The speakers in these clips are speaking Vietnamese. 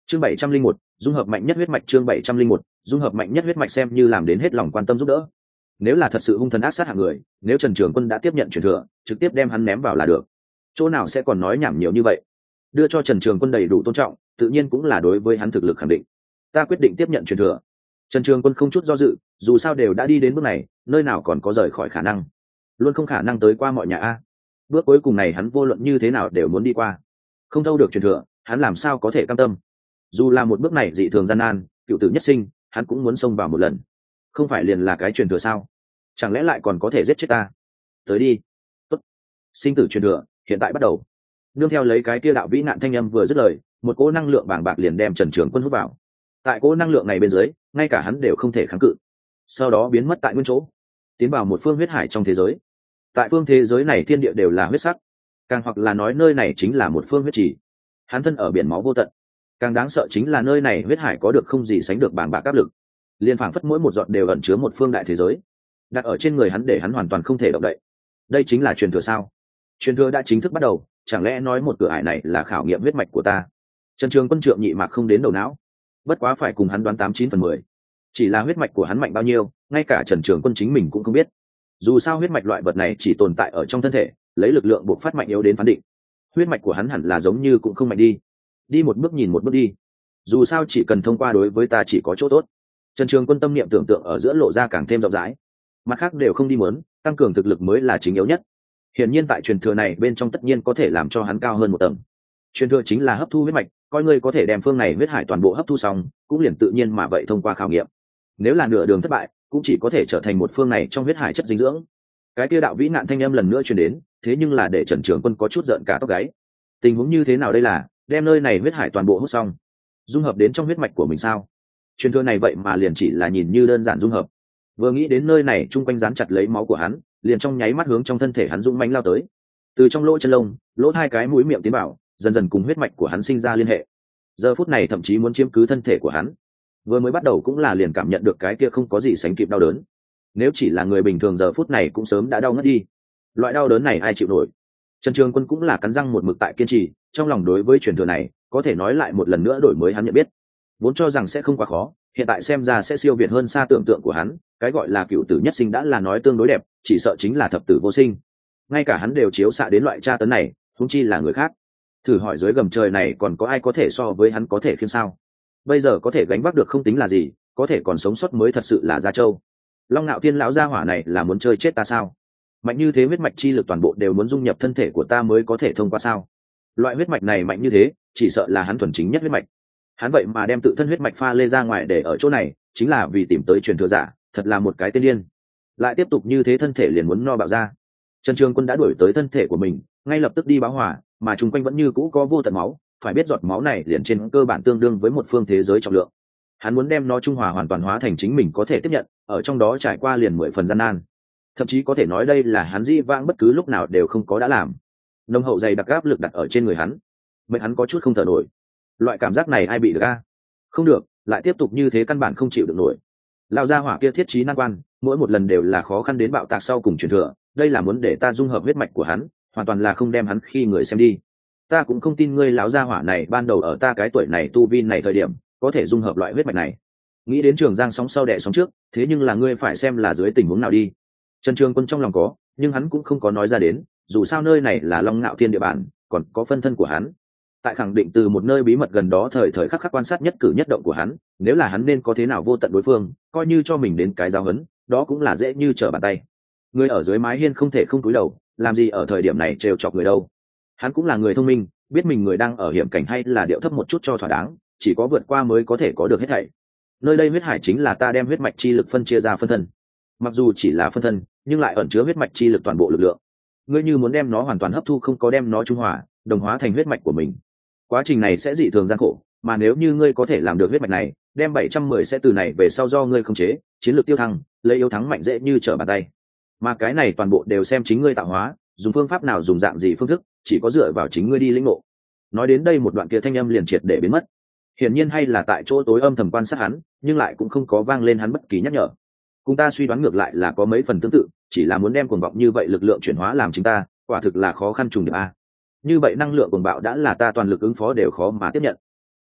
Chương 701, dung hợp mạnh nhất huyết mạch. Chương 701, dung hợp mạnh nhất huyết mạch. Xem như làm đến hết lòng quan tâm giúp đỡ. Nếu là thật sự hung thần ác sát hạng người, nếu Trần Trường Quân đã tiếp nhận truyền thừa, trực tiếp đem hắn ném vào là được. Chỗ nào sẽ còn nói nhảm nhiều như vậy? Đưa cho Trần Trường Quân đầy đủ tôn trọng, tự nhiên cũng là đối với hắn thực lực khẳng định. Ta quyết định tiếp nhận truyền thừa. Trần Trường Quân không chút do dự, dù sao đều đã đi đến bước này, nơi nào còn có rời khỏi khả năng. Luôn không khả năng tới qua mọi nhà a. Bước cuối cùng này hắn vô luận như thế nào đều muốn đi qua. Không thâu được truyền thừa, hắn làm sao có thể cam tâm? Dù là một bước này dị thường gian nan, cựu tử nhất sinh, hắn cũng muốn xông vào một lần. Không phải liền là cái truyền thừa sao? Chẳng lẽ lại còn có thể giết chết ta? Tới đi. Tốt. Sinh tử truyền thừa, hiện tại bắt đầu. Nương theo lấy cái kia đạo vĩ nạn thanh âm vừa dứt lời, một cỗ năng lượng bàng bạc liền đem Trần Trường Quân hút vào. Tại cỗ năng lượng này bên dưới, ngay cả hắn đều không thể kháng cự. Sau đó biến mất tại nguyên chỗ, tiến vào một phương huyết hải trong thế giới. Tại phương thế giới này thiên địa đều là huyết sắc, càng hoặc là nói nơi này chính là một phương huyết trì. Hắn thân ở biển máu vô tận, càng đáng sợ chính là nơi này huyết hải có được không gì sánh được bàng bạc áp lực, liên phảng phất mỗi một giọt đều ẩn chứa một phương đại thế giới, đặt ở trên người hắn để hắn hoàn toàn không thể động đậy. Đây chính là truyền thừa sao? Truyền thừa đã chính thức bắt đầu, chẳng lẽ nói một cửa ải này là khảo nghiệm huyết mạch của ta? Trần Trường Quân trượng nhị mạc không đến đầu não, bất quá phải cùng hắn đoán 89/10. Chỉ là huyết mạch của hắn mạnh bao nhiêu, ngay cả Trần Trường Quân chính mình cũng không biết. Dù sao huyết mạch loại vật này chỉ tồn tại ở trong thân thể, lấy lực lượng buộc phát mạnh yếu đến phán định. Huyết mạch của hắn hẳn là giống như cũng không mạnh đi. Đi một bước nhìn một bước đi. Dù sao chỉ cần thông qua đối với ta chỉ có chỗ tốt. Trần Trường Quân tâm niệm tưởng tượng ở giữa lộ ra càng thêm rộng rãi. Mặt khác đều không đi muốn, tăng cường thực lực mới là chính yếu nhất. Hiển nhiên tại truyền thừa này bên trong tất nhiên có thể làm cho hắn cao hơn một tầng. Truyền thừa chính là hấp thu huyết mạch, coi ngươi có thể đem phương này huyết hải toàn bộ hấp thu xong, cũng liền tự nhiên mà vậy thông qua khảo nghiệm. Nếu là nửa đường thất bại, cũng chỉ có thể trở thành một phương này trong huyết hải chất dinh dưỡng. Cái kia đạo vĩ nạn thanh âm lần nữa truyền đến, thế nhưng là để Trần Trường Quân có chút giận cả tóc gáy. Tình huống như thế nào đây là, đem nơi này huyết hải toàn bộ hút xong, dung hợp đến trong huyết mạch của mình sao? Truyền thừa này vậy mà liền chỉ là nhìn như đơn giản dung hợp. Vừa nghĩ đến nơi này chung quanh dán chặt lấy máu của hắn, liền trong nháy mắt hướng trong thân thể hắn dũng mãnh lao tới. Từ trong lỗ chân lông, lỗ hai cái mũi miệng tiến vào, dần dần cùng huyết mạch của hắn sinh ra liên hệ. Giờ phút này thậm chí muốn chiếm cứ thân thể của hắn. Vừa mới bắt đầu cũng là liền cảm nhận được cái kia không có gì sánh kịp đau đớn. Nếu chỉ là người bình thường giờ phút này cũng sớm đã đau ngất đi. Loại đau đớn này ai chịu nổi? Trần Trường Quân cũng là cắn răng một mực tại kiên trì, trong lòng đối với truyền thừa này, có thể nói lại một lần nữa đổi mới hắn nhận biết. Vốn cho rằng sẽ không quá khó, hiện tại xem ra sẽ siêu việt hơn xa tưởng tượng của hắn. Cái gọi là cựu tử nhất sinh đã là nói tương đối đẹp, chỉ sợ chính là thập tử vô sinh. Ngay cả hắn đều chiếu xạ đến loại tra tấn này, huống chi là người khác. Thử hỏi dưới gầm trời này còn có ai có thể so với hắn có thể khiêng sao? Bây giờ có thể gánh vác được không tính là gì, có thể còn sống sót mới thật sự là Gia Châu. Long Nạo Thiên lão gia hỏa này là muốn chơi chết ta sao? Mạnh như thế huyết mạch chi lực toàn bộ đều muốn dung nhập thân thể của ta mới có thể thông qua sao? Loại huyết mạch này mạnh như thế, chỉ sợ là hắn thuần chính nhất huyết mạch. Hắn vậy mà đem tự thân huyết mạch pha lê ra ngoài để ở chỗ này, chính là vì tìm tới truyền thừa giả, thật là một cái tên điên. Lại tiếp tục như thế thân thể liền muốn no bạo ra. Trần Trường Quân đã đuổi tới thân thể của mình, ngay lập tức đi báo hỏa, mà chung quanh vẫn như cũ có vô tận máu, phải biết giọt máu này liền trên cơ bản tương đương với một phương thế giới trọng lượng. Hắn muốn đem nó trung hòa hoàn toàn hóa thành chính mình có thể tiếp nhận, ở trong đó trải qua liền 10 phần gian nan. Thậm chí có thể nói đây là hắn dĩ vãng bất cứ lúc nào đều không có đã làm. Nông hậu dày đặc áp lực đặt ở trên người hắn, mệnh hắn có chút không thở nổi. Loại cảm giác này ai bị được a? Không được, lại tiếp tục như thế căn bản không chịu được nổi. Lão gia hỏa kia thiết trí nan quan, mỗi một lần đều là khó khăn đến bạo tạc sau cùng truyền thừa, đây là muốn để ta dung hợp huyết mạch của hắn, hoàn toàn là không đem hắn khi người xem đi. Ta cũng không tin ngươi lão gia hỏa này ban đầu ở ta cái tuổi này tu vi này thời điểm, có thể dung hợp loại huyết mạch này. Nghĩ đến Trường Giang sóng sau đẻ sóng trước, thế nhưng là ngươi phải xem là dưới tình huống nào đi. Trần Trường Quân trong lòng có, nhưng hắn cũng không có nói ra đến, dù sao nơi này là Long Nạo Thiên địa bàn, còn có phân thân của hắn. Tại khẳng định từ một nơi bí mật gần đó thời thời khắc khắc quan sát nhất cử nhất động của hắn, nếu là hắn nên có thế nào vô tận đối phương, coi như cho mình đến cái giáo huấn, đó cũng là dễ như trở bàn tay. Người ở dưới mái hiên không thể không cúi đầu, làm gì ở thời điểm này trêu chọc người đâu. Hắn cũng là người thông minh, biết mình người đang ở hiểm cảnh hay là điệu thấp một chút cho thỏa đáng, chỉ có vượt qua mới có thể có được hết thảy. Nơi đây huyết hải chính là ta đem huyết mạch chi lực phân chia ra phân thân. Mặc dù chỉ là phân thân, nhưng lại ẩn chứa huyết mạch chi lực toàn bộ lực lượng. Ngươi như muốn đem nó hoàn toàn hấp thu, không có đem nó trung hòa, đồng hóa thành huyết mạch của mình. Quá trình này sẽ dị thường gian khổ, mà nếu như ngươi có thể làm được huyết mạch này, đem 710 sẽ từ này về sau do ngươi khống chế, chiến lược tiêu thăng, lấy yếu thắng mạnh dễ như trở bàn tay. Mà cái này toàn bộ đều xem chính ngươi tạo hóa, dùng phương pháp nào, dùng dạng gì phương thức, chỉ có dựa vào chính ngươi đi lĩnh ngộ. Nói đến đây một đoạn kia thanh âm liền triệt để biến mất. Hiển nhiên hay là tại chỗ tối âm thầm quan sát hắn, nhưng lại cũng không có vang lên hắn bất kỳ nhắc nhở. Cùng ta suy đoán ngược lại là có mấy phần tương tự, chỉ là muốn đem cuồng vọng như vậy lực lượng chuyển hóa làm chính ta, quả thực là khó khăn trùng điệp a. Như vậy năng lượng cuồng bạo đã là ta toàn lực ứng phó đều khó mà tiếp nhận.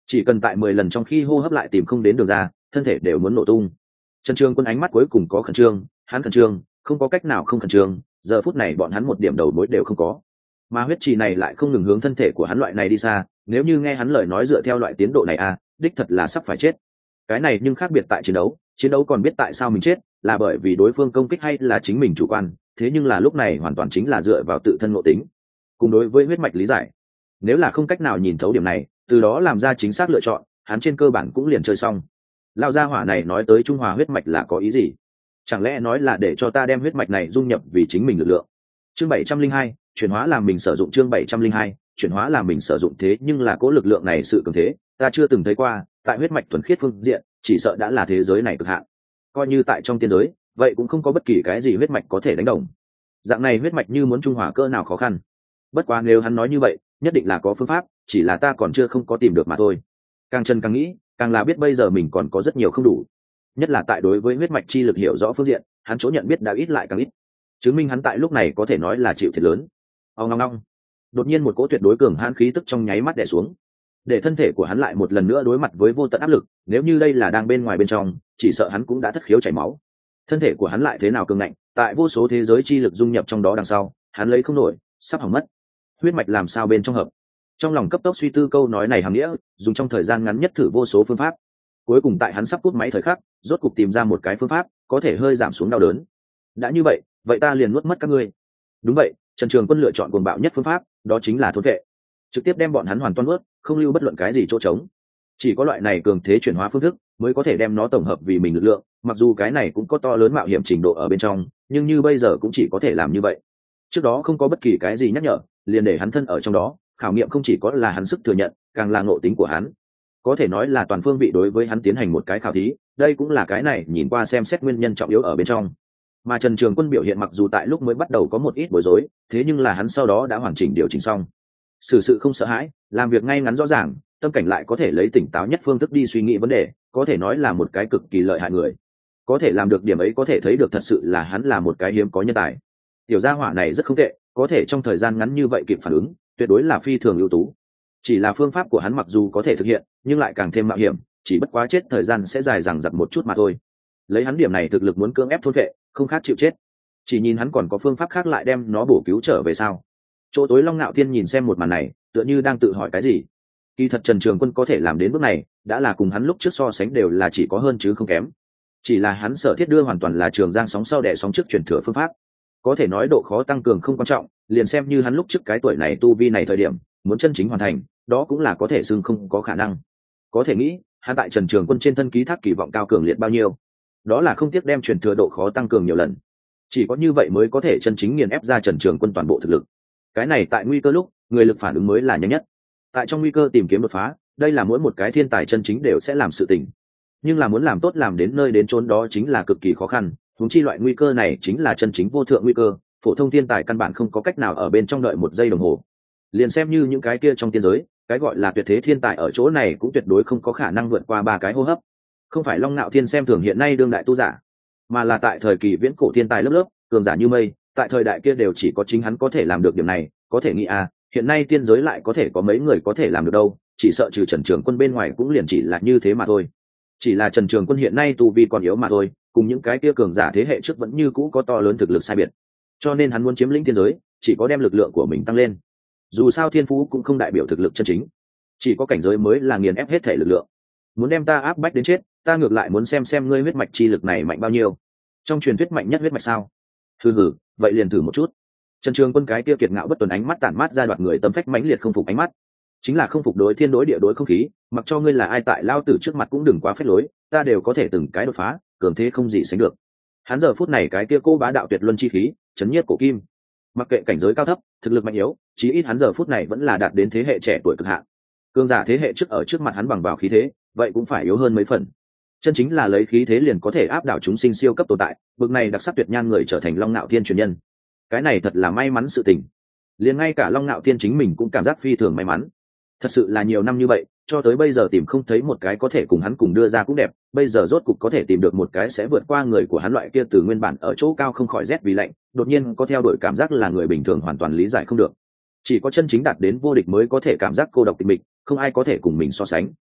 chỉ cần tại 10 lần trong khi hô hấp lại tìm không đến đường ra, thân thể đều muốn nổ tung. Trần Trường Quân ánh mắt cuối cùng có khẩn trương, hắn khẩn trương, không có cách nào không khẩn trương, giờ phút này bọn hắn một điểm đầu mối đều không có. Mà huyết trì này lại không ngừng hướng thân thể của hắn loại này đi xa, nếu như nghe hắn lời nói dựa theo loại tiến độ này đích thật là sắp phải chết. Cái này nhưng khác biệt tại chiến đấu còn biết tại sao mình chết, là bởi vì đối phương công kích hay là chính mình chủ quan, thế nhưng là lúc này hoàn toàn chính là dựa vào tự thân ngộ tính cùng đối với huyết mạch lý giải. Nếu là không cách nào nhìn thấu điểm này, từ đó làm ra chính xác lựa chọn, hắn trên cơ bản cũng liền chơi xong. Lão gia hỏa này nói tới trung hòa huyết mạch là có ý gì? Chẳng lẽ nói là để cho ta đem huyết mạch này dung nhập vì chính mình lực lượng? Chương 702, chuyển hóa làm mình sử dụng. Chương 702, chuyển hóa làm mình sử dụng. Thế nhưng là cố lực lượng này sự cường thế, ta chưa từng thấy qua, tại huyết mạch thuần khiết phương diện, chỉ sợ đã là thế giới này cực hạn. Coi như tại trong tiên giới, vậy cũng không có bất kỳ cái gì huyết mạch có thể đánh đồng. Dạng này huyết mạch như muốn trung hòa cỡ nào khó khăn. Bất quá nếu hắn nói như vậy, nhất định là có phương pháp, chỉ là ta còn chưa không có tìm được mà thôi. Càng chân càng nghĩ, càng là biết bây giờ mình còn có rất nhiều không đủ, nhất là tại đối với huyết mạch chi lực hiểu rõ phương diện, hắn chỗ nhận biết đã ít lại càng ít, chứng minh hắn tại lúc này có thể nói là chịu thiệt lớn. Ong ong. Đột nhiên một cỗ tuyệt đối cường hãn khí tức trong nháy mắt đè xuống, để thân thể của hắn lại một lần nữa đối mặt với vô tận áp lực. Nếu như đây là đang bên ngoài bên trong, chỉ sợ hắn cũng đã thất khiếu chảy máu. Thân thể của hắn lại thế nào cường ngạnh, tại vô số thế giới chi lực dung nhập trong đó đằng sau, hắn lấy không nổi, sắp hỏng mất. Huyết mạch làm sao bên trong hợp? Trong lòng cấp tốc suy tư câu nói này hàm nghĩa, dùng trong thời gian ngắn nhất thử vô số phương pháp, cuối cùng tại hắn sắp cút máy thời khắc, rốt cục tìm ra một cái phương pháp có thể hơi giảm xuống đau đớn. Đã như vậy, vậy ta liền nuốt mất các ngươi. Đúng vậy, Trần Trường Quân lựa chọn cuồng bạo nhất phương pháp, đó chính là thôn vệ, trực tiếp đem bọn hắn hoàn toàn nuốt, không lưu bất luận cái gì chỗ trống. Chỉ có loại này cường thế chuyển hóa phương thức mới có thể đem nó tổng hợp vì mình lực lượng, mặc dù cái này cũng có to lớn mạo hiểm trình độ ở bên trong, nhưng như bây giờ cũng chỉ có thể làm như vậy. Trước đó không có bất kỳ cái gì nhắc nhở, liền để hắn thân ở trong đó, khảo nghiệm không chỉ có là hắn sức thừa nhận, càng là ngộ tính của hắn. Có thể nói là toàn phương vị đối với hắn tiến hành một cái khảo thí, đây cũng là cái này nhìn qua xem xét nguyên nhân trọng yếu ở bên trong. Mà Trần Trường Quân biểu hiện mặc dù tại lúc mới bắt đầu có một ít bối rối, thế nhưng là hắn sau đó đã hoàn chỉnh điều chỉnh xong. Xử sự không sợ hãi, làm việc ngay ngắn rõ ràng, tâm cảnh lại có thể lấy tỉnh táo nhất phương thức đi suy nghĩ vấn đề, có thể nói là một cái cực kỳ lợi hại người. Có thể làm được điểm ấy có thể thấy được thật sự là hắn là một cái hiếm có nhân tài. Tiểu gia hỏa này rất không tệ, có thể trong thời gian ngắn như vậy kịp phản ứng, tuyệt đối là phi thường ưu tú. Chỉ là phương pháp của hắn mặc dù có thể thực hiện, nhưng lại càng thêm mạo hiểm, chỉ bất quá chết thời gian sẽ dài dằng dặc một chút mà thôi. Lấy hắn điểm này thực lực muốn cưỡng ép thôn vệ, không khác chịu chết. Chỉ nhìn hắn còn có phương pháp khác lại đem nó bổ cứu trở về sao? Chỗ tối Long Nạo Thiên nhìn xem một màn này, tựa như đang tự hỏi cái gì. Kỳ thật Trần Trường Quân có thể làm đến bước này, đã là cùng hắn lúc trước so sánh đều là chỉ có hơn chứ không kém. Chỉ là hắn sở thiết đưa hoàn toàn là Trường Giang sóng sau đẻ sóng trước truyền thừa phương pháp. Có thể nói độ khó tăng cường không quan trọng, liền xem như hắn lúc trước cái tuổi này tu vi này thời điểm, muốn chân chính hoàn thành, đó cũng là có thể xưng không có khả năng. Có thể nghĩ, hắn tại Trần Trường Quân trên thân ký thác kỳ vọng cao cường liệt bao nhiêu. Đó là không tiếc đem truyền thừa độ khó tăng cường nhiều lần. Chỉ có như vậy mới có thể chân chính nghiền ép ra Trần Trường Quân toàn bộ thực lực. Cái này tại nguy cơ lúc, người lực phản ứng mới là nhanh nhất. Tại trong nguy cơ tìm kiếm đột phá, đây là mỗi một cái thiên tài chân chính đều sẽ làm sự tình. Nhưng là muốn làm tốt làm đến nơi đến chốn đó chính là cực kỳ khó khăn, huống chi loại nguy cơ này chính là chân chính vô thượng nguy cơ, phổ thông thiên tài căn bản không có cách nào ở bên trong đợi một giây đồng hồ. Liền xem như những cái kia trong tiên giới, cái gọi là tuyệt thế thiên tài ở chỗ này cũng tuyệt đối không có khả năng vượt qua 3 cái hô hấp. Không phải Long Nạo Thiên xem thường hiện nay đương đại tu giả, mà là tại thời kỳ viễn cổ thiên tài lớp lớp, cường giả như mây, tại thời đại kia đều chỉ có chính hắn có thể làm được điểm này. Có thể nghĩ hiện nay tiên giới lại có thể có mấy người có thể làm được đâu, chỉ sợ trừ Trần Trường Quân bên ngoài cũng liền chỉ là như thế mà thôi. Chỉ là Trần Trường Quân hiện nay tu vi còn yếu mà thôi, cùng những cái kia cường giả thế hệ trước vẫn như cũ có to lớn thực lực sai biệt, cho nên hắn muốn chiếm lĩnh tiên giới, chỉ có đem lực lượng của mình tăng lên. Dù sao thiên phú cũng không đại biểu thực lực chân chính, chỉ có cảnh giới mới là nghiền ép hết thể lực lượng. Muốn đem ta áp bách đến chết, ta ngược lại muốn xem ngươi huyết mạch chi lực này mạnh bao nhiêu. Trong truyền thuyết mạnh nhất huyết mạch sao? Hừ, vậy liền thử một chút. Trần Trường Quân cái kia kiệt ngạo bất tuần ánh mắt tản mát ra đoạt người tâm phách mãnh liệt không phục ánh mắt, chính là không phục đối thiên đối địa đối không khí, mặc cho ngươi là ai tại lao tử trước mặt cũng đừng quá phép lối, ta đều có thể từng cái đột phá, cường thế không gì sánh được. Hắn giờ phút này cái kia cô bá đạo tuyệt luân chi khí, chấn nhiếp cổ kim. Mặc kệ cảnh giới cao thấp, thực lực mạnh yếu, chí ít hắn giờ phút này vẫn là đạt đến thế hệ trẻ tuổi cực hạn. Cường giả thế hệ trước ở trước mặt hắn bằng vào khí thế, vậy cũng phải yếu hơn mấy phần. Chân chính là lấy khí thế liền có thể áp đảo chúng sinh siêu cấp tồn tại, bực này đặc sắc tuyệt nhan người trở thành Long Nạo Thiên truyền nhân. Cái này thật là may mắn sự tình. Liền ngay cả Long Nạo Thiên chính mình cũng cảm giác phi thường may mắn. Thật sự là nhiều năm như vậy, cho tới bây giờ tìm không thấy một cái có thể cùng hắn cùng đưa ra cũng đẹp, bây giờ rốt cục có thể tìm được một cái sẽ vượt qua người của hắn loại kia từ nguyên bản ở chỗ cao không khỏi rét vì lạnh, đột nhiên có theo đuổi cảm giác là người bình thường hoàn toàn lý giải không được. Chỉ có chân chính đạt đến vô địch mới có thể cảm giác cô độc tịch mịch, không ai có thể cùng mình so sánh.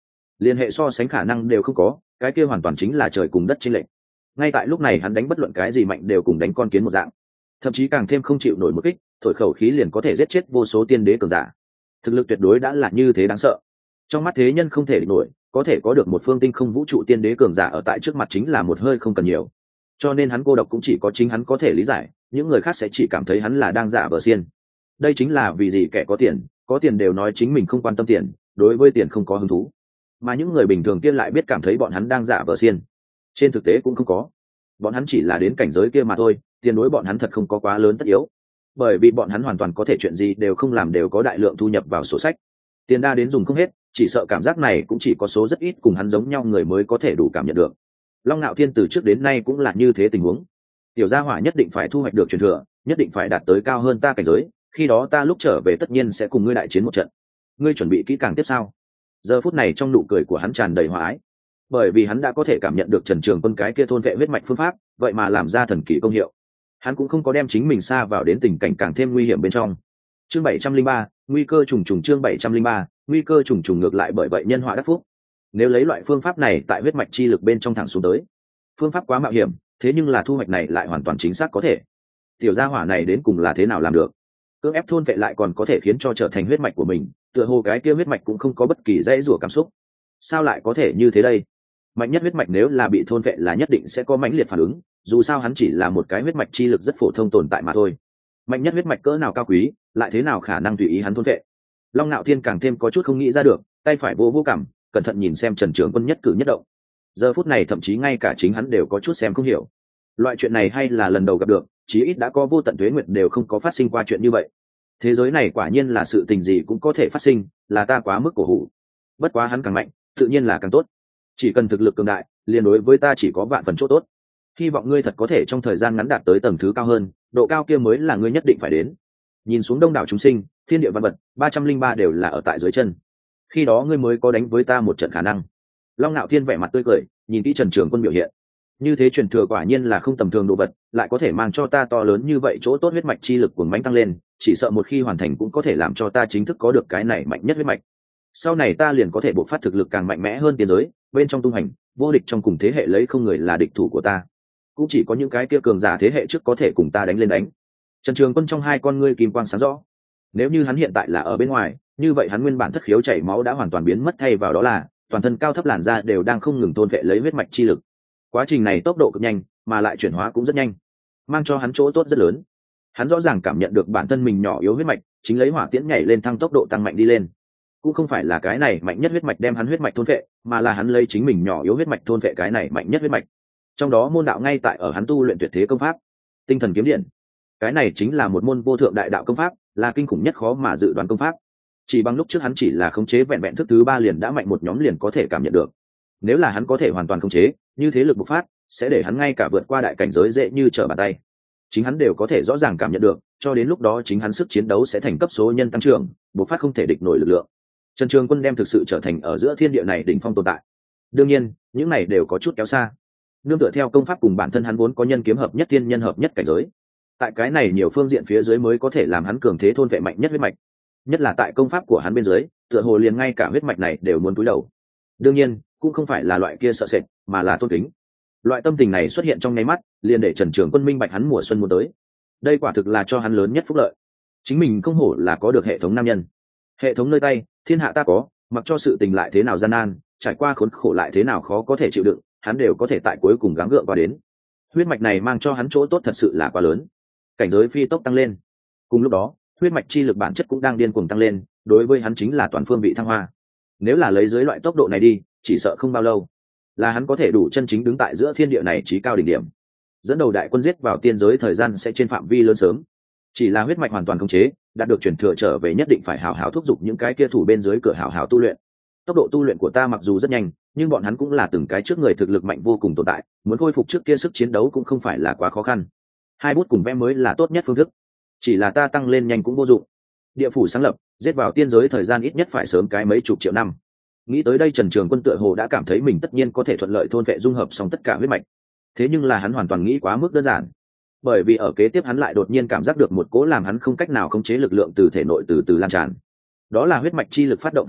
liên hệ so sánh khả năng đều không có, cái kia hoàn toàn chính là trời cùng đất chênh lệch. Ngay tại lúc này hắn đánh bất luận cái gì mạnh đều cùng đánh con kiến một dạng, thậm chí càng thêm không chịu nổi một kích, thổi khẩu khí liền có thể giết chết vô số tiên đế cường giả. Thực lực tuyệt đối đã là như thế đáng sợ, trong mắt thế nhân không thể địch nổi, có thể có được một phương tinh không vũ trụ tiên đế cường giả ở tại trước mặt chính là một hơi không cần nhiều. Cho nên hắn cô độc cũng chỉ có chính hắn có thể lý giải, những người khác sẽ chỉ cảm thấy hắn là đang giả vờ xiên. Đây chính là vì gì kẻ có tiền đều nói chính mình không quan tâm tiền, đối với tiền không có hứng thú, mà những người bình thường kia lại biết cảm thấy bọn hắn đang giả vờ xiên. Trên thực tế cũng không có, bọn hắn chỉ là đến cảnh giới kia mà thôi, tiền đối bọn hắn thật không có quá lớn tất yếu, bởi vì bọn hắn hoàn toàn có thể chuyện gì đều không làm đều có đại lượng thu nhập vào sổ sách, tiền đa đến dùng không hết. Chỉ sợ cảm giác này cũng chỉ có số rất ít cùng hắn giống nhau người mới có thể đủ cảm nhận được. Long Nạo Thiên từ trước đến nay cũng là như thế tình huống, tiểu gia hỏa nhất định phải thu hoạch được truyền thừa, nhất định phải đạt tới cao hơn ta cảnh giới, khi đó ta lúc trở về tất nhiên sẽ cùng ngươi đại chiến một trận. Ngươi chuẩn bị kỹ càng tiếp sao? Giờ phút này trong nụ cười của hắn tràn đầy hòa ái, bởi vì hắn đã có thể cảm nhận được Trần Trường Quân cái kia thôn vệ huyết mạch phương pháp, vậy mà làm ra thần kỳ công hiệu. Hắn cũng không có đem chính mình sa vào đến tình cảnh càng thêm nguy hiểm bên trong. Chương 703, nguy cơ trùng trùng. Chương 703, nguy cơ trùng trùng. Ngược lại bởi vậy nhân họa đắc phúc. Nếu lấy loại phương pháp này tại huyết mạch chi lực bên trong thẳng xuống tới, phương pháp quá mạo hiểm, thế nhưng là thu hoạch này lại hoàn toàn chính xác có thể. Tiểu gia hỏa này đến cùng là thế nào làm được? Cưỡng ép thôn vệ lại còn có thể khiến cho trở thành huyết mạch của mình, tựa hồ cái kia huyết mạch cũng không có bất kỳ dãy rủa cảm xúc. Sao lại có thể như thế đây? Mạnh nhất huyết mạch nếu là bị thôn vệ là nhất định sẽ có mãnh liệt phản ứng, dù sao hắn chỉ là một cái huyết mạch chi lực rất phổ thông tồn tại mà thôi. Mạnh nhất huyết mạch cỡ nào cao quý, lại thế nào khả năng tùy ý hắn thôn vệ? Long Nạo Thiên càng thêm có chút không nghĩ ra được, tay phải vô vô cảm, cẩn thận nhìn xem Trần Trường Quân nhất cử nhất động. Giờ phút này thậm chí ngay cả chính hắn đều có chút xem không hiểu. Loại chuyện này hay là lần đầu gặp được, chí ít đã có vô tận tuế nguyệt đều không có phát sinh qua chuyện như vậy. Thế giới này quả nhiên là sự tình gì cũng có thể phát sinh, là ta quá mức cổ hủ. Bất quá hắn càng mạnh, tự nhiên là càng tốt. Chỉ cần thực lực cường đại, liền đối với ta chỉ có vạn phần chỗ tốt. Hy vọng ngươi thật có thể trong thời gian ngắn đạt tới tầng thứ cao hơn, độ cao kia mới là ngươi nhất định phải đến. Nhìn xuống đông đảo chúng sinh, thiên địa văn vật, 303 đều là ở tại dưới chân. Khi đó ngươi mới có đánh với ta một trận khả năng. Long Nạo Thiên vẻ mặt tươi cười, nhìn kỹ Trần Trường Quân biểu hiện. Như thế truyền thừa quả nhiên là không tầm thường đồ vật, lại có thể mang cho ta to lớn như vậy chỗ tốt, huyết mạch chi lực cuồng mãnh tăng lên, chỉ sợ một khi hoàn thành cũng có thể làm cho ta chính thức có được cái này mạnh nhất huyết mạch. Sau này ta liền có thể bộc phát thực lực càng mạnh mẽ hơn tiền giới, bên trong tung hành, vô địch trong cùng thế hệ, lấy không người là địch thủ của ta. Cũng chỉ có những cái kia cường giả thế hệ trước có thể cùng ta đánh lên đánh. Trần Trường Quân trong hai con ngươi kim quang sáng rõ. Nếu như hắn hiện tại là ở bên ngoài, như vậy hắn nguyên bản thất khiếu chảy máu đã hoàn toàn biến mất, thay vào đó là toàn thân cao thấp làn da đều đang không ngừng thôn vệ lấy huyết mạch chi lực. Quá trình này tốc độ cực nhanh, mà lại chuyển hóa cũng rất nhanh, mang cho hắn chỗ tốt rất lớn. Hắn rõ ràng cảm nhận được bản thân mình nhỏ yếu huyết mạch, chính lấy hỏa tiễn nhảy lên thăng tốc độ tăng mạnh đi lên. Cũng không phải là cái này mạnh nhất huyết mạch đem hắn huyết mạch thôn vệ, mà là hắn lấy chính mình nhỏ yếu huyết mạch thôn vệ cái này mạnh nhất huyết mạch. Trong đó môn đạo ngay tại ở hắn tu luyện tuyệt thế công pháp, Tinh Thần Kiếm Điện. Cái này chính là một môn vô thượng đại đạo công pháp, là kinh khủng nhất khó mà dự đoán công pháp. Chỉ bằng lúc trước hắn chỉ là khống chế vẹn vẹn thức thứ 3 liền đã mạnh một nhóm liền có thể cảm nhận được. Nếu là hắn có thể hoàn toàn khống chế, như thế lực bộc phát sẽ để hắn ngay cả vượt qua đại cảnh giới dễ như trở bàn tay. Chính hắn đều có thể rõ ràng cảm nhận được, cho đến lúc đó chính hắn sức chiến đấu sẽ thành cấp số nhân tăng trưởng, bộc phát không thể địch nổi lực lượng. Trần Trường Quân đem thực sự trở thành ở giữa thiên địa này đỉnh phong tồn tại. Đương nhiên, những này đều có chút kéo xa. Nương tựa theo công pháp cùng bản thân hắn vốn có nhân kiếm hợp nhất, thiên nhân hợp nhất cảnh giới. Tại cái này nhiều phương diện phía dưới mới có thể làm hắn cường thế thôn vệ mạnh nhất huyết mạch. Nhất là tại công pháp của hắn bên dưới, tựa hồ liền ngay cả huyết mạch này đều muốn cúi đầu. Đương nhiên, cũng không phải là loại kia sợ sệt, mà là tôn kính. Loại tâm tình này xuất hiện trong nháy mắt, liền để Trần Trường Quân minh bạch hắn mùa xuân muốn tới. Đây quả thực là cho hắn lớn nhất phúc lợi. Chính mình không hổ là có được hệ thống nam nhân. Hệ thống nơi tay, thiên hạ ta có, mặc cho sự tình lại thế nào gian nan, trải qua khốn khổ lại thế nào khó có thể chịu đựng, hắn đều có thể tại cuối cùng gắng gượng qua đến. Huyết mạch này mang cho hắn chỗ tốt thật sự là quá lớn. Cảnh giới phi tốc tăng lên. Cùng lúc đó, huyết mạch chi lực bản chất cũng đang điên cuồng tăng lên, đối với hắn chính là toàn phương vị thăng hoa. Nếu là lấy dưới loại tốc độ này đi, chỉ sợ không bao lâu là hắn có thể đủ chân chính đứng tại giữa thiên địa này chí cao đỉnh điểm, dẫn đầu đại quân giết vào tiên giới, thời gian sẽ trên phạm vi lớn sớm. Chỉ là huyết mạch hoàn toàn khống chế, đạt được truyền thừa trở về nhất định phải hào hào thúc giục những cái kia thủ bên dưới cửa hào hào tu luyện. Tốc độ tu luyện của ta mặc dù rất nhanh, nhưng bọn hắn cũng là từng cái trước người thực lực mạnh vô cùng tồn tại, muốn khôi phục trước kia sức chiến đấu cũng không phải là quá khó khăn. Hai bút cùng vẽ mới là tốt nhất phương thức. Chỉ là ta tăng lên nhanh cũng vô dụng. Địa phủ sáng lập, giết vào tiên giới thời gian ít nhất phải sớm cái mấy chục triệu năm. Nghĩ tới đây, Trần Trường Quân tựa hồ đã cảm thấy mình tất nhiên có thể thuận lợi thôn vệ dung hợp xong tất cả huyết mạch. Thế nhưng là hắn hoàn toàn nghĩ quá mức đơn giản, bởi vì ở kế tiếp hắn lại đột nhiên cảm giác được một cố làm hắn không cách nào khống chế lực lượng từ thể nội từ từ lan tràn. Đó là huyết mạch chi lực phát động phản kích,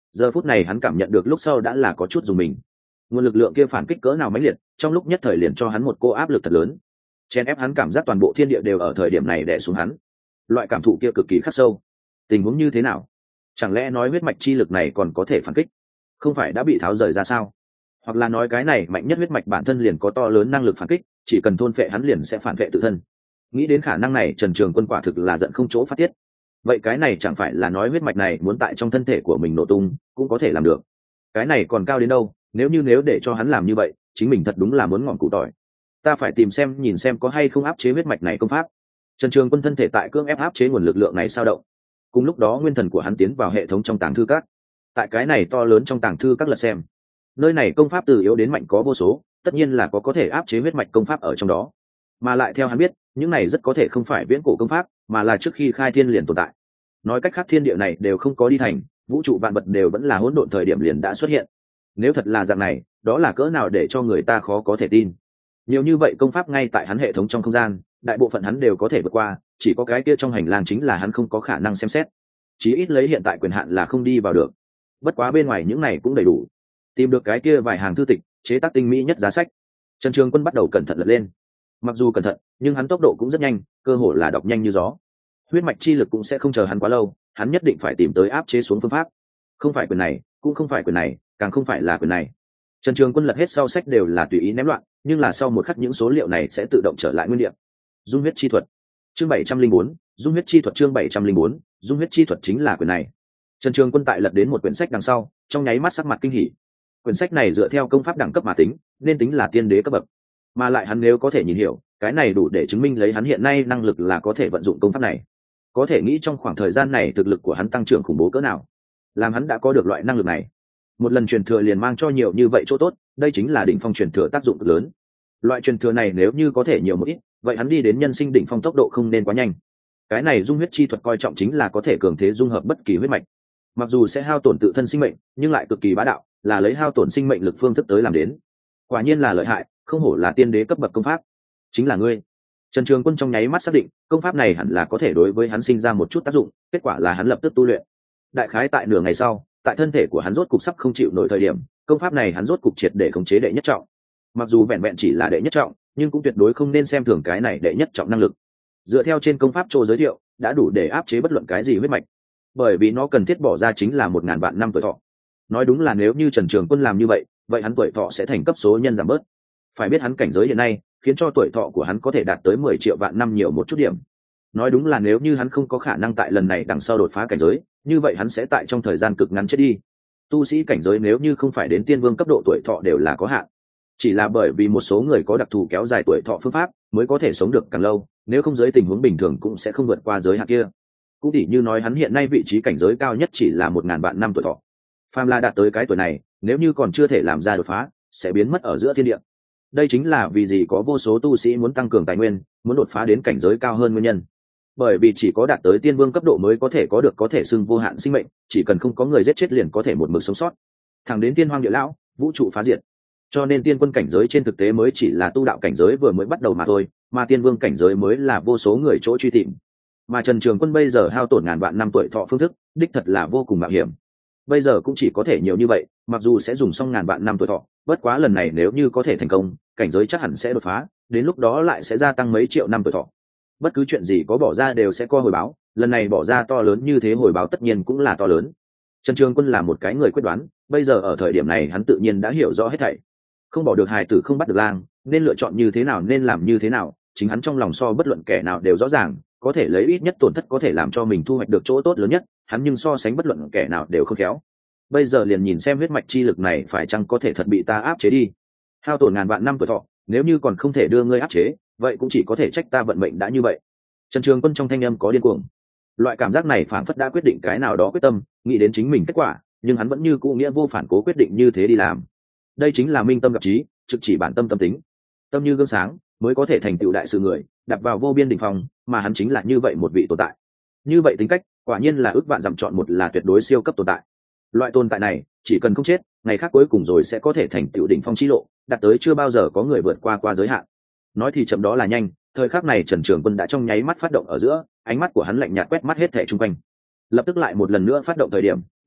giờ phút này hắn cảm nhận được lúc sau đã là có chút dùng mình. Nguồn lực lượng kia phản kích cỡ nào mãnh liệt, trong lúc nhất thời liền cho hắn một cô áp lực thật lớn, chen ép hắn, cảm giác toàn bộ thiên địa đều ở thời điểm này đè xuống hắn. Loại cảm thụ kia cực kỳ khắc sâu. Tình huống như thế nào? Chẳng lẽ nói huyết mạch chi lực này còn có thể phản kích? Không phải đã bị tháo rời ra sao? Hoặc là nói cái này mạnh nhất huyết mạch bản thân liền có to lớn năng lực phản kích, chỉ cần thôn phệ hắn liền sẽ phản vệ tự thân. Nghĩ đến khả năng này, Trần Trường Quân quả thực là giận không chỗ phát tiết. Vậy cái này chẳng phải là nói huyết mạch này muốn tại trong thân thể của mình nổ tung cũng có thể làm được? Cái này còn cao đến đâu, nếu để cho hắn làm như vậy, chính mình thật đúng là muốn ngọn cụ tỏi. Ta phải tìm xem nhìn xem có hay không áp chế huyết mạch này công pháp. Trần Trường Quân thân thể tại cưỡng ép áp chế nguồn lực lượng này sao động. Cùng lúc đó nguyên thần của hắn tiến vào hệ thống trong tàng thư các. Tại cái này to lớn trong tàng thư các lật xem, nơi này công pháp từ yếu đến mạnh có vô số, tất nhiên là có thể áp chế huyết mạch công pháp ở trong đó. Mà lại theo hắn biết, những này rất có thể không phải viễn cổ công pháp, mà là trước khi khai thiên liền tồn tại. Nói cách khác, thiên địa này đều không có đi thành, vũ trụ vạn vật đều vẫn là hỗn độn thời điểm liền đã xuất hiện. Nếu thật là dạng này, đó là cỡ nào để cho người ta khó có thể tin. Nhiều như vậy công pháp ngay tại hắn hệ thống trong không gian, đại bộ phận hắn đều có thể vượt qua, chỉ có cái kia trong hành lang chính là hắn không có khả năng xem xét. Chí ít lấy hiện tại quyền hạn là không đi vào được. Bất quá bên ngoài những này cũng đầy đủ. Tìm được cái kia vài hàng thư tịch, chế tác tinh mỹ nhất giá sách. Trần Trường Quân bắt đầu cẩn thận lật lên. Mặc dù cẩn thận, nhưng hắn tốc độ cũng rất nhanh, cơ hồ là đọc nhanh như gió. Huyết mạch chi lực cũng sẽ không chờ hắn quá lâu, hắn nhất định phải tìm tới áp chế xuống phương pháp. Không phải quyền này, cũng không phải quyền này, càng không phải là quyền này. Trần Trường Quân lật hết sau sách đều là tùy ý ném loạn, nhưng là sau một khắc những số liệu này sẽ tự động trở lại nguyên điểm. Dung huyết chi thuật, chương 704, dung huyết chi thuật chương 704, dung huyết chi thuật chính là quyền này. Trần Trường Quân tại lật đến một quyển sách đằng sau, trong nháy mắt sắc mặt kinh hỉ. Quyển sách này dựa theo công pháp đẳng cấp mà tính, nên tính là tiên đế cấp bậc. Mà lại hắn nếu có thể nhìn hiểu, cái này đủ để chứng minh lấy hắn hiện nay năng lực là có thể vận dụng công pháp này. Có thể nghĩ trong khoảng thời gian này thực lực của hắn tăng trưởng khủng bố cỡ nào. Làm hắn đã có được loại năng lực này, một lần truyền thừa liền mang cho nhiều như vậy chỗ tốt, đây chính là đỉnh phong truyền thừa tác dụng cực lớn. Loại truyền thừa này nếu như có thể nhiều một ít, vậy hắn đi đến nhân sinh đỉnh phong tốc độ không nên quá nhanh. Cái này dung huyết chi thuật coi trọng chính là có thể cường thế dung hợp bất kỳ huyết mạch. Mặc dù sẽ hao tổn tự thân sinh mệnh, nhưng lại cực kỳ bá đạo, là lấy hao tổn sinh mệnh lực phương thức tới làm đến. Quả nhiên là lợi hại, không hổ là tiên đế cấp bậc công pháp. Chính là ngươi. Trần Trường Quân trong nháy mắt xác định, công pháp này hẳn là có thể đối với hắn sinh ra một chút tác dụng, kết quả là hắn lập tức tu luyện. Đại khái tại nửa ngày sau, tại thân thể của hắn rốt cục sắp không chịu nổi thời điểm, công pháp này hắn rốt cục triệt để khống chế đệ nhất trọng. Mặc dù vẹn vẹn chỉ là đệ nhất trọng, nhưng cũng tuyệt đối không nên xem thường cái này đệ nhất trọng năng lực. Dựa theo trên công pháp trô giới thiệu, đã đủ để áp chế bất luận cái gì huyết mạch, bởi vì nó cần thiết bỏ ra chính là 1000 vạn năm tuổi thọ. Nói đúng là nếu như Trần Trường Quân làm như vậy, vậy hắn tuổi thọ sẽ thành cấp số nhân giảm bớt. Phải biết hắn cảnh giới hiện nay, khiến cho tuổi thọ của hắn có thể đạt tới 10 triệu vạn năm nhiều một chút điểm. Nói đúng là nếu như hắn không có khả năng tại lần này đằng sau đột phá cảnh giới, như vậy hắn sẽ tại trong thời gian cực ngắn chết đi. Tu sĩ cảnh giới nếu như không phải đến tiên vương cấp độ tuổi thọ đều là có hạn. Chỉ là bởi vì một số người có đặc thù kéo dài tuổi thọ phương pháp mới có thể sống được càng lâu, nếu không giới tình huống bình thường cũng sẽ không vượt qua giới hạn kia. Cũng tỉ như nói hắn hiện nay vị trí cảnh giới cao nhất chỉ là 1000 vạn năm tuổi thọ. Phàm là đạt tới cái tuổi này, nếu như còn chưa thể làm ra đột phá, sẽ biến mất ở giữa thiên địa. Đây chính là vì gì có vô số tu sĩ muốn tăng cường tài nguyên, muốn đột phá đến cảnh giới cao hơn nguyên nhân. Bởi vì chỉ có đạt tới tiên vương cấp độ mới có thể có được có thể xưng vô hạn sinh mệnh, chỉ cần không có người giết chết liền có thể một mực sống sót. Thẳng đến tiên hoang địa lão, vũ trụ phá diệt. Cho nên tiên quân cảnh giới trên thực tế mới chỉ là tu đạo cảnh giới vừa mới bắt đầu mà thôi, mà tiên vương cảnh giới mới là vô số người chỗ truy tìm. Mà Trần Trường Quân bây giờ hao tổn ngàn vạn năm tuổi thọ phương thức, đích thật là vô cùng mạo hiểm. Bây giờ cũng chỉ có thể nhiều như vậy, mặc dù sẽ dùng xong ngàn vạn năm tuổi thọ, bất quá lần này nếu như có thể thành công, cảnh giới chắc hẳn sẽ đột phá, đến lúc đó lại sẽ gia tăng mấy triệu năm tuổi thọ. Bất cứ chuyện gì có bỏ ra đều sẽ có hồi báo, lần này bỏ ra to lớn như thế hồi báo tất nhiên cũng là to lớn. Trần Trường Quân là một cái người quyết đoán, bây giờ ở thời điểm này hắn tự nhiên đã hiểu rõ hết thảy. Không bỏ được hài tử không bắt được lang, nên lựa chọn như thế nào nên làm như thế nào, chính hắn trong lòng so bất luận kẻ nào đều rõ ràng, có thể lấy ít nhất tổn thất có thể làm cho mình thu hoạch được chỗ tốt lớn nhất, hắn nhưng so sánh bất luận kẻ nào đều không khéo. Bây giờ liền nhìn xem huyết mạch chi lực này phải chăng có thể thật bị ta áp chế đi. Hao tổn ngàn vạn năm tuổi thọ, nếu như còn không thể đưa ngươi áp chế, vậy cũng chỉ có thể trách ta vận mệnh đã như vậy. Trần Trường Quân trong thanh âm có điên cuồng. Loại cảm giác này phảng phất đã quyết định cái nào đó quyết tâm, nghĩ đến chính mình kết quả, nhưng hắn vẫn như cũ nghĩa vô phản cố quyết định như thế đi làm. Đây chính là minh tâm gặp trí, trực chỉ bản tâm tâm tính. Tâm như gương sáng, mới có thể thành tựu đại sự người, đặt vào vô biên đỉnh phong, mà hắn chính là như vậy một vị tồn tại. Như vậy tính cách, quả nhiên là ước vạn dặm chọn một là tuyệt đối siêu cấp tồn tại. Loại tồn tại này, chỉ cần không chết, ngày khác cuối cùng rồi sẽ có thể thành tựu đỉnh phong chi lộ, đạt tới chưa bao giờ có người vượt qua giới hạn. Nói thì chậm đó là nhanh, thời khắc này Trần Trường Quân đã trong nháy mắt phát động ở giữa, ánh mắt của hắn lạnh nhạt quét mắt hết thảy xung quanh. Lập tức lại một lần nữa phát động thời điểm,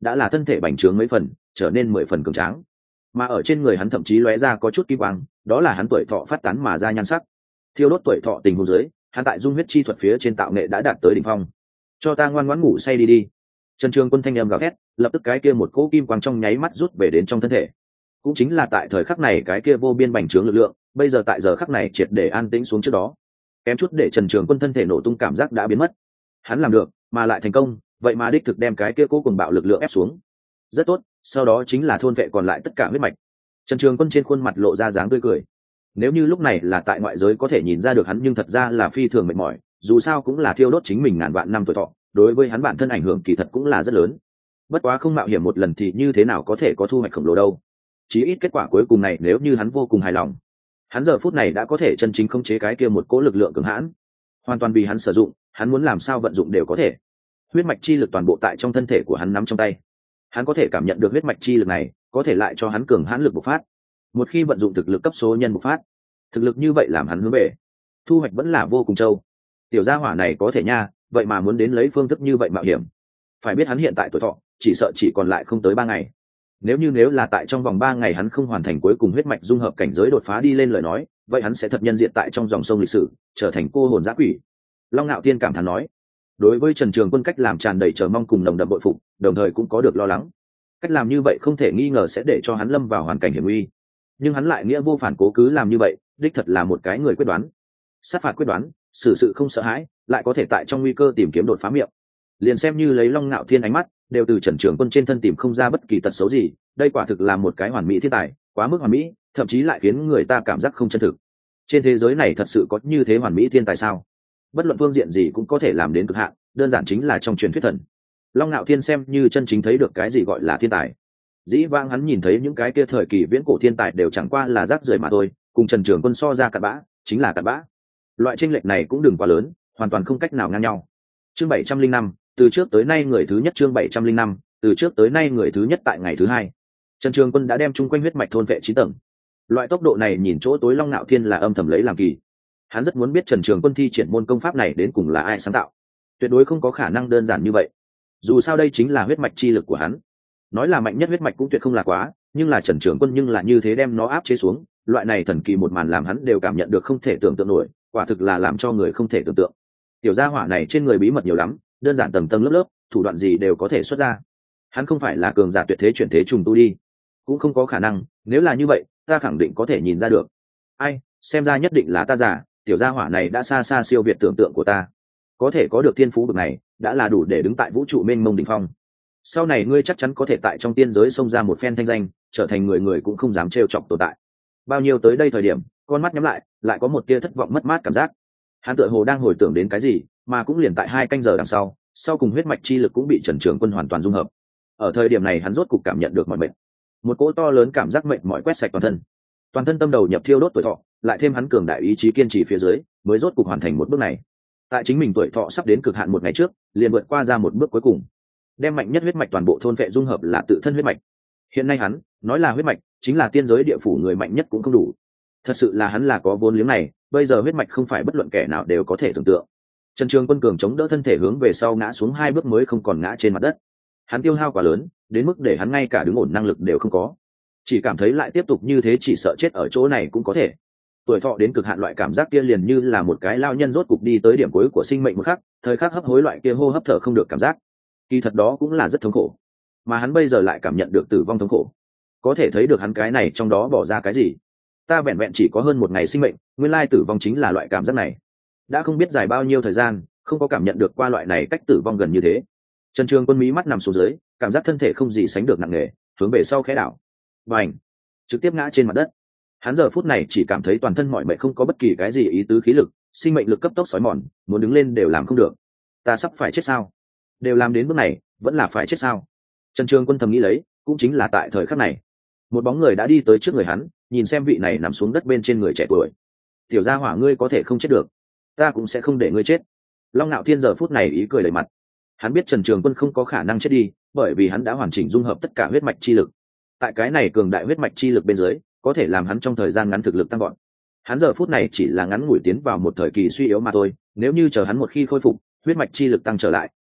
đã là thân thể bành trướng mấy phần, trở nên 10 phần cường tráng. Mà ở trên người hắn thậm chí lóe ra có chút kim quang, đó là hắn tuổi thọ phát tán mà ra nhan sắc. Thiêu đốt tuổi thọ tình huống dưới, hắn tại dung huyết chi thuật phía trên tạo nghệ đã đạt tới đỉnh phong. Cho ta ngoan ngoãn ngủ say đi đi. Trần Trường Quân thanh âm gào thét, lập tức cái kia một cỗ kim quang trong nháy mắt rút về đến trong thân thể. Cũng chính là tại thời khắc này cái kia vô biên bành trướng lực lượng, bây giờ tại giờ khắc này triệt để an tĩnh xuống trước đó. Kém chút để Trần Trường Quân thân thể nổ tung cảm giác đã biến mất. Hắn làm được, mà lại thành công, vậy mà đích thực đem cái kia cố cùng bạo lực lượng ép xuống. Rất tốt, sau đó chính là thôn vệ còn lại tất cả huyết mạch. Trần Trường Quân trên khuôn mặt lộ ra dáng tươi cười. Nếu như lúc này là tại ngoại giới có thể nhìn ra được hắn, nhưng thật ra là phi thường mệt mỏi, dù sao cũng là thiêu đốt chính mình ngàn vạn năm tuổi thọ, đối với hắn bản thân ảnh hưởng kỳ thật cũng là rất lớn. Bất quá không mạo hiểm một lần thì như thế nào có thể có thu hoạch khổng lồ đâu. Chí ít kết quả cuối cùng này nếu như hắn vô cùng hài lòng, hắn giờ phút này đã có thể chân chính khống chế cái kia một cỗ lực lượng cường hãn, hoàn toàn vì hắn sử dụng, hắn muốn làm sao vận dụng đều có thể. Huyết mạch chi lực toàn bộ tại trong thân thể của hắn nắm trong tay, hắn có thể cảm nhận được huyết mạch chi lực này có thể lại cho hắn cường hãn lực bộc phát. Một khi vận dụng thực lực cấp số nhân bộc phát, thực lực như vậy làm hắn hướng về thu hoạch vẫn là vô cùng trâu. Tiểu gia hỏa này có thể nha, vậy mà muốn đến lấy phương thức như vậy mạo hiểm. Phải biết hắn hiện tại tuổi thọ chỉ sợ chỉ còn lại không tới 3 ngày. Nếu là tại trong vòng 3 ngày hắn không hoàn thành cuối cùng huyết mạch dung hợp cảnh giới đột phá đi lên lời nói, vậy hắn sẽ thật nhân diện tại trong dòng sông lịch sử, trở thành cô hồn dã quỷ. Long Nạo Thiên cảm thán nói. Đối với Trần Trường Quân cách làm tràn đầy chờ mong cùng nồng đậm bội phục, đồng thời cũng có được lo lắng. Cách làm như vậy không thể nghi ngờ sẽ để cho hắn lâm vào hoàn cảnh hiểm nguy, nhưng hắn lại nghĩa vô phản cố cứ làm như vậy, đích thật là một cái người quyết đoán, sát phạt quyết đoán, xử sự không sợ hãi, lại có thể tại trong nguy cơ tìm kiếm đột phá miệng. Liền xem như lấy Long Nạo Thiên ánh mắt, đều từ Trần Trường Quân trên thân tìm không ra bất kỳ tật xấu gì, đây quả thực là một cái hoàn mỹ thiên tài, quá mức hoàn mỹ, thậm chí lại khiến người ta cảm giác không chân thực. Trên thế giới này thật sự có như thế hoàn mỹ thiên tài sao? Bất luận phương diện gì cũng có thể làm đến cực hạn, đơn giản chính là trong truyền thuyết thần. Long Nạo Thiên xem như chân chính thấy được cái gì gọi là thiên tài. Dĩ vãng hắn nhìn thấy những cái kia thời kỳ viễn cổ thiên tài đều chẳng qua là rác rưởi mà thôi, cùng Trần Trường Quân so ra cặn bã, chính là cặn bã. Loại chênh lệch này cũng đừng quá lớn, hoàn toàn không cách nào ngang nhau. Chương 705, từ trước tới nay người thứ nhất. Chương 705, từ trước tới nay người thứ nhất. Tại ngày thứ hai, Trần Trường Quân đã đem chung quanh huyết mạch thôn vệ 9 tầng. Loại tốc độ này nhìn chỗ tối Long Nạo Thiên là âm thầm lấy làm kỳ. Hắn rất muốn biết Trần Trường Quân thi triển môn công pháp này đến cùng là ai sáng tạo. Tuyệt đối không có khả năng đơn giản như vậy. Dù sao đây chính là huyết mạch chi lực của hắn. Nói là mạnh nhất huyết mạch cũng tuyệt không là quá, nhưng là Trần Trường Quân nhưng là như thế đem nó áp chế xuống, loại này thần kỳ một màn làm hắn đều cảm nhận được không thể tưởng tượng nổi, quả thực là làm cho người không thể tưởng tượng. Tiểu gia hỏa này trên người bí mật nhiều lắm, đơn giản tầng tầng lớp lớp, thủ đoạn gì đều có thể xuất ra. Hắn không phải là cường giả tuyệt thế chuyển thế trùng tu đi, cũng không có khả năng, nếu là như vậy, ta khẳng định có thể nhìn ra được. Ai, xem ra nhất định là ta giả, tiểu gia hỏa này đã xa xa siêu việt tưởng tượng của ta. Có thể có được thiên phú bậc này, đã là đủ để đứng tại vũ trụ mênh mông đỉnh phong. Sau này ngươi chắc chắn có thể tại trong tiên giới xông ra một phen thanh danh, trở thành người người cũng không dám trêu chọc tồn tại. Bao nhiêu tới đây thời điểm, con mắt nhắm lại có một tia thất vọng mất mát cảm giác. Hắn tựa hồ đang hồi tưởng đến cái gì, mà cũng liền tại 2 canh giờ đằng sau cùng huyết mạch chi lực cũng bị Trần Trường Quân hoàn toàn dung hợp. Ở thời điểm này hắn rốt cục cảm nhận được mọi mệt, một cỗ to lớn cảm giác mệt mỏi quét sạch toàn thân tâm đầu nhập thiêu đốt tuổi thọ, lại thêm hắn cường đại ý chí kiên trì phía dưới, mới rốt cục hoàn thành một bước này. Tại chính mình tuổi thọ sắp đến cực hạn một ngày trước, liền vượt qua ra một bước cuối cùng, đem mạnh nhất huyết mạch toàn bộ thôn vệ dung hợp là tự thân huyết mạch. Hiện nay hắn nói là huyết mạch, chính là tiên giới địa phủ người mạnh nhất cũng không đủ. Thật sự là hắn là có vốn liếng này, bây giờ huyết mạch không phải bất luận kẻ nào đều có thể tưởng tượng. Trần Trường Quân cường chống đỡ thân thể hướng về sau ngã xuống 2 bước mới không còn ngã trên mặt đất. Hắn tiêu hao quá lớn, đến mức để hắn ngay cả đứng ổn năng lực đều không có, chỉ cảm thấy lại tiếp tục như thế chỉ sợ chết ở chỗ này cũng có thể. Tuổi thọ đến cực hạn loại cảm giác kia liền như là một cái lao nhân rốt cục đi tới điểm cuối của sinh mệnh một khắc, thời khắc hấp hối loại kia hô hấp thở không được cảm giác. Kỳ thật đó cũng là rất thống khổ, mà hắn bây giờ lại cảm nhận được tử vong thống khổ. Có thể thấy được hắn cái này trong đó bỏ ra cái gì. Ta vẹn vẹn chỉ có hơn 1 ngày sinh mệnh, nguyên lai tử vong chính là loại cảm giác này. Đã không biết dài bao nhiêu thời gian, không có cảm nhận được qua loại này cách tử vong gần như thế. Trần Trường Quân mí mắt nằm xuống dưới, cảm giác thân thể không gì sánh được nặng nề, hướng về sau khẽ đảo, bành, trực tiếp ngã trên mặt đất. Hắn giờ phút này chỉ cảm thấy toàn thân mỏi mệt, không có bất kỳ cái gì ý tứ khí lực, sinh mệnh lực cấp tốc xói mòn, muốn đứng lên đều làm không được. Ta sắp phải chết sao? Đều làm đến bước này, vẫn là phải chết sao? Trần Trường Quân thầm nghĩ lấy, cũng chính là tại thời khắc này, một bóng người đã đi tới trước người hắn, nhìn xem vị này nằm xuống đất bên trên người trẻ tuổi. Tiểu gia hỏa, ngươi có thể không chết được, ta cũng sẽ không để ngươi chết. Long Nạo Thiên giờ phút này ý cười đầy mặt. Hắn biết Trần Trường Quân không có khả năng chết đi, bởi vì hắn đã hoàn chỉnh dung hợp tất cả huyết mạch chi lực. Tại cái này cường đại huyết mạch chi lực bên dưới, có thể làm hắn trong thời gian ngắn thực lực tăng vọt. Hắn giờ phút này chỉ là ngắn ngủi tiến vào một thời kỳ suy yếu mà thôi, nếu như chờ hắn một khi khôi phục, huyết mạch chi lực tăng trở lại,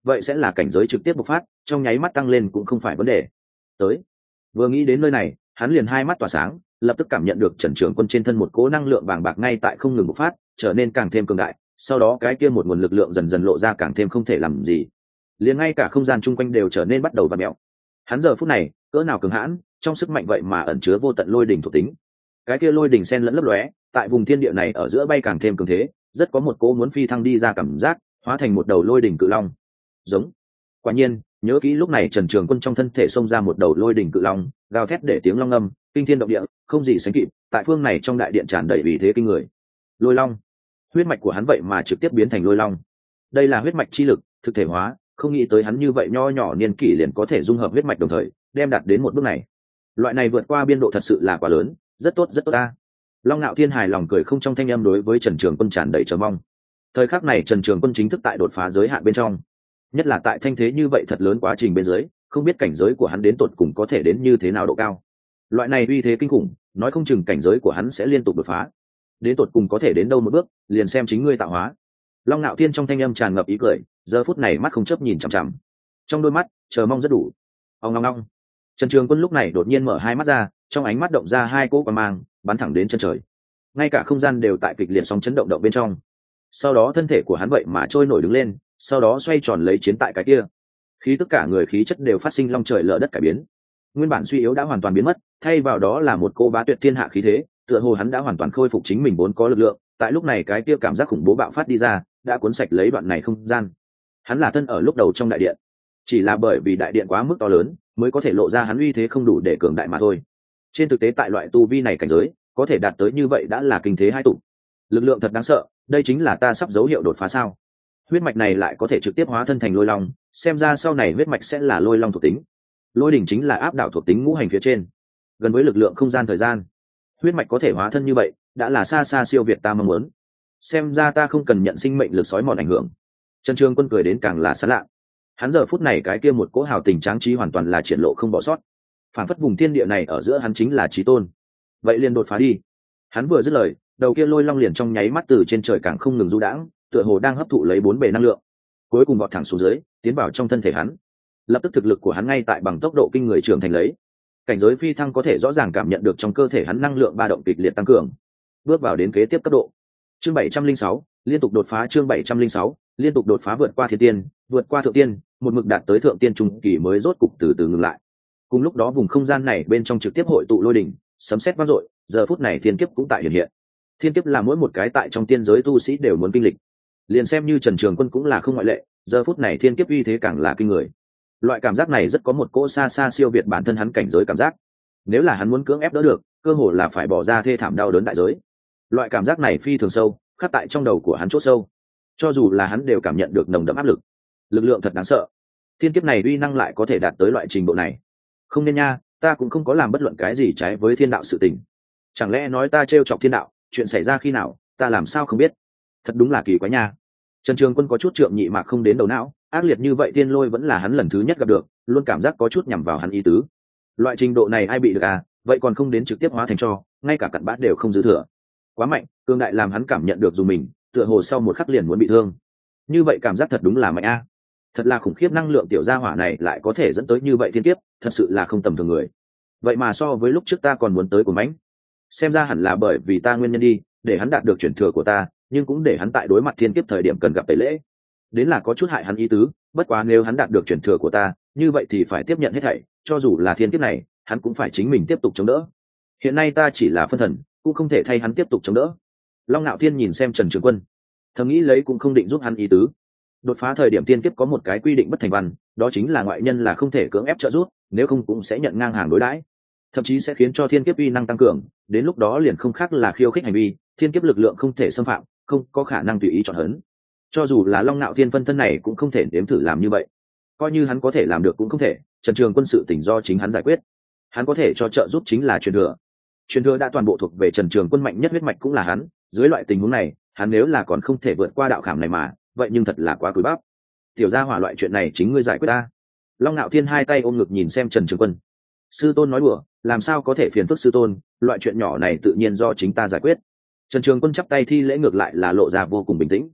vậy sẽ là cảnh giới trực tiếp bộc phát, trong nháy mắt tăng lên cũng không phải vấn đề. Tới, vừa nghĩ đến nơi này, hắn liền hai mắt tỏa sáng, lập tức cảm nhận được Trần Trường Quân trên thân một cỗ năng lượng bàng bạc ngay tại không ngừng bộc phát, trở nên càng thêm cường đại. Sau đó cái kia một nguồn lực lượng dần dần lộ ra càng thêm không thể làm gì, liền ngay cả không gian chung quanh đều trở nên bắt đầu vặn mèo. Hắn giờ phút này cỡ nào cường hãn, trong sức mạnh vậy mà ẩn chứa vô tận lôi đỉnh thuộc tính. Cái kia lôi đỉnh xen lẫn lấp lóe, tại vùng thiên địa này ở giữa bay càng thêm cường thế, rất có một cỗ muốn phi thăng đi ra cảm giác, hóa thành một đầu lôi đỉnh cự long. Giống. Quả nhiên, nhớ kỹ lúc này Trần Trường Quân trong thân thể xông ra một đầu lôi đỉnh cự long, gào thét để tiếng long ngâm, kinh thiên động địa, không gì sánh kịp, tại phương này trong đại điện tràn đầy uy thế kinh người. Lôi long, huyết mạch của hắn vậy mà trực tiếp biến thành lôi long. Đây là huyết mạch chi lực, thực thể hóa, không nghĩ tới hắn như vậy nho nhỏ niên kỷ liền có thể dung hợp huyết mạch đồng thời, đem đạt đến một bước này. Loại này vượt qua biên độ thật sự là quá lớn, rất tốt ta. Long Nạo Thiên hài lòng cười không trong thanh âm đối với Trần Trường Quân tràn đầy chờ mong. Thời khắc này Trần Trường Quân chính thức tại đột phá giới hạn bên trong, nhất là tại thanh thế như vậy thật lớn quá trình bên dưới, không biết cảnh giới của hắn đến tột cùng có thể đến như thế nào độ cao. Loại này uy thế kinh khủng, nói không chừng cảnh giới của hắn sẽ liên tục đột phá, đến tột cùng có thể đến đâu một bước, liền xem chính ngươi tạo hóa. Long Nạo Thiên trong thanh âm tràn ngập ý cười, giờ phút này mắt không chớp nhìn chằm chằm, trong đôi mắt chờ mong rất đủ. Ong ong ong. Trần Trường Quân lúc này đột nhiên mở hai mắt ra, trong ánh mắt động ra hai cỗ quang mang, bắn thẳng đến chân trời. Ngay cả không gian đều tại kịch liệt sóng chấn động bên trong. Sau đó thân thể của hắn vậy mà trôi nổi đứng lên, sau đó xoay tròn lấy chiến tại cái kia. Khí tất cả người khí chất đều phát sinh long trời lở đất cải biến. Nguyên bản suy yếu đã hoàn toàn biến mất, thay vào đó là một cô bá tuyệt thiên hạ khí thế, tựa hồ hắn đã hoàn toàn khôi phục chính mình vốn có lực lượng. Tại lúc này cái kia cảm giác khủng bố bạo phát đi ra, đã cuốn sạch lấy đoạn này không gian. Hắn là thân ở lúc đầu trong đại điện, chỉ là bởi vì đại điện quá mức to lớn, mới có thể lộ ra hắn uy thế không đủ để cường đại mà thôi. Trên thực tế tại loại tu vi này cảnh giới, có thể đạt tới như vậy đã là kinh thế hai tụ. Lực lượng thật đáng sợ, đây chính là ta sắp dấu hiệu đột phá sao? Huyết mạch này lại có thể trực tiếp hóa thân thành lôi long, xem ra sau này huyết mạch sẽ là lôi long thuộc tính. Lôi đỉnh chính là áp đảo thuộc tính ngũ hành phía trên, gần với lực lượng không gian thời gian. Huyết mạch có thể hóa thân như vậy, đã là xa xa siêu việt ta mong muốn. Xem ra ta không cần nhận sinh mệnh lực sói mòn ảnh hưởng. Trần Trường Quân cười đến càng là sán lạ. Hắn giờ phút này cái kia một cỗ hào tình tráng trí hoàn toàn là triển lộ không bỏ sót. Phản phất vùng thiên địa này ở giữa hắn chính là chí tôn. Vậy liền đột phá đi. Hắn vừa dứt lời, đầu kia lôi long liền trong nháy mắt từ trên trời càng không ngừng du đãng, tựa hồ đang hấp thụ lấy bốn bề năng lượng, cuối cùng vọt thẳng xuống dưới, tiến vào trong thân thể hắn. Lập tức thực lực của hắn ngay tại bằng tốc độ kinh người trưởng thành lấy. Cảnh giới phi thăng có thể rõ ràng cảm nhận được trong cơ thể hắn năng lượng ba động kịch liệt tăng cường, bước vào đến kế tiếp cấp độ. Chương 706, liên tục đột phá. Chương 706, liên tục đột phá, vượt qua thiên tiên, vượt qua thượng tiên, một mực đạt tới thượng tiên trung kỳ mới rốt cục từ từ ngừng lại. Cùng lúc đó vùng không gian này bên trong trực tiếp hội tụ lôi đỉnh, sấm sét vang dội, giờ phút này thiên kiếp cũng tại hiện hiện. Thiên kiếp là mỗi một cái tại trong tiên giới tu sĩ đều muốn kinh lịch, liền xem như Trần Trường Quân cũng là không ngoại lệ. Giờ phút này thiên kiếp uy thế càng là kinh người. Loại cảm giác này rất có một cỗ xa xa siêu việt bản thân hắn cảnh giới cảm giác. Nếu là hắn muốn cưỡng ép đỡ được, cơ hồ là phải bỏ ra thê thảm đau đớn đại giới. Loại cảm giác này phi thường sâu, khắc tại trong đầu của hắn chỗ sâu. Cho dù là hắn đều cảm nhận được nồng đậm áp lực. Lực lượng thật đáng sợ. Thiên kiếp này uy năng lại có thể đạt tới loại trình độ này. Không nên nha, ta cũng không có làm bất luận cái gì trái với thiên đạo sự tình. Chẳng lẽ nói ta trêu chọc thiên đạo, chuyện xảy ra khi nào, ta làm sao không biết. Thật đúng là kỳ quái nha. Trần Trường Quân có chút trượng nhị mạc không đến đầu não, ác liệt như vậy thiên lôi vẫn là hắn lần thứ nhất gặp được, luôn cảm giác có chút nhằm vào hắn ý tứ. Loại trình độ này ai bị được à, vậy còn không đến trực tiếp hóa thành cho, ngay cả cặn bát đều không dư thừa. Quá mạnh, cương đại làm hắn cảm nhận được dù mình, tựa hồ sau một khắc liền muốn bị thương. Như vậy cảm giác thật đúng là mạnh a. Thật là khủng khiếp, năng lượng tiểu gia hỏa này lại có thể dẫn tới như vậy thiên kiếp, thật sự là không tầm thường người. Vậy mà so với lúc trước ta còn muốn tới của mãnh. Xem ra hẳn là bởi vì ta nguyên nhân đi, để hắn đạt được truyền thừa của ta, nhưng cũng để hắn tại đối mặt thiên kiếp thời điểm cần gặp tẩy lễ. Đến là có chút hại hắn ý tứ, bất quá nếu hắn đạt được truyền thừa của ta, như vậy thì phải tiếp nhận hết thảy, cho dù là thiên kiếp này, hắn cũng phải chính mình tiếp tục chống đỡ. Hiện nay ta chỉ là phân thần, cũng không thể thay hắn tiếp tục chống đỡ. Long Nạo Thiên nhìn xem Trần Trường Quân, thầm nghĩ lấy cũng không định giúp hắn ý tứ. Đột phá thời điểm tiên kiếp có một cái quy định bất thành văn, đó chính là ngoại nhân là không thể cưỡng ép trợ giúp, nếu không cũng sẽ nhận ngang hàng đối đãi, thậm chí sẽ khiến cho thiên kiếp uy năng tăng cường, đến lúc đó liền không khác là khiêu khích hành vi, thiên kiếp lực lượng không thể xâm phạm, không có khả năng tùy ý chọn hấn. Cho dù là Long Nạo Thiên phân thân này cũng không thể nếm thử làm như vậy, coi như hắn có thể làm được cũng không thể. Trần Trường Quân sự tình do chính hắn giải quyết, hắn có thể cho trợ giúp chính là truyền thừa đã toàn bộ thuộc về Trần Trường Quân, mạnh nhất huyết mạch cũng là hắn. Dưới loại tình huống này, hắn nếu là còn không thể vượt qua đạo khảm này mà, vậy nhưng thật là quá cúi bắp. Tiểu gia hỏa, loại chuyện này chính ngươi giải quyết ta. Long Nạo Thiên hai tay ôm ngực nhìn xem Trần Trường Quân. Sư tôn nói đùa, làm sao có thể phiền phức sư tôn, loại chuyện nhỏ này tự nhiên do chính ta giải quyết. Trần Trường Quân chắp tay thi lễ, ngược lại là lộ ra vô cùng bình tĩnh.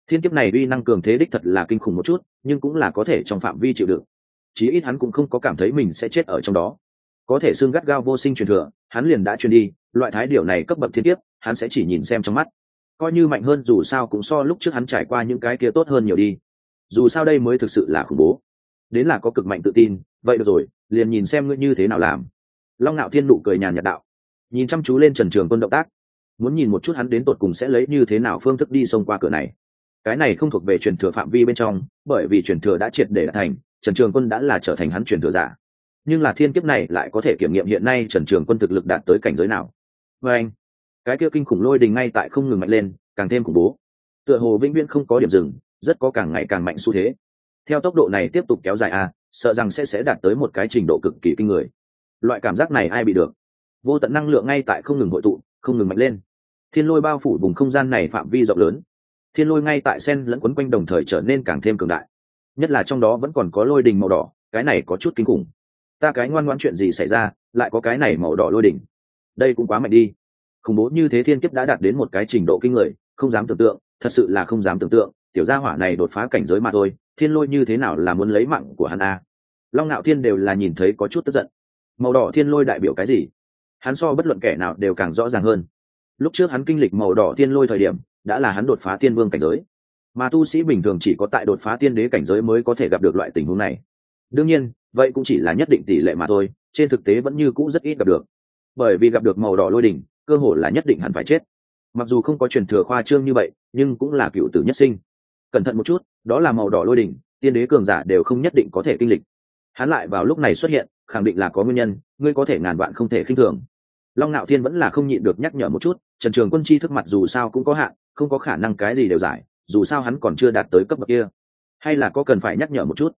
Thiên kiếp này uy năng cường thế đích thật là kinh khủng một chút, nhưng cũng là có thể trong phạm vi chịu đựng. Chí ít hắn cũng không có cảm thấy mình sẽ chết ở trong đó. Có thể xương gắt gao vô sinh truyền thừa, hắn liền đã truyền đi, loại thái điều này cấp bậc thiên kiếp, hắn sẽ chỉ nhìn xem trong mắt. Coi như mạnh hơn dù sao cũng so lúc trước hắn trải qua những cái kia tốt hơn nhiều đi. Dù sao đây mới thực sự là khủng bố. Đến là có cực mạnh tự tin, vậy được rồi, liền nhìn xem ngươi như thế nào làm. Long Nạo Thiên nụ cười nhàn nhạt đạo, nhìn chăm chú lên Trần Trường Quân động tác, muốn nhìn một chút hắn đến tột cùng sẽ lấy như thế nào phương thức đi xông qua cửa này. Cái này không thuộc về truyền thừa phạm vi bên trong, bởi vì truyền thừa đã triệt để đạt thành, Trần Trường Quân đã là trở thành hắn truyền thừa giả. Nhưng là thiên kiếp này lại có thể kiểm nghiệm hiện nay Trần Trường Quân thực lực đạt tới cảnh giới nào. Và anh, cái kia kinh khủng lôi đình ngay tại không ngừng mạnh lên, càng thêm khủng bố. Tựa hồ vĩnh viễn không có điểm dừng, rất có càng ngày càng mạnh xu thế. Theo tốc độ này tiếp tục kéo dài sợ rằng sẽ đạt tới một cái trình độ cực kỳ kinh người. Loại cảm giác này ai bị được? Vô tận năng lượng ngay tại không ngừng hội tụ, không ngừng mạnh lên. Thiên lôi bao phủ vùng không gian này phạm vi rộng lớn. Thiên lôi ngay tại xen lẫn quấn quanh đồng thời trở nên càng thêm cường đại. Nhất là trong đó vẫn còn có lôi đình màu đỏ, cái này có chút kinh khủng. Ta cái ngoan ngoãn chuyện gì xảy ra, lại có cái này màu đỏ lôi đỉnh. Đây cũng quá mạnh đi. Khủng bố như thế thiên kiếp đã đạt đến một cái trình độ kinh người, không dám tưởng tượng, thật sự là không dám tưởng tượng, tiểu gia hỏa này đột phá cảnh giới mà thôi, thiên lôi như thế nào là muốn lấy mạng của hắn a. Long Nạo Thiên đều là nhìn thấy có chút tức giận. Màu đỏ thiên lôi đại biểu cái gì? Hắn so bất luận kẻ nào đều càng rõ ràng hơn. Lúc trước hắn kinh lịch màu đỏ thiên lôi thời điểm, đã là hắn đột phá tiên vương cảnh giới. Mà tu sĩ bình thường chỉ có tại đột phá tiên đế cảnh giới mới có thể gặp được loại tình huống này. Đương nhiên, vậy cũng chỉ là nhất định tỷ lệ mà thôi, trên thực tế vẫn như cũ rất ít gặp được. Bởi vì gặp được màu đỏ lôi đỉnh, cơ hội là nhất định hẳn phải chết. Mặc dù không có truyền thừa khoa trương như vậy, nhưng cũng là cựu tử nhất sinh. Cẩn thận một chút, đó là màu đỏ lôi đỉnh, tiên đế cường giả đều không nhất định có thể kinh lịch. Hắn lại vào lúc này xuất hiện, khẳng định là có nguyên nhân, ngươi có thể ngàn vạn không thể khinh thường. Long Nạo Thiên vẫn là không nhịn được nhắc nhở một chút, Trần Trường Quân chi thức mặt dù sao cũng có hạn, không có khả năng cái gì đều giải, dù sao hắn còn chưa đạt tới cấp bậc kia. Hay là có cần phải nhắc nhở một chút?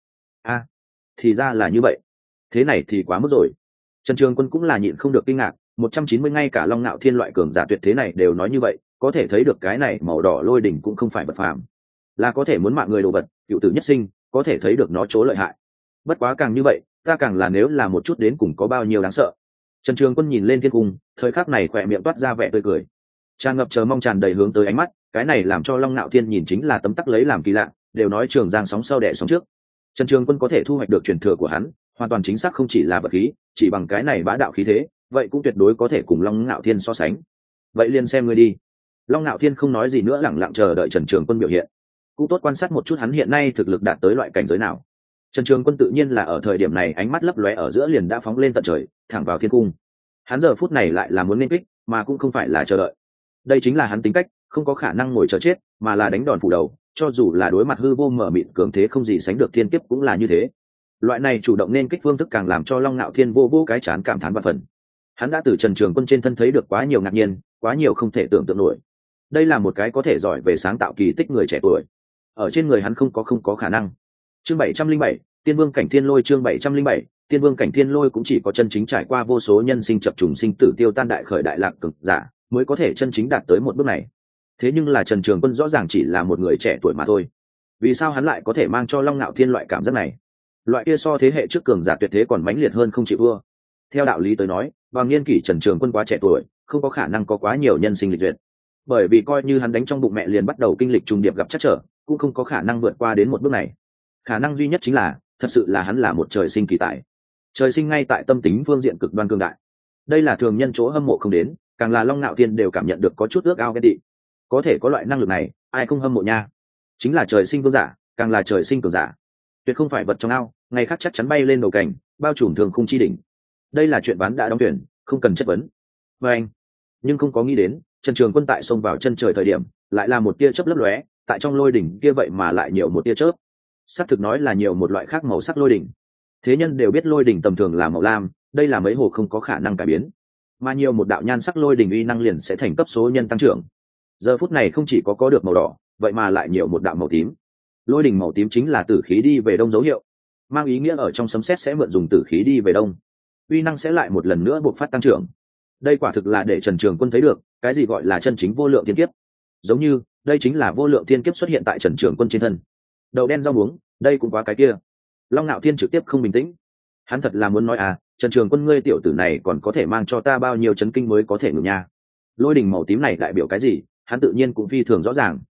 Thì ra là như vậy. Thế này thì quá mức rồi. Trần Trường Quân cũng là nhịn không được kinh ngạc, 190 ngay cả Long Nạo Thiên loại cường giả tuyệt thế này đều nói như vậy, có thể thấy được cái này màu đỏ lôi đỉnh cũng không phải vật phàm, là có thể muốn mạng người đồ vật, cựu tử nhất sinh, có thể thấy được nó chỗ lợi hại. Bất quá càng như vậy, ta càng là nếu là một chút đến cùng có bao nhiêu đáng sợ. Trần Trường Quân nhìn lên thiên cung, thời khắc này khỏe miệng toát ra vẻ tươi cười, tràn ngập chờ mong tràn đầy hướng tới ánh mắt, cái này làm cho Long Nạo Thiên nhìn chính là tấm tắc lấy làm kỳ lạ, đều nói Trường Giang sóng sau đẻ sóng trước. Trần Trường Quân có thể thu hoạch được truyền thừa của hắn, hoàn toàn chính xác không chỉ là vật khí, chỉ bằng cái này bá đạo khí thế, vậy cũng tuyệt đối có thể cùng Long Nạo Thiên so sánh. Vậy liền xem ngươi đi. Long Nạo Thiên không nói gì nữa, lẳng lặng chờ đợi Trần Trường Quân biểu hiện. Cũng tốt quan sát một chút hắn hiện nay thực lực đạt tới loại cảnh giới nào. Trần Trường Quân tự nhiên là ở thời điểm này ánh mắt lấp lóe ở giữa liền đã phóng lên tận trời, thẳng vào thiên cung. Hắn giờ phút này lại là muốn nên kích, mà cũng không phải là chờ đợi. Đây chính là hắn tính cách, không có khả năng ngồi chờ chết, mà là đánh đòn phủ đầu, cho dù là đối mặt hư vô mở mịt cường thế không gì sánh được thiên kiếp cũng là như thế. Loại này chủ động nên kích phương thức càng làm cho Long Nạo Thiên vô cái chán cảm thán vạn phần. Hắn đã từ Trần Trường Quân trên thân thấy được quá nhiều ngạc nhiên, quá nhiều không thể tưởng tượng nổi. Đây là một cái có thể giỏi về sáng tạo kỳ tích người trẻ tuổi. Ở trên người hắn không có khả năng. Chương 707, Tiên Vương cảnh Thiên Lôi. Chương 707, Tiên Vương cảnh Thiên Lôi cũng chỉ có chân chính trải qua vô số nhân sinh chập trùng sinh tử tiêu tan đại khởi đại lạc cực giả, mới có thể chân chính đạt tới một bước này. Thế nhưng là Trần Trường Quân rõ ràng chỉ là một người trẻ tuổi mà thôi. Vì sao hắn lại có thể mang cho Long Nạo Thiên loại cảm giác này? Loại kia so thế hệ trước cường giả tuyệt thế còn mãnh liệt hơn không chịu thua. Theo đạo lý tới nói, bằng niên kỷ Trần Trường Quân quá trẻ tuổi, không có khả năng có quá nhiều nhân sinh lịch duyệt. Bởi vì coi như hắn đánh trong bụng mẹ liền bắt đầu kinh lịch trùng điệp gặp trắc trở, cũng không có khả năng vượt qua đến một bước này. Khả năng duy nhất chính là, thật sự là hắn là một trời sinh kỳ tài. Trời sinh ngay tại tâm tính phương diện cực đoan cương đại. Đây là thường nhân chỗ hâm mộ không đến, càng là Long Nạo Thiên đều cảm nhận được có chút ước ao ghen tị. Có thể có loại năng lực này, ai không hâm mộ nha? Chính là trời sinh vương giả, càng là trời sinh cường giả. Tuyệt không phải vật trong ao, ngày khác chắc chắn bay lên đầu cảnh, bao trùm thường khung chi đỉnh. Đây là chuyện ván đã đóng tuyển, không cần chất vấn. Và anh, nhưng không có nghĩ đến, Trần Trường Quân tại xông vào chân trời thời điểm, lại là một tia chớp lấp lóe, tại trong lôi đỉnh kia vậy mà lại nhiều một tia chớp. Xác thực nói là nhiều một loại khác màu sắc lôi đỉnh. Thế nhân đều biết lôi đỉnh tầm thường là màu lam, đây là mấy hồ không có khả năng cải biến. Mà nhiều một đạo nhan sắc lôi đỉnh uy năng liền sẽ thành cấp số nhân tăng trưởng. Giờ phút này không chỉ có được màu đỏ, vậy mà lại nhiều một đạo màu tím. Lôi đỉnh màu tím chính là tử khí đi về đông dấu hiệu, mang ý nghĩa ở trong sấm sét sẽ mượn dùng tử khí đi về đông, uy năng sẽ lại một lần nữa bộc phát tăng trưởng. Đây quả thực là để Trần Trường Quân thấy được cái gì gọi là chân chính vô lượng thiên kiếp. Giống như đây chính là vô lượng thiên kiếp xuất hiện tại Trần Trường Quân trên thân. Đậu đen rau muống, đây cũng quá cái kia. Long Nạo Thiên trực tiếp không bình tĩnh, hắn thật là muốn nói Trần Trường Quân ngươi tiểu tử này còn có thể mang cho ta bao nhiêu chấn kinh mới có thể ngừng nha. Lôi đỉnh màu tím này đại biểu cái gì, hắn tự nhiên cũng phi thường rõ ràng.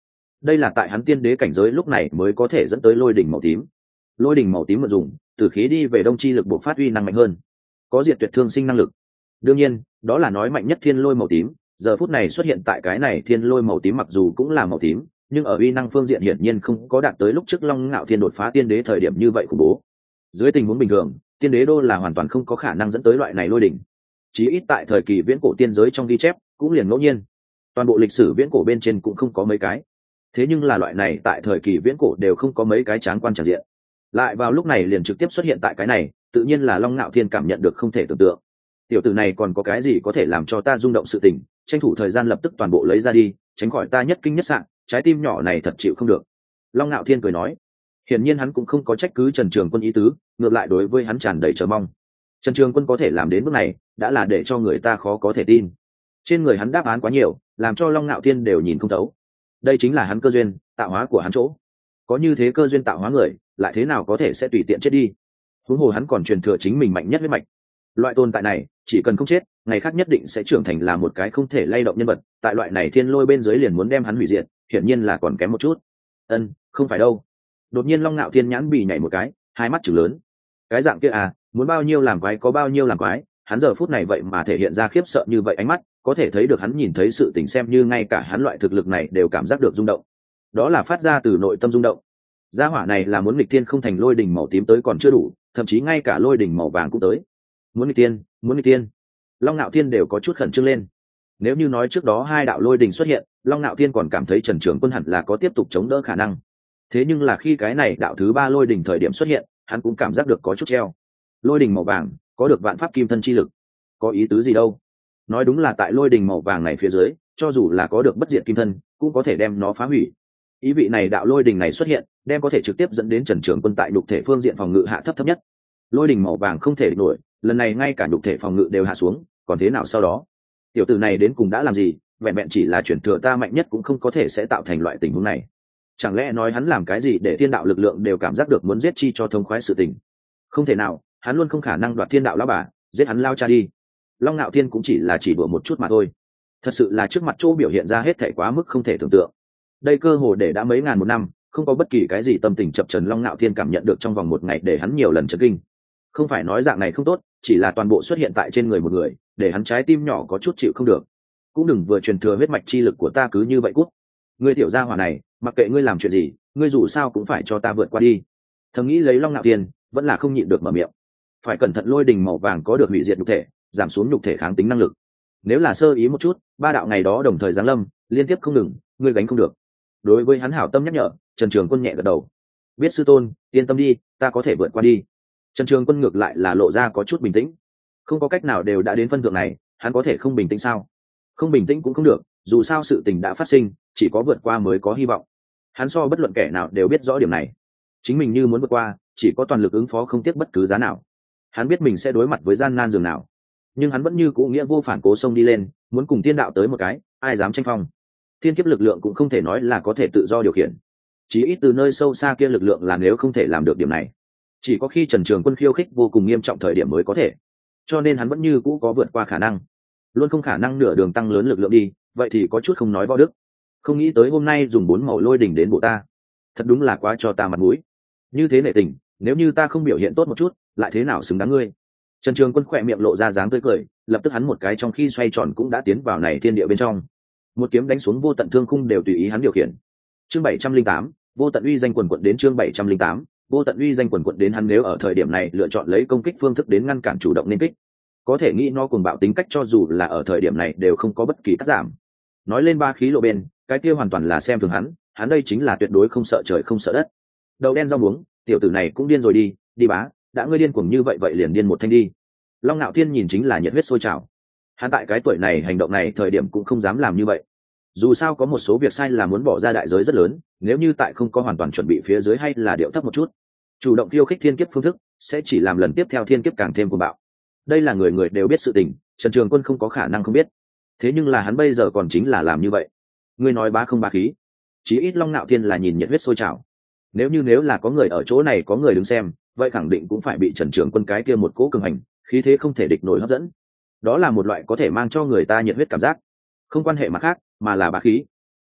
đây là tại hắn tiên đế cảnh giới lúc này mới có thể dẫn tới lôi đỉnh màu tím. Lôi đỉnh màu tím mượn dùng từ khí đi về đông chi lực buộc phát uy năng mạnh hơn, có diệt tuyệt thương sinh năng lực. đương nhiên đó là nói mạnh nhất thiên lôi màu tím. Giờ phút này xuất hiện tại cái này thiên lôi màu tím mặc dù cũng là màu tím, nhưng ở uy năng phương diện hiển nhiên không có đạt tới lúc trước Long Ngạo Thiên đột phá tiên đế thời điểm như vậy khủng bố. Dưới tình huống bình thường, tiên đế đô là hoàn toàn không có khả năng dẫn tới loại này lôi đỉnh. Chí ít tại thời kỳ viễn cổ tiên giới trong ghi chép cũng liền ngẫu nhiên, toàn bộ lịch sử viễn cổ bên trên cũng không có mấy cái. Thế nhưng là loại này tại thời kỳ viễn cổ đều không có mấy cái tráng quan tràn diện, lại vào lúc này liền trực tiếp xuất hiện tại cái này, tự nhiên là Long Ngạo Thiên cảm nhận được không thể tưởng tượng. Tiểu tử này còn có cái gì có thể làm cho ta rung động sự tình, tranh thủ thời gian lập tức toàn bộ lấy ra đi, tránh khỏi ta nhất kinh nhất sạn, trái tim nhỏ này thật chịu không được. Long Ngạo Thiên cười nói. Hiển nhiên hắn cũng không có trách cứ Trần Trường Quân ý tứ, ngược lại đối với hắn tràn đầy chờ mong. Trần Trường Quân có thể làm đến bước này, đã là để cho người ta khó có thể tin. Trên người hắn đáp án quá nhiều, làm cho Long Ngạo Thiên đều nhìn không thấu. Đây chính là hắn cơ duyên, tạo hóa của hắn chỗ. Có như thế cơ duyên tạo hóa người, lại thế nào có thể sẽ tùy tiện chết đi? Huống hồ hắn còn truyền thừa chính mình mạnh nhất huyết mạch. Loại tồn tại này, chỉ cần không chết, ngày khác nhất định sẽ trưởng thành là một cái không thể lay động nhân vật. Tại loại này thiên lôi bên dưới liền muốn đem hắn hủy diệt, hiển nhiên là còn kém một chút. Không phải đâu. Đột nhiên Long Nạo Thiên nhãn bì nhảy một cái, hai mắt chừng lớn. Cái dạng kia à, muốn bao nhiêu làm quái có bao nhiêu làm quái. Hắn giờ phút này vậy mà thể hiện ra khiếp sợ như vậy ánh mắt, có thể thấy được hắn nhìn thấy sự tình xem như ngay cả hắn loại thực lực này đều cảm giác được rung động. Đó là phát ra từ nội tâm rung động. Gia hỏa này là muốn nghịch thiên không thành lôi đỉnh màu tím tới còn chưa đủ, thậm chí ngay cả lôi đỉnh màu vàng cũng tới. Muốn nghịch tiên. Long Nạo Thiên đều có chút khẩn trương lên. Nếu như nói trước đó hai đạo lôi đỉnh xuất hiện, Long Nạo Thiên còn cảm thấy Trần Trường Quân hẳn là có tiếp tục chống đỡ khả năng. Thế nhưng là khi cái này đạo thứ ba lôi đỉnh thời điểm xuất hiện, hắn cũng cảm giác được có chút treo. Lôi đỉnh màu vàng có được vạn pháp kim thân chi lực, có ý tứ gì đâu? Nói đúng là tại lôi đỉnh màu vàng này phía dưới, cho dù là có được bất diệt kim thân, cũng có thể đem nó phá hủy. Ý vị này đạo lôi đỉnh này xuất hiện, đem có thể trực tiếp dẫn đến Trần Trường Quân tại nhục thể phương diện phòng ngự hạ thấp nhất. Lôi đỉnh màu vàng không thể địch nổi, lần này ngay cả nhục thể phòng ngự đều hạ xuống, còn thế nào sau đó? Tiểu tử này đến cùng đã làm gì? Vẹn vẹn chỉ là chuyển thừa ta mạnh nhất cũng không có thể sẽ tạo thành loại tình huống này. Chẳng lẽ nói hắn làm cái gì để thiên đạo lực lượng đều cảm giác được muốn giết chi cho thông khoái sự tình? Không thể nào, hắn luôn không khả năng đoạt thiên đạo lão bà, giết hắn lao cha đi. Long Nạo Thiên cũng chỉ là chỉ đùa một chút mà thôi. Thật sự là trước mặt chỗ biểu hiện ra hết thảy quá mức không thể tưởng tượng. Đây cơ hồ để đã mấy ngàn một năm, không có bất kỳ cái gì tâm tình chập chờn Long Nạo Thiên cảm nhận được trong vòng một ngày để hắn nhiều lần chấn kinh. Không phải nói dạng này không tốt, chỉ là toàn bộ xuất hiện tại trên người một người, để hắn trái tim nhỏ có chút chịu không được. Cũng đừng vừa truyền thừa huyết mạch chi lực của ta cứ như vậy cút. Ngươi tiểu gia hỏa này, mặc kệ ngươi làm chuyện gì, ngươi dù sao cũng phải cho ta vượt qua đi. Thầm nghĩ lấy Long Nạo Thiên, vẫn là không nhịn được mở miệng. Phải cẩn thận lôi đình màu vàng có được hủy diệt nhục thể, giảm xuống nhục thể kháng tính năng lực. Nếu là sơ ý một chút, ba đạo ngày đó đồng thời giáng lâm, liên tiếp không ngừng, ngươi gánh không được. Đối với hắn hảo tâm nhắc nhở, Trần Trường Quân nhẹ gật đầu. Biết sư tôn, yên tâm đi, ta có thể vượt qua đi. Trần Trường Quân ngược lại là lộ ra có chút bình tĩnh. Không có cách nào đều đã đến phân thượng này, hắn có thể không bình tĩnh sao? Không bình tĩnh cũng không được, dù sao sự tình đã phát sinh, chỉ có vượt qua mới có hy vọng. Hắn so bất luận kẻ nào đều biết rõ điểm này. Chính mình như muốn vượt qua, chỉ có toàn lực ứng phó không tiếc bất cứ giá nào. Hắn biết mình sẽ đối mặt với gian nan dường nào, nhưng hắn vẫn như cũ nghĩa vô phản cố xông đi lên, muốn cùng tiên đạo tới một cái, ai dám tranh phong. Thiên kiếp lực lượng cũng không thể nói là có thể tự do điều khiển. Chí ít từ nơi sâu xa kia lực lượng là nếu không thể làm được điểm này, chỉ có khi Trần Trường Quân khiêu khích vô cùng nghiêm trọng thời điểm mới có thể. Cho nên hắn vẫn như cũ có vượt qua khả năng, luôn không khả năng nửa đường tăng lớn lực lượng đi, vậy thì có chút không nói võ đức. Không nghĩ tới hôm nay dùng 4 màu lôi đỉnh đến bộ ta, thật đúng là quá cho ta mặt mũi. Như thế nể tình, nếu như ta không biểu hiện tốt một chút, lại thế nào xứng đáng ngươi? Trần Trường Quân khỏe miệng lộ ra dáng tươi cười, lập tức hắn một cái trong khi xoay tròn cũng đã tiến vào này thiên địa bên trong. Một kiếm đánh xuống vô tận thương khung đều tùy ý hắn điều khiển. Chương 708, vô tận uy danh quần quật đến chương 708, vô tận uy danh quần quật đến hắn nếu ở thời điểm này lựa chọn lấy công kích phương thức đến ngăn cản chủ động nên kích. Có thể nghĩ nó cuồng bạo tính cách cho dù là ở thời điểm này đều không có bất kỳ cắt giảm. Nói lên ba khí lộ bên, cái kia hoàn toàn là xem thường hắn đây chính là tuyệt đối không sợ trời không sợ đất. Đầu đen rau muống, tiểu tử này cũng điên rồi đi bá, đã ngươi điên cuồng như vậy vậy liền điên một thanh đi. Long Nạo Thiên nhìn chính là nhiệt huyết sôi trào. Hắn tại cái tuổi này hành động này thời điểm cũng không dám làm như vậy. Dù sao có một số việc sai là muốn bỏ ra đại giới rất lớn, nếu như tại không có hoàn toàn chuẩn bị phía dưới hay là điệu thấp một chút, chủ động khiêu khích thiên kiếp phương thức sẽ chỉ làm lần tiếp theo thiên kiếp càng thêm cuồng bạo. Đây là người người đều biết sự tình, Trần Trường Quân không có khả năng không biết. Thế nhưng là hắn bây giờ còn chính là làm như vậy. Ngươi nói bá không bá khí, chí ít Long Nạo Thiên là nhìn nhiệt huyết sôi trào. Nếu là có người ở chỗ này có người đứng xem, vậy khẳng định cũng phải bị Trần Trường Quân cái kia một cỗ cường hành, khí thế không thể địch nổi hấp dẫn. Đó là một loại có thể mang cho người ta nhiệt huyết cảm giác, không quan hệ mặt khác, mà là bá khí.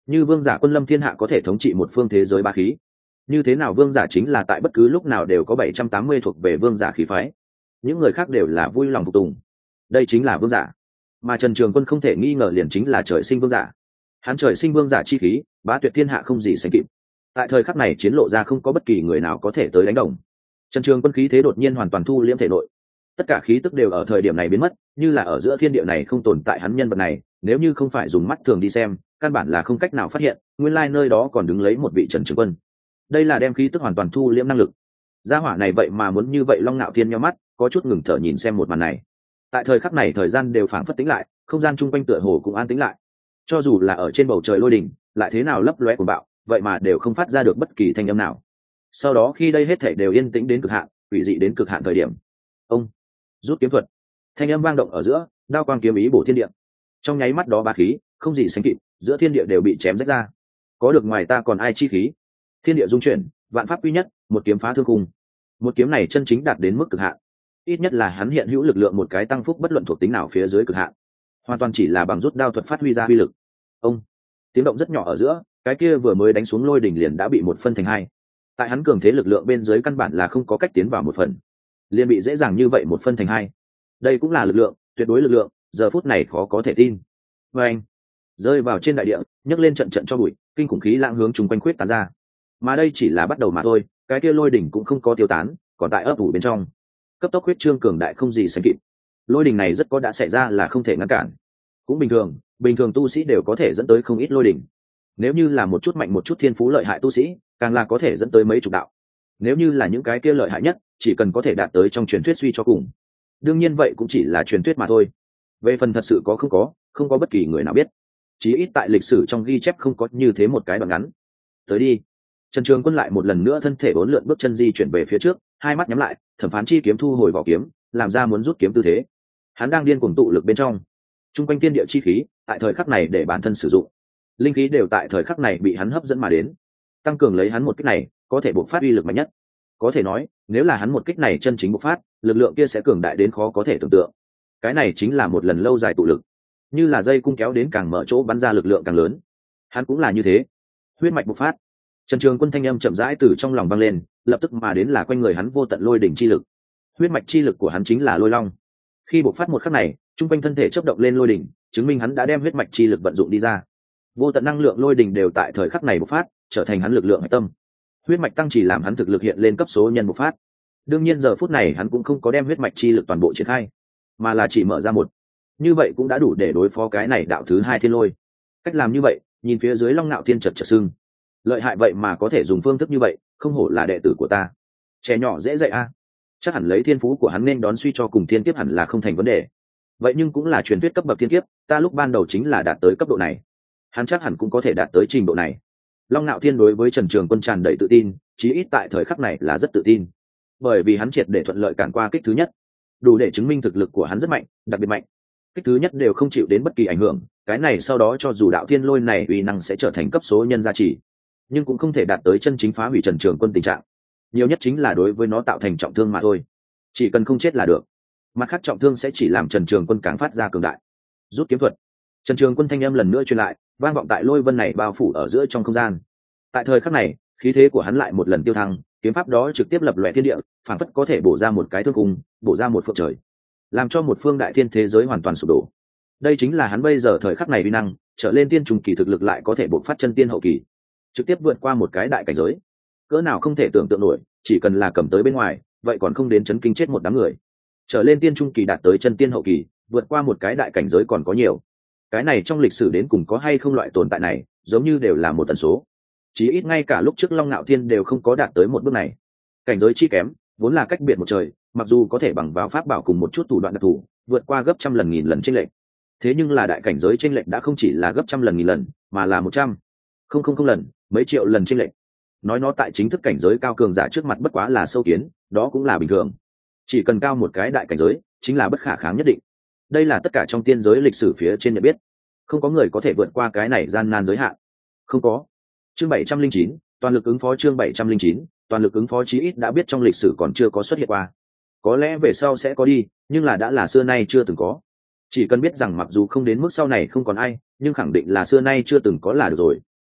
như vương giả quân lâm thiên hạ có thể thống trị một phương thế giới ba khí. Như thế nào vương giả chính là tại bất cứ lúc nào đều có 780 thuộc về vương giả khí phái, những người khác đều là vui lòng phục tùng. Đây chính là vương giả, mà Trần Trường Quân không thể nghi ngờ liền chính là trời sinh vương giả. Hắn trời sinh vương giả chi khí, bá tuyệt thiên hạ không gì sánh kịp. Tại thời khắc này chiến lộ ra không có bất kỳ người nào có thể tới đánh đồng. Trần Trường Quân khí thế đột nhiên hoàn toàn thu liễm thể nội, tất cả khí tức đều ở thời điểm này biến mất, như là ở giữa thiên địa này không tồn tại hắn nhân vật này, nếu như không phải dùng mắt thường đi xem, căn bản là không cách nào phát hiện, nguyên lai nơi đó còn đứng lấy một vị Trần Trường Quân. Đây là đem khí tức hoàn toàn thu liễm năng lực. Gia hỏa này vậy mà muốn như vậy, Long Nạo Thiên nhíu mắt, có chút ngừng thở nhìn xem một màn này. Tại thời khắc này thời gian đều phảng phất tĩnh lại, không gian chung quanh tựa hồ cũng an tĩnh lại. Cho dù là ở trên bầu trời lôi đỉnh, lại thế nào lấp lóe cuồng bạo, vậy mà đều không phát ra được bất kỳ thanh âm nào. Sau đó khi đây hết thảy đều yên tĩnh đến cực hạn, quỷ dị đến cực hạn thời điểm, ông rút kiếm thuật, thanh âm vang động ở giữa, đao quang kiếm ý bổ thiên địa. Trong nháy mắt đó ba khí không gì sánh kịp, giữa thiên địa đều bị chém rách ra. Có được ngoài ta còn ai chi khí? Thiên địa dung chuyển, vạn pháp quy nhất, một kiếm phá thương khung. Một kiếm này chân chính đạt đến mức cực hạn, ít nhất là hắn hiện hữu lực lượng một cái tăng phúc bất luận thuộc tính nào phía dưới cực hạn, hoàn toàn chỉ là bằng rút đao thuật phát huy ra uy lực. Ông tiếng động rất nhỏ ở giữa, cái kia vừa mới đánh xuống lôi đỉnh liền đã bị một phân thành hai. Tại hắn cường thế lực lượng bên dưới căn bản là không có cách tiến vào một phần, liền bị dễ dàng như vậy một phân thành hai. Đây cũng là lực lượng, tuyệt đối lực lượng, giờ phút này khó có thể tin. Và anh rơi vào trên đại địa, nhấc lên trận trận cho bụi, kinh khủng khí lãng hướng chung quanh khuyết tán ra. Mà đây chỉ là bắt đầu mà thôi, cái kia lôi đỉnh cũng không có tiêu tán, còn tại ấp ủ bên trong, cấp tốc huyết trương cường đại không gì sánh kịp. Lôi đỉnh này rất có đã xảy ra là không thể ngăn cản. Cũng bình thường tu sĩ đều có thể dẫn tới không ít lôi đỉnh. Nếu như là một chút mạnh một chút thiên phú lợi hại tu sĩ, càng là có thể dẫn tới mấy chục đạo. Nếu như là những cái kia lợi hại nhất, chỉ cần có thể đạt tới trong truyền thuyết suy cho cùng. Đương nhiên vậy cũng chỉ là truyền thuyết mà thôi. Về phần thật sự có không có bất kỳ người nào biết. Chí ít tại lịch sử trong ghi chép không có như thế một cái đoạn ngắn. Tới đi. Trần Trường Quân lại một lần nữa thân thể uốn lượn bước chân di chuyển về phía trước, hai mắt nhắm lại, thẩm phán chi kiếm thu hồi vỏ kiếm, làm ra muốn rút kiếm tư thế. Hắn đang điên cuồng tụ lực bên trong, trung quanh thiên địa chi khí, tại thời khắc này để bản thân sử dụng. Linh khí đều tại thời khắc này bị hắn hấp dẫn mà đến, tăng cường lấy hắn một kích này, có thể bộc phát uy lực mạnh nhất. Có thể nói, nếu là hắn một kích này chân chính bộc phát, lực lượng kia sẽ cường đại đến khó có thể tưởng tượng. Cái này chính là một lần lâu dài tụ lực, như là dây cung kéo đến càng mở chỗ bắn ra lực lượng càng lớn. Hắn cũng là như thế. Huyết mạch bộc phát. Trần Trường Quân thanh âm chậm rãi từ trong lòng vang lên, lập tức mà đến là quanh người hắn vô tận lôi đỉnh chi lực. Huyết mạch chi lực của hắn chính là lôi long. Khi bộc phát một khắc này, trung quanh thân thể chớp động lên lôi đỉnh, chứng minh hắn đã đem huyết mạch chi lực vận dụng đi ra. Vô tận năng lượng lôi đỉnh đều tại thời khắc này bộc phát, trở thành hắn lực lượng hải tâm. Huyết mạch tăng chỉ làm hắn thực lực hiện lên cấp số nhân bộc phát. Đương nhiên giờ phút này hắn cũng không có đem huyết mạch chi lực toàn bộ triển khai, mà là chỉ mở ra một. Như vậy cũng đã đủ để đối phó cái này đạo thứ hai thiên lôi. Cách làm như vậy, nhìn phía dưới Long Nạo Thiên chật chật sưng. Lợi hại vậy mà có thể dùng phương thức như vậy, không hổ là đệ tử của ta. Trẻ nhỏ dễ dạy a. Chắc hẳn lấy thiên phú của hắn nên đón suy cho cùng thiên kiếp hẳn là không thành vấn đề. Vậy nhưng cũng là truyền thuyết cấp bậc thiên kiếp, ta lúc ban đầu chính là đạt tới cấp độ này. Hắn chắc hẳn cũng có thể đạt tới trình độ này. Long Nạo Thiên đối với Trần Trường Quân tràn đầy tự tin, chí ít tại thời khắc này là rất tự tin. Bởi vì hắn triệt để thuận lợi cản qua kích thứ nhất, đủ để chứng minh thực lực của hắn rất mạnh, đặc biệt mạnh. Kích thứ nhất đều không chịu đến bất kỳ ảnh hưởng, cái này sau đó cho dù đạo thiên lôi này uy năng sẽ trở thành cấp số nhân gia trì, nhưng cũng không thể đạt tới chân chính phá hủy Trần Trường Quân tình trạng. Nhiều nhất chính là đối với nó tạo thành trọng thương mà thôi, chỉ cần không chết là được. Mặt khác trọng thương sẽ chỉ làm Trần Trường Quân càng phát ra cường đại. Rút kiếm thuật. Trần Trường Quân thanh âm lần nữa truyền lại, vang vọng tại lôi vân này bao phủ ở giữa trong không gian. Tại thời khắc này, khí thế của hắn lại một lần tiêu thăng, kiếm pháp đó trực tiếp lập loè thiên địa, phản phất có thể bổ ra một cái thương cung, bổ ra một phượng trời, làm cho một phương đại thiên thế giới hoàn toàn sụp đổ. Đây chính là hắn bây giờ thời khắc này uy năng, trở lên tiên trùng kỳ thực lực lại có thể bộc phát chân tiên hậu kỳ, trực tiếp vượt qua một cái đại cảnh giới. Cỡ nào không thể tưởng tượng nổi, chỉ cần là cầm tới bên ngoài, vậy còn không đến chấn kinh chết một đám người. Trở lên tiên trung kỳ đạt tới chân tiên hậu kỳ, vượt qua một cái đại cảnh giới còn có nhiều. Cái này trong lịch sử đến cùng có hay không loại tồn tại này, giống như đều là một tần số. Chí ít ngay cả lúc trước Long Nạo Thiên đều không có đạt tới một bước này. Cảnh giới chi kém, vốn là cách biệt một trời, mặc dù có thể bằng vào pháp bảo cùng một chút thủ đoạn đặc thù, vượt qua gấp trăm lần nghìn lần chênh lệch. Thế nhưng là đại cảnh giới chênh lệch đã không chỉ là gấp trăm lần nghìn lần, mà là 100,000 lần, mấy triệu lần chênh lệch. Nói nó tại chính thức cảnh giới cao cường giả trước mặt bất quá là sâu kiến, đó cũng là bình thường. Chỉ cần cao một cái đại cảnh giới, chính là bất khả kháng nhất định. Đây là tất cả trong tiên giới lịch sử phía trên nhận biết, không có người có thể vượt qua cái này gian nan giới hạn. Không có. Chương 709, toàn lực ứng phó. Chương 709, toàn lực ứng phó chí ít đã biết trong lịch sử còn chưa có xuất hiện qua. Có lẽ về sau sẽ có đi, nhưng là đã là xưa nay chưa từng có. Chỉ cần biết rằng mặc dù không đến mức sau này không còn ai, nhưng khẳng định là xưa nay chưa từng có là được rồi.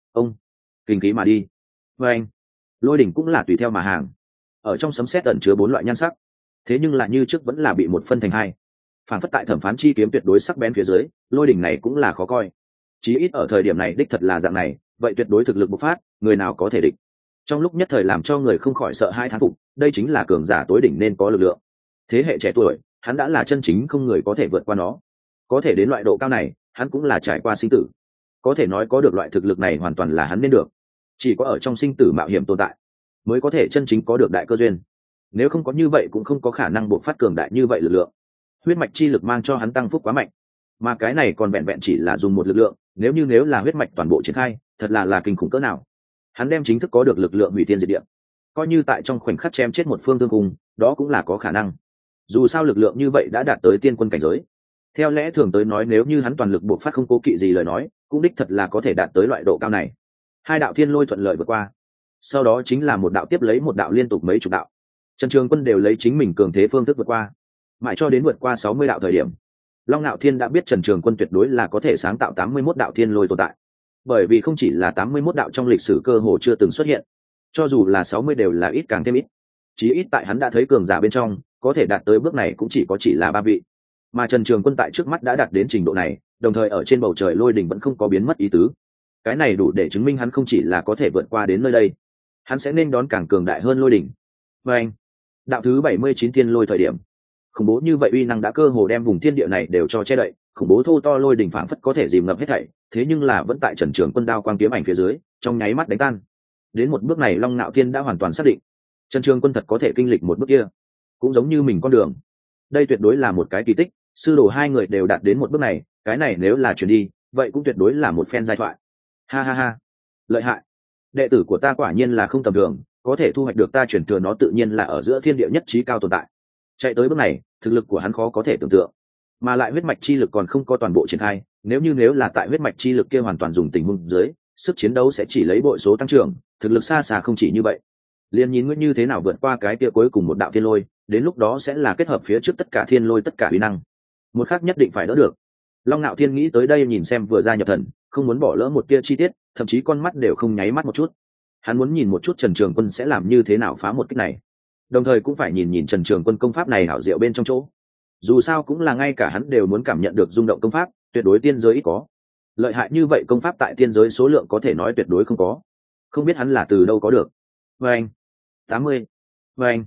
ông kinh khí mà đi. Và anh, lôi đỉnh cũng là tùy theo mà hàng. Ở trong sấm sét ẩn chứa 4 loại nhan sắc, thế nhưng là như trước vẫn là bị một phân thành hai. Phản phất tại thẩm phán chi kiếm tuyệt đối sắc bén phía dưới, lôi đỉnh này cũng là khó coi. Chí ít ở thời điểm này đích thật là dạng này, vậy tuyệt đối thực lực bộc phát, người nào có thể địch. Trong lúc nhất thời làm cho người không khỏi sợ hai thán phục, đây chính là cường giả tối đỉnh nên có lực lượng. Thế hệ trẻ tuổi, hắn đã là chân chính không người có thể vượt qua nó. Có thể đến loại độ cao này, hắn cũng là trải qua sinh tử. Có thể nói có được loại thực lực này hoàn toàn là hắn nên được. Chỉ có ở trong sinh tử mạo hiểm tồn tại, mới có thể chân chính có được đại cơ duyên. Nếu không có như vậy cũng không có khả năng bộc phát cường đại như vậy lực lượng. Huyết mạch chi lực mang cho hắn tăng phúc quá mạnh, mà cái này còn vẹn vẹn chỉ là dùng một lực lượng, nếu là huyết mạch toàn bộ triển khai, thật là kinh khủng cỡ nào. Hắn đem chính thức có được lực lượng hủy thiên diệt địa, coi như tại trong khoảnh khắc chém chết một phương tương cùng, đó cũng là có khả năng. Dù sao lực lượng như vậy đã đạt tới tiên quân cảnh giới. Theo lẽ thường tới nói, nếu như hắn toàn lực bộc phát không cố kỵ gì lời nói, cũng đích thật là có thể đạt tới loại độ cao này. Hai đạo thiên lôi thuận lợi vượt qua, sau đó chính là một đạo tiếp lấy một đạo liên tục mấy chục đạo. Trần Trường Quân đều lấy chính mình cường thế phương thức vượt qua, mãi cho đến vượt qua 60 đạo thời điểm, Long Nạo Thiên đã biết Trần Trường Quân tuyệt đối là có thể sáng tạo 81 đạo thiên lôi tồn tại. Bởi vì không chỉ là 81 đạo trong lịch sử cơ hồ chưa từng xuất hiện, cho dù là 60 đều là ít càng thêm ít. Chí ít tại hắn đã thấy cường giả bên trong, có thể đạt tới bước này cũng chỉ là 3 vị. Mà Trần Trường Quân tại trước mắt đã đạt đến trình độ này, đồng thời ở trên bầu trời lôi đỉnh vẫn không có biến mất ý tứ. Cái này đủ để chứng minh hắn không chỉ là có thể vượt qua đến nơi đây, hắn sẽ nên đón càng cường đại hơn lôi đỉnh. Và anh, đạo thứ 79 thiên lôi thời điểm, khủng bố như vậy uy năng đã cơ hồ đem vùng thiên địa này đều cho che đậy, khủng bố thô to lôi đỉnh phảng phất có thể dìm ngập hết thảy, thế nhưng là vẫn tại Trần Trường Quân đao quang kiếm ảnh phía dưới, trong nháy mắt đánh tan. Đến một bước này Long Nạo Thiên đã hoàn toàn xác định, Trần Trường Quân thật có thể kinh lịch một bước kia, cũng giống như mình con đường. Đây tuyệt đối là một cái kỳ tích, sư đồ hai người đều đạt đến một bước này, cái này nếu là chuyển đi, vậy cũng tuyệt đối là một phen giai thoại. Ha ha ha, lợi hại, đệ tử của ta quả nhiên là không tầm thường, có thể thu hoạch được ta chuyển thừa nó tự nhiên là ở giữa thiên địa nhất trí cao tồn tại. Chạy tới bước này, thực lực của hắn khó có thể tưởng tượng, mà lại huyết mạch chi lực còn không có toàn bộ triển khai, nếu là tại huyết mạch chi lực kia hoàn toàn dùng tình huống dưới, sức chiến đấu sẽ chỉ lấy bội số tăng trưởng, thực lực xa xa không chỉ như vậy. Liên nhìn ngươi như thế nào vượt qua cái kia cuối cùng một đạo thiên lôi, đến lúc đó sẽ là kết hợp phía trước tất cả thiên lôi tất cả uy năng, một khác nhất định phải đỡ được. Long Nạo Thiên nghĩ tới đây nhìn xem vừa ra nhập thần, không muốn bỏ lỡ một tia chi tiết, thậm chí con mắt đều không nháy mắt một chút. Hắn muốn nhìn một chút Trần Trường Quân sẽ làm như thế nào phá một kích này, đồng thời cũng phải nhìn Trần Trường Quân công pháp này hảo diệu bên trong chỗ. Dù sao cũng là ngay cả hắn đều muốn cảm nhận được rung động công pháp, tuyệt đối tiên giới ít có. Lợi hại như vậy công pháp tại tiên giới số lượng có thể nói tuyệt đối không có. Không biết hắn là từ đâu có được. Vâng, 80, vâng,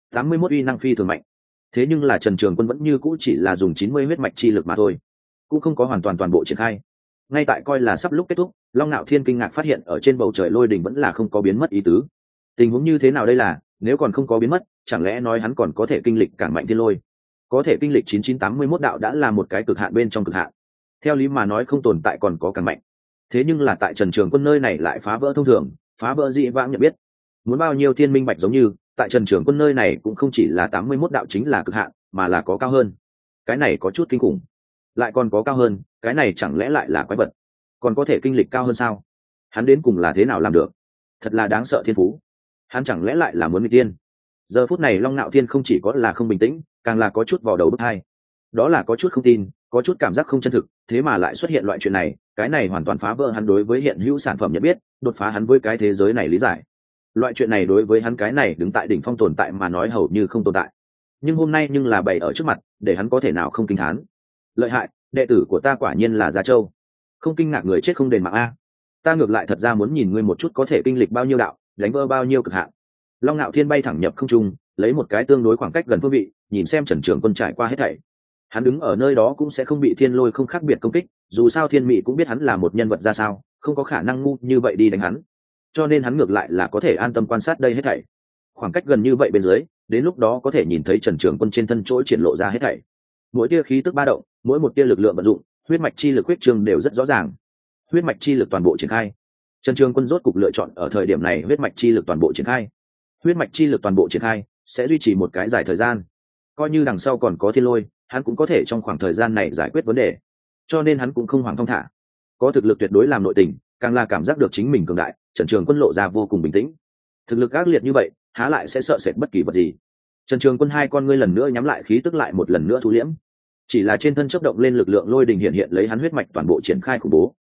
81 uy năng phi thường mạnh. Thế nhưng là Trần Trường Quân vẫn như cũ chỉ là dùng 90 huyết mạch chi lực mà thôi, cũng không có hoàn toàn bộ triển khai. Ngay tại coi là sắp lúc kết thúc, Long Nạo Thiên kinh ngạc phát hiện ở trên bầu trời lôi đỉnh vẫn là không có biến mất ý tứ. Tình huống như thế nào đây là, nếu còn không có biến mất, chẳng lẽ nói hắn còn có thể kinh lịch càng mạnh thiên lôi? Có thể kinh lịch 9981 đạo đã là một cái cực hạn bên trong cực hạn. Theo lý mà nói không tồn tại còn có càng mạnh. Thế nhưng là tại Trần Trường Quân nơi này lại phá vỡ thông thường, phá vỡ dị vãng nhận biết. Muốn bao nhiêu thiên minh bạch giống như, tại Trần Trường Quân nơi này cũng không chỉ là 81 đạo chính là cực hạn, mà là có cao hơn. Cái này có chút kinh khủng. Lại còn có cao hơn, cái này chẳng lẽ lại là quái vật? Còn có thể kinh lịch cao hơn sao? Hắn đến cùng là thế nào làm được? Thật là đáng sợ thiên phú. Hắn chẳng lẽ lại là muốn nghịch tiên? Giờ phút này Long Nạo Thiên không chỉ có là không bình tĩnh, càng là có chút vào đầu bức hai. Đó là có chút không tin, có chút cảm giác không chân thực, thế mà lại xuất hiện loại chuyện này, cái này hoàn toàn phá vỡ hắn đối với hiện hữu sản phẩm nhận biết, đột phá hắn với cái thế giới này lý giải. Loại chuyện này đối với hắn cái này đứng tại đỉnh phong tồn tại mà nói hầu như không tồn tại. Nhưng hôm nay nhưng là bày ở trước mặt, để hắn có thể nào không kinh thán. Lợi hại, đệ tử của ta quả nhiên là Gia Châu. Không kinh ngạc người chết không đền mạng a. Ta ngược lại thật ra muốn nhìn ngươi một chút có thể kinh lịch bao nhiêu đạo, đánh vỡ bao nhiêu cực hạn. Long Nạo Thiên bay thẳng nhập không trung, lấy một cái tương đối khoảng cách gần phương vị, nhìn xem Trần Trường Quân trải qua hết thảy. Hắn đứng ở nơi đó cũng sẽ không bị thiên lôi không khác biệt công kích, dù sao thiên mị cũng biết hắn là một nhân vật ra sao, không có khả năng ngu như vậy đi đánh hắn. Cho nên hắn ngược lại là có thể an tâm quan sát đây hết thảy. Khoảng cách gần như vậy bên dưới, đến lúc đó có thể nhìn thấy Trần Trường Quân trên thân chỗ triển lộ ra hết thảy. Mỗi tia khí tức ba động, mỗi một tia lực lượng vận dụng, huyết mạch chi lực huyết trường đều rất rõ ràng. Huyết mạch chi lực toàn bộ triển khai. Trần Trường Quân rốt cục lựa chọn ở thời điểm này huyết mạch chi lực toàn bộ triển khai. Huyết mạch chi lực toàn bộ triển khai sẽ duy trì một cái dài thời gian, coi như đằng sau còn có thiên lôi, hắn cũng có thể trong khoảng thời gian này giải quyết vấn đề. Cho nên hắn cũng không hoảng thong thả, có thực lực tuyệt đối làm nội tình, càng là cảm giác được chính mình cường đại. Trần Trường Quân lộ ra vô cùng bình tĩnh. Thực lực ác liệt như vậy, há lại sẽ sợ sệt bất kỳ vật gì. Trần Trường Quân hai con ngươi lần nữa nhắm lại, khí tức lại một lần nữa thu liễm. Chỉ là trên thân chớp động lên lực lượng lôi đình hiện hiện lấy hắn huyết mạch toàn bộ triển khai khủng bố.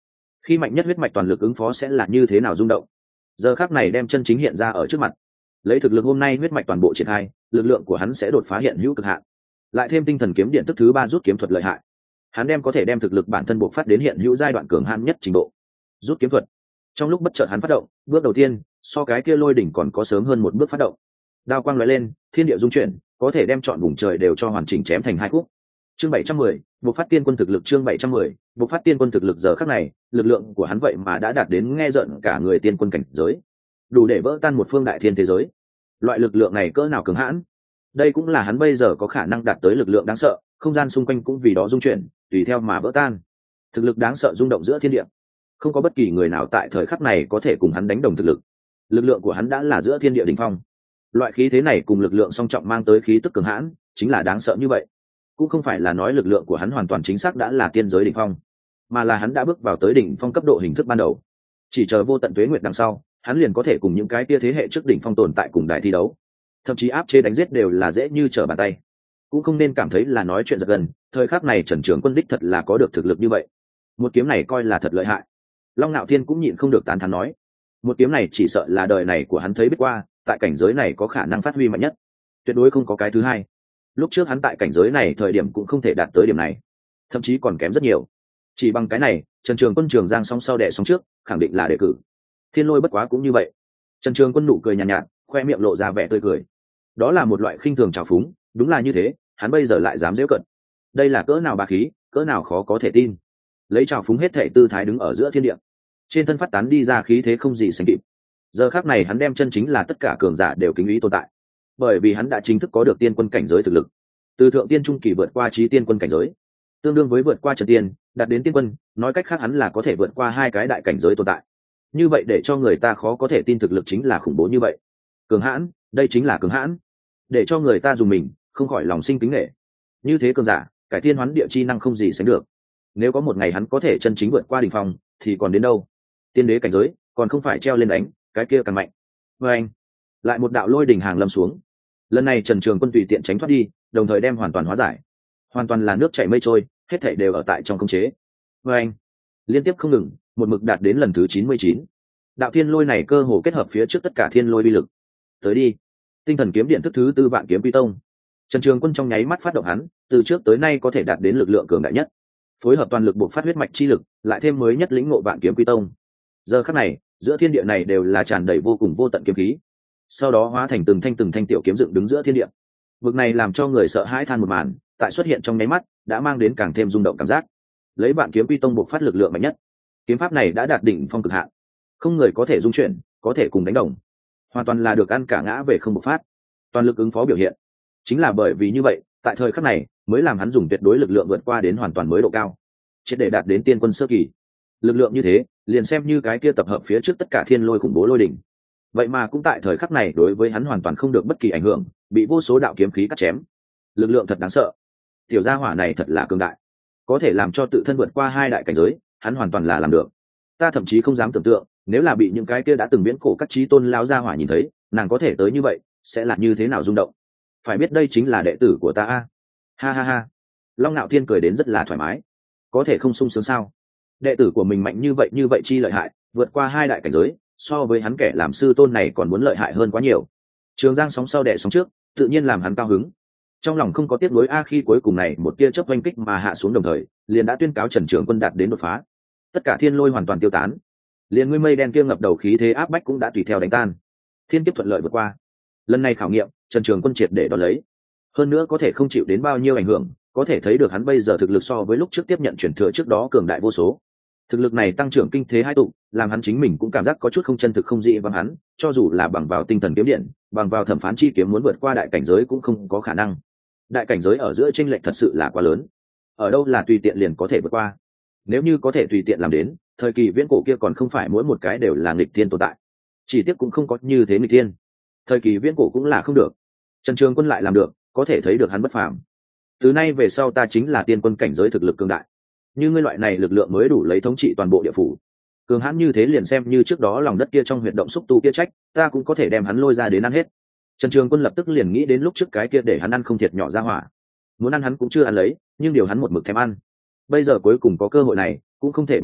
khi mạnh nhất huyết mạch toàn lực ứng phó sẽ là như thế nào rung động. Giờ khắc này đem chân chính hiện ra ở trước mặt. Lấy thực lực hôm nay huyết mạch toàn bộ triển khai, lực lượng của hắn sẽ đột phá hiện hữu cực hạn. Lại thêm tinh thần kiếm điện tức thứ 3 rút kiếm thuật lợi hại, hắn đem có thể đem thực lực bản thân bộc phát đến hiện hữu giai đoạn cường hãn nhất trình độ. Rút kiếm thuật. Trong lúc bất chợt hắn phát động, bước đầu tiên, so cái kia lôi đỉnh còn có sớm hơn một bước phát động. Đao quang lóe lên, thiên địa dung chuyển, có thể đem trọn vùng trời đều cho hoàn chỉnh chém thành hai khúc. Chương 710, bộc phát tiên quân thực lực. Chương 710, bộc phát tiên quân thực lực. Giờ khắc này, lực lượng của hắn vậy mà đã đạt đến nghe rợn cả người tiên quân cảnh giới, đủ để vỡ tan một phương đại thiên thế giới. Loại lực lượng này cỡ nào cường hãn, đây cũng là hắn bây giờ có khả năng đạt tới lực lượng đáng sợ, không gian xung quanh cũng vì đó dung chuyển, tùy theo mà vỡ tan. Thực lực đáng sợ rung động giữa thiên địa, không có bất kỳ người nào tại thời khắc này có thể cùng hắn đánh đồng thực lực. Lực lượng của hắn đã là giữa thiên địa đỉnh phong. Loại khí thế này cùng lực lượng song trọng mang tới khí tức cường hãn, chính là đáng sợ như vậy. Cũng không phải là nói lực lượng của hắn hoàn toàn chính xác đã là tiên giới đỉnh phong, mà là hắn đã bước vào tới đỉnh phong cấp độ hình thức ban đầu. Chỉ chờ vô tận tuế nguyệt đằng sau, hắn liền có thể cùng những cái tia thế hệ trước đỉnh phong tồn tại cùng đại thi đấu, thậm chí áp chế đánh giết đều là dễ như trở bàn tay. Cũng không nên cảm thấy là nói chuyện giật gần, thời khắc này Trần Trường Quân đích thật là có được thực lực như vậy. Một kiếm này coi là thật lợi hại. Long Nạo Thiên cũng nhịn không được tán thán nói, một kiếm này chỉ sợ là đời này của hắn thấy biết qua, tại cảnh giới này có khả năng phát huy mạnh nhất, tuyệt đối không có cái thứ hai. Lúc trước hắn tại cảnh giới này thời điểm cũng không thể đạt tới điểm này, thậm chí còn kém rất nhiều. Chỉ bằng cái này, Trần Trường Quân Trường Giang song sau đẻ song trước, khẳng định là đề cử. Thiên Lôi bất quá cũng như vậy. Trần Trường Quân nụ cười nhàn nhạt, khoe miệng lộ ra vẻ tươi cười. Đó là một loại khinh thường trào phúng, đúng là như thế, hắn bây giờ lại dám giễu cận. Đây là cỡ nào bá khí, cỡ nào khó có thể tin. Lấy trào phúng hết thảy tư thái đứng ở giữa thiên địa, trên thân phát tán đi ra khí thế không gì sánh kịp. Giờ khắc này hắn đem chân chính là tất cả cường giả đều kính ý tồn tại, bởi vì hắn đã chính thức có được tiên quân cảnh giới thực lực, từ thượng tiên trung kỳ vượt qua chí tiên quân cảnh giới, tương đương với vượt qua trần tiên, đạt đến tiên quân, nói cách khác hắn là có thể vượt qua hai cái đại cảnh giới tồn tại. Như vậy để cho người ta khó có thể tin thực lực chính là khủng bố như vậy. Cường hãn, đây chính là cường hãn, để cho người ta dùng mình không khỏi lòng sinh kính nể. Như thế cường giả, cải thiên hoán địa chi năng không gì sánh được. Nếu có một ngày hắn có thể chân chính vượt qua đỉnh phong, thì còn đến đâu? Tiên đế cảnh giới, còn không phải treo lên đánh, cái kia càng mạnh. Và anh, lại một đạo lôi đỉnh hàng lâm xuống. Lần này Trần Trường Quân tùy tiện tránh thoát đi, đồng thời đem hoàn toàn hóa giải. Hoàn toàn là nước chảy mây trôi, hết thảy đều ở tại trong khống chế. Và anh, liên tiếp không ngừng, một mực đạt đến lần thứ 99. Đạo thiên lôi này cơ hồ kết hợp phía trước tất cả thiên lôi uy lực. Tới đi. Tinh thần kiếm điện thức thứ tư vạn kiếm quy tông. Trần Trường Quân trong nháy mắt phát động hắn, từ trước tới nay có thể đạt đến lực lượng cường đại nhất, phối hợp toàn lực buộc phát huyết mạch chi lực, lại thêm mới nhất lĩnh ngộ vạn kiếm quy tông. Giờ khắc này, giữa thiên địa này đều là tràn đầy vô cùng vô tận kiếm khí, sau đó hóa thành từng thanh tiểu kiếm dựng đứng giữa thiên địa. Vực này làm cho người sợ hãi than một màn, tại xuất hiện trong nháy mắt, đã mang đến càng thêm rung động cảm giác. Lấy vạn kiếm quy tông buộc phát lực lượng mạnh nhất, kiếm pháp này đã đạt đỉnh phong cực hạn, không người có thể dung chuyển, có thể cùng đánh đồng, hoàn toàn là được ăn cả ngã về không bộc phát, toàn lực ứng phó biểu hiện. Chính là bởi vì như vậy, tại thời khắc này mới làm hắn dùng tuyệt đối lực lượng vượt qua đến hoàn toàn mới độ cao, triệt để đạt đến tiên quân sơ kỳ. Lực lượng như thế, liền xem như cái kia tập hợp phía trước tất cả thiên lôi khủng bố lôi đỉnh, vậy mà cũng tại thời khắc này đối với hắn hoàn toàn không được bất kỳ ảnh hưởng, bị vô số đạo kiếm khí cắt chém. Lực lượng thật đáng sợ, tiểu gia hỏa này thật là cường đại, có thể làm cho tự thân vượt qua hai đại cảnh giới, hắn hoàn toàn là làm được. Ta thậm chí không dám tưởng tượng, nếu là bị những cái kia đã từng viễn cổ các chí tôn lão gia hỏa nhìn thấy, nàng có thể tới như vậy, sẽ là như thế nào rung động. Phải biết đây chính là đệ tử của ta a. Ha ha ha. Long Nạo Thiên cười đến rất là thoải mái. Có thể không sung sướng sao? Đệ tử của mình mạnh như vậy chi lợi hại, vượt qua hai đại cảnh giới, so với hắn kẻ làm sư tôn này còn muốn lợi hại hơn quá nhiều. Trường Giang sóng sau đẻ sóng trước, tự nhiên làm hắn cao hứng. Trong lòng không có tiếc nuối khi cuối cùng này một tia chớp oanh kích mà hạ xuống đồng thời, liền đã tuyên cáo Trần Trường Quân đạt đến đột phá. Tất cả thiên lôi hoàn toàn tiêu tán, liền nguyên mây đen kia ngập đầu khí thế áp bách cũng đã tùy theo đánh tan. Thiên kiếp thuận lợi vượt qua. Lần này khảo nghiệm, Trần Trường Quân triệt để đón lấy. Hơn nữa có thể không chịu đến bao nhiêu ảnh hưởng, có thể thấy được hắn bây giờ thực lực so với lúc trước tiếp nhận chuyển thừa trước đó cường đại vô số. Thực lực này tăng trưởng kinh thế hai tụ, làm hắn chính mình cũng cảm giác có chút không chân thực không dị bằng hắn, cho dù là bằng vào tinh thần kiếm điện, bằng vào thẩm phán chi kiếm muốn vượt qua đại cảnh giới cũng không có khả năng. Đại cảnh giới ở giữa chênh lệch thật sự là quá lớn. Ở đâu là tùy tiện liền có thể vượt qua. Nếu như có thể tùy tiện làm đến, thời kỳ viễn cổ kia còn không phải mỗi một cái đều là nghịch thiên tồn tại. Chỉ tiếc cũng không có như thế nghịch thiên. Thời kỳ viễn cổ cũng là không được. Trần Trường Quân lại làm được, có thể thấy được hắn bất phàm. Từ nay về sau ta chính là tiên quân cảnh giới thực lực cường đại. Như ngươi loại này lực lượng mới đủ lấy thống trị toàn bộ địa phủ. Cường hãn như thế liền xem như trước đó lòng đất kia trong huyệt động xúc tu kia trách, ta cũng có thể đem hắn lôi ra đến ăn hết. Trần Trường Quân lập tức liền nghĩ đến lúc trước cái kia để hắn ăn không thiệt nhỏ ra hỏa. Muốn ăn hắn cũng chưa ăn lấy, nhưng điều hắn một mực thèm ăn. Bây giờ cuối cùng có cơ hội này, cũng không thể bỏ lỡ,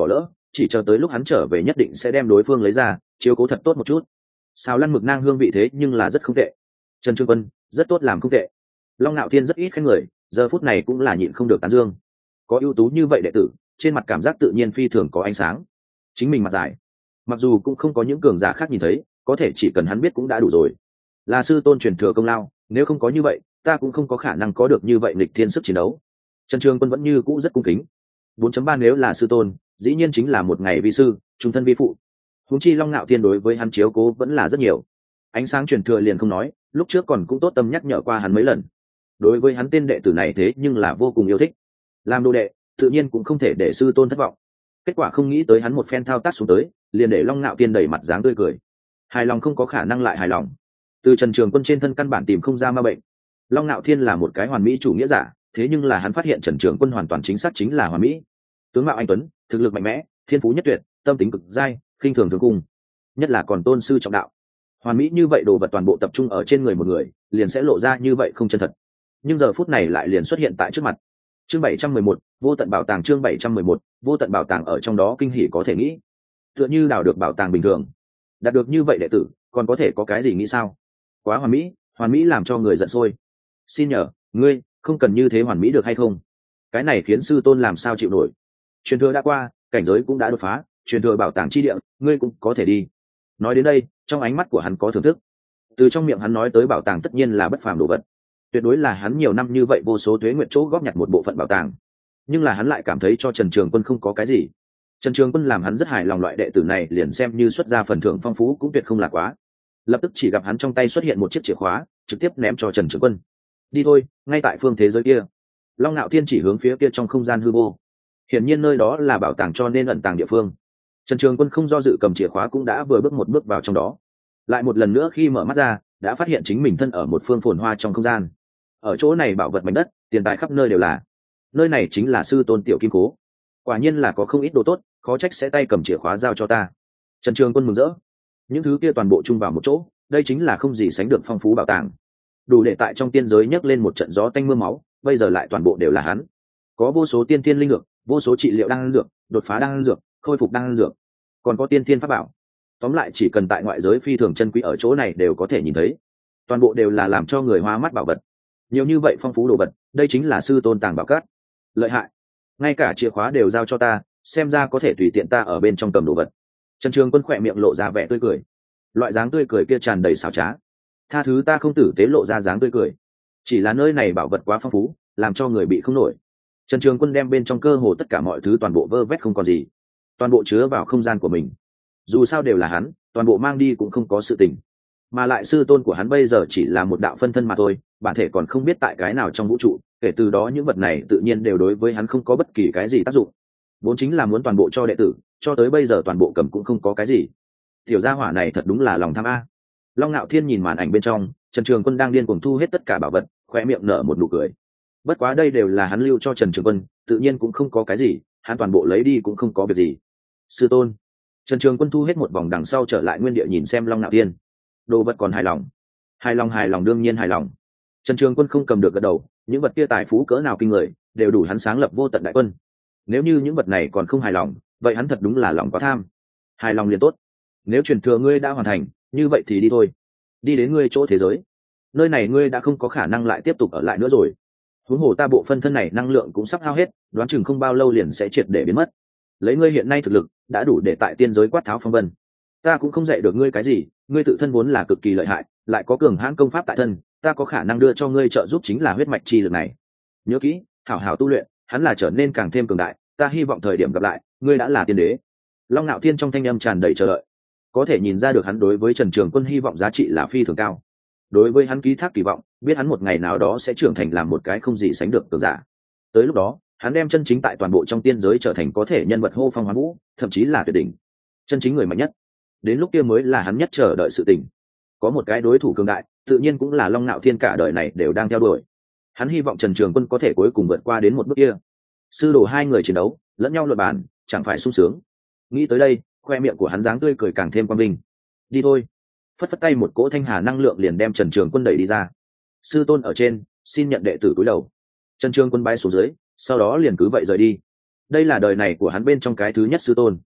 chỉ chờ tới lúc hắn trở về nhất định sẽ đem đối phương lấy ra chiếu cố thật tốt một chút. Xào lăn mực nang hương vị thế nhưng là rất không tệ. Trần Trường Quân rất tốt làm không tệ. Long Nạo Thiên rất ít khen người, giờ phút này cũng là nhịn không được tán dương. Có ưu tú như vậy đệ tử, trên mặt cảm giác tự nhiên phi thường có ánh sáng. Chính mình mặt dài, mặc dù cũng không có những cường giả khác nhìn thấy, có thể chỉ cần hắn biết cũng đã đủ rồi. Là sư tôn truyền thừa công lao, nếu không có như vậy, ta cũng không có khả năng có được như vậy nghịch thiên sức chiến đấu. Trần Trường Quân vẫn như cũ rất cung kính. 4.3 nếu là sư tôn, dĩ nhiên chính là một ngày vi sư, trung thân vi phụ. Huống chi Long Nạo Thiên đối với hắn chiếu cố vẫn là rất nhiều. Ánh sáng truyền thừa liền không nói, lúc trước còn cũng tốt tâm nhắc nhở qua hắn mấy lần. Đối với hắn tên đệ tử này thế nhưng là vô cùng yêu thích. Làm đồ đệ, tự nhiên cũng không thể để sư tôn thất vọng. Kết quả không nghĩ tới hắn một phen thao tác xuống tới, liền để Long Nạo Thiên đầy mặt dáng tươi cười. Hài lòng không có khả năng lại hài lòng. Từ Trần Trường Quân trên thân căn bản tìm không ra ma bệnh. Long Nạo Thiên là một cái hoàn mỹ chủ nghĩa giả, thế nhưng là hắn phát hiện Trần Trường Quân hoàn toàn chính xác chính là hoàn mỹ. Tướng mạo anh tuấn, thực lực mạnh mẽ, thiên phú nhất tuyệt, tâm tính cực dai, khinh thường thường cung, nhất là còn tôn sư trọng đạo. Hoàn mỹ như vậy đồ vật toàn bộ tập trung ở trên người một người, liền sẽ lộ ra như vậy không chân thật. Nhưng giờ phút này lại liền xuất hiện tại trước mặt. Chương 711, vô tận bảo tàng. Chương 711, vô tận bảo tàng. Ở trong đó kinh hỉ có thể nghĩ, tựa như đào được bảo tàng bình thường. Đạt được như vậy đệ tử, còn có thể có cái gì nghĩ sao? Quá hoàn mỹ làm cho người giận sôi. Xin nhờ, ngươi không cần như thế hoàn mỹ được hay không? Cái này khiến sư tôn làm sao chịu nổi. Truyền thừa đã qua, cảnh giới cũng đã đột phá, truyền thừa bảo tàng chi địa, ngươi cũng có thể đi. Nói đến đây, trong ánh mắt của hắn có thưởng thức. Từ trong miệng hắn nói tới bảo tàng tất nhiên là bất phàm đồ vật, tuyệt đối là hắn nhiều năm như vậy vô số tuế nguyện chỗ góp nhặt một bộ phận bảo tàng. Nhưng là hắn lại cảm thấy cho Trần Trường Quân không có cái gì. Trần Trường Quân làm hắn rất hài lòng, loại đệ tử này liền xem như xuất ra phần thưởng phong phú cũng tuyệt không là quá. Lập tức chỉ gặp hắn trong tay xuất hiện một chiếc chìa khóa, trực tiếp ném cho Trần Trường Quân. Đi thôi, ngay tại phương thế giới kia. Long Nạo Thiên chỉ hướng phía kia trong không gian hư vô. Hiển nhiên nơi đó là bảo tàng cho nên ẩn tàng địa phương. Trần Trường Quân không do dự cầm chìa khóa cũng đã vừa bước một bước vào trong đó. Lại một lần nữa khi mở mắt ra, đã phát hiện chính mình thân ở một phương phồn hoa trong không gian. Ở chỗ này bảo vật mảnh đất, tiền tài khắp nơi đều là. Nơi này chính là sư tôn tiểu kim cố. Quả nhiên là có không ít đồ tốt, khó trách sẽ tay cầm chìa khóa giao cho ta. Trần Trường Quân mừng rỡ. Những thứ kia toàn bộ chung vào một chỗ, đây chính là không gì sánh được phong phú bảo tàng. Đủ để tại trong tiên giới nhấc lên một trận gió tanh mưa máu, bây giờ lại toàn bộ đều là hắn. Có vô số tiên thiên linh dược, vô số trị liệu đan dược, đột phá đan dược, khôi phục đan dược, còn có tiên thiên pháp bảo. Tóm lại chỉ cần tại ngoại giới phi thường chân quý ở chỗ này đều có thể nhìn thấy. Toàn bộ đều là làm cho người hoa mắt bảo vật. Nhiều như vậy phong phú đồ vật, đây chính là sư tôn tàng bảo cát. Lợi hại. Ngay cả chìa khóa đều giao cho ta, xem ra có thể tùy tiện ta ở bên trong cầm đồ vật. Trần Trường Quân khỏe miệng lộ ra vẻ tươi cười. Loại dáng tươi cười kia tràn đầy xảo trá. Tha thứ ta không tử tế lộ ra dáng tươi cười. Chỉ là nơi này bảo vật quá phong phú, làm cho người bị không nổi. Trần Trường Quân đem bên trong cơ hồ tất cả mọi thứ toàn bộ vơ vét không còn gì, toàn bộ chứa vào không gian của mình. Dù sao đều là hắn, toàn bộ mang đi cũng không có sự tình. Mà lại sư tôn của hắn bây giờ chỉ là một đạo phân thân mà thôi, bản thể còn không biết tại cái nào trong vũ trụ, kể từ đó những vật này tự nhiên đều đối với hắn không có bất kỳ cái gì tác dụng. Vốn chính là muốn toàn bộ cho đệ tử, cho tới bây giờ toàn bộ cầm cũng không có cái gì. Tiểu gia hỏa này thật đúng là lòng tham a. Long Nạo Thiên nhìn màn ảnh bên trong, Trần Trường Quân đang điên cuồng thu hết tất cả bảo vật, khoe miệng nở một nụ cười. Bất quá đây đều là hắn lưu cho Trần Trường Quân, tự nhiên cũng không có cái gì, hắn toàn bộ lấy đi cũng không có việc gì. Sư tôn. Trần Trường Quân thu hết một vòng đằng sau trở lại nguyên địa nhìn xem Long Nạo Thiên. Đồ vật còn hài lòng. Hài lòng đương nhiên hài lòng. Trần Trường Quân không cầm được gật đầu, những vật kia tài phú cỡ nào kinh người, đều đủ hắn sáng lập vô tận đại quân. Nếu như những vật này còn không hài lòng, vậy hắn thật đúng là lòng quá tham. Hài lòng liền tốt. Nếu truyền thừa ngươi đã hoàn thành, như vậy thì đi thôi. Đi đến ngươi chỗ thế giới. Nơi này ngươi đã không có khả năng lại tiếp tục ở lại nữa rồi. Huống hồ ta bộ phân thân này năng lượng cũng sắp hao hết, đoán chừng không bao lâu liền sẽ triệt để biến mất. Lấy ngươi hiện nay thực lực, đã đủ để tại tiên giới quát tháo phong vân. Ta cũng không dạy được ngươi cái gì, ngươi tự thân vốn là cực kỳ lợi hại, lại có cường hãn công pháp tại thân, ta có khả năng đưa cho ngươi trợ giúp chính là huyết mạch chi lực này. Nhớ kỹ, hảo hảo tu luyện, hắn là trở nên càng thêm cường đại, ta hy vọng thời điểm gặp lại, ngươi đã là tiên đế. Long Nạo Thiên trong thanh âm tràn đầy chờ đợi. Có thể nhìn ra được hắn đối với Trần Trường Quân hy vọng giá trị là phi thường cao. Đối với hắn ký thác kỳ vọng, biết hắn một ngày nào đó sẽ trưởng thành làm một cái không gì sánh được cường giả. Tới lúc đó, hắn đem chân chính tại toàn bộ trong tiên giới trở thành có thể nhân vật hô phong hoán vũ, thậm chí là tuyệt đỉnh, chân chính người mạnh nhất. Đến lúc kia mới là hắn nhất chờ đợi sự tình. Có một cái đối thủ cường đại, tự nhiên cũng là Long Nạo Thiên cả đời này đều đang theo đuổi. Hắn hy vọng Trần Trường Quân có thể cuối cùng vượt qua đến một bước kia. Sư đồ hai người chiến đấu, lẫn nhau luận bàn, chẳng phải sung sướng. Nghĩ tới đây, khoe miệng của hắn dáng tươi cười càng thêm quang vinh. Đi thôi. Phất phất tay một cỗ thanh hà năng lượng liền đem Trần Trường Quân đẩy đi ra. Sư tôn ở trên, xin nhận đệ tử cúi đầu. Trần Trường Quân bay xuống dưới, sau đó liền cứ vậy rời đi. Đây là đời này của hắn bên trong cái thứ nhất sư tôn.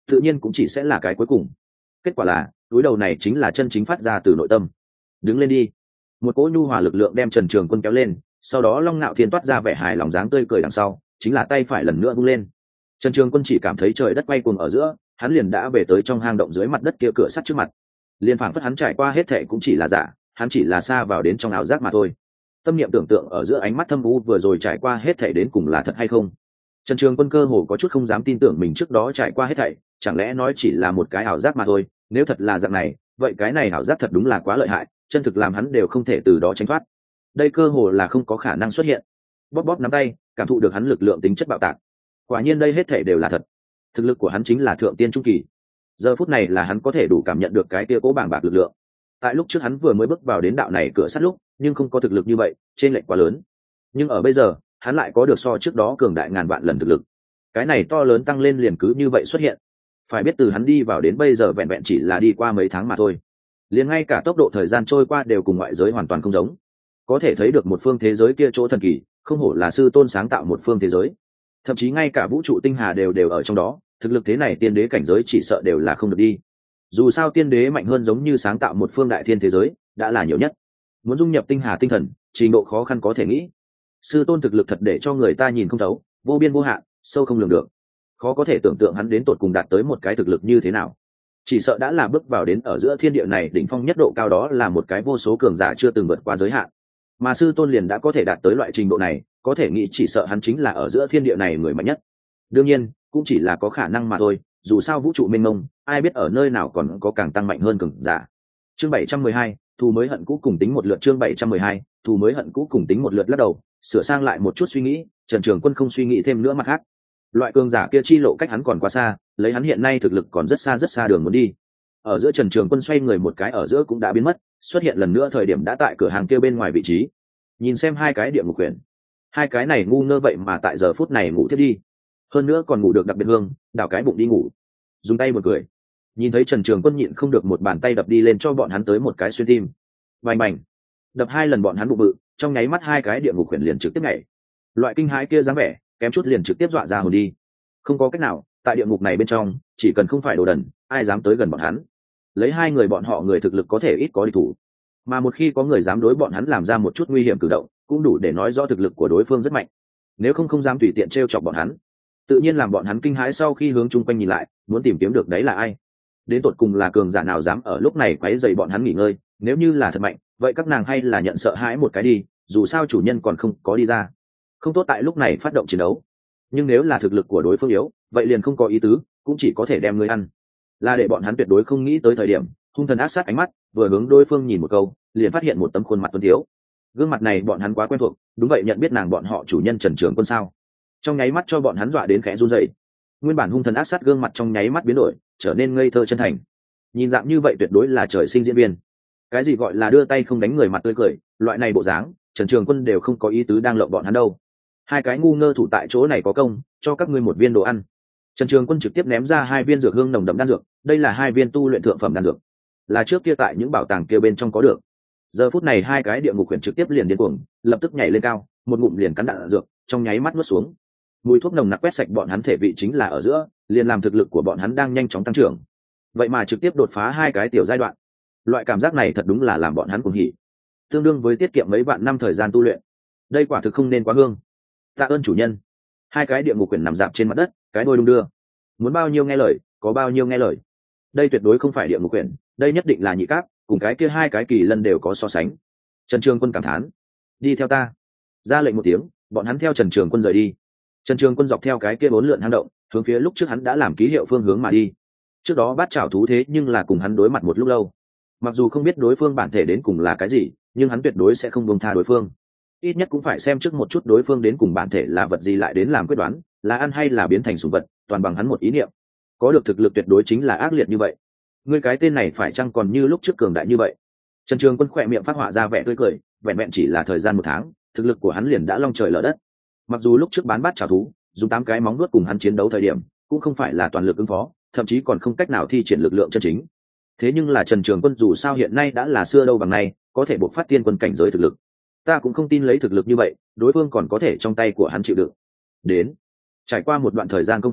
tự nhiên cũng chỉ sẽ là cái cuối cùng. Kết quả là túi đầu này chính là chân chính phát ra từ nội tâm. Đứng lên đi. Một cỗ nhu hòa lực lượng đem Trần Trường Quân kéo lên, sau đó Long Nạo Thiên toát ra vẻ hài lòng dáng tươi cười đằng sau, chính là tay phải lần nữa vung lên. Trần Trường Quân chỉ cảm thấy trời đất quay cuồng ở giữa, hắn liền đã về tới trong hang động dưới mặt đất kia cửa sắt trước mặt. Liên phảng phất hắn trải qua hết thệ cũng chỉ là giả, hắn chỉ là xa vào đến trong ảo giác mà thôi. Tâm niệm tưởng tượng ở giữa ánh mắt thâm u vừa rồi trải qua hết thệ đến cùng là thật hay không. Trần Trường Quân cơ hồ có chút không dám tin tưởng mình trước đó trải qua hết thảy, chẳng lẽ nói chỉ là một cái ảo giác mà thôi, nếu thật là dạng này, vậy cái này ảo giác thật đúng là quá lợi hại, chân thực làm hắn đều không thể từ đó tránh thoát. Đây cơ hồ là không có khả năng xuất hiện. Bóp bóp nắm tay, cảm thụ được hắn lực lượng tính chất bạo tạc. Quả nhiên đây hết thảy đều là thật. Thực lực của hắn chính là thượng tiên trung kỳ. Giờ phút này là hắn có thể đủ cảm nhận được cái kia cố bàng bạc lực lượng. Tại lúc trước hắn vừa mới bước vào đến đạo này cửa sắt lúc, nhưng không có thực lực như vậy, trên lệch quá lớn. Nhưng ở bây giờ, hắn lại có được so trước đó cường đại ngàn vạn lần thực lực. Cái này to lớn tăng lên liền cứ như vậy xuất hiện. Phải biết từ hắn đi vào đến bây giờ vẹn vẹn chỉ là đi qua mấy tháng mà thôi, liền ngay cả tốc độ thời gian trôi qua đều cùng ngoại giới hoàn toàn không giống. Có thể thấy được một phương thế giới kia chỗ thần kỳ, không hổ là sư tôn sáng tạo một phương thế giới. Thậm chí ngay cả vũ trụ tinh hà đều ở trong đó, thực lực thế này tiên đế cảnh giới chỉ sợ đều là không được đi. Dù sao tiên đế mạnh hơn giống như sáng tạo một phương đại thiên thế giới đã là nhiều nhất, muốn dung nhập tinh hà tinh thần trình độ khó khăn có thể nghĩ. Sư tôn thực lực thật để cho người ta nhìn không thấu, vô biên vô hạn, sâu không lường được, khó có thể tưởng tượng hắn đến tột cùng đạt tới một cái thực lực như thế nào. Chỉ sợ đã là bước vào đến ở giữa thiên địa này đỉnh phong nhất độ cao, đó là một cái vô số cường giả chưa từng vượt qua giới hạn, mà sư tôn liền đã có thể đạt tới loại trình độ này, có thể nghĩ chỉ sợ hắn chính là ở giữa thiên địa này người mạnh nhất. Đương nhiên cũng chỉ là có khả năng mà thôi, dù sao vũ trụ mênh mông, ai biết ở nơi nào còn có càng tăng mạnh hơn cường giả. Chương 712, thù mới hận cũ cùng tính một lượt. Chương 712, thù mới hận cũ cùng tính một lượt. Lắc đầu sửa sang lại một chút suy nghĩ, Trần Trường Quân không suy nghĩ thêm nữa. Mặt khác, loại cường giả kia chi lộ cách hắn còn quá xa, lấy hắn hiện nay thực lực còn rất xa đường muốn đi. Ở giữa Trần Trường Quân xoay người một cái ở giữa cũng đã biến mất, xuất hiện lần nữa thời điểm đã tại cửa hàng kia bên ngoài vị trí. Nhìn xem hai cái địa ngục quyển, hai cái này ngu ngơ vậy mà tại giờ phút này ngủ thiết đi, hơn nữa còn ngủ được đặc biệt hương, đảo cái bụng đi ngủ. Dùng tay một cười, nhìn thấy Trần Trường Quân nhịn không được một bàn tay đập đi lên cho bọn hắn tới một cái xuyên tim. Bành bành, đập hai lần bọn hắn bụng bự, trong nháy mắt hai cái địa ngục quyển liền trực tiếp nhảy. Loại kinh hãi kia dáng vẻ, kém chút liền trực tiếp dọa ra hồn đi. Không có cách nào, tại địa ngục này bên trong, chỉ cần không phải đồ đần, ai dám tới gần bọn hắn. Lấy hai người bọn họ người thực lực có thể ít có địch thủ, mà một khi có người dám đối bọn hắn làm ra một chút nguy hiểm cử động, cũng đủ để nói rõ thực lực của đối phương rất mạnh. Nếu không dám tùy tiện trêu chọc bọn hắn, tự nhiên làm bọn hắn kinh hãi. Sau khi hướng chung quanh nhìn lại, muốn tìm kiếm được đấy là ai, đến tột cùng là cường giả nào dám ở lúc này quấy rầy bọn hắn nghỉ ngơi. Nếu như là thật mạnh, vậy các nàng hay là nhận sợ hãi một cái đi, dù sao chủ nhân còn không có đi ra, không tốt tại lúc này phát động chiến đấu. Nhưng nếu là thực lực của đối phương yếu, vậy liền không có ý tứ, cũng chỉ có thể đem ngươi ăn. Là để bọn hắn tuyệt đối không nghĩ tới thời điểm, hung thần ác sát ánh mắt vừa hướng đối phương nhìn một câu, liền phát hiện một tấm khuôn mặt tuấn tiếu. Gương mặt này bọn hắn quá quen thuộc, đúng vậy, nhận biết nàng bọn họ chủ nhân Trần Trường Quân sao. Trong nháy mắt cho bọn hắn dọa đến khẽ run rẩy. Nguyên bản hung thần ác sát gương mặt trong nháy mắt biến đổi, trở nên ngây thơ chân thành. Nhìn dạng như vậy tuyệt đối là trời sinh diễn viên. Cái gì gọi là đưa tay không đánh người mặt tươi cười, loại này bộ dáng, Trần Trường Quân đều không có ý tứ đang lộng bọn hắn đâu. Hai cái ngu ngơ thủ tại chỗ này có công, cho các ngươi một viên đồ ăn. Trần Trường Quân trực tiếp ném ra hai viên dược hương nồng đậm đan dược, đây là hai viên tu luyện thượng phẩm đan dược, là trước kia tại những bảo tàng kia bên trong có được. Giờ phút này hai cái địa ngục quyển trực tiếp liền điên cuồng, lập tức nhảy lên cao, một ngụm liền cắn đạn dược, trong nháy mắt nuốt xuống. Mùi thuốc nồng nặc quét sạch bọn hắn thể vị, chính là ở giữa, liền làm thực lực của bọn hắn đang nhanh chóng tăng trưởng. Vậy mà trực tiếp đột phá hai cái tiểu giai đoạn. Loại cảm giác này thật đúng là làm bọn hắn cuồng hỉ, tương đương với tiết kiệm mấy vạn năm thời gian tu luyện. Đây quả thực không nên quá hương. Tạ ơn chủ nhân. Hai cái địa ngục quyển nằm dạp trên mặt đất, cái đôi đung đưa, muốn bao nhiêu nghe lời có bao nhiêu nghe lời. Đây tuyệt đối không phải địa ngục quyển, đây nhất định là nhị cáp, cùng cái kia hai cái kỳ lân đều có so sánh. Trần Trường Quân cảm thán. Đi theo ta. Ra lệnh một tiếng, bọn hắn theo Trần Trường Quân rời đi. Trần Trường Quân dọc theo cái kia bốn lượn hang động, hướng phía lúc trước hắn đã làm ký hiệu phương hướng mà đi. Trước đó bát trảo thú thế nhưng là cùng hắn đối mặt một lúc lâu, mặc dù không biết đối phương bản thể đến cùng là cái gì, nhưng hắn tuyệt đối sẽ không buông tha đối phương. Ít nhất cũng phải xem trước một chút đối phương đến cùng bản thể là vật gì, lại đến làm quyết đoán, là ăn hay là biến thành sủng vật, toàn bằng hắn một ý niệm. Có được thực lực tuyệt đối chính là ác liệt như vậy. Ngươi cái tên này phải chăng còn như lúc trước cường đại như vậy? Trần Trường Quân khỏe miệng phát họa ra vẻ tươi cười, vẹn vẹn chỉ là thời gian một tháng, thực lực của hắn liền đã long trời lở đất. Mặc dù lúc trước bán bát trảo thú, dùng 8 cái móng vuốt cùng hắn chiến đấu thời điểm, cũng không phải là toàn lực ứng phó, thậm chí còn không cách nào thi triển lực lượng chân chính. Thế nhưng là Trần Trường Quân dù sao hiện nay đã là xưa đâu bằng nay, có thể bộc phát tiên quân cảnh giới thực lực. Ta cũng không tin lấy thực lực như vậy, đối phương còn có thể trong tay của hắn chịu đựng. Đến, trải qua một đoạn thời gian công phu,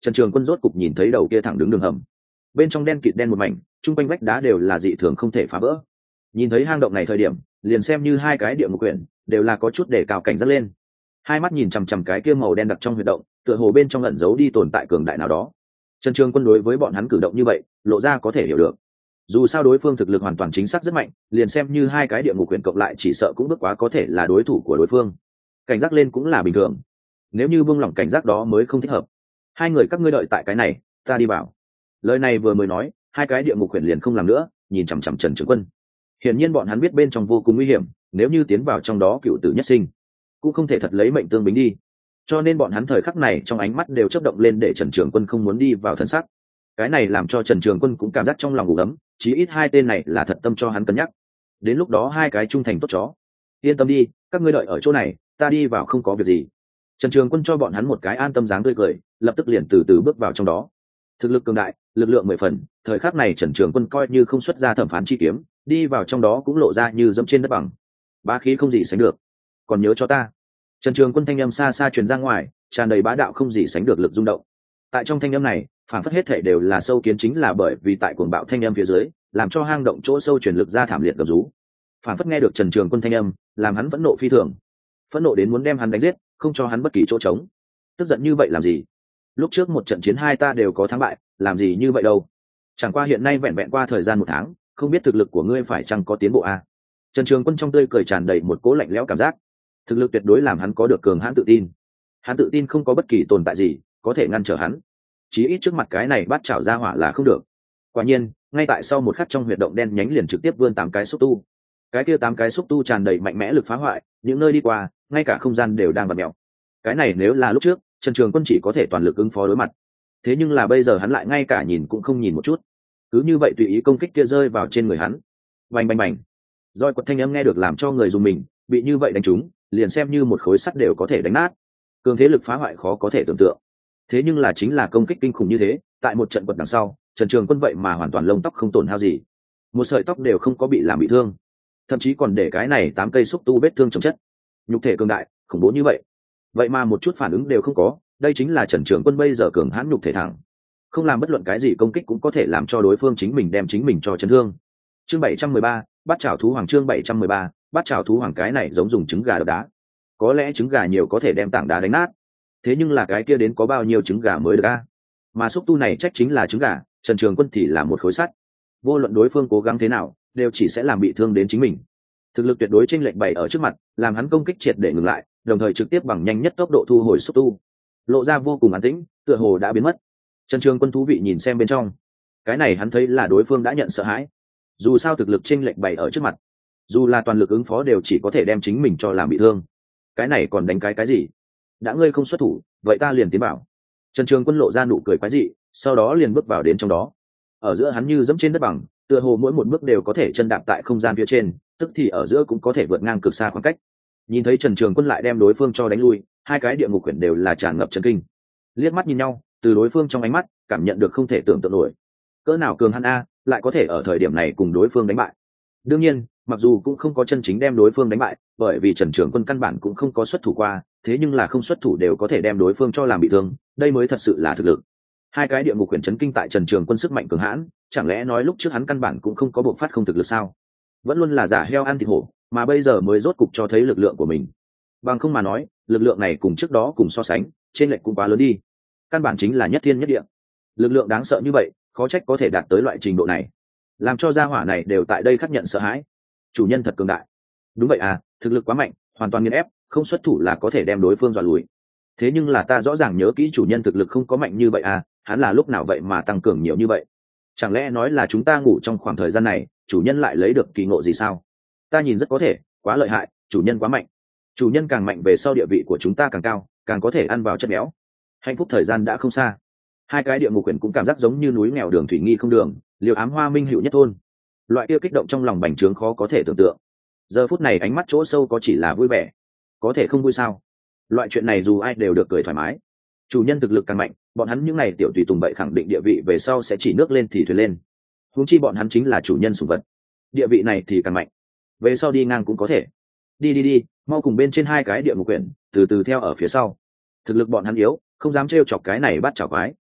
Trần Trường Quân rốt cục nhìn thấy đầu kia thẳng đứng đường hầm, bên trong đen kịt đen một mảnh, chung quanh vách đá đều là dị thường không thể phá vỡ. Nhìn thấy hang động này thời điểm, liền xem như hai cái địa ngục quyển đều là có chút để cào cảnh giác lên. Hai mắt nhìn chằm chằm cái kia màu đen đặc trong huyệt động, tựa hồ bên trong ẩn giấu đi tồn tại cường đại nào đó. Trần Trường Quân đối với bọn hắn cử động như vậy, lộ ra có thể hiểu được. Dù sao đối phương thực lực hoàn toàn chính xác rất mạnh, liền xem như hai cái địa ngục quyển cộng lại chỉ sợ cũng bước quá có thể là đối thủ của đối phương. Cảnh giác lên cũng là bình thường. Nếu như buông lỏng cảnh giác đó mới không thích hợp. Hai người các ngươi đợi tại cái này, ta đi vào. Lời này vừa mới nói, hai cái địa ngục quyển liền không làm nữa, nhìn chằm chằm Trần Trường Quân. Hiển nhiên bọn hắn biết bên trong vô cùng nguy hiểm, nếu như tiến vào trong đó cựu tử nhất sinh, cũng không thể thật lấy mệnh tương bính đi. Cho nên bọn hắn thời khắc này trong ánh mắt đều chớp động lên để Trần Trường Quân không muốn đi vào thần sắc. Cái này làm cho Trần Trường Quân cũng cảm giác trong lòng ủ ấm, chí ít hai tên này là thật tâm cho hắn cân nhắc. Đến lúc đó hai cái trung thành tốt chó. Yên tâm đi, các ngươi đợi ở chỗ này, ta đi vào không có việc gì. Trần Trường Quân cho bọn hắn một cái an tâm dáng tươi cười, lập tức liền từ từ bước vào trong đó. Thực lực cường đại, lực lượng 10 phần, thời khắc này Trần Trường Quân coi như không xuất ra thẩm phán chi kiếm, đi vào trong đó cũng lộ ra như dẫm trên đất bằng. Bá khí không gì sánh được. Còn nhớ cho ta. Trần Trường Quân thanh âm xa xa truyền ra ngoài, tràn đầy bá đạo không gì sánh được lực rung động. Tại trong thanh âm này, phản phất hết thể đều là sâu kiến, chính là bởi vì tại cuồng bạo thanh âm phía dưới, làm cho hang động chỗ sâu truyền lực ra thảm liệt gầm rú. Phản phất nghe được Trần Trường Quân thanh âm, làm hắn phẫn nộ phi thường, phẫn nộ đến muốn đem hắn đánh giết, không cho hắn bất kỳ chỗ trống. Tức giận như vậy làm gì? Lúc trước một trận chiến hai ta đều có thắng bại, làm gì như vậy đâu? Chẳng qua hiện nay vẹn vẹn qua thời gian 1 tháng, không biết thực lực của ngươi phải chăng có tiến bộ a? Trần Trường Quân trong tươi cười tràn đầy một cố lạnh lẽo cảm giác. Thực lực tuyệt đối làm hắn có được cường hãn tự tin. Hắn tự tin không có bất kỳ tồn tại gì có thể ngăn trở hắn. Chí ít trước mặt cái này bắt chảo ra hỏa là không được. Quả nhiên, ngay tại sau một khắc trong huyệt động đen nhánh liền trực tiếp vươn 8 cái xúc tu. Cái kia 8 cái xúc tu tràn đầy mạnh mẽ lực phá hoại, những nơi đi qua, ngay cả không gian đều đang vặn mèo. Cái này nếu là lúc trước, Trần Trường Quân chỉ có thể toàn lực ứng phó đối mặt. Thế nhưng là bây giờ hắn lại ngay cả nhìn cũng không nhìn một chút. Cứ như vậy tùy ý công kích kia rơi vào trên người hắn. Bành bành bành. Roi quật thanh âm nghe được làm cho người dùng mình, bị như vậy đánh trúng, liền xem như một khối sắt đều có thể đánh nát. Cường thế lực phá hoại khó có thể tưởng tượng. Thế nhưng là chính là công kích kinh khủng như thế, tại một trận quật đằng sau, Trần Trường Quân vậy mà hoàn toàn lông tóc không tổn hao gì, một sợi tóc đều không có bị làm bị thương, thậm chí còn để cái này 8 cây xúc tu vết thương chồng chất. Nhục thể cường đại, khủng bố như vậy mà một chút phản ứng đều không có, đây chính là Trần Trường Quân bây giờ cường hãn nhục thể thẳng, không làm bất luận cái gì công kích cũng có thể làm cho đối phương chính mình đem chính mình cho chấn thương. Chương 713, bắt chảo thú hoàng. Chương 713, bắt chảo thú hoàng. Cái này giống dùng trứng gà đập đá, có lẽ trứng gà nhiều có thể đem tảng đá đánh nát, thế nhưng là cái kia đến có bao nhiêu trứng gà mới được a? Mà xúc tu này trách chính là trứng gà, Trần Trường Quân thì là một khối sắt, vô luận đối phương cố gắng thế nào đều chỉ sẽ làm bị thương đến chính mình. Thực lực tuyệt đối chênh lệch bày ở trước mặt, làm hắn công kích triệt để ngừng lại, đồng thời trực tiếp bằng nhanh nhất tốc độ thu hồi xúc tu, lộ ra vô cùng an tĩnh, tựa hồ đã biến mất. Trần Trường Quân thú vị nhìn xem bên trong, cái này hắn thấy là đối phương đã nhận sợ hãi. Dù sao thực lực chênh lệch bày ở trước mặt, dù là toàn lực ứng phó đều chỉ có thể đem chính mình cho làm bị thương, cái này còn đánh cái gì? Đã ngươi không xuất thủ, vậy ta liền tiến bảo. Trần Trường Quân lộ ra nụ cười quái dị, sau đó liền bước vào đến trong đó. Ở giữa hắn như dẫm trên đất bằng, tựa hồ mỗi một bước đều có thể chân đạp tại không gian phía trên, tức thì ở giữa cũng có thể vượt ngang cực xa khoảng cách. Nhìn thấy Trần Trường Quân lại đem đối phương cho đánh lui, hai cái địa ngục quyển đều là tràn ngập chấn kinh. Liếc mắt nhìn nhau, từ đối phương trong ánh mắt cảm nhận được không thể tưởng tượng nổi, cỡ nào cường hắn a, lại có thể ở thời điểm này cùng đối phương đánh bại. Đương nhiên, mặc dù cũng không có chân chính đem đối phương đánh bại, bởi vì Trần Trường Quân căn bản cũng không có xuất thủ qua, thế nhưng là không xuất thủ đều có thể đem đối phương cho làm bị thương, đây mới thật sự là thực lực. Hai cái địa ngục quyển chấn kinh tại Trần Trường Quân sức mạnh cường hãn, chẳng lẽ nói lúc trước hắn căn bản cũng không có bộc phát không thực lực sao? Vẫn luôn là giả heo ăn thịt hổ, mà bây giờ mới rốt cục cho thấy lực lượng của mình. Bằng không mà nói, lực lượng này cùng trước đó cùng so sánh, trên lệch cũng quá lớn đi. Căn bản chính là nhất thiên nhất địa. Lực lượng đáng sợ như vậy, khó trách có thể đạt tới loại trình độ này, làm cho gia hỏa này đều tại đây khắc nhận sợ hãi. Chủ nhân thật cường đại. Đúng vậy à, thực lực quá mạnh, hoàn toàn nghiền ép, không xuất thủ là có thể đem đối phương dọa lùi. Thế nhưng là ta rõ ràng nhớ kỹ chủ nhân thực lực không có mạnh như vậy à, hắn là lúc nào vậy mà tăng cường nhiều như vậy? Chẳng lẽ nói là chúng ta ngủ trong khoảng thời gian này, chủ nhân lại lấy được kỳ ngộ gì sao? Ta nhìn rất có thể, quá lợi hại, chủ nhân quá mạnh. Chủ nhân càng mạnh về sau địa vị của chúng ta càng cao, càng có thể ăn vào chất béo. Hạnh phúc thời gian đã không xa. Hai cái địa ngục quyển cũng cảm giác giống như núi nghèo đường thủy nghi không đường, liều ám hoa minh hữu nhất thôn. Loại kia kích động trong lòng bành trướng khó có thể tưởng tượng. Giờ phút này ánh mắt chỗ sâu có chỉ là vui vẻ, có thể không vui sao? Loại chuyện này dù ai đều được cười thoải mái. Chủ nhân thực lực càng mạnh, bọn hắn những này tiểu tùy tùng bậy khẳng định địa vị về sau sẽ chỉ nước lên thì thuyền lên. Huống chi bọn hắn chính là chủ nhân sủng vật, địa vị này thì càng mạnh, về sau đi ngang cũng có thể. Đi, mau cùng bên trên hai cái địa ngục quyển, từ từ theo ở phía sau. Thực lực bọn hắn yếu, không dám trêu chọc cái này bắt chảo quái.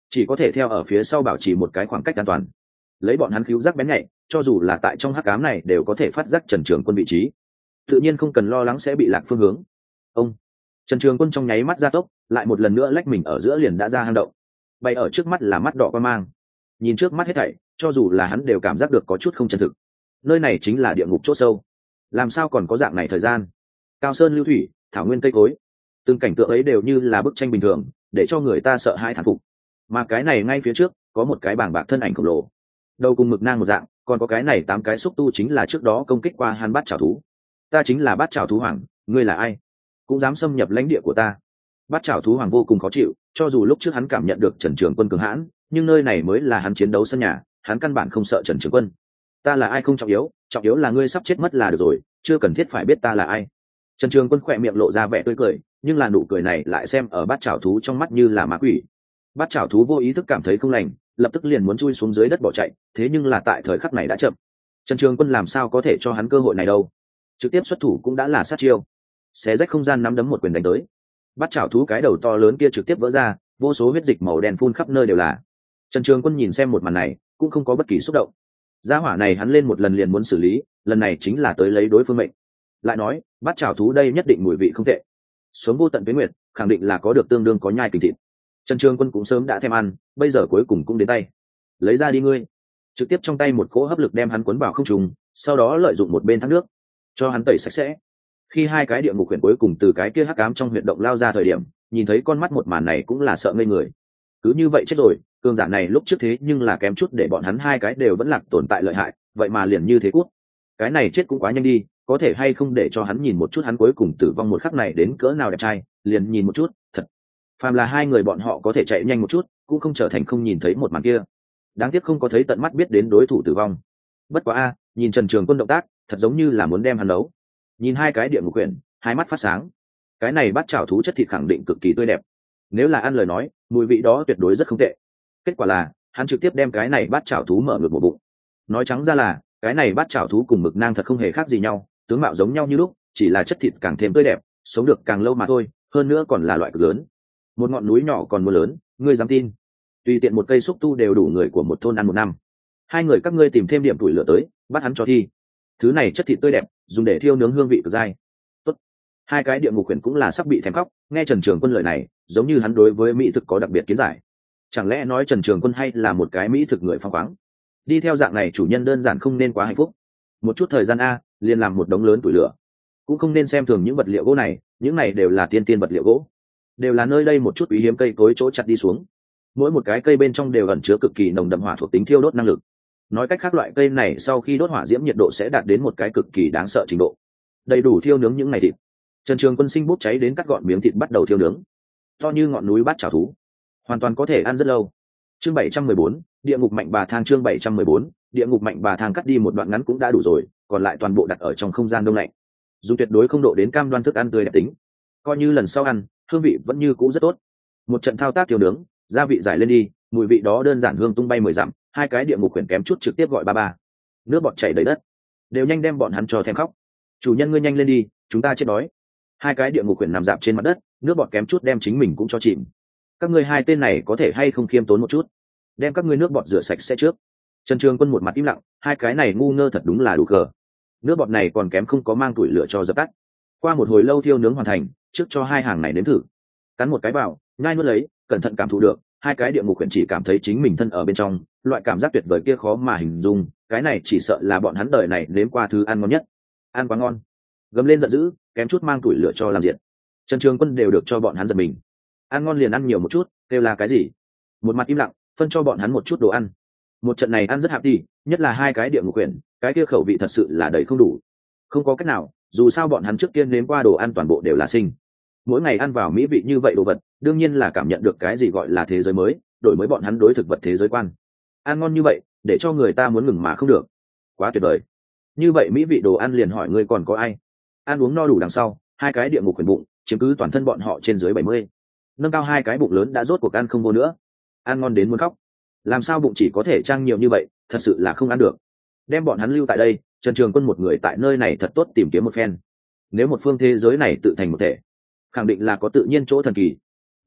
chỉ có thể theo ở phía sau bảo trì một cái khoảng cách an toàn, lấy bọn hắn cứu giác bén nhạy, cho dù là tại trong hắc ám này đều có thể phát giác Trần Trường Quân vị trí, tự nhiên không cần lo lắng sẽ bị lạc phương hướng. Ông Trần Trường Quân trong nháy mắt gia tốc, lại một lần nữa lách mình ở giữa liền đã ra hang động. Bay ở trước mắt là mắt đỏ quan mang, nhìn trước mắt hết thảy, cho dù là hắn đều cảm giác được có chút không chân thực. Nơi này chính là địa ngục chỗ sâu, làm sao còn có dạng này thời gian? Cao sơn lưu thủy, thảo nguyên cây cối, từng cảnh tượng ấy đều như là bức tranh bình thường, để cho người ta sợ hãi thán phục. Mà cái này ngay phía trước có một cái bảng bạc thân ảnh khổng lồ, đầu cùng mực nang một dạng, còn có cái này 8 cái xúc tu chính là trước đó công kích qua hắn bát chảo thú. Ta chính là bát chảo thú hoàng, ngươi là ai cũng dám xâm nhập lãnh địa của ta? Bát chảo thú hoàng vô cùng khó chịu, cho dù lúc trước hắn cảm nhận được Trần Trường Quân cường hãn, nhưng nơi này mới là hắn chiến đấu sân nhà, hắn căn bản không sợ Trần Trường Quân. Ta là ai không trọng yếu là ngươi sắp chết mất là được rồi, chưa cần thiết phải biết ta là ai. Trần Trường Quân khỏe miệng lộ ra vẻ tươi cười, nhưng là nụ cười này lại xem ở bát chảo thú trong mắt như là ma quỷ. Bát chảo thú vô ý thức cảm thấy không lành, lập tức liền muốn chui xuống dưới đất bỏ chạy, thế nhưng là tại thời khắc này đã chậm. Trần Trường Quân làm sao có thể cho hắn cơ hội này đâu, trực tiếp xuất thủ cũng đã là sát chiêu, xé rách không gian nắm đấm một quyền đánh tới. Bát chảo thú cái đầu to lớn kia trực tiếp vỡ ra, vô số huyết dịch màu đen phun khắp nơi đều là. Trần Trường Quân nhìn xem một màn này cũng không có bất kỳ xúc động. Gia hỏa này hắn lên một lần liền muốn xử lý, lần này chính là tới lấy đối phương mệnh. Lại nói bát chảo thú đây nhất định mùi vị không tệ, sống vô tận tuyến nguyệt, khẳng định là có được tương đương có nhai kinh thịt. Trần Trường Quân cũng sớm đã thèm ăn, bây giờ cuối cùng cũng đến tay. Lấy ra đi ngươi. Trực tiếp trong tay một cỗ hấp lực đem hắn cuốn vào không trung, sau đó lợi dụng một bên thác nước cho hắn tẩy sạch sẽ. Khi hai cái địa ngục huyền cuối cùng từ cái kia hắc ám trong huyệt động lao ra thời điểm, nhìn thấy con mắt một màn này cũng là sợ ngây người. Cứ như vậy chết rồi, cường giả này lúc trước thế nhưng là kém chút để bọn hắn hai cái đều vẫn lạc tồn tại lợi hại, vậy mà liền như thế cút. Cái này chết cũng quá nhanh đi, có thể hay không để cho hắn nhìn một chút hắn cuối cùng tử vong một khắc này đến cỡ nào đẹp trai, liền nhìn một chút, thật. Phàm là hai người bọn họ có thể chạy nhanh một chút, cũng không trở thành không nhìn thấy một màn kia. Đáng tiếc không có thấy tận mắt biết đến đối thủ tử vong. Bất quá a, nhìn Trần Trường Quân động tác, thật giống như là muốn đem hắn đấu. Nhìn hai cái địa ngục quyển, hai mắt phát sáng. Cái này bát chảo thú chất thịt khẳng định cực kỳ tươi đẹp. Nếu là ăn lời nói, mùi vị đó tuyệt đối rất không tệ. Kết quả là, hắn trực tiếp đem cái này bát chảo thú mở ngược một bụng. Nói trắng ra là, cái này bát chảo thú cùng mực nang thật không hề khác gì nhau, tướng mạo giống nhau như lúc, chỉ là chất thịt càng thêm tươi đẹp, sống được càng lâu mà thôi, hơn nữa còn là loại cực lớn. Một ngọn núi nhỏ còn mưa lớn, ngươi dám tin? Tùy tiện một cây xúc tu đều đủ người của một thôn ăn một năm. Hai người các ngươi tìm thêm điểm tuổi lửa tới, bắt hắn cho thi. Thứ này chất thịt tươi đẹp, dùng để thiêu nướng hương vị cực dai. Tốt. Hai cái địa ngục quyển cũng là sắp bị thèm khóc, nghe Trần Trường Quân lời này, giống như hắn đối với mỹ thực có đặc biệt kiến giải. Chẳng lẽ nói Trần Trường Quân hay là một cái mỹ thực người phóng khoáng? Đi theo dạng này chủ nhân đơn giản không nên quá hạnh phúc. Một chút thời gian a, liền làm một đống lớn tuổi lửa. Cũng không nên xem thường những vật liệu gỗ này, những này đều là tiên tiên vật liệu gỗ, đều là nơi đây một chút quý hiếm cây cối chỗ chặt đi xuống. Mỗi một cái cây bên trong đều ẩn chứa cực kỳ nồng đậm hỏa thuộc tính thiêu đốt năng lực. Nói cách khác loại cây này sau khi đốt hỏa diễm nhiệt độ sẽ đạt đến một cái cực kỳ đáng sợ trình độ, đầy đủ thiêu nướng những ngày thịt. Trần Trường Quân sinh bút cháy đến cắt gọn miếng thịt bắt đầu thiêu nướng, to như ngọn núi bát chảo thú, hoàn toàn có thể ăn rất lâu. Chương 714, địa ngục mạnh bà thang. Chương 714, địa ngục mạnh bà thang. Cắt đi một đoạn ngắn cũng đã đủ rồi, còn lại toàn bộ đặt ở trong không gian đông lạnh, dù tuyệt đối không độ đến cam đoan thức ăn tươi đẹp tính, coi như lần sau ăn hương vị vẫn như cũ rất tốt. Một trận thao tác thiêu nướng, gia vị giải lên đi, mùi vị đó đơn giản hương tung bay 10 dặm. Hai cái địa ngục quyển kém chút trực tiếp gọi ba ba, nước bọt chảy đầy đất, đều nhanh đem bọn hắn cho thèm khóc. Chủ nhân ngươi nhanh lên đi, chúng ta chết đói. Hai cái địa ngục quyển nằm dạp trên mặt đất, nước bọt kém chút đem chính mình cũng cho chìm. Các ngươi hai tên này có thể hay không khiêm tốn một chút, đem các ngươi nước bọt rửa sạch sẽ trước. Trần Trường Quân một mặt im lặng, hai cái này ngu ngơ thật đúng là đủ cờ. Nước bọt này còn kém không có mang tuổi lửa cho dập tắt. Qua một hồi lâu thiêu nướng hoàn thành, trước cho hai hàng này nếm thử. Cắn một cái vào, nhai nuốt lấy, cẩn thận cảm thụ được. Hai cái địa ngục quyển chỉ cảm thấy chính mình thân ở bên trong, loại cảm giác tuyệt vời kia khó mà hình dung. Cái này chỉ sợ là bọn hắn đời này nếm qua thứ ăn ngon nhất. Ăn quá ngon. Gầm lên giận dữ, kém chút mang tuổi lửa cho làm diệt. Trần Trường Quân đều được cho bọn hắn giật mình. Ăn ngon liền ăn nhiều một chút, kêu là cái gì? Một mặt im lặng, phân cho bọn hắn một chút đồ ăn. Một trận này ăn rất hạp đi, nhất là hai cái địa ngục quyển, cái kia khẩu vị thật sự là đầy không đủ. Không có cách nào, dù sao bọn hắn trước tiên nếm qua đồ ăn toàn bộ đều là sinh. Mỗi ngày ăn vào mỹ vị như vậy đồ vật, đương nhiên là cảm nhận được cái gì gọi là thế giới mới, đổi mới bọn hắn đối thực vật thế giới quan. Ăn ngon như vậy, để cho người ta muốn ngừng mà không được. Quá tuyệt vời. Như vậy mỹ vị đồ ăn liền hỏi ngươi còn có ai? Ăn uống no đủ đằng sau, hai cái địa ngục quyển bụng chiếm cứ toàn thân bọn họ trên dưới 70. Nâng cao hai cái bụng lớn đã rốt cuộc ăn không vô nữa. Ăn ngon đến muốn khóc. Làm sao bụng chỉ có thể trang nhiều như vậy, thật sự là không ăn được. Đem bọn hắn lưu tại đây, Trần Trường Quân một người tại nơi này thật tốt tìm kiếm một phen. Nếu một phương thế giới này tự thành một thể, khẳng định là có tự nhiên chỗ thần kỳ.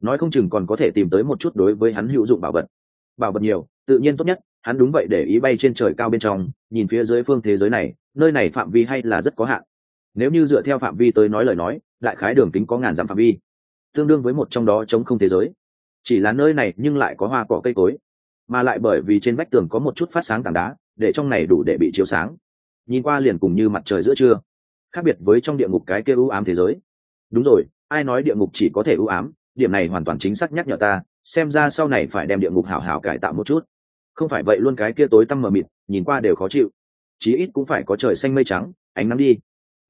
nói không chừng còn có thể tìm tới một chút đối với hắn hữu dụng bảo vật nhiều tự nhiên tốt nhất. Hắn đúng vậy để ý bay trên trời cao bên trong, nhìn phía dưới phương thế giới này, nơi này phạm vi hay là rất có hạn. Nếu như dựa theo phạm vi tới nói lời nói, đại khái đường kính có ngàn dặm phạm vi, tương đương với một trong đó trống không thế giới. Chỉ là nơi này nhưng lại có hoa cỏ cây cối, mà lại bởi vì trên vách tường có một chút phát sáng tảng đá, để trong này đủ để bị chiếu sáng, nhìn qua liền cùng như mặt trời giữa trưa, khác biệt với trong địa ngục cái kia u ám thế giới. Đúng rồi, ai nói địa ngục chỉ có thể u ám, điểm này hoàn toàn chính xác nhắc nhở ta, xem ra sau này phải đem địa ngục hảo hảo cải tạo một chút, không phải vậy luôn cái kia tối tăm mờ mịt, nhìn qua đều khó chịu. Chí ít cũng phải có trời xanh mây trắng, ánh nắng đi.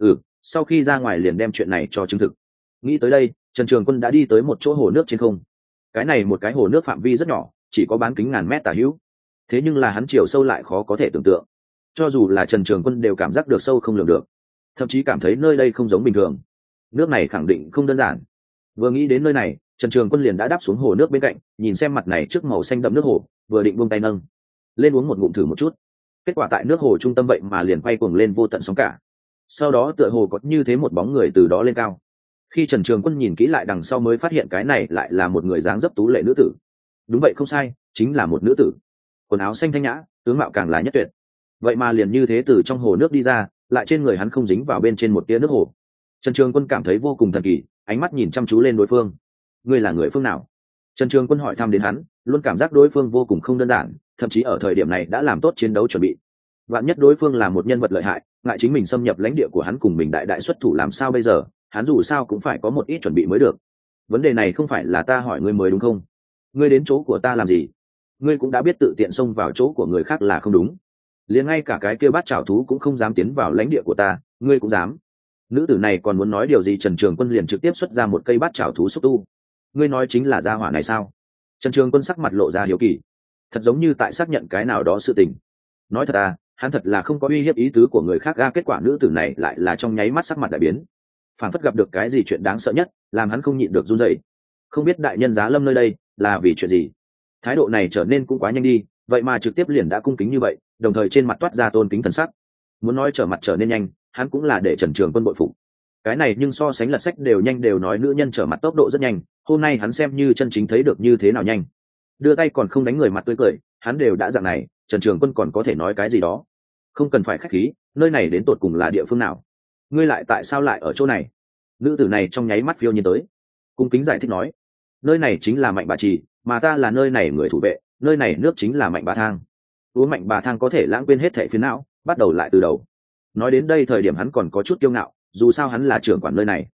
Sau khi ra ngoài liền đem chuyện này cho chứng thực. Nghĩ tới đây, Trần Trường Quân đã đi tới một chỗ hồ nước trên không. Cái này một cái hồ nước phạm vi rất nhỏ, chỉ có bán kính ngàn mét tả hữu, thế nhưng là hắn chiều sâu lại khó có thể tưởng tượng. Cho dù là Trần Trường Quân đều cảm giác được sâu không lường được, thậm chí cảm thấy nơi đây không giống bình thường. Nước này khẳng định không đơn giản. Vừa nghĩ đến nơi này, Trần Trường Quân liền đã đáp xuống hồ nước bên cạnh, nhìn xem mặt này trước màu xanh đậm nước hồ, vừa định buông tay nâng lên uống một ngụm thử một chút. Kết quả tại nước hồ trung tâm vậy mà liền quay cuồng lên vô tận sóng cả. Sau đó tựa hồ có như thế một bóng người từ đó lên cao. Khi Trần Trường Quân nhìn kỹ lại đằng sau mới phát hiện cái này lại là một người dáng dấp tú lệ nữ tử. Đúng vậy, không sai, chính là một nữ tử. Quần áo xanh thanh nhã, tướng mạo càng là nhất tuyệt. Vậy mà liền như thế từ trong hồ nước đi ra, lại trên người hắn không dính vào bên trên một tia nước hồ. Trần Trường Quân cảm thấy vô cùng thần kỳ, ánh mắt nhìn chăm chú lên đối phương. Ngươi là người phương nào? Trần Trường Quân hỏi thăm đến hắn, luôn cảm giác đối phương vô cùng không đơn giản, thậm chí ở thời điểm này đã làm tốt chiến đấu chuẩn bị. Vạn nhất đối phương là một nhân vật lợi hại, ngại chính mình xâm nhập lãnh địa của hắn cùng mình đại xuất thủ làm sao bây giờ, hắn dù sao cũng phải có một ít chuẩn bị mới được. Vấn đề này không phải là ta hỏi ngươi mới đúng không? Ngươi đến chỗ của ta làm gì? Ngươi cũng đã biết tự tiện xông vào chỗ của người khác là không đúng. Liền ngay cả cái kia bát trảo thú cũng không dám tiến vào lãnh địa của ta, ngươi cũng dám. Nữ tử này còn muốn nói điều gì, Trần Trường Quân liền trực tiếp xuất ra một cây bát trảo thú xúc tu. Ngươi nói chính là gia hỏa này sao? Trần Trường Quân sắc mặt lộ ra hiếu kỳ, thật giống như tại xác nhận cái nào đó sự tình. Nói thật à, hắn thật là không có uy hiếp ý tứ của người khác. Kết quả nữ tử này lại là trong nháy mắt sắc mặt đại biến, phản phất gặp được cái gì chuyện đáng sợ nhất, làm hắn không nhịn được run rẩy. Không biết đại nhân giá lâm nơi đây là vì chuyện gì? Thái độ này trở nên cũng quá nhanh đi, vậy mà trực tiếp liền đã cung kính như vậy, đồng thời trên mặt toát ra tôn kính thần sắc. Muốn nói trở mặt trở nên nhanh, hắn cũng là để Trần Trường Quân bội phục. Cái này nhưng so sánh lật sách đều nhanh, đều nói nữ nhân trở mặt tốc độ rất nhanh, hôm nay hắn xem như chân chính thấy được như thế nào nhanh. Đưa tay còn không đánh người mặt tươi cười, hắn đều đã dạng này, Trần Trường Quân còn có thể nói cái gì đó? Không cần phải khách khí, nơi này đến tột cùng là địa phương nào? Ngươi lại tại sao lại ở chỗ này? Nữ tử này trong nháy mắt phiêu nhiên tới, cung kính giải thích nói, nơi này chính là Mạnh Bà Trì, mà ta là nơi này người thủ vệ, nơi này nước chính là Mạnh Bà Thang. Uống Mạnh Bà Thang có thể lãng quên hết thảy phiền não, bắt đầu lại từ đầu. Nói đến đây thời điểm hắn còn có chút kiêu ngạo, dù sao hắn là trưởng quản nơi này.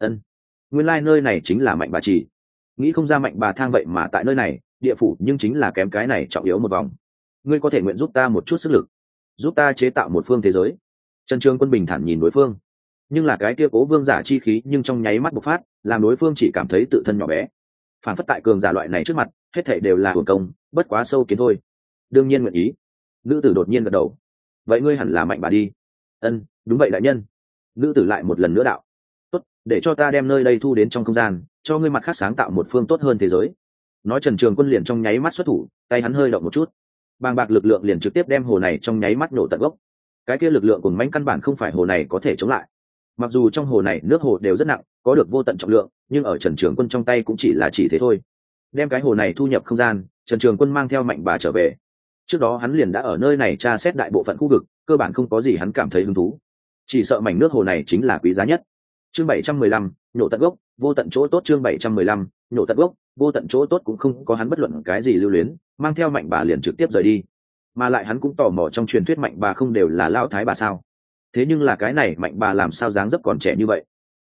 Nguyên lai nơi này chính là Mạnh Bà Trì. Nghĩ không ra Mạnh Bà Thang vậy mà tại nơi này, địa phủ nhưng chính là kém cái này trọng yếu một vòng. Ngươi có thể nguyện giúp ta một chút sức lực, giúp ta chế tạo một phương thế giới? Trần Trường Quân bình thản nhìn đối phương, nhưng là cái kia cố vương giả chi khí nhưng trong nháy mắt bộc phát, làm đối phương chỉ cảm thấy tự thân nhỏ bé, phản phất tại cường giả loại này trước mặt hết thảy đều là hưởng công, bất quá sâu kiến thôi. Đương nhiên nguyện ý. Nữ tử đột nhiên gật đầu. Vậy ngươi hẳn là Mạnh Bà đi. Đúng vậy đại nhân. Nữ tử lại một lần nữa đạo. Tốt, để cho ta đem nơi đây thu đến trong không gian, cho ngươi mặt khác sáng tạo một phương tốt hơn thế giới. Nói Trần Trường Quân liền trong nháy mắt xuất thủ, tay hắn hơi động một chút, bàng bạc lực lượng liền trực tiếp đem hồ này trong nháy mắt nổ tận gốc. Cái kia lực lượng cùng mãnh căn bản không phải hồ này có thể chống lại. Mặc dù trong hồ này nước hồ đều rất nặng, có được vô tận trọng lượng, nhưng ở Trần Trường Quân trong tay cũng chỉ thế thôi. Đem cái hồ này thu nhập không gian, Trần Trường Quân mang theo Mạnh Bà trở về. Trước đó hắn liền đã ở nơi này tra xét đại bộ phận khu vực, cơ bản không có gì hắn cảm thấy hứng thú, chỉ sợ mảnh nước hồ này chính là quý giá nhất. Chương 715, nhổ tận gốc, vô tận chỗ tốt. Chương 715, nhổ tận gốc, vô tận chỗ tốt cũng không có hắn bất luận cái gì lưu luyến, mang theo Mạnh Bà liền trực tiếp rời đi. Mà lại hắn cũng tò mò trong truyền thuyết Mạnh Bà không đều là lão thái bà sao? Thế nhưng là cái này Mạnh Bà làm sao dáng dấp còn trẻ như vậy?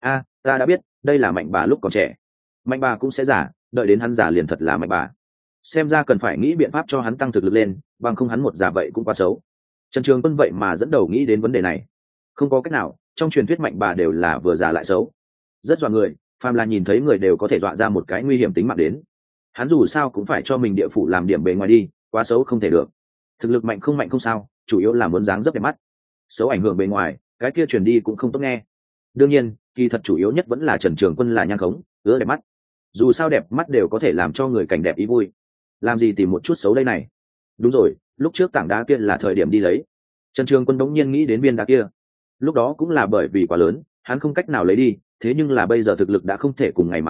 Ta đã biết, đây là Mạnh Bà lúc còn trẻ. Mạnh Bà cũng sẽ già, đợi đến hắn già liền thật là Mạnh Bà. Xem ra cần phải nghĩ biện pháp cho hắn tăng thực lực lên, bằng không hắn một già vậy cũng quá xấu. Trần Trường Quân vậy mà dẫn đầu nghĩ đến vấn đề này. Không có cách nào, trong truyền thuyết Mạnh Bà đều là vừa già lại xấu, rất dọa người, phàm là nhìn thấy người đều có thể dọa ra một cái nguy hiểm tính mạng đến. Hắn dù sao cũng phải cho mình địa phủ làm điểm bề ngoài đi, quá xấu không thể được. Thực lực mạnh không sao, chủ yếu là muốn dáng dấp đẹp mắt. Xấu ảnh hưởng bề ngoài, cái kia truyền đi cũng không tốt nghe. Đương nhiên, kỳ thật chủ yếu nhất vẫn là Trần Trường Quân là nhan khống, ưa đẹp mắt. Dù sao đẹp mắt đều có thể làm cho người cảnh đẹp ý vui, làm gì tìm một chút xấu đây này. Đúng rồi, lúc trước tảng đá kia là thời điểm đi lấy. Trần Trường Quân đống nhiên nghĩ đến viên đá kia. Lúc đó cũng là bởi vì quá lớn, hắn không cách nào lấy đi, thế nhưng là bây giờ thực lực đã không thể cùng ngày mà thôi,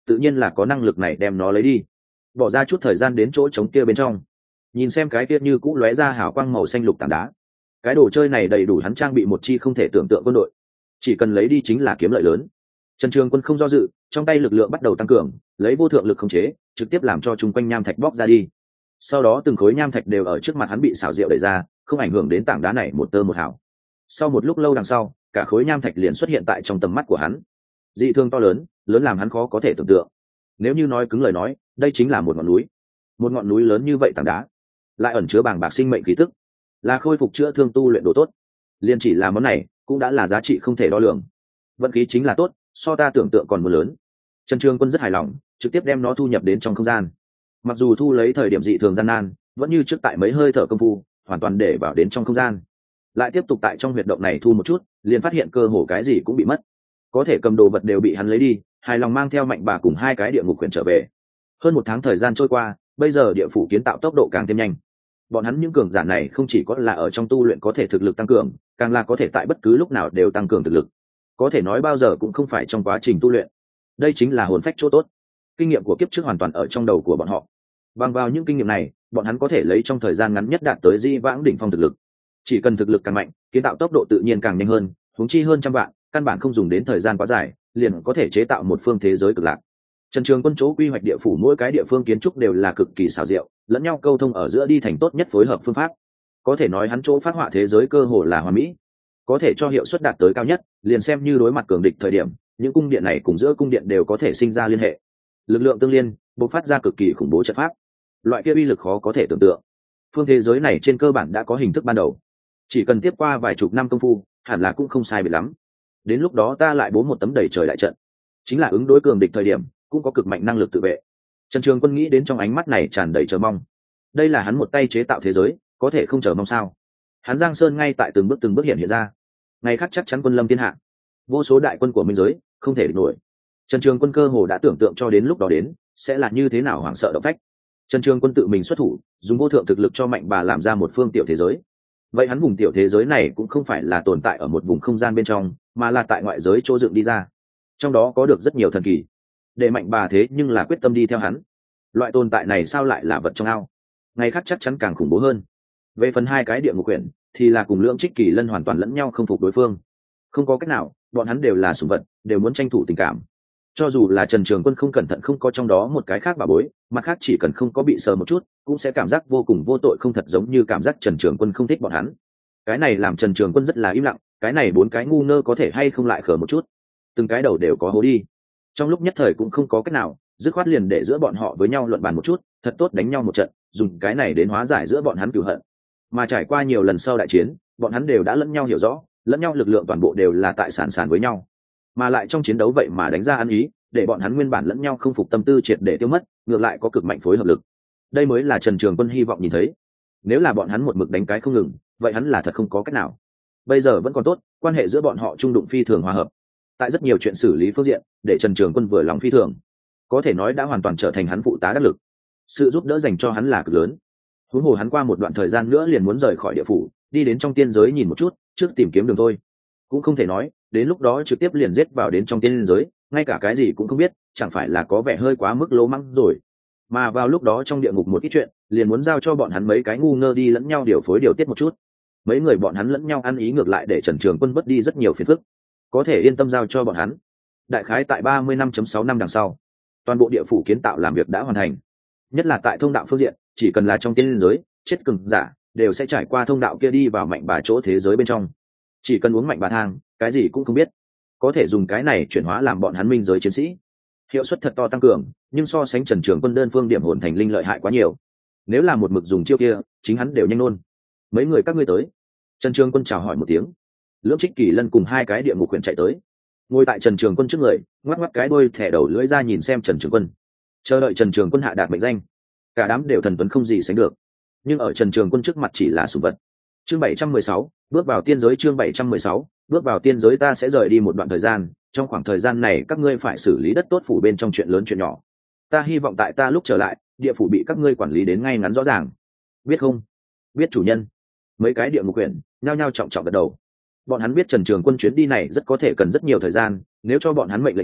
tự nhiên là có năng lực này đem nó lấy đi. Bỏ ra chút thời gian đến chỗ trống kia bên trong, nhìn xem cái kia như cũ lóe ra hào quang màu xanh lục tảng đá. Cái đồ chơi này đầy đủ hắn trang bị một chi không thể tưởng tượng quân đội, chỉ cần lấy đi chính là kiếm lợi lớn. Trần Trường Quân không do dự, trong tay lực lượng bắt đầu tăng cường, lấy vô thượng lực khống chế, trực tiếp làm cho chung quanh nham thạch bóc ra đi. Sau đó từng khối nham thạch đều ở trước mặt hắn bị xảo diệu đẩy ra, không ảnh hưởng đến tảng đá này một tơ một hào. Sau một lúc lâu đằng sau, cả khối nham thạch liền xuất hiện tại trong tầm mắt của hắn. Dị thương to lớn, lớn làm hắn khó có thể tưởng tượng. Nếu như nói cứng lời nói, đây chính là một ngọn núi. Một ngọn núi lớn như vậy tảng đá, lại ẩn chứa bàng bạc sinh mệnh khí tức, là khôi phục chữa thương tu luyện đồ tốt. Liên chỉ là món này, cũng đã là giá trị không thể đo lường. Vận khí chính là tốt, so ta tưởng tượng còn muốn lớn. Trần Trường Quân rất hài lòng, trực tiếp đem nó thu nhập đến trong không gian. Mặc dù thu lấy thời điểm dị thường gian nan, vẫn như trước tại mấy hơi thở công phu, hoàn toàn để vào đến trong không gian. Lại tiếp tục tại trong huyệt động này thu một chút, liền phát hiện cơ hồ cái gì cũng bị mất. Có thể cầm đồ vật đều bị hắn lấy đi, hài lòng mang theo Mạnh Bà cùng 2 cái địa ngục quyển trở về. Hơn 1 tháng thời gian trôi qua, bây giờ địa phủ kiến tạo tốc độ càng thêm nhanh. Bọn hắn những cường giả này không chỉ có là ở trong tu luyện có thể thực lực tăng cường, càng là có thể tại bất cứ lúc nào đều tăng cường thực lực. Có thể nói bao giờ cũng không phải trong quá trình tu luyện. Đây chính là hồn phách chỗ tốt. Kinh nghiệm của kiếp trước hoàn toàn ở trong đầu của bọn họ. Bằng vào những kinh nghiệm này, bọn hắn có thể lấy trong thời gian ngắn nhất đạt tới di vãng đỉnh phong thực lực. Chỉ cần thực lực càng mạnh, kiến tạo tốc độ tự nhiên càng nhanh hơn, huống chi hơn trăm vạn, căn bản không dùng đến thời gian quá dài, liền có thể chế tạo một phương thế giới cực lạc. Trần Trường Quân chỗ quy hoạch địa phủ mỗi cái địa phương kiến trúc đều là cực kỳ xảo diệu, lẫn nhau câu thông ở giữa đi thành tốt nhất phối hợp phương pháp. Có thể nói hắn chỗ phát họa thế giới cơ hồ là hoàn mỹ, có thể cho hiệu suất đạt tới cao nhất, liền xem như đối mặt cường địch thời điểm, những cung điện này cùng giữa cung điện đều có thể sinh ra liên hệ. Lực lượng tương liên, bộc phát ra cực kỳ khủng bố trận pháp. Loại kia uy lực khó có thể tưởng tượng. Phương thế giới này trên cơ bản đã có hình thức ban đầu. Chỉ cần tiếp qua vài chục năm công phu, hẳn là cũng không sai biệt lắm. Đến lúc đó ta lại bố một tấm đầy trời đại trận, chính là ứng đối cường địch thời điểm, cũng có cực mạnh năng lực tự vệ. Trần Trường Quân nghĩ đến trong ánh mắt này tràn đầy chờ mong. Đây là hắn một tay chế tạo thế giới, có thể không chờ mong sao? Hắn Giang Sơn ngay tại từng bước hiện ra. Ngày khác chắc chắn quân lâm thiên hạ, vô số đại quân của minh giới không thể địch nổi. Trần Trường Quân cơ hồ đã tưởng tượng cho đến lúc đó đến sẽ là như thế nào hoảng sợ động phách. Trần Trường Quân tự mình xuất thủ, dùng vô thượng thực lực cho Mạnh Bà làm ra một phương tiểu thế giới. Vậy hắn vùng tiểu thế giới này cũng không phải là tồn tại ở một vùng không gian bên trong, mà là tại ngoại giới chỗ dựng đi ra. Trong đó có được rất nhiều thần kỳ. Để Mạnh Bà thế nhưng là quyết tâm đi theo hắn. Loại tồn tại này sao lại là vật trong ao? Ngày khác chắc chắn càng khủng bố hơn. Về phần 2 cái địa ngục quyển thì là cùng Lưỡng Trích Kỳ Lân hoàn toàn lẫn nhau không phục đối phương. Không có cách nào, bọn hắn đều là sủng vật, đều muốn tranh thủ tình cảm. Cho dù là Trần Trường Quân không cẩn thận không có trong đó một cái khác bà bối, mặt khác chỉ cần không có bị sờ một chút, cũng sẽ cảm giác vô cùng vô tội, không thật giống như cảm giác Trần Trường Quân không thích bọn hắn. Cái này làm Trần Trường Quân rất là im lặng, cái này 4 cái ngu ngơ có thể hay không lại khờ một chút. Từng cái đầu đều có hố đi. Trong lúc nhất thời cũng không có cách nào, dứt khoát liền để giữa bọn họ với nhau luận bàn một chút, thật tốt đánh nhau một trận, dùng cái này đến hóa giải giữa bọn hắn cừu hận. Mà trải qua nhiều lần sau đại chiến, bọn hắn đều đã lẫn nhau hiểu rõ, lẫn nhau lực lượng toàn bộ đều là tại sàn với nhau. Mà lại trong chiến đấu vậy mà đánh ra ăn ý, để bọn hắn nguyên bản lẫn nhau không phục tâm tư triệt để tiêu mất, ngược lại có cực mạnh phối hợp lực. Đây mới là Trần Trường Quân hy vọng nhìn thấy. Nếu là bọn hắn một mực đánh cái không ngừng, vậy hắn là thật không có cách nào. Bây giờ vẫn còn tốt, quan hệ giữa bọn họ trung đụng phi thường hòa hợp. Tại rất nhiều chuyện xử lý phương diện, để Trần Trường Quân vừa lòng phi thường, có thể nói đã hoàn toàn trở thành hắn phụ tá đắc lực. Sự giúp đỡ dành cho hắn là cực lớn. Huống hồ hắn qua một đoạn thời gian nữa liền muốn rời khỏi địa phủ, đi đến trong tiên giới nhìn một chút, trước tìm kiếm đường thôi. Cũng không thể nói, đến lúc đó trực tiếp liền giết vào đến trong tiên giới, ngay cả cái gì cũng không biết, chẳng phải là có vẻ hơi quá mức lố măng rồi. Mà vào lúc đó trong địa ngục một ít chuyện, liền muốn giao cho bọn hắn mấy cái ngu ngơ đi lẫn nhau điều phối điều tiết một chút. Mấy người bọn hắn lẫn nhau ăn ý ngược lại để Trần Trường Quân bớt đi rất nhiều phiền phức. Có thể yên tâm giao cho bọn hắn. Đại khái tại 30,6 năm đằng sau, toàn bộ địa phủ kiến tạo làm việc đã hoàn thành. Nhất là tại thông đạo phương diện, chỉ cần là trong tiên giới, chết cường giả đều sẽ trải qua thông đạo kia đi vào Mạnh Bà chỗ thế giới bên trong. Chỉ cần uống Mạnh Bà thang, cái gì cũng không biết, có thể dùng cái này chuyển hóa làm bọn hắn minh giới chiến sĩ. Hiệu suất thật to tăng cường, nhưng so sánh Trần Trường Quân đơn phương điểm hồn thành linh lợi hại quá nhiều. Nếu là một mực dùng chiêu kia, chính hắn đều nhanh nôn. Mấy người các ngươi tới. Trần Trường Quân chào hỏi một tiếng. Lưỡng Trích Kỳ Lân cùng 2 cái địa ngục quyển chạy tới, ngồi tại Trần Trường Quân trước người, ngoắc ngoắc cái đuôi thẻ đầu lưỡi ra nhìn xem Trần Trường Quân, chờ đợi Trần Trường Quân hạ đạt mệnh danh. Cả đám đều thần tuấn không gì sánh được, nhưng ở Trần Trường Quân trước mặt chỉ là sủng vật. Chương 716, bước vào tiên giới. Chương 716, bước vào tiên giới. Ta sẽ rời đi một đoạn thời gian, trong khoảng thời gian này các ngươi phải xử lý đất tốt phủ bên trong chuyện lớn chuyện nhỏ. Ta hy vọng tại ta lúc trở lại, địa phủ bị các ngươi quản lý đến ngay ngắn rõ ràng. Biết không? Biết chủ nhân. Mấy cái địa ngục quyển nhao nhao trọng trọng gật đầu. Bọn hắn biết Trần Trường Quân chuyến đi này rất có thể cần rất nhiều thời gian, nếu cho bọn hắn mệnh lệnh này,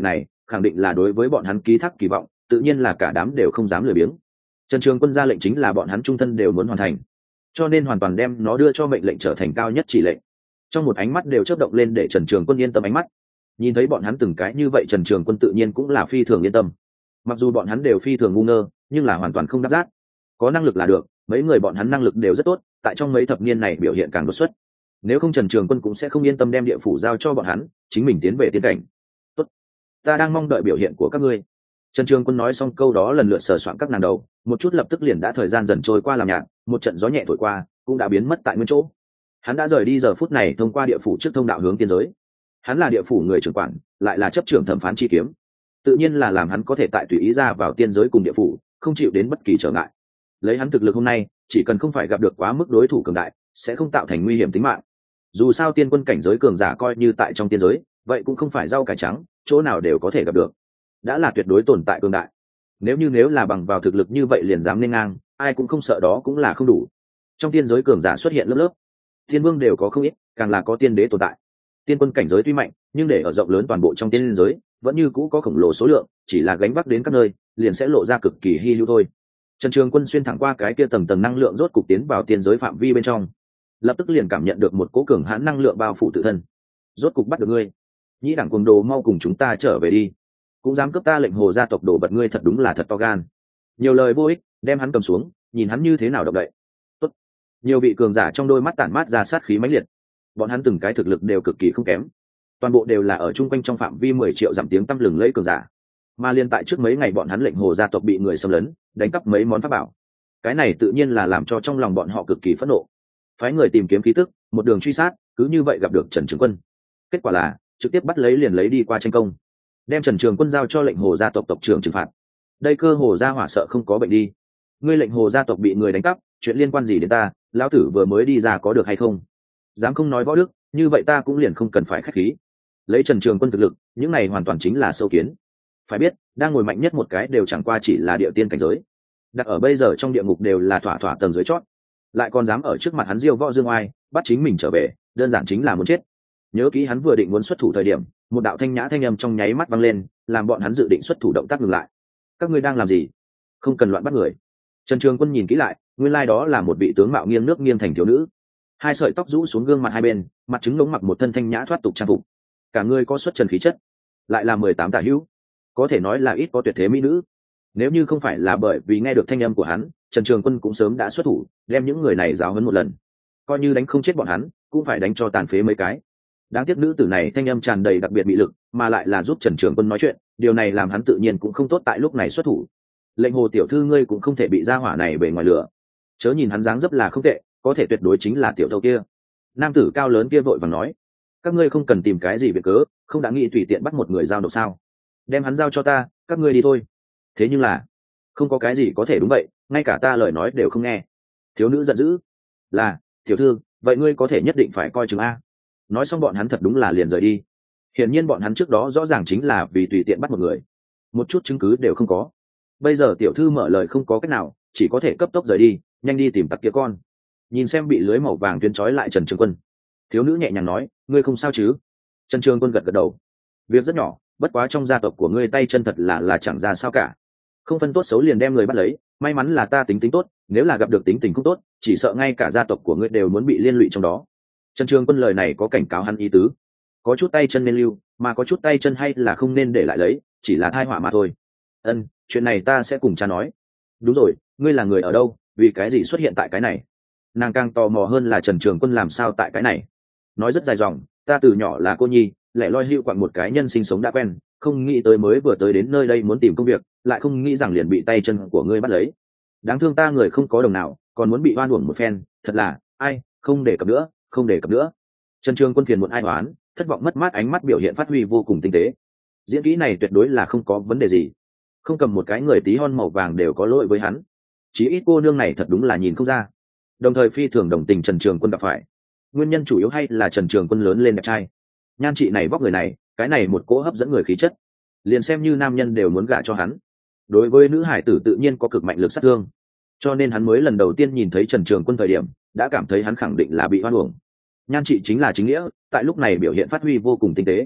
khẳng định là đối với bọn hắn ký thác kỳ vọng, tự nhiên là cả đám đều không dám lười biếng. Trần Trường Quân ra lệnh chính là bọn hắn trung thân đều muốn hoàn thành, cho nên hoàn toàn đem nó đưa cho mệnh lệnh trở thành cao nhất chỉ lệnh. Trong một ánh mắt đều chớp động lên để Trần Trường Quân yên tâm ánh mắt. Nhìn thấy bọn hắn từng cái như vậy, Trần Trường Quân tự nhiên cũng là phi thường yên tâm. Mặc dù bọn hắn đều phi thường ngu ngơ, nhưng là hoàn toàn không đáp giác. Có năng lực là được, mấy người bọn hắn năng lực đều rất tốt, tại trong mấy thập niên này biểu hiện càng đột xuất. Nếu không Trần Trường Quân cũng sẽ không yên tâm đem địa phủ giao cho bọn hắn, chính mình tiến về tiến cảnh. Tốt, ta đang mong đợi biểu hiện của các ngươi. Trần Trường Quân nói xong câu đó, lần lượt sờ soạn các nàng đầu, một chút lập tức liền đã thời gian dần trôi qua làm nhạt, một trận gió nhẹ thổi qua, cũng đã biến mất tại nguyên chỗ. Hắn đã rời đi giờ phút này thông qua địa phủ trước thông đạo hướng tiên giới. Hắn là địa phủ người trưởng quản, lại là chấp trưởng thẩm phán chi kiếm, tự nhiên là làm hắn có thể tại tùy ý ra vào tiên giới cùng địa phủ, không chịu đến bất kỳ trở ngại. Lấy hắn thực lực hôm nay, chỉ cần không phải gặp được quá mức đối thủ cường đại, sẽ không tạo thành nguy hiểm tính mạng. Dù sao tiên quân cảnh giới cường giả coi như tại trong tiên giới, vậy cũng không phải rau cải trắng, chỗ nào đều có thể gặp được. Đã là tuyệt đối tồn tại cường đại. Nếu là bằng vào thực lực như vậy liền dám nên ngang, ai cũng không sợ, đó cũng là không đủ. Trong tiên giới cường giả xuất hiện lớp lớp, tiên vương đều có không ít, càng là có tiên đế tồn tại. Tiên quân cảnh giới tuy mạnh, nhưng để ở rộng lớn toàn bộ trong tiên giới, vẫn như cũ có khổng lồ số lượng, chỉ là gánh vác đến các nơi, liền sẽ lộ ra cực kỳ hi hữu thôi. Trần Trường Quân xuyên thẳng qua cái kia tầng tầng năng lượng, rốt cục tiến vào tiên giới phạm vi bên trong, lập tức liền cảm nhận được một cỗ cường hãn năng lượng bao phủ tự thân. Rốt cục bắt được ngươi, nhĩ đẳng cuồng đồ, mau cùng chúng ta trở về đi. Cũng dám cướp ta lệnh hồ gia tộc đồ vật, ngươi thật đúng là thật to gan. Nhiều lời vô ích, đem hắn cầm xuống, nhìn hắn như thế nào động đậy. Tốt. Nhiều vị cường giả trong đôi mắt tản mát ra sát khí mãnh liệt. Bọn hắn từng cái thực lực đều cực kỳ không kém, toàn bộ đều là ở chung quanh trong phạm vi 10 triệu dặm tiếng tăm lừng lẫy cường giả. Mà liên tại trước mấy ngày bọn hắn lệnh hồ gia tộc bị người xâm lấn, đánh cắp mấy món pháp bảo. Cái này tự nhiên là làm cho trong lòng bọn họ cực kỳ phẫn nộ. Phái người tìm kiếm khí tức, một đường truy sát, cứ như vậy gặp được Trần Trường Quân. Kết quả là trực tiếp bắt lấy liền lấy đi qua tranh công, đem Trần Trường Quân giao cho lệnh hồ gia tộc tộc trưởng trừng phạt. Đây cơ hồ gia hỏa sợ không có bệnh đi. Ngươi lệnh hồ gia tộc bị người đánh cắp, chuyện liên quan gì đến ta? Lão tử vừa mới đi ra có được hay không? Dám không nói võ đức, như vậy ta cũng liền không cần phải khách khí. Lấy Trần Trường Quân thực lực, những này hoàn toàn chính là sâu kiến. Phải biết, đang ngồi mạnh nhất một cái đều chẳng qua chỉ là địa tiên cảnh giới, đặt ở bây giờ trong địa ngục đều là thỏa thỏa tầng dưới chót, lại còn dám ở trước mặt hắn diêu võ dương oai, bắt chính mình trở về, đơn giản chính là muốn chết. Nhớ kỹ hắn vừa định muốn xuất thủ thời điểm, một đạo thanh nhã thanh âm trong nháy mắt vang lên, làm bọn hắn dự định xuất thủ động tác ngừng lại. Các ngươi đang làm gì? Không cần loạn bắt người. Trần Trường Quân nhìn kỹ lại, nguyên lai đó là một vị tướng mạo nghiêng nước nghiêng thành thiếu nữ, hai sợi tóc rũ xuống gương mặt hai bên, mặt trứng ngống, mặc một thân thanh nhã thoát tục trang phục, cả người có xuất trần khí chất, lại là 18 tả hữu, có thể nói là ít có tuyệt thế mỹ nữ. Nếu như không phải là bởi vì nghe được thanh âm của hắn, Trần Trường Quân cũng sớm đã xuất thủ, đem những người này giáo huấn một lần, coi như đánh không chết bọn hắn, cũng phải đánh cho tàn phế mấy cái. Đáng tiếc nữ tử này thanh âm tràn đầy đặc biệt mị lực, mà lại là giúp Trần Trường Quân nói chuyện, điều này làm hắn tự nhiên cũng không tốt tại lúc này xuất thủ. Lệnh hồ tiểu thư, ngươi cũng không thể bị gia hỏa này bề ngoài lửa. Chớ nhìn hắn dáng dấp là không tệ, có thể tuyệt đối chính là tiểu thâu kia. Nam tử cao lớn kia vội vàng nói, các ngươi không cần tìm cái gì việc cớ, không đã nghĩ tùy tiện bắt một người giao nộp sao? Đem hắn giao cho ta, các ngươi đi thôi. Thế nhưng là không có cái gì có thể, đúng vậy, ngay cả ta lời nói đều không nghe. Thiếu nữ giận dữ, là tiểu thư, vậy ngươi có thể nhất định phải coi chừng a. Nói xong bọn hắn thật đúng là liền rời đi. Hiển nhiên bọn hắn trước đó rõ ràng chính là vì tùy tiện bắt một người, một chút chứng cứ đều không có. Bây giờ tiểu thư mở lời không có cách nào, chỉ có thể cấp tốc rời đi, nhanh đi tìm tặc kia con. Nhìn xem bị lưới màu vàng tuyến trói lại Trần Trường Quân, thiếu nữ nhẹ nhàng nói, ngươi không sao chứ? Trần Trường Quân gật gật đầu, việc rất nhỏ, bất quá trong gia tộc của ngươi tay chân thật là chẳng ra sao cả, không phân tốt xấu liền đem người bắt lấy. May mắn là ta tính tốt, nếu là gặp được tính tình không tốt, chỉ sợ ngay cả gia tộc của ngươi đều muốn bị liên lụy trong đó. Trần Trường Quân lời này có cảnh cáo hắn ý tứ, có chút tay chân nên lưu, mà có chút tay chân hay là không nên để lại lấy, chỉ là tai họa mà thôi. Ân, chuyện này ta sẽ cùng cha nói. Đúng rồi, ngươi là người ở đâu, vì cái gì xuất hiện tại cái này? Nàng càng tò mò hơn là Trần Trường Quân làm sao tại cái này. Nói rất dài dòng, ta từ nhỏ là cô nhi, lẻ loi hữu quạng một cái nhân sinh sống đã quen, không nghĩ tới mới vừa tới đến nơi đây muốn tìm công việc, lại không nghĩ rằng liền bị tay chân của ngươi bắt lấy. Đáng thương ta người không có đồng nào, còn muốn bị oan uổng một phen, thật là, ai, không đề cập nữa, không đề cập nữa. Trần Trường Quân phiền muộn ai oán, thất vọng mất mát ánh mắt biểu hiện phát huy vô cùng tinh tế. Diễn kỹ này tuyệt đối là không có vấn đề gì, không cầm một cái người tí hon màu vàng đều có lỗi với hắn. Chí ít cô nương này thật đúng là nhìn không ra. Đồng thời phi thường đồng tình Trần Trường Quân gặp phải. Nguyên nhân chủ yếu hay là Trần Trường Quân lớn lên đẹp trai, nhan trị này, vóc người này, cái này một cỗ hấp dẫn người khí chất, liền xem như nam nhân đều muốn gả cho hắn. Đối với nữ hải tử tự nhiên có cực mạnh lực sát thương, cho nên hắn mới lần đầu tiên nhìn thấy Trần Trường Quân thời điểm đã cảm thấy hắn khẳng định là bị hoan uổng. Nhan trị chính là chính nghĩa, tại lúc này biểu hiện phát huy vô cùng tinh tế.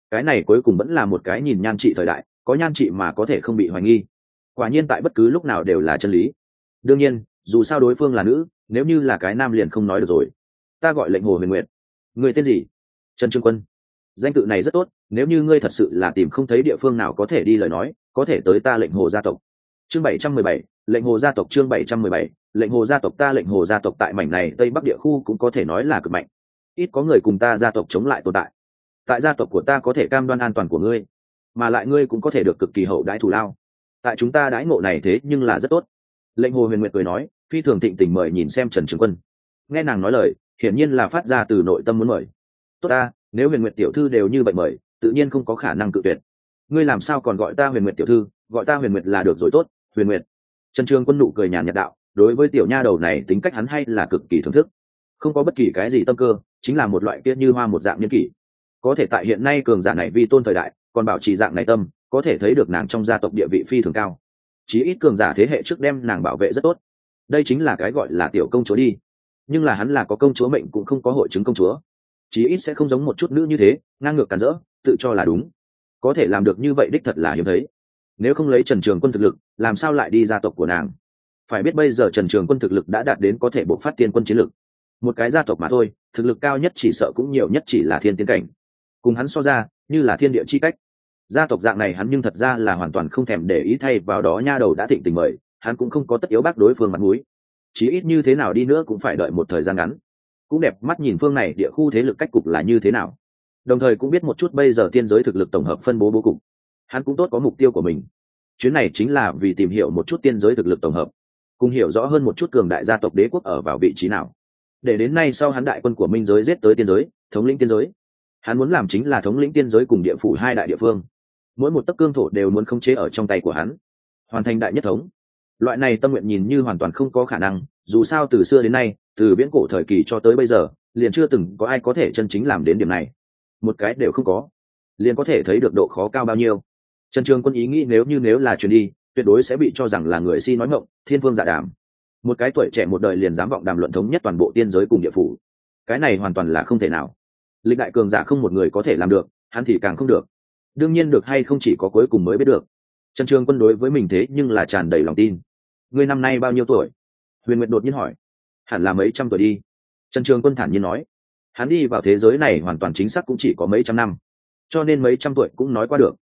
cái này cuối cùng vẫn là một cái nhìn nhan trị thời đại, có nhan trị mà có thể không bị hoài nghi, quả nhiên tại bất cứ lúc nào đều là chân lý. Đương nhiên dù sao đối phương là nữ, nếu như là cái nam liền không nói được rồi. Ta gọi lệnh Hồ Huyền Nguyệt. Người tên gì? Trần Trường Quân. Danh tự này rất tốt, nếu như ngươi thật sự là tìm không thấy địa phương nào có thể đi lời nói, có thể tới ta lệnh Hồ gia tộc. Chương 717, lệnh Hồ gia tộc. Chương 717, lệnh Hồ gia tộc. Ta lệnh Hồ gia tộc tại mảnh này Tây Bắc địa khu cũng có thể nói là cực mạnh, ít có người cùng ta gia tộc chống lại tồn tại. Tại gia tộc của ta có thể cam đoan an toàn của ngươi, mà lại ngươi cũng có thể được cực kỳ hậu đãi thù lao. Tại chúng ta đãi ngộ này thế nhưng là rất tốt. Lệnh Hồ Huyền Nguyệt cười nói, phi thường thịnh tình mời nhìn xem Trần Trường Quân. Nghe nàng nói lời, hiển nhiên là phát ra từ nội tâm muốn mời. Tốt ta, nếu Huyền Nguyệt tiểu thư đều như vậy mời, tự nhiên không có khả năng cự tuyệt. Ngươi làm sao còn gọi ta Huyền Nguyệt tiểu thư, gọi ta Huyền Nguyệt là được rồi. Tốt, Huyền Nguyệt. Trần Trường Quân nụ cười nhàn nhạt đạo, đối với tiểu nha đầu này tính cách hắn hay là cực kỳ thưởng thức, không có bất kỳ cái gì tâm cơ, chính là một loại kia như hoa một dạng nhân kỷ. Có thể tại hiện nay cường giả này vi tôn thời đại, còn bảo trì dạng này tâm, có thể thấy được nàng trong gia tộc địa vị phi thường cao. Chí ít cường giả thế hệ trước đem nàng bảo vệ rất tốt. Đây chính là cái gọi là tiểu công chúa đi. Nhưng là hắn là có công chúa mệnh cũng không có hội chứng công chúa, chí ít sẽ không giống một chút nữ như thế ngang ngược cản rỡ, tự cho là đúng. Có thể làm được như vậy đích thật là hiếm thấy. Nếu không lấy Trần Trường Quân thực lực, làm sao lại đi gia tộc của nàng? Phải biết bây giờ Trần Trường Quân thực lực đã đạt đến có thể bộc phát tiên quân chiến lực. Một cái gia tộc mà thôi, thực lực cao nhất chỉ sợ cũng nhiều nhất chỉ là thiên tiên cảnh. Cùng hắn so ra, như là thiên địa chi cách. Gia tộc dạng này hắn nhưng thật ra là hoàn toàn không thèm để ý, thay vào đó nha đầu đã thịnh tình mời, hắn cũng không có tất yếu bác đối phương mặt mũi. Chí ít như thế nào đi nữa cũng phải đợi một thời gian ngắn, cũng đẹp mắt nhìn phương này địa khu thế lực cách cục là như thế nào, đồng thời cũng biết một chút bây giờ tiên giới thực lực tổng hợp phân bố bố cục. Hắn cũng tốt có mục tiêu của mình, chuyến này chính là vì tìm hiểu một chút tiên giới thực lực tổng hợp, cùng hiểu rõ hơn một chút cường đại gia tộc đế quốc ở vào vị trí nào, để đến nay sau hắn đại quân của minh giới giết tới tiên giới, thống lĩnh tiên giới. Hắn muốn làm chính là thống lĩnh tiên giới cùng địa phủ hai đại địa phương, mỗi một tấc cương thổ đều muốn khống chế ở trong tay của hắn, hoàn thành đại nhất thống. Loại này tâm nguyện nhìn như hoàn toàn không có khả năng, dù sao từ xưa đến nay, từ viễn cổ thời kỳ cho tới bây giờ, liền chưa từng có ai có thể chân chính làm đến điểm này. Một cái đều không có, liền có thể thấy được độ khó cao bao nhiêu. Trần Trường Quân ý nghĩ nếu là chuyển đi, tuyệt đối sẽ bị cho rằng là người si nói ngọng, thiên phương dạ đàm. Một cái tuổi trẻ một đời liền dám vọng đàm luận thống nhất toàn bộ tiên giới cùng địa phủ, cái này hoàn toàn là không thể nào. Lịch đại cường giả không một người có thể làm được, hắn thì càng không được. Đương nhiên được hay không chỉ có cuối cùng mới biết được. Trần Trường Quân đối với mình thế nhưng là tràn đầy lòng tin. Ngươi năm nay bao nhiêu tuổi? Huyền Nguyệt đột nhiên hỏi. Hẳn là mấy trăm tuổi đi. Trần Trường Quân thản nhiên nói. Hắn đi vào thế giới này hoàn toàn chính xác cũng chỉ có mấy trăm năm, cho nên mấy trăm tuổi cũng nói qua được.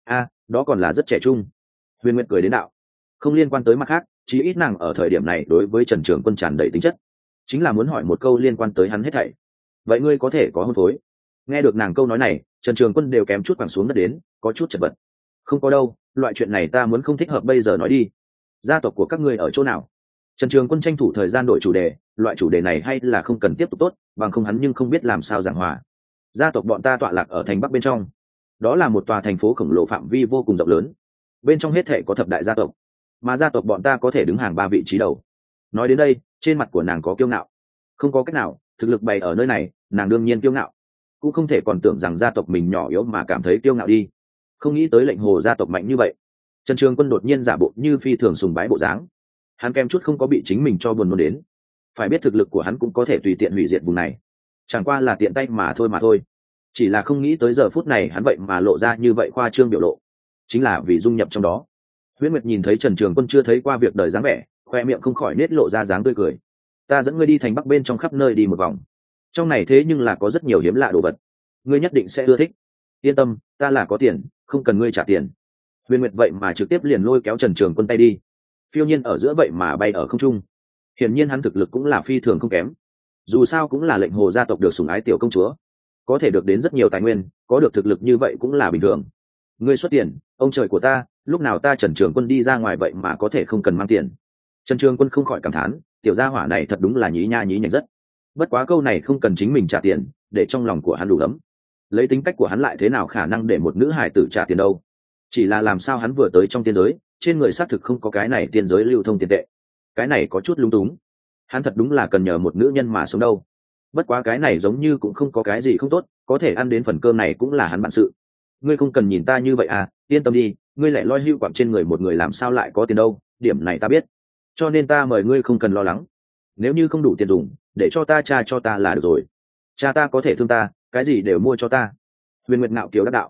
Đó còn là rất trẻ trung. Huyền Nguyệt cười đến đạo. Không liên quan tới mặt khác, chí ít nàng ở thời điểm này đối với Trần Trường Quân tràn đầy tính chất, chính là muốn hỏi một câu liên quan tới hắn hết thảy. Vậy ngươi có thể có hôn phối? Nghe được nàng câu nói này, Trần Trường Quân đều kém chút quẳng xuống đất đến, có chút chật vật. Không có đâu, loại chuyện này ta muốn không thích hợp bây giờ nói đi. Gia tộc của các ngươi ở chỗ nào? Trần Trường Quân tranh thủ thời gian đổi chủ đề, loại chủ đề này hay là không cần tiếp tục tốt, bằng không hắn nhưng không biết làm sao giảng hòa. Gia tộc bọn ta tọa lạc ở thành Bắc bên trong, đó là một tòa thành phố khổng lồ phạm vi vô cùng rộng lớn, bên trong hết thảy có thập đại gia tộc, mà gia tộc bọn ta có thể đứng hàng 3 vị trí đầu. Nói đến đây, trên mặt của nàng có kiêu ngạo. Không có cách nào, thực lực bày ở nơi này, nàng đương nhiên kiêu ngạo, cũng không thể còn tưởng rằng gia tộc mình nhỏ yếu mà cảm thấy kiêu ngạo đi. Không nghĩ tới lệnh Hồ gia tộc mạnh như vậy. Trần Trường Quân đột nhiên giả bộ như phi thường sùng bái bộ dáng, hắn kém chút không có bị chính mình cho buồn nôn đến. Phải biết thực lực của hắn cũng có thể tùy tiện hủy diệt vùng này, chẳng qua là tiện tay mà thôi. Chỉ là không nghĩ tới giờ phút này hắn vậy mà lộ ra như vậy khoa trương biểu lộ, chính là vì dung nhập trong đó. Huyễn Nguyệt nhìn thấy Trần Trường Quân chưa thấy qua việc đời dáng vẻ, khoe miệng không khỏi nết lộ ra dáng tươi cười. Ta dẫn ngươi đi thành Bắc bên trong khắp nơi đi một vòng, trong này thế nhưng là có rất nhiều hiếm lạ đồ vật, ngươi nhất định sẽ ưa thích. Yên tâm, ta là có tiền, không cần ngươi trả tiền. Huyễn Nguyệt vậy mà trực tiếp liền lôi kéo Trần Trường Quân tay đi, phiêu nhiên ở giữa vậy mà bay ở không trung. Hiển nhiên hắn thực lực cũng là phi thường không kém, dù sao cũng là lệnh Hồ gia tộc được sủng ái tiểu công chúa, có thể được đến rất nhiều tài nguyên, có được thực lực như vậy cũng là bình thường. Ngươi xuất tiền, ông trời của ta, lúc nào ta Trần Trường Quân đi ra ngoài vậy mà có thể không cần mang tiền. Trần Trường Quân không khỏi cảm thán, tiểu gia hỏa này thật đúng là nhí nha nhí nhảnh rất. Bất quá câu này không cần chính mình trả tiền, để trong lòng của hắn đủ ấm. Lấy tính cách của hắn lại thế nào khả năng để một nữ hài tử trả tiền đâu? Chỉ là làm sao hắn vừa tới trong tiên giới, trên người xác thực không có cái này tiên giới lưu thông tiền tệ, cái này có chút lung túng. Hắn thật đúng là cần nhờ một nữ nhân mà sống đâu. Bất quá cái này giống như cũng không có cái gì không tốt, có thể ăn đến phần cơm này cũng là hắn bản sự. Ngươi không cần nhìn ta như vậy à, yên tâm đi, ngươi lại loi hưu quặng trên người một người làm sao lại có tiền đâu, điểm này ta biết. Cho nên ta mời ngươi không cần lo lắng. Nếu như không đủ tiền dùng, để cho ta cha cho ta là được rồi. Cha ta có thể thương ta, cái gì đều mua cho ta. Huyền Nguyệt ngạo kiều đắc đạo,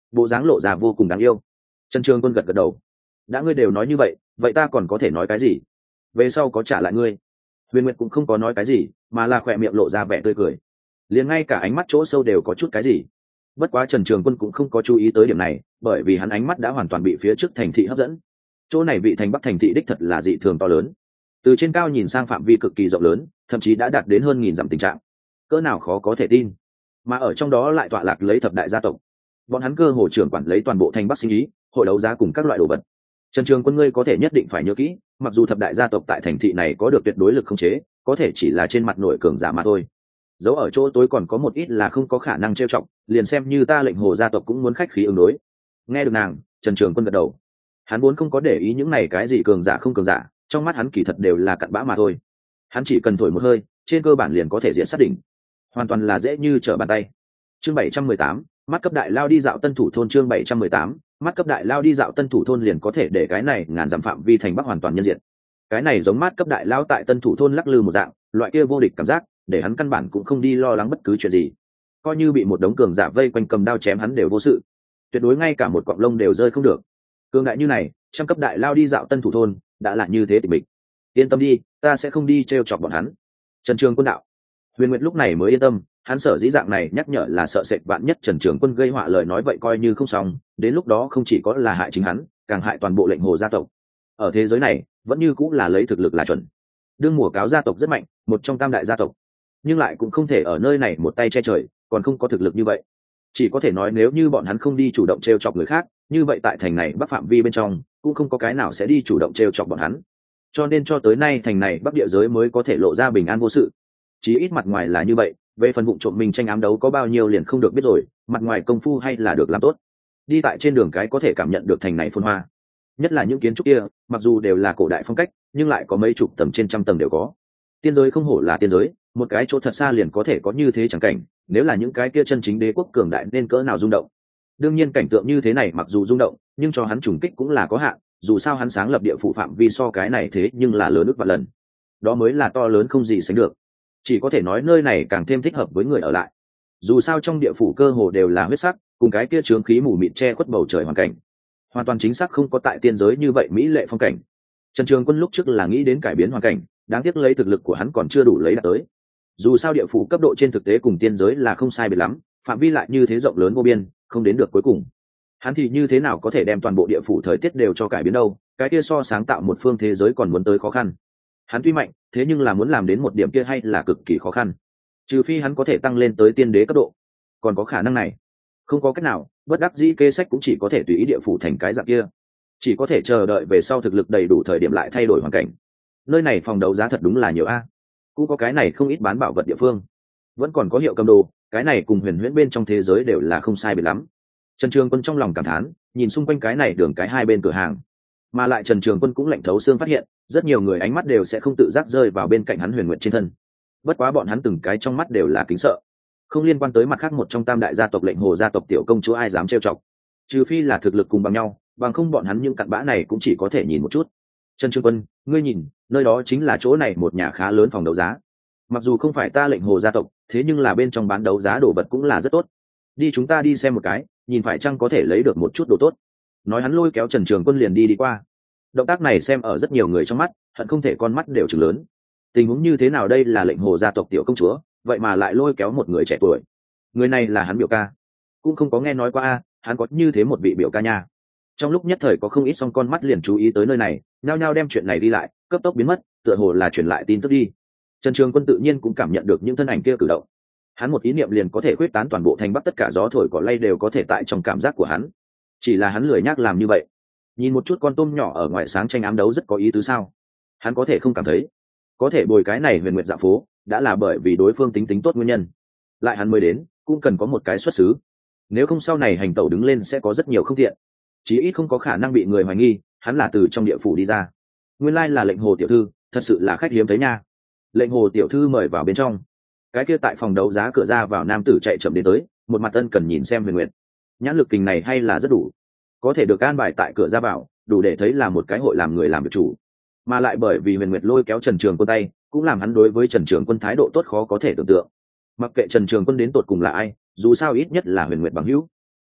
bộ dáng lộ ra vô cùng đáng yêu. Trần Trường Quân gật gật đầu. Đã ngươi đều nói như vậy, vậy ta còn có thể nói cái gì? Về sau có trả lại ngươi. Huyền Nguyệt cũng không có nói cái gì, mà là khỏe miệng lộ ra vẻ tươi cười. Liền ngay cả ánh mắt chỗ sâu đều có chút cái gì. Bất quá Trần Trường Quân cũng không có chú ý tới điểm này, bởi vì hắn ánh mắt đã hoàn toàn bị phía trước thành thị hấp dẫn. Chỗ này vị thành Bắc thành thị đích thật là dị thường to lớn. Từ trên cao nhìn sang phạm vi cực kỳ rộng lớn, thậm chí đã đạt đến hơn 1000 dặm tình trạng. Cỡ nào khó có thể tin. Mà ở trong đó lại tọa lạc lấy thập đại gia tộc. Bọn hắn cơ hồ trưởng quản lấy toàn bộ thành Bắc sinh ý, hội đấu giá cùng các loại đồ vật. Trần Trường Quân ngươi có thể nhất định phải nhớ kỹ, mặc dù thập đại gia tộc tại thành thị này có được tuyệt đối lực khống chế, có thể chỉ là trên mặt nổi cường giả mà thôi. Dấu ở chỗ tối còn có một ít là không có khả năng trêu chọc, liền xem như ta lệnh hồ gia tộc cũng muốn khách khí ứng đối. Nghe được nàng, Trần Trường Quân gật đầu. Hắn vốn không có để ý những này cái gì cường giả không cường giả, trong mắt hắn kỳ thật đều là cặn bã mà thôi. Hắn chỉ cần thổi một hơi, trên cơ bản liền có thể diện xác định, hoàn toàn là dễ như trở bàn tay. Chương 718, mắt cấp đại lao đi dạo Tân Thủ thôn. Chương 718, mắt cấp đại lao đi dạo Tân Thủ thôn liền có thể để cái này ngàn dặm phạm vi thành Bắc hoàn toàn nhân diện. Cái này giống mắt cấp đại lao tại Tân Thủ thôn lắc lư một dạng, loại kia vô địch cảm giác, để hắn căn bản cũng không đi lo lắng bất cứ chuyện gì. Coi như bị một đống cường giả vây quanh cầm đao chém hắn đều vô sự, tuyệt đối ngay cả một cọng lông đều rơi không được. Cường đại như này, trăm cấp đại lao đi dạo Tân Thủ thôn, đã là như thế thì mình yên tâm đi, ta sẽ không đi trêu chọc bọn hắn. Trần Trường Quân đạo. Huyền Nguyệt lúc này mới yên tâm, hắn sở dĩ dạng này nhắc nhở là sợ sệt vạn nhất Trần Trường Quân gây họa lời nói vậy coi như không xong, đến lúc đó không chỉ có là hại chính hắn, càng hại toàn bộ lệnh hồ gia tộc. Ở thế giới này, vẫn như cũng là lấy thực lực là chuẩn. Đương mùa cáo gia tộc rất mạnh, một trong tam đại gia tộc, nhưng lại cũng không thể ở nơi này một tay che trời, còn không có thực lực như vậy. Chỉ có thể nói nếu như bọn hắn không đi chủ động trêu chọc người khác, như vậy tại thành này Bắc phạm vi bên trong, cũng không có cái nào sẽ đi chủ động trêu chọc bọn hắn. Cho nên cho tới nay thành này Bắc địa giới mới có thể lộ ra bình an vô sự. Chí ít mặt ngoài là như vậy, về phần vụ trộm mình tranh ám đấu có bao nhiêu liền không được biết rồi, mặt ngoài công phu hay là được làm tốt. Đi tại trên đường cái có thể cảm nhận được thành này phồn hoa. Nhất là những kiến trúc kia, mặc dù đều là cổ đại phong cách, nhưng lại có mấy chục tầng trên trăm tầng đều có. Tiên giới không hổ là tiên giới, một cái chỗ thật xa liền có thể có như thế chẳng cảnh, nếu là những cái kia chân chính đế quốc cường đại nên cỡ nào rung động. Đương nhiên cảnh tượng như thế này mặc dù rung động, nhưng cho hắn trùng kích cũng là có hạn, dù sao hắn sáng lập địa phủ phạm vi so cái này thế nhưng là lớn ước vạn lần. Đó mới là to lớn không gì sánh được. Chỉ có thể nói nơi này càng thêm thích hợp với người ở lại. Dù sao trong địa phủ cơ hồ đều là huyết sắc, cùng cái kia chướng khí mù mịt che khuất bầu trời hoàn cảnh. Hoàn toàn chính xác không có tại tiên giới như vậy mỹ lệ phong cảnh. Trần Trường Quân lúc trước là nghĩ đến cải biến hoàn cảnh, đáng tiếc lấy thực lực của hắn còn chưa đủ lấy đạt tới. Dù sao địa phủ cấp độ trên thực tế cùng tiên giới là không sai biệt lắm, phạm vi lại như thế rộng lớn vô biên, không đến được cuối cùng. Hắn thì như thế nào có thể đem toàn bộ địa phủ thời tiết đều cho cải biến đâu, cái kia so sáng tạo một phương thế giới còn muốn tới khó khăn. Hắn tuy mạnh, thế nhưng là muốn làm đến một điểm kia hay là cực kỳ khó khăn. Trừ phi hắn có thể tăng lên tới tiên đế cấp độ, còn có khả năng này. Không có cách nào, bất đắc dĩ kế sách cũng chỉ có thể tùy ý địa phủ thành cái dạng kia. Chỉ có thể chờ đợi về sau thực lực đầy đủ thời điểm lại thay đổi hoàn cảnh. Nơi này phòng đấu giá thật đúng là nhiều a. Cũng có cái này không ít bán bảo vật địa phương. Vẫn còn có hiệu cầm đồ, cái này cùng huyền huyễn bên trong thế giới đều là không sai biệt lắm. Trần Trường Quân trong lòng cảm thán, nhìn xung quanh cái này đường cái hai bên cửa hàng. Mà lại Trần Trường Quân cũng lạnh thấu xương phát hiện, rất nhiều người ánh mắt đều sẽ không tự giác rơi vào bên cạnh hắn Huyền Nguyệt trên thân. Bất quá bọn hắn từng cái trong mắt đều là kính sợ. Không liên quan tới mặt khác một trong tam đại gia tộc lệnh hồ gia tộc tiểu công chúa ai dám trêu chọc. Trừ phi là thực lực cùng bằng nhau, bằng không bọn hắn những cặn bã này cũng chỉ có thể nhìn một chút. Trần Trường Quân, ngươi nhìn, nơi đó chính là chỗ này một nhà khá lớn phòng đấu giá. Mặc dù không phải ta lệnh hồ gia tộc, thế nhưng là bên trong bán đấu giá đồ vật cũng là rất tốt. Đi chúng ta đi xem một cái, nhìn phải chăng có thể lấy được một chút đồ tốt. Nói hắn lôi kéo Trần Trường Quân liền đi qua. Động tác này xem ở rất nhiều người trong mắt, hận không thể con mắt đều trừng lớn. Tình huống như thế nào đây là lệnh hồ gia tộc tiểu công chúa, vậy mà lại lôi kéo một người trẻ tuổi. Người này là hắn biểu ca. Cũng không có nghe nói qua a, hắn có như thế một vị biểu ca nha. Trong lúc nhất thời có không ít song con mắt liền chú ý tới nơi này, nhao nhao đem chuyện này đi lại, cấp tốc biến mất, tựa hồ là truyền lại tin tức đi. Trần Trường Quân tự nhiên cũng cảm nhận được những thân ảnh kia cử động. Hắn một ý niệm liền có thể khuếch tán toàn bộ thành Bắc, tất cả gió thổi cỏ lay đều có thể tại trong cảm giác của hắn. Chỉ là hắn lười nhác làm như vậy. Nhìn một chút con tôm nhỏ ở ngoài sáng tranh ám đấu rất có ý tứ sao? Hắn có thể không cảm thấy. Có thể bồi cái này huyền nguyệt dạ phố, đã là bởi vì đối phương tính tốt nguyên nhân. Lại hắn mới đến, cũng cần có một cái xuất xứ. Nếu không sau này hành tẩu đứng lên sẽ có rất nhiều không tiện. Chí ít không có khả năng bị người hoài nghi, hắn là từ trong địa phủ đi ra. Nguyên lai là lệnh hồ tiểu thư, thật sự là khách hiếm thấy nha. Lệnh hồ tiểu thư mời vào bên trong. Cái kia tại phòng đấu giá cửa ra vào nam tử chạy chậm đến tới, một mặt ân cần nhìn xem huyền nguyệt. Nhãn lực kình này hay là rất đủ, có thể được an bài tại cửa ra vào, đủ để thấy là một cái hội làm người làm việc chủ. Mà lại bởi vì huyền nguyệt lôi kéo Trần Trường Quân tay, cũng làm hắn đối với Trần Trường Quân thái độ tốt khó có thể tưởng tượng. Mặc kệ Trần Trường Quân đến tột cùng là ai, dù sao ít nhất là huyền nguyệt bằng hữu.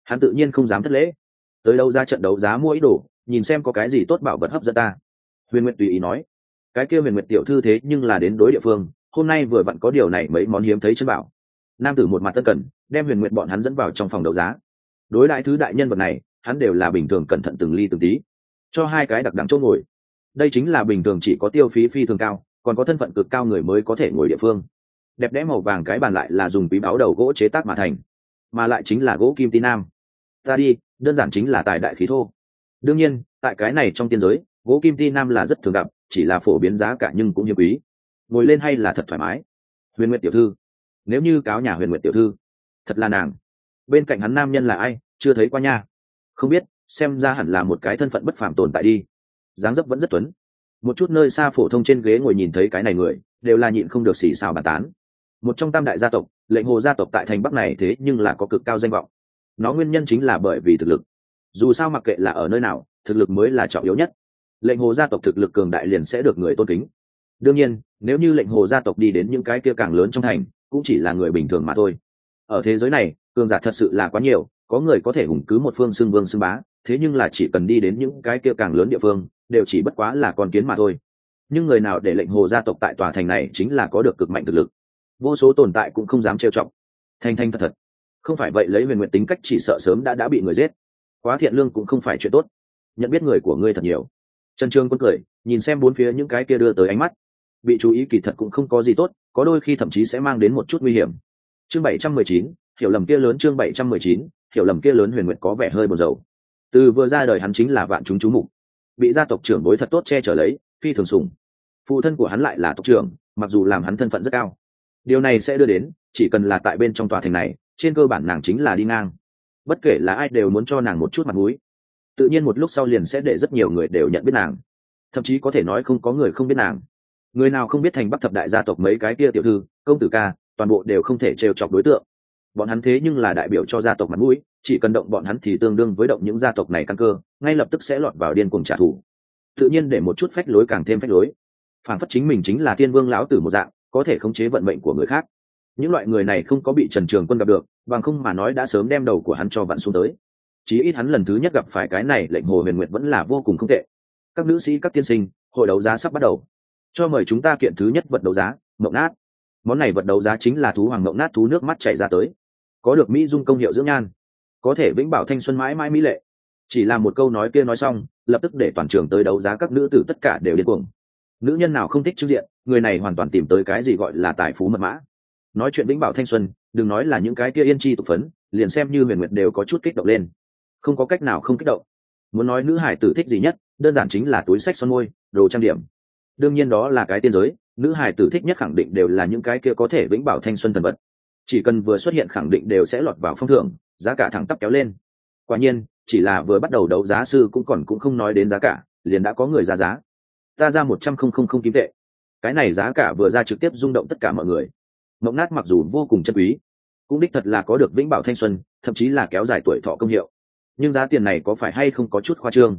hắn tự nhiên không dám thất lễ. Tới đâu ra trận đấu giá mua ý đồ, nhìn xem có cái gì tốt bảo vật hấp dẫn ta. Huyền Nguyệt tùy ý nói. Cái kia Huyền Nguyệt tiểu thư thế nhưng là đến đối địa phương, hôm nay vừa vặn có điều này mấy món hiếm thấy chân bảo. Nam tử một mặt tân cẩn, đem Huyền Nguyệt bọn hắn dẫn vào trong phòng đấu giá. Đối đại thứ đại nhân vật này, hắn đều là bình thường cẩn thận từng ly từng tí, cho hai cái đặc đẳng chỗ ngồi. Đây chính là bình thường chỉ có tiêu phí phi thường cao, còn có thân phận cực cao người mới có thể ngồi địa phương. Đẹp đẽ màu vàng cái bàn lại là dùng quý báu đầu gỗ chế tác mà thành, mà lại chính là gỗ kim ti nam. Ta đi, đơn giản chính là tài đại khí thô. Đương nhiên, tại cái này trong tiên giới, gỗ kim ti nam là rất thường gặp, chỉ là phổ biến giá cả nhưng cũng hiếm quý. Ngồi lên hay là thật thoải mái. Huyền Nguyệt tiểu thư, nếu như cáo nhà Huyền Nguyệt tiểu thư, thật là nàng. Bên cạnh hắn nam nhân là ai, chưa thấy qua nha. Không biết, xem ra hẳn là một cái thân phận bất phàm tồn tại đi. Dáng dấp vẫn rất tuấn. Một chút nơi xa phổ thông trên ghế ngồi nhìn thấy cái này người, đều là nhịn không được xì xào bàn tán. Một trong tam đại gia tộc, Lệnh Hồ gia tộc tại thành Bắc này thế nhưng là có cực cao danh vọng. Nó nguyên nhân chính là bởi vì thực lực. Dù sao mặc kệ là ở nơi nào, thực lực mới là trọng yếu nhất. Lệnh Hồ gia tộc thực lực cường đại liền sẽ được người tôn kính. Đương nhiên, nếu như Lệnh Hồ gia tộc đi đến những cái kia càng lớn trong thành, cũng chỉ là người bình thường mà thôi. Ở thế giới này, cường giả thật sự là quá nhiều, có người có thể hùng cứ một phương xưng vương xưng bá, thế nhưng là chỉ cần đi đến những cái kia càng lớn địa phương, đều chỉ bất quá là con kiến mà thôi. Nhưng người nào để Lệnh Hồ gia tộc tại tòa thành này chính là có được cực mạnh thực lực. Vô số tồn tại cũng không dám trêu chọc. Thanh thanh thật thật. Không phải vậy lấy Huyền Nguyệt tính cách chỉ sợ sớm đã bị người giết. Quá thiện lương cũng không phải chuyện tốt. Nhận biết người của ngươi thật nhiều. Trần Trường Quân cười, nhìn xem bốn phía những cái kia đưa tới ánh mắt. Bị chú ý kỳ thật cũng không có gì tốt, có đôi khi thậm chí sẽ mang đến một chút nguy hiểm. Chương 719, hiểu lầm kia lớn. Chương 719, hiểu lầm kia lớn. Huyền Nguyệt có vẻ hơi buồn rầu. Từ vừa ra đời hắn chính là vạn chúng chú mục, bị gia tộc trưởng bối thật tốt che chở lấy, phi thường sủng. Phụ thân của hắn lại là tộc trưởng, mặc dù làm hắn thân phận rất cao. Điều này sẽ đưa đến, chỉ cần là tại bên trong tòa thành này, trên cơ bản nàng chính là đi ngang. Bất kể là ai đều muốn cho nàng một chút mặt mũi. Tự nhiên một lúc sau liền sẽ để rất nhiều người đều nhận biết nàng. Thậm chí có thể nói không có người không biết nàng. Người nào không biết thành Bắc thập đại gia tộc mấy cái kia tiểu thư, công tử ca, toàn bộ đều không thể trêu chọc đối tượng. Bọn hắn thế nhưng là đại biểu cho gia tộc mặt mũi, chỉ cần động bọn hắn thì tương đương với động những gia tộc này căn cơ, ngay lập tức sẽ lọt vào điên cuồng trả thù. Tự nhiên để một chút phách lối càng thêm phách lối. Phản phất chính mình chính là tiên vương lão tử một dạng, có thể khống chế vận mệnh của người khác. Những loại người này không có bị Trần Trường Quân gặp được, bằng không mà nói đã sớm đem đầu của hắn cho vặn xuống tới. Chí ít hắn lần thứ nhất gặp phải cái này, Lệnh Hồ Huyền Nguyệt vẫn là vô cùng không tệ. Các nữ sĩ, các tiên sinh, hội đấu giá sắp bắt đầu. Cho mời chúng ta kiện thứ nhất vật đấu giá, mộng nát. Món này vật đấu giá chính là thú hoàng mộng nát, thú nước mắt chảy ra tới. Có được mỹ dung công hiệu dưỡng nhan, có thể vĩnh bảo thanh xuân mãi mãi mỹ lệ. Chỉ là một câu nói kia nói xong, lập tức để toàn trường tới đấu giá các nữ tử tất cả đều điên cuồng. Nữ nhân nào không thích trưng diện, người này hoàn toàn tìm tới cái gì gọi là tài phú mật mã. Nói chuyện vĩnh bảo thanh xuân, đừng nói là những cái kia yên chi tục phấn, liền xem như Huyền Nguyệt đều có chút kích động lên. Không có cách nào không kích động. Muốn nói nữ hải tử thích gì nhất, đơn giản chính là túi xách son môi, đồ trang điểm. Đương nhiên đó là cái tiên giới, nữ hải tử thích nhất khẳng định đều là những cái kia có thể vĩnh bảo thanh xuân thần vật. Chỉ cần vừa xuất hiện khẳng định đều sẽ lọt vào phong thưởng, giá cả thẳng tắp kéo lên. Quả nhiên, chỉ là vừa bắt đầu đấu giá sư cũng không nói đến giá cả, liền đã có người ra giá. Ta ra 100.000 kim tệ. Cái này giá cả vừa ra trực tiếp rung động tất cả mọi người. Mộng nát mặc dù vô cùng chân quý, cũng đích thật là có được vĩnh bảo thanh xuân, thậm chí là kéo dài tuổi thọ công hiệu. Nhưng giá tiền này có phải hay không có chút khoa trương?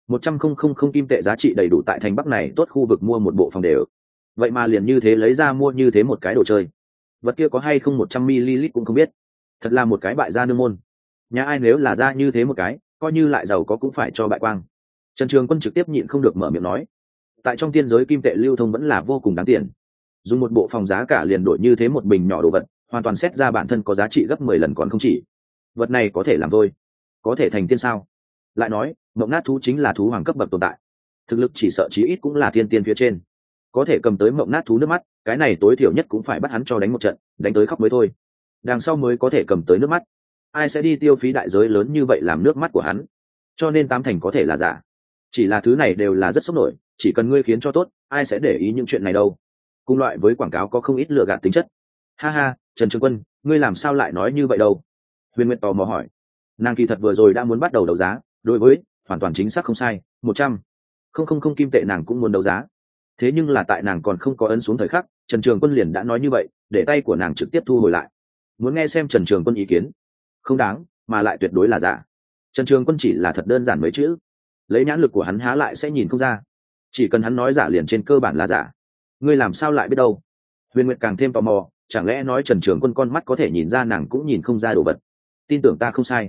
100.000 kim tệ giá trị đầy đủ tại thành Bắc này tốt khu vực mua một bộ phòng để ở. Vậy mà liền như thế lấy ra mua như thế một cái đồ chơi. Vật kia có hay không 100 ml cũng không biết. Thật là một cái bại gia nương môn. Nhà ai nếu là ra như thế một cái, coi như lại giàu có cũng phải cho bại quang. Trần Trường Quân trực tiếp nhịn không được mở miệng nói. Tại trong tiên giới kim tệ lưu thông vẫn là vô cùng đáng tiền. Dùng một bộ phòng giá cả liền đổi như thế một bình nhỏ đồ vật, hoàn toàn xét ra bản thân có giá trị gấp 10 lần còn không chỉ. Vật này có thể làm thôi, có thể thành tiên sao? Lại nói, mộng nát thú chính là thú hoàng cấp bậc tồn tại, thực lực chỉ sợ chí ít cũng là thiên tiên phía trên. Có thể cầm tới mộng nát thú nước mắt, cái này tối thiểu nhất cũng phải bắt hắn cho đánh một trận, đánh tới khóc mới thôi. Đằng sau mới có thể cầm tới nước mắt. Ai sẽ đi tiêu phí đại giới lớn như vậy làm nước mắt của hắn? Cho nên tám thành có thể là giả. Chỉ là thứ này đều là rất sốc nổi, chỉ cần ngươi khiến cho tốt, ai sẽ để ý những chuyện này đâu. Cùng loại với quảng cáo có không ít lừa gạt tính chất. Ha ha, Trần Trường Quân, ngươi làm sao lại nói như vậy đâu? Huyền Nguyệt tò mò hỏi. Nàng kỳ thật vừa rồi đã muốn bắt đầu đấu giá, đối với hoàn toàn chính xác không sai, 100.000 kim tệ nàng cũng muốn đấu giá. Thế nhưng là tại nàng còn không có ấn xuống thời khắc, Trần Trường Quân liền đã nói như vậy, để tay của nàng trực tiếp thu hồi lại. Muốn nghe xem Trần Trường Quân ý kiến? Không đáng, mà lại tuyệt đối là giả. Trần Trường Quân chỉ là thật đơn giản mấy chữ, lấy nhãn lực của hắn há lại sẽ nhìn không ra. Chỉ cần hắn nói giả liền trên cơ bản là giả. Ngươi làm sao lại biết đâu? Huyền Nguyệt càng thêm tò mò, chẳng lẽ nói Trần Trường Quân con mắt có thể nhìn ra nàng cũng nhìn không ra đồ vật? Tin tưởng ta không sai.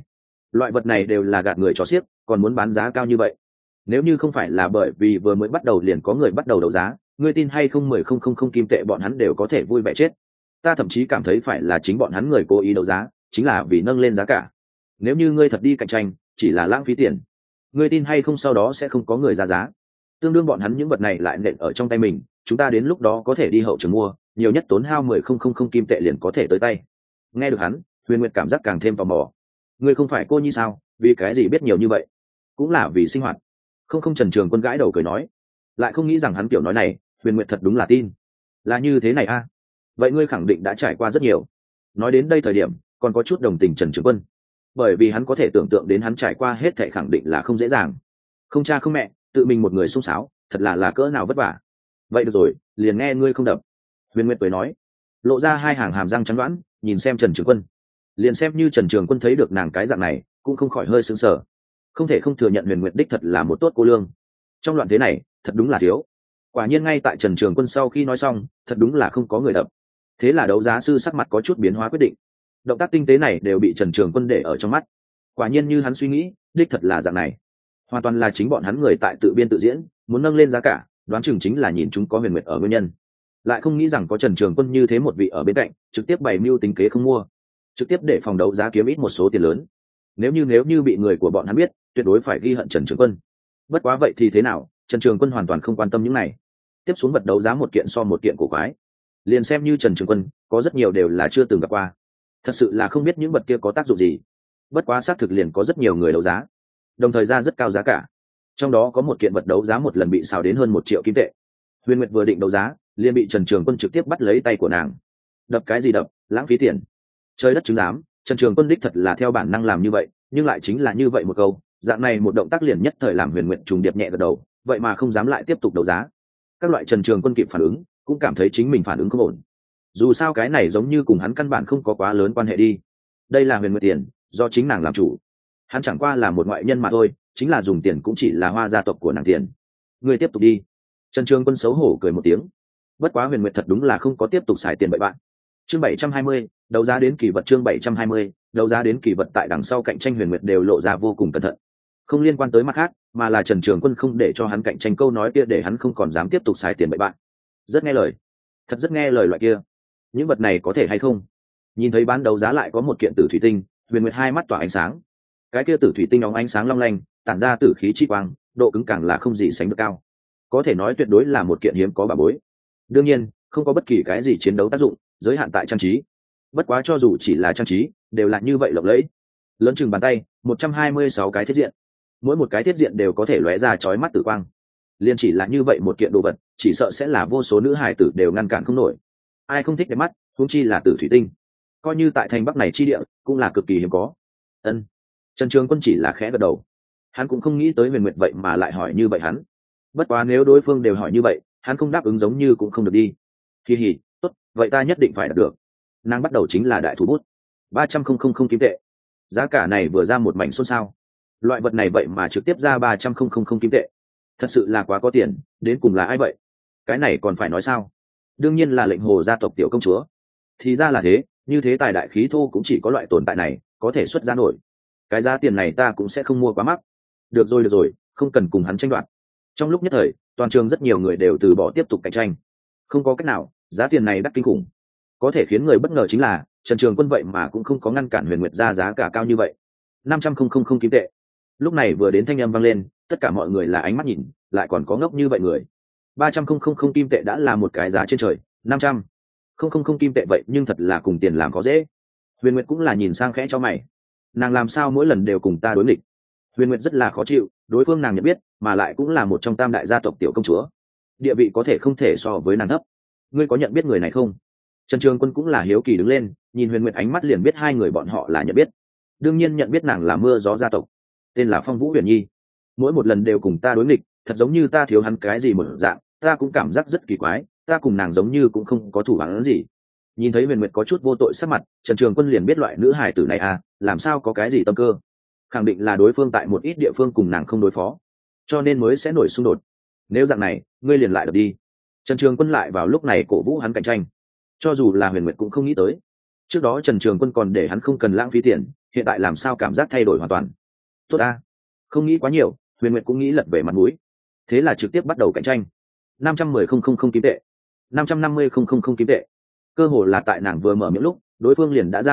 loại vật này đều là gạt người cho xiếc, còn muốn bán giá cao như vậy. Nếu như không phải là bởi vì vừa mới bắt đầu liền có người bắt đầu đấu giá, ngươi tin hay không 10,000 kim tệ bọn hắn đều có thể vui vẻ chết. Ta thậm chí cảm thấy phải là chính bọn hắn người cố ý đấu giá, chính là vì nâng lên giá cả. Nếu như ngươi thật đi cạnh tranh, chỉ là lãng phí tiền. Ngươi tin hay không sau đó sẽ không có người ra giá. Tương đương bọn hắn những vật này lại nện ở trong tay mình, chúng ta đến lúc đó có thể đi hậu trường mua, nhiều nhất tốn hao 10,000 kim tệ liền có thể tới tay. Nghe được hắn, Huyền Nguyệt cảm giác càng thêm tò mò. Ngươi không phải cô nhi sao, vì cái gì biết nhiều như vậy? Cũng là vì sinh hoạt. Không, Trần Trường Quân gãi đầu cười nói, lại không nghĩ rằng hắn kiểu nói này, Huyền Nguyệt thật đúng là tin. Là như thế này a? Vậy ngươi khẳng định đã trải qua rất nhiều. Nói đến đây thời điểm, còn có chút đồng tình Trần Trường Quân, bởi vì hắn có thể tưởng tượng đến hắn trải qua hết thảy khẳng định là không dễ dàng. Không cha không mẹ, tự mình một người xung xáo, thật là cỡ nào vất vả. Vậy được rồi, liền nghe ngươi không đập. Huyền Nguyệt cười nói, lộ ra hai hàng hàm răng trắng đoán, nhìn xem Trần Trường Quân. Liền xem như Trần Trường Quân thấy được nàng cái dạng này, cũng không khỏi hơi sững sờ. Không thể không thừa nhận Huyền Nguyệt đích thật là một tốt cô lương. Trong loạn thế này, thật đúng là thiếu. Quả nhiên ngay tại Trần Trường Quân sau khi nói xong, thật đúng là không có người đập. Thế là đấu giá sư sắc mặt có chút biến hóa quyết định. Động tác tinh tế này đều bị Trần Trường Quân để ở trong mắt. Quả nhiên như hắn suy nghĩ, đích thật là dạng này. Hoàn toàn là chính bọn hắn người tại tự biên tự diễn, muốn nâng lên giá cả, đoán chừng chính là nhìn chúng có Huyền Nguyệt ở nguyên nhân. Lại không nghĩ rằng có Trần Trường Quân như thế một vị ở bên cạnh, trực tiếp bày mưu tính kế không mua, trực tiếp để phòng đấu giá kiếm ít một số tiền lớn. Nếu như bị người của bọn hắn biết, tuyệt đối phải ghi hận Trần Trường Quân. Bất quá vậy thì thế nào, Trần Trường Quân hoàn toàn không quan tâm những này. Tiếp xuống vật đấu giá một kiện so một kiện cổ quái. Liền xem như Trần Trường Quân, có rất nhiều đều là chưa từng gặp qua. Thật sự là không biết những vật kia có tác dụng gì. Bất quá xác thực liền có rất nhiều người đấu giá, đồng thời ra rất cao giá cả. Trong đó có một kiện vật đấu giá một lần bị xào đến hơn 1 triệu kim tệ. Huyền Nguyệt vừa định đấu giá, liền bị Trần Trường Quân trực tiếp bắt lấy tay của nàng. Đập cái gì đập, lãng phí tiền. Trời đất chứng giám, Trần Trường Quân đích thật là theo bản năng làm như vậy, nhưng lại chính là như vậy một câu, dạng này một động tác liền nhất thời làm Huyền Nguyệt trùng điệp nhẹ gật đầu, vậy mà không dám lại tiếp tục đấu giá. Các loại Trần Trường Quân kịp phản ứng, cũng cảm thấy chính mình phản ứng không ổn. Dù sao cái này giống như cùng hắn căn bản không có quá lớn quan hệ đi. Đây là Huyền Nguyệt tiền, do chính nàng làm chủ. Hắn chẳng qua là một ngoại nhân mà thôi, chính là dùng tiền cũng chỉ là hoa gia tộc của nàng tiền. Ngươi tiếp tục đi. Trần Trường Quân xấu hổ cười một tiếng. Bất quá Huyền Nguyệt thật đúng là không có tiếp tục xài tiền bậy bạn. Chương 720, đấu giá đến kỳ vật. Chương 720, đấu giá đến kỳ vật. Tại đằng sau cạnh tranh Huyền Nguyệt đều lộ ra vô cùng cẩn thận. Không liên quan tới mặt khác, mà là Trần Trường Quân không để cho hắn cạnh tranh câu nói kia để hắn không còn dám tiếp tục xài tiền bậy bạn. Rất nghe lời, thật rất nghe lời loại kia. Những vật này có thể hay không? Nhìn thấy bán đấu giá lại có một kiện tử thủy tinh, Huyền Nguyệt hai mắt tỏa ánh sáng. Cái kia tử thủy tinh óng ánh sáng long lanh, tản ra tử khí chi quang, độ cứng càng là không gì sánh được cao. Có thể nói tuyệt đối là một kiện hiếm có bảo bối. Đương nhiên, không có bất kỳ cái gì chiến đấu tác dụng, giới hạn tại trang trí. Bất quá cho dù chỉ là trang trí, đều là như vậy lộng lẫy. Lớn chừng bàn tay, 126 cái thiết diện. Mỗi một cái thiết diện đều có thể lóe ra chói mắt tử quang. Liên chỉ là như vậy một kiện đồ vật, chỉ sợ sẽ là vô số nữ hài tử đều ngăn cản không nổi. Ai không thích đẹp mắt, huống chi là tử thủy tinh. Coi như tại thành Bắc này chi địa, cũng là cực kỳ hiếm có. Ân. Trần Trường Quân chỉ là khẽ gật đầu. Hắn cũng không nghĩ tới Huyền Nguyệt vậy mà lại hỏi như vậy hắn. Bất quá nếu đối phương đều hỏi như vậy, hắn không đáp ứng giống như cũng không được đi. Kỳ hỉ, tốt, vậy ta nhất định phải đạt được. Nàng bắt đầu chính là đại thủ bút. 300,000 kim tệ. Giá cả này vừa ra một mảnh xôn xao. Loại vật này vậy mà trực tiếp ra 300,000 kim tệ. Thật sự là quá có tiền, đến cùng là ai vậy? Cái này còn phải nói sao? Đương nhiên là Lệnh Hồ gia tộc tiểu công chúa. Thì ra là thế, như thế tài đại khí thô cũng chỉ có loại tồn tại này có thể xuất ra nổi. Cái giá tiền này ta cũng sẽ không mua quá mắc. Được rồi, không cần cùng hắn tranh đoạt. Trong lúc nhất thời, toàn trường rất nhiều người đều từ bỏ tiếp tục cạnh tranh. Không có cách nào, giá tiền này đắt kinh khủng. Có thể khiến người bất ngờ chính là Trần Trường Quân vậy mà cũng không có ngăn cản Huyền Nguyệt ra giá cả cao như vậy. 500,000 kim tệ. Lúc này vừa đến thanh âm vang lên, tất cả mọi người là ánh mắt nhìn, lại còn có ngốc như vậy người. 300,000 kim tệ đã là một cái giá trên trời, 500,000 kim tệ vậy nhưng thật là cùng tiền làm có dễ. Huyền Nguyệt cũng là nhìn sang khẽ cho mày. Nàng làm sao mỗi lần đều cùng ta đối nghịch? Huyền Nguyệt rất là khó chịu, đối phương nàng nhận biết, mà lại cũng là một trong tam đại gia tộc tiểu công chúa, địa vị có thể không thể so với nàng thấp. Ngươi có nhận biết người này không? Trần Trường Quân cũng là hiếu kỳ đứng lên, nhìn Huyền Nguyệt ánh mắt liền biết hai người bọn họ là nhận biết. Đương nhiên nhận biết nàng là Mưa Gió gia tộc, tên là Phong Vũ Huyền Nhi. Mỗi một lần đều cùng ta đối nghịch, thật giống như ta thiếu hắn cái gì một dạng, ta cũng cảm giác rất kỳ quái, ta cùng nàng giống như cũng không có thủ án gì. Nhìn thấy Huyền Nguyệt có chút vô tội sắc mặt, Trần Trường Quân liền biết loại nữ hài tử này à, làm sao có cái gì tâm cơ. Khẳng định là đối phương tại một ít địa phương cùng nàng không đối phó, cho nên mới sẽ nổi xung đột. Nếu dạng này, ngươi liền lại đập đi. Trần Trường Quân lại vào lúc này cổ vũ hắn cạnh tranh. Cho dù là Huyền Nguyệt cũng không nghĩ tới, Trước đó Trần Trường Quân còn để hắn không cần lãng phí tiền, hiện tại làm sao cảm giác thay đổi hoàn toàn. Tốt a, không nghĩ quá nhiều, Huyền Nguyệt cũng nghĩ lật về mặt mũi, thế là trực tiếp bắt đầu cạnh tranh. 510,000 kim tệ, 550,000 kim tệ. Cơ hồ là tại nàng vừa mở miệng lúc, đối phương liền đã ra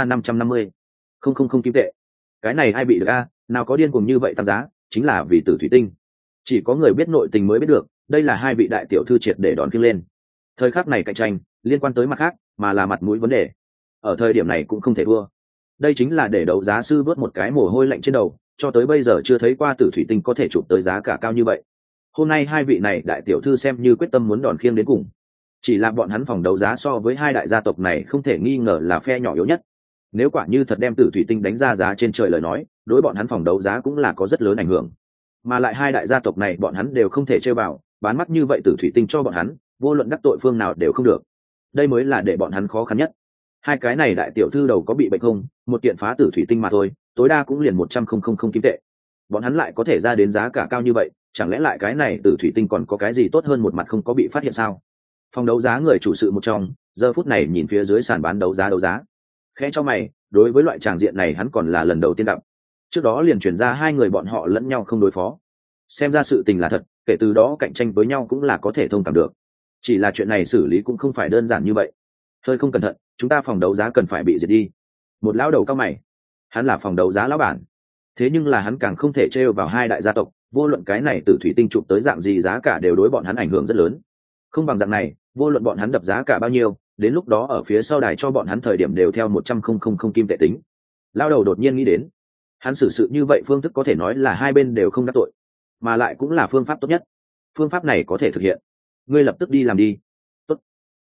550,000 kim tệ. Cái này ai bị được a, nào có điên cuồng như vậy tăng giá, chính là vì Tử Thủy Tinh. Chỉ có người biết nội tình mới biết được, đây là hai vị đại tiểu thư triệt để đón khiêng lên. Thời khắc này cạnh tranh liên quan tới mặt khác, mà là mặt mũi vấn đề. Ở thời điểm này cũng không thể thua. Đây chính là để đấu giá sư vớt một cái mồ hôi lạnh trên đầu, cho tới bây giờ chưa thấy qua Tử Thủy Tinh có thể chụp tới giá cả cao như vậy. Hôm nay hai vị này đại tiểu thư xem như quyết tâm muốn đòn khiêng đến cùng. Chỉ là bọn hắn phòng đấu giá so với hai đại gia tộc này không thể nghi ngờ là phe nhỏ yếu nhất. Nếu quả như thật đem Tử Thủy Tinh đánh ra giá trên trời lời nói, đối bọn hắn phòng đấu giá cũng là có rất lớn ảnh hưởng. Mà lại hai đại gia tộc này bọn hắn đều không thể chơi vào, bán mắt như vậy Tử Thủy Tinh cho bọn hắn, vô luận đắc tội phương nào đều không được. Đây mới là để bọn hắn khó khăn nhất. Hai cái này đại tiểu thư đầu có bị bệnh không, một kiện phá Tử Thủy Tinh mà thôi, tối đa cũng liền 100,000 kim tệ. Bọn hắn lại có thể ra đến giá cả cao như vậy, chẳng lẽ lại cái này Tử Thủy Tinh còn có cái gì tốt hơn một mặt không có bị phát hiện sao? Phòng đấu giá người chủ sự một trong, giờ phút này nhìn phía dưới sàn bán đấu giá, khẽ cho mày, đối với loại tràng diện này hắn còn là lần đầu tiên gặp. Trước đó liền chuyển ra hai người bọn họ lẫn nhau không đối phó, xem ra sự tình là thật, kể từ đó cạnh tranh với nhau cũng là có thể thông cảm được. Chỉ là chuyện này xử lý cũng không phải đơn giản như vậy, hơi không cẩn thận chúng ta phòng đấu giá cần phải bị diệt đi. Một lão đầu cao mày, hắn là phòng đấu giá lão bản, thế nhưng là hắn càng không thể trêu vào hai đại gia tộc, vô luận cái này Tử Thủy Tinh chụp tới dạng gì giá cả đều đối bọn hắn ảnh hưởng rất lớn. Không bằng dạng này, vô luận bọn hắn đập giá cả bao nhiêu, đến lúc đó ở phía sau đài cho bọn hắn thời điểm đều theo 100,000 kim tệ tính. Lão đầu đột nhiên nghĩ đến, hắn xử sự như vậy phương thức có thể nói là hai bên đều không đắc tội, mà lại cũng là phương pháp tốt nhất. Phương pháp này có thể thực hiện, ngươi lập tức đi làm đi. Tốt.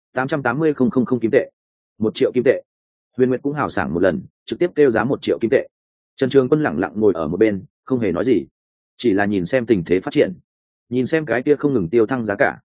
880,000 kim tệ, 1 triệu kim tệ. Huyền Nguyệt cũng hào sảng một lần, trực tiếp kêu giá 1 triệu kim tệ. Trần Trường Quân lẳng lặng ngồi ở một bên, không hề nói gì, chỉ là nhìn xem tình thế phát triển, nhìn xem cái kia không ngừng tiêu thăng giá cả.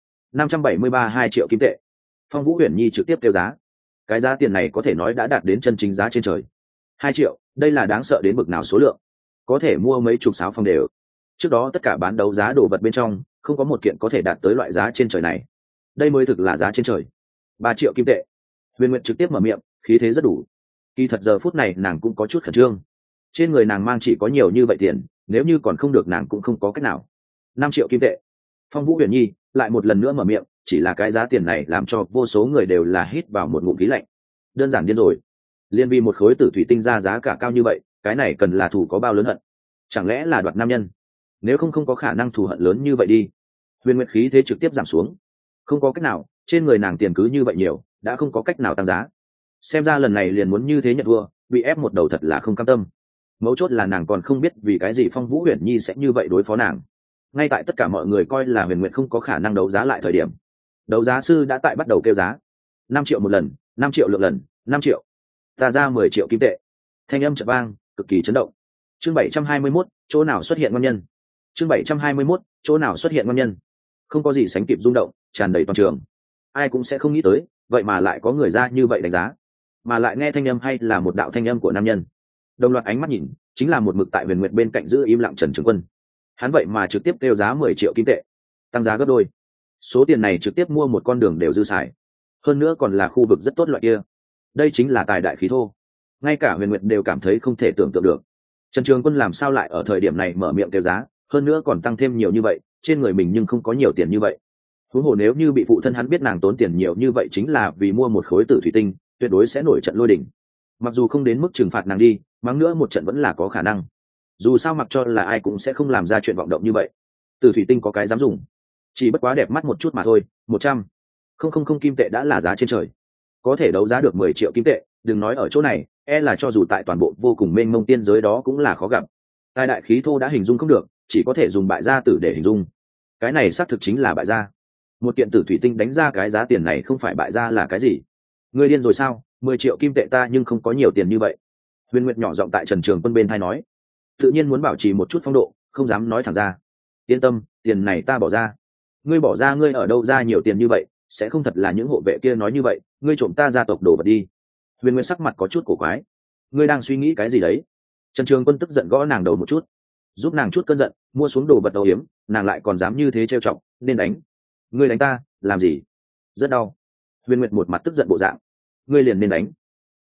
573,2 triệu kim tệ. Phong Vũ Huyền Nhi trực tiếp kêu giá, cái giá tiền này có thể nói đã đạt đến chân chính giá trên trời. 2 triệu, đây là đáng sợ đến bực nào số lượng, có thể mua mấy chục sáo phong đều. Trước đó tất cả bán đấu giá đồ vật bên trong, không có một kiện có thể đạt tới loại giá trên trời này. Đây mới thực là giá trên trời. 3 triệu kim tệ. Huyền Nguyệt trực tiếp mở miệng, khí thế rất đủ. Kỳ thật giờ phút này nàng cũng có chút khẩn trương. Trên người nàng mang chỉ có nhiều như vậy tiền, nếu như còn không được nàng cũng không có cách nào. 5 triệu kim tệ. Phong Vũ Huyền Nhi lại một lần nữa mở miệng, chỉ là cái giá tiền này làm cho vô số người đều là hít vào một ngụm khí lạnh. Đơn giản điên rồi. Liên vì một khối Tử Thủy Tinh ra giá cả cao như vậy, cái này cần là thù có bao lớn hận? Chẳng lẽ là đoạt nam nhân? Nếu không có khả năng thù hận lớn như vậy đi. Huyền Nguyệt khí thế trực tiếp giảm xuống. Không có cách nào, trên người nàng tiền cứ như vậy nhiều, đã không có cách nào tăng giá. Xem ra lần này liền muốn như thế nhận thua, bị ép một đầu thật là không cam tâm. Mấu chốt là nàng còn không biết vì cái gì Phong Vũ Huyền Nhi sẽ như vậy đối phó nàng. Ngay tại tất cả mọi người coi là Huyền Nguyệt không có khả năng đấu giá lại thời điểm, đấu giá sư đã tại bắt đầu kêu giá. 5 triệu một lần, 5 triệu lượng lần, 5 triệu. Ta ra 10 triệu kim tệ. Thanh âm chợt vang, cực kỳ chấn động. Chương 721, chỗ nào xuất hiện ngon nhân? Chương 721, chỗ nào xuất hiện ngon nhân? Không có gì sánh kịp rung động, tràn đầy toàn trường. Ai cũng sẽ không nghĩ tới, vậy mà lại có người ra như vậy đánh giá, mà lại nghe thanh âm hay là một đạo thanh âm của nam nhân. Đồng loạt ánh mắt nhìn, chính là một mực tại Huyền Nguyệt bên cạnh giữ im lặng Trần Trường Quân. Hắn vậy mà trực tiếp kêu giá 10 triệu kim tệ, tăng giá gấp đôi. Số tiền này trực tiếp mua một con đường đều dư xài, hơn nữa còn là khu vực rất tốt loại kia. Đây chính là tài đại khí thô, ngay cả Huyền Nguyệt đều cảm thấy không thể tưởng tượng được. Trần Trường Quân làm sao lại ở thời điểm này mở miệng kêu giá, hơn nữa còn tăng thêm nhiều như vậy, trên người mình nhưng không có nhiều tiền như vậy. Huống hồ nếu như bị phụ thân hắn biết nàng tốn tiền nhiều như vậy chính là vì mua một khối Tử Thủy Tinh, tuyệt đối sẽ nổi trận lôi đình. Mặc dù không đến mức trừng phạt nàng đi, mắng nữa một trận vẫn là có khả năng. Dù sao mặc cho là ai cũng sẽ không làm ra chuyện vọng động như vậy. Tử Thủy Tinh có cái dám dùng, chỉ bất quá đẹp mắt một chút mà thôi. 100,000 kim tệ đã là giá trên trời, có thể đấu giá được 10 triệu kim tệ, đừng nói ở chỗ này, e là cho dù tại toàn bộ vô cùng mênh mông tiên giới đó cũng là khó gặp. Tài đại khí thô đã hình dung không được, chỉ có thể dùng bại gia tử để hình dung. Cái này xác thực chính là bại gia. Một kiện Tử Thủy Tinh đánh ra cái giá tiền này không phải bại gia là cái gì? Ngươi điên rồi sao? 10 triệu kim tệ ta nhưng không có nhiều tiền như vậy. Huyền Nguyệt nhỏ giọng tại Trần Trường Quân bên tai nói, tự nhiên muốn bảo trì một chút phong độ, không dám nói thẳng ra. Yên tâm, tiền này ta bỏ ra. Ngươi bỏ ra, ngươi ở đâu ra nhiều tiền như vậy? Sẽ không thật là những hộ vệ kia nói như vậy, ngươi trộm ta gia tộc đồ vật đi. Huyền Nguyệt sắc mặt có chút cổ quái. Ngươi đang suy nghĩ cái gì đấy? Trần Trường Quân tức giận gõ nàng đầu một chút, giúp nàng chút cơn giận, mua xuống đồ vật âu hiếm, nàng lại còn dám như thế trêu chọc, nên đánh. Ngươi đánh ta làm gì? Rất đau. Huyền Nguyệt một mặt tức giận bộ dạng. Ngươi liền nên đánh.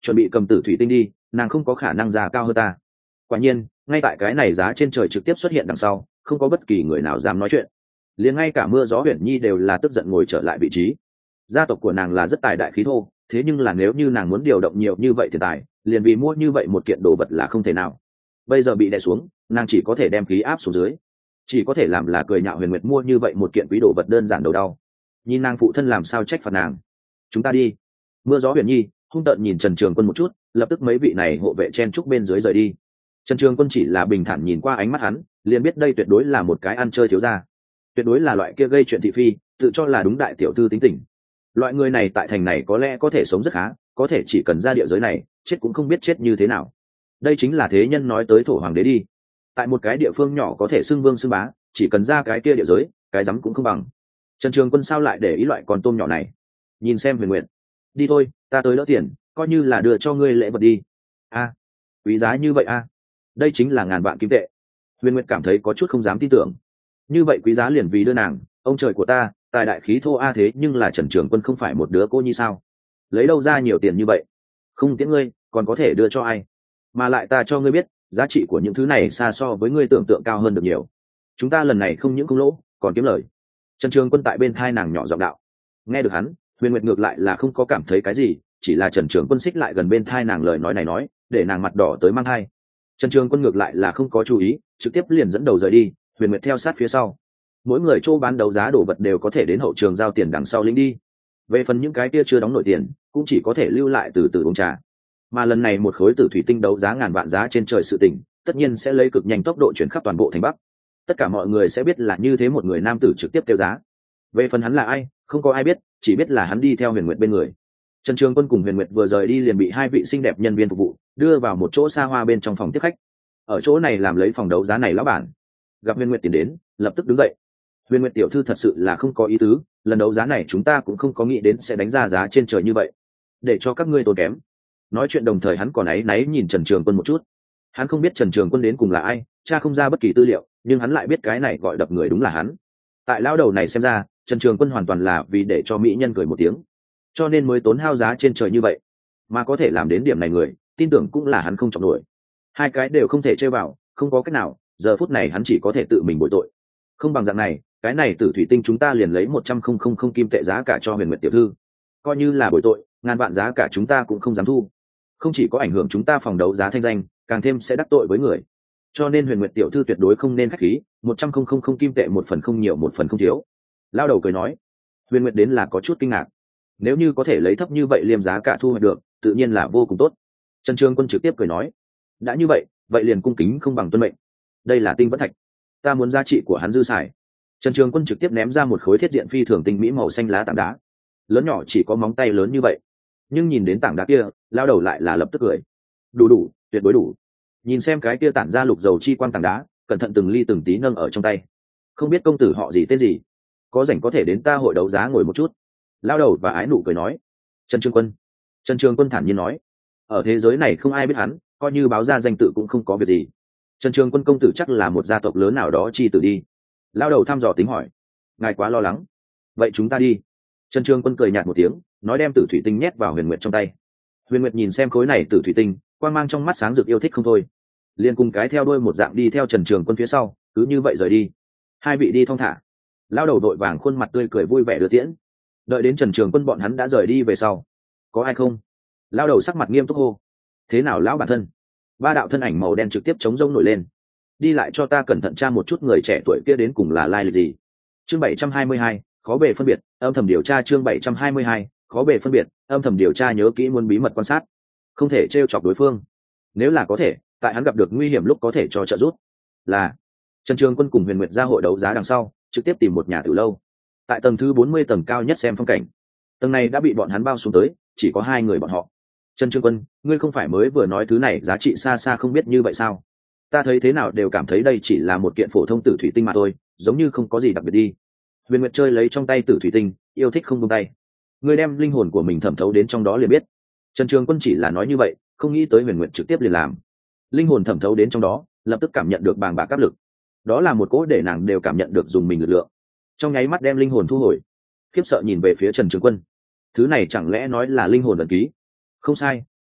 chuẩn bị cầm tử thủy tinh đi, nàng không có khả năng giá cao hơn ta. Quả nhiên ngay tại cái này giá trên trời trực tiếp xuất hiện đằng sau, không có bất kỳ người nào dám nói chuyện, liền ngay cả Mưa Gió Huyền Nhi đều là tức giận ngồi trở lại vị trí. Gia tộc của nàng là rất tài đại khí thô, thế nhưng là nếu như nàng muốn điều động nhiều như vậy tiền tài, liền vì mua như vậy một kiện đồ vật là không thể nào. Bây giờ bị đè xuống, nàng chỉ có thể đem khí áp xuống dưới, chỉ có thể làm là cười nhạo Huyền Nguyệt mua như vậy một kiện quý đồ vật đơn giản đầu đau. Nhìn nàng phụ thân làm sao trách phạt nàng. Chúng ta đi. Mưa Gió Huyền Nhi hung tợn nhìn Trần Trường Quân một chút, lập tức mấy vị này hộ vệ chen trúc bên dưới rời đi. Trần Trường Quân chỉ là bình thản nhìn qua ánh mắt hắn, liền biết đây tuyệt đối là một cái ăn chơi thiếu gia, tuyệt đối là loại kia gây chuyện thị phi, tự cho là đúng đại tiểu thư tính tình. Loại người này tại thành này có lẽ có thể sống rất khá, có thể chỉ cần ra địa giới này, chết cũng không biết chết như thế nào. Đây chính là thế nhân nói tới thổ hoàng đế đi. Tại một cái địa phương nhỏ có thể xưng vương xưng bá, chỉ cần ra cái kia địa giới, cái rắm cũng không bằng. Trần Trường Quân sao lại để ý loại con tôm nhỏ này? Nhìn xem Huyền Nguyệt, đi thôi, ta tới đỡ tiền, coi như là đưa cho ngươi lễ vật đi. A, quý giá như vậy a? Đây chính là ngàn vạn kim tệ. Huyền Nguyệt cảm thấy có chút không dám tin tưởng. Như vậy quý giá liền vì đưa nàng, ông trời của ta, tài đại khí thô a, thế nhưng là Trần Trường Quân không phải một đứa cô nhi sao? Lấy đâu ra nhiều tiền như vậy? Không tiễn ngươi, còn có thể đưa cho ai? Mà lại ta cho ngươi biết, giá trị của những thứ này xa so với ngươi tưởng tượng cao hơn được nhiều. Chúng ta lần này không những không lỗ, còn kiếm lời. Trần Trường Quân tại bên thai nàng nhỏ giọng đạo. Nghe được hắn, Huyền Nguyệt ngược lại là không có cảm thấy cái gì, chỉ là Trần Trường Quân xích lại gần bên thai nàng lời nói này nói, để nàng mặt đỏ tới mang thai. Trần Trường Quân ngược lại là không có chú ý, trực tiếp liền dẫn đầu rời đi, Huyền Nguyệt theo sát phía sau. Mỗi người chỗ bán đấu giá đồ vật đều có thể đến hậu trường giao tiền đằng sau lĩnh đi. Về phần những cái kia chưa đóng nổi tiền, cũng chỉ có thể lưu lại từ từ uống trà. Mà lần này một khối tử thủy tinh đấu giá ngàn vạn giá trên trời sự tình, tất nhiên sẽ lấy cực nhanh tốc độ chuyển khắp toàn bộ thành Bắc. Tất cả mọi người sẽ biết là như thế một người nam tử trực tiếp tiêu giá. Về phần hắn là ai, không có ai biết, chỉ biết là hắn đi theo Huyền Nguyệt bên người. Trần Trường Quân cùng Huyền Nguyệt vừa rời đi liền bị hai vị xinh đẹp nhân viên phục vụ đưa vào một chỗ xa hoa bên trong phòng tiếp khách. Ở chỗ này làm lấy phòng đấu giá này lão bản gặp Huyền Nguyệt tiến đến, lập tức đứng dậy. Huyền Nguyệt tiểu thư thật sự là không có ý tứ, lần đấu giá này chúng ta cũng không có nghĩ đến sẽ đánh ra giá trên trời như vậy, để cho các ngươi tốn kém. Nói chuyện đồng thời hắn còn áy náy nhìn Trần Trường Quân một chút. Hắn không biết Trần Trường Quân đến cùng là ai, cha không ra bất kỳ tư liệu, nhưng hắn lại biết cái này gọi đập người đúng là hắn. Tại lão đầu này xem ra, Trần Trường Quân hoàn toàn là vì để cho mỹ nhân cười một tiếng, cho nên mới tốn hao giá trên trời như vậy. Mà có thể làm đến điểm này người, tin tưởng cũng là hắn không chọn nổi. Hai cái đều không thể chơi vào, không có cách nào, giờ phút này hắn chỉ có thể tự mình bồi tội. Không bằng dạng này, cái này tử thủy tinh chúng ta liền lấy 100,000 kim tệ giá cả cho Huyền Nguyệt tiểu thư, coi như là bồi tội, ngàn vạn giá cả chúng ta cũng không dám thu. Không chỉ có ảnh hưởng chúng ta phòng đấu giá thanh danh, càng thêm sẽ đắc tội với người. Cho nên Huyền Nguyệt tiểu thư tuyệt đối không nên khách khí, 100,000 kim tệ, một phần không nhiều một phần không thiếu. Lao đầu cười nói. Huyền Nguyệt đến là có chút kinh ngạc. Nếu như có thể lấy thấp như vậy liêm giá cả thu hoạch được, tự nhiên là vô cùng tốt. Trần Trường Quân trực tiếp cười nói, đã như vậy, vậy liền cung kính không bằng tuân mệnh. Đây là tinh vẫn thạch, ta muốn giá trị của hắn dư xài. Trần Trường Quân trực tiếp ném ra một khối thiết diện phi thường tinh mỹ màu xanh lá tảng đá, lớn nhỏ chỉ có móng tay lớn như vậy, nhưng nhìn đến tảng đá kia, lao đầu lại là lập tức cười. Đủ, tuyệt đối đủ. Nhìn xem cái kia tản ra lục dầu chi quang tảng đá, cẩn thận từng ly từng tí nâng ở trong tay. Không biết công tử họ gì tên gì, có rảnh có thể đến ta hội đấu giá ngồi một chút. Lao đầu và ái nụ cười nói. Trần Trường Quân thản nhiên nói, ở thế giới này không ai biết hắn, coi như báo ra danh tự cũng không có việc gì. Trần Trường Quân công tử chắc là một gia tộc lớn nào đó chi tử đi. Lao đầu thăm dò tính hỏi. Ngài quá lo lắng, vậy chúng ta đi. Trần Trường Quân cười nhạt một tiếng, nói đem tử thủy tinh nhét vào Huyền Nguyệt trong tay. Huyền Nguyệt nhìn xem khối này tử thủy tinh, quang mang trong mắt sáng rực yêu thích không thôi, liền cùng cái theo đuôi một dạng đi theo Trần Trường Quân phía sau, cứ như vậy rời đi. Hai vị đi thong thả. Lao đầu đội vàng khuôn mặt tươi cười vui vẻ đưa tiễn. Đợi đến Trần Trường Quân bọn hắn đã rời đi về sau, có ai không? Lao đầu sắc mặt nghiêm túc hô. Thế nào lão bản thân? Ba đạo thân ảnh màu đen trực tiếp chống rông nổi lên. Đi lại cho ta cẩn thận tra một chút người trẻ tuổi kia đến cùng là lai lịch gì. Chương 722, khó bề phân biệt, âm thầm điều tra. Chương 722, khó bề phân biệt, âm thầm điều tra. Nhớ kỹ muốn bí mật quan sát, không thể trêu chọc đối phương. Nếu là có thể, tại hắn gặp được nguy hiểm lúc có thể cho trợ giúp. Là. Trần Trường Quân cùng Huyền Nguyệt ra hội đấu giá đằng sau, trực tiếp tìm một nhà tử lâu. Tại tầng thứ 40 tầng cao nhất xem phong cảnh. Tầng này đã bị bọn hắn bao xuống tới, chỉ có hai người bọn họ. Trần Trường Quân, ngươi không phải mới vừa nói thứ này giá trị xa xa không biết như vậy sao? Ta thấy thế nào đều cảm thấy đây chỉ là một kiện phổ thông tử thủy tinh mà thôi, giống như không có gì đặc biệt đi. Huyền Nguyệt chơi lấy trong tay tử thủy tinh, yêu thích không buông tay. Ngươi đem linh hồn của mình thẩm thấu đến trong đó liền biết. Trần Trường Quân chỉ là nói như vậy, không nghĩ tới Huyền Nguyệt trực tiếp liền làm. Linh hồn thẩm thấu đến trong đó, lập tức cảm nhận được bàng bạc áp lực. Đó là một cỗ để nàng đều cảm nhận được dùng mình lực lượng. Trong nháy mắt đem linh hồn thu hồi, khiếp sợ nhìn về phía Trần Trường Quân. Thứ này chẳng lẽ nói là linh hồn ẩn ký? Không sai,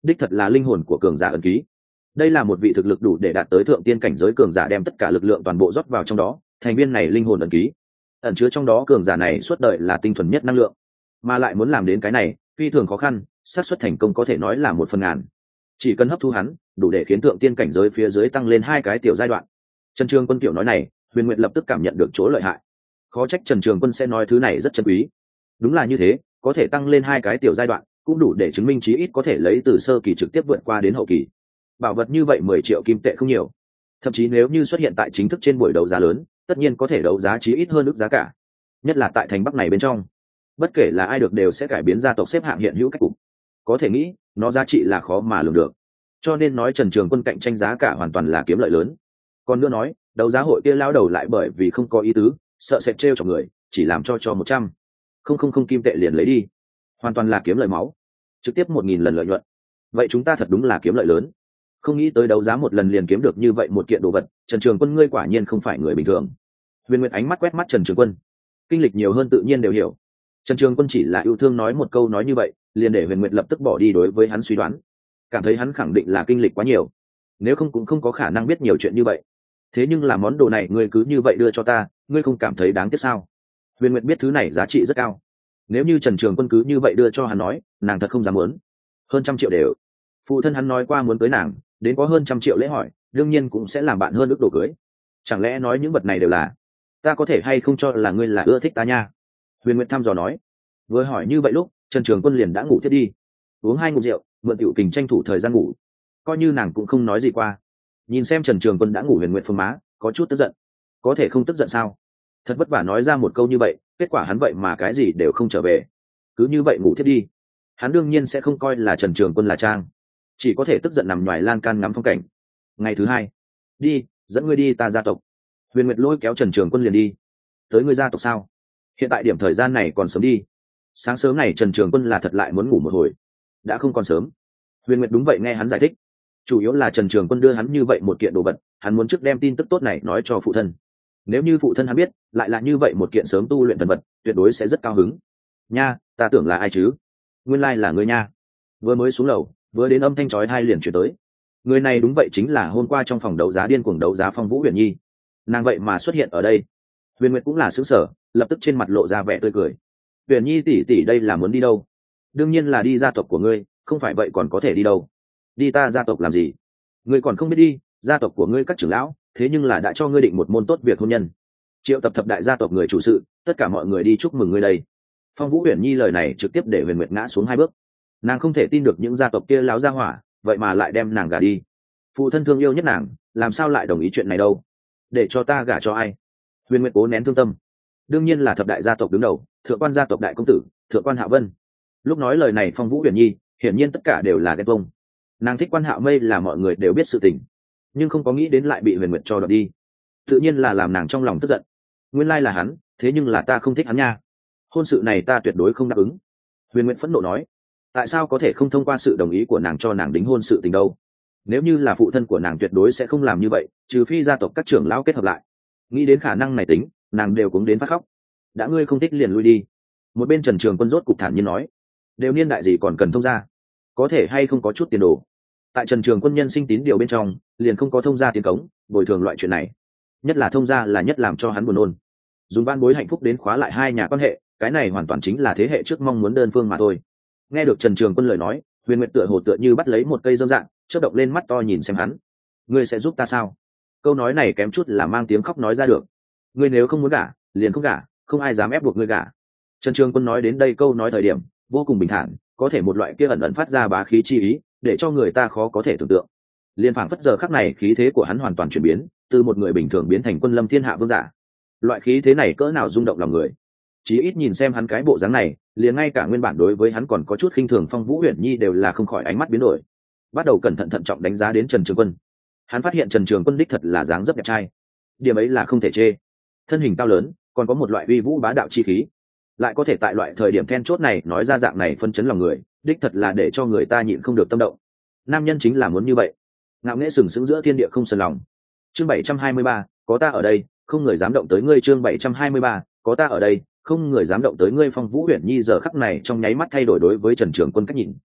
đích thật là linh hồn của cường giả ấn ký. Đây là một vị thực lực đủ để đạt tới thượng tiên cảnh giới cường giả đem tất cả lực lượng toàn bộ rót vào trong đó, thành viên này linh hồn ấn ký ẩn chứa trong đó cường giả này suốt đời là tinh thuần nhất năng lượng, mà lại muốn làm đến cái này phi thường khó khăn, xác suất thành công có thể nói là 1/1000. Chỉ cần hấp thu hắn đủ để khiến thượng tiên cảnh giới phía dưới tăng lên 2 cái tiểu giai đoạn. Trần Trường Quân kiểu nói này, Huyền Nguyệt lập tức cảm nhận được chỗ lợi hại. Khó trách Trần Trường Quân sẽ nói thứ này rất chân quý. Đúng là như thế, có thể tăng lên 2 cái tiểu giai đoạn cũng đủ để chứng minh chí ít có thể lấy từ sơ kỳ trực tiếp vượt qua đến hậu kỳ. Bảo vật như vậy 10 triệu kim tệ không nhiều, thậm chí nếu như xuất hiện tại chính thức trên buổi đấu giá lớn, tất nhiên có thể đấu giá chí ít hơn ước giá cả. Nhất là tại thành Bắc này bên trong, bất kể là ai được đều sẽ cải biến gia tộc xếp hạng hiện hữu cách cục. Có thể nghĩ, nó giá trị là khó mà lường được. Cho nên nói Trần Trường Quân cạnh tranh giá cả hoàn toàn là kiếm lợi lớn. Còn nữa nói, đấu giá hội kia lao đầu lại bởi vì không có ý tứ, sợ sẽ trêu cho người, chỉ làm cho 100 không kim tệ liền lấy đi, hoàn toàn là kiếm lợi máu, trực tiếp 1000 lần lợi nhuận. Vậy chúng ta thật đúng là kiếm lợi lớn. Không nghĩ tới đấu giá một lần liền kiếm được như vậy một kiện đồ vật, Trần Trường Quân ngươi quả nhiên không phải người bình thường. Huyền Nguyệt ánh mắt quét mắt Trần Trường Quân, kinh lịch nhiều hơn tự nhiên đều hiểu. Trần Trường Quân chỉ là yêu thương nói một câu nói như vậy, liền để Huyền Nguyệt lập tức bỏ đi đối với hắn suy đoán, cảm thấy hắn khẳng định là kinh lịch quá nhiều, nếu không cũng không có khả năng biết nhiều chuyện như vậy. Thế nhưng là món đồ này ngươi cứ như vậy đưa cho ta, ngươi không cảm thấy đáng tiếc sao? Huyền Nguyệt biết thứ này giá trị rất cao, nếu như Trần Trường Quân cứ như vậy đưa cho hắn nói, nàng thật không dám muốn. Hơn 100 triệu đều. Phụ thân hắn nói qua muốn cưới nàng, đến có hơn 100 triệu lễ hỏi, đương nhiên cũng sẽ làm bạn hơn ước đồ cưới. Chẳng lẽ nói những vật này đều là ta có thể hay không cho là ngươi là ưa thích ta nha? Huyền Nguyệt thăm dò nói. Vừa hỏi như vậy lúc Trần Trường Quân liền đã ngủ thiết đi, uống 2 ngụm rượu, mượn tiểu kình tranh thủ thời gian ngủ, coi như nàng cũng không nói gì qua. Nhìn xem Trần Trường Quân đã ngủ, Huyền Nguyệt phương má có chút tức giận. Có thể không tức giận sao? Thật vất vả nói ra một câu như vậy, kết quả hắn vậy mà cái gì đều không trở về, cứ như vậy ngủ thiết đi. Hắn đương nhiên sẽ không coi là Trần Trường Quân là trang, chỉ có thể tức giận nằm ngoài lan can ngắm phong cảnh. Ngày thứ hai, đi, dẫn ngươi đi ta gia tộc. Huyền Nguyệt lôi kéo Trần Trường Quân liền đi. Tới ngươi gia tộc sao? Hiện tại điểm thời gian này còn sớm đi. Sáng sớm này Trần Trường Quân là thật lại muốn ngủ một hồi, đã không còn sớm. Huyền Nguyệt đúng vậy nghe hắn giải thích, chủ yếu là Trần Trường Quân đưa hắn như vậy một kiện đồ vật, hắn muốn trước đem tin tức tốt này nói cho phụ thân. Nếu như phụ thân hắn biết lại là như vậy một kiện sớm tu luyện thần vật, tuyệt đối sẽ rất cao hứng. Nha, ta tưởng là ai chứ? Nguyên lai là ngươi nha. Vừa mới xuống lầu, vừa đến âm thanh chói tai liền chuyển tới. Người này đúng vậy chính là hôm qua trong phòng đấu giá điên cuồng đấu giá Phong Vũ Huyền Nhi. Nàng vậy mà xuất hiện ở đây. Huyền Nguyệt cũng là sửng sở, lập tức trên mặt lộ ra vẻ tươi cười. Huyền Nhi tỷ tỷ đây là muốn đi đâu? Đương nhiên là đi gia tộc của ngươi, không phải vậy còn có thể đi đâu? Đi ta gia tộc làm gì? Ngươi còn không biết đi, gia tộc của ngươi các trưởng lão, thế nhưng là đã cho ngươi định một môn tốt việc hôn nhân. Triệu tập thập đại gia tộc người chủ sự, tất cả mọi người đi chúc mừng ngươi đây. Phong Vũ Huyền Nhi lời này trực tiếp để Huyền Nguyệt ngã xuống 2 bước. Nàng không thể tin được những gia tộc kia láo gia hỏa, vậy mà lại đem nàng gả đi. Phụ thân thương yêu nhất nàng, làm sao lại đồng ý chuyện này đâu? Để cho ta gả cho ai? Huyền Nguyệt cố nén thương tâm. Đương nhiên là thập đại gia tộc đứng đầu, thượng quan gia tộc đại công tử, thượng quan Hạo Vân. Lúc nói lời này Phong Vũ Huyền Nhi, hiển nhiên tất cả đều là ghen tuông. Nàng thích quan Hạo Mây là mọi người đều biết sự tình, nhưng không có nghĩ đến lại bị Huyền Nguyệt cho đoạt đi, tự nhiên là làm nàng trong lòng tức giận. Nguyên lai là hắn, thế nhưng là ta không thích hắn nha. Hôn sự này ta tuyệt đối không đáp ứng. Huyền Nguyệt phẫn nộ nói. Tại sao có thể không thông qua sự đồng ý của nàng cho nàng đính hôn sự tình đâu? Nếu như là phụ thân của nàng tuyệt đối sẽ không làm như vậy, trừ phi gia tộc các trưởng lão kết hợp lại. Nghĩ đến khả năng này tính, nàng đều cuống đến phát khóc. Đã ngươi không thích liền lui đi. Một bên Trần Trường Quân rốt cục thản nhiên nói. Đều niên đại gì còn cần thông gia? Có thể hay không có chút tiền đồ? Tại Trần Trường Quân nhân sinh tín điều bên trong, liền không có thông gia tiền cống, bồi thường loại chuyện này. Nhất là thông gia là nhất làm cho hắn buồn nôn. Dùng van bối hạnh phúc đến khóa lại 2 nhà quan hệ, cái này hoàn toàn chính là thế hệ trước mong muốn đơn phương mà thôi. Nghe được Trần Trường Quân lời nói, Huyền Nguyệt tựa hồ tựa như bắt lấy một cây dâm dạng, chớp động lên mắt to nhìn xem hắn. Ngươi sẽ giúp ta sao? Câu nói này kém chút là mang tiếng khóc nói ra được. Ngươi nếu không muốn gả, liền không gả, không ai dám ép buộc ngươi gả. Trần Trường Quân nói đến đây câu nói thời điểm vô cùng bình thản, có thể một loại kia ẩn ẩn phát ra bá khí chi ý, để cho người ta khó có thể tưởng tượng. Liên phảng phất giờ khắc này khí thế của hắn hoàn toàn chuyển biến, từ một người bình thường biến thành quân lâm thiên hạ vương giả. Loại khí thế này cỡ nào rung động lòng người. Chỉ ít nhìn xem hắn cái bộ dáng này, liền ngay cả nguyên bản đối với hắn còn có chút khinh thường Phong Vũ Huyền Nhi đều là không khỏi ánh mắt biến đổi, bắt đầu cẩn thận thận trọng đánh giá đến Trần Trường Quân. Hắn phát hiện Trần Trường Quân đích thật là dáng dấp đẹp trai, điểm ấy là không thể chê. Thân hình cao lớn, còn có một loại uy vũ bá đạo chi khí, lại có thể tại loại thời điểm then chốt này nói ra dạng này phân chấn lòng người, đích thật là để cho người ta nhịn không được tâm động. Nam nhân chính là muốn như vậy, ngạo nghễ sừng sững giữa thiên địa không sờn lòng. Chương 723, có ta ở đây, không người dám động tới ngươi. Chương 723, có ta ở đây, không người dám động tới ngươi. Phong Vũ Huyền Nhi giờ khắc này trong nháy mắt thay đổi đối với Trần Trường Quân cách nhìn.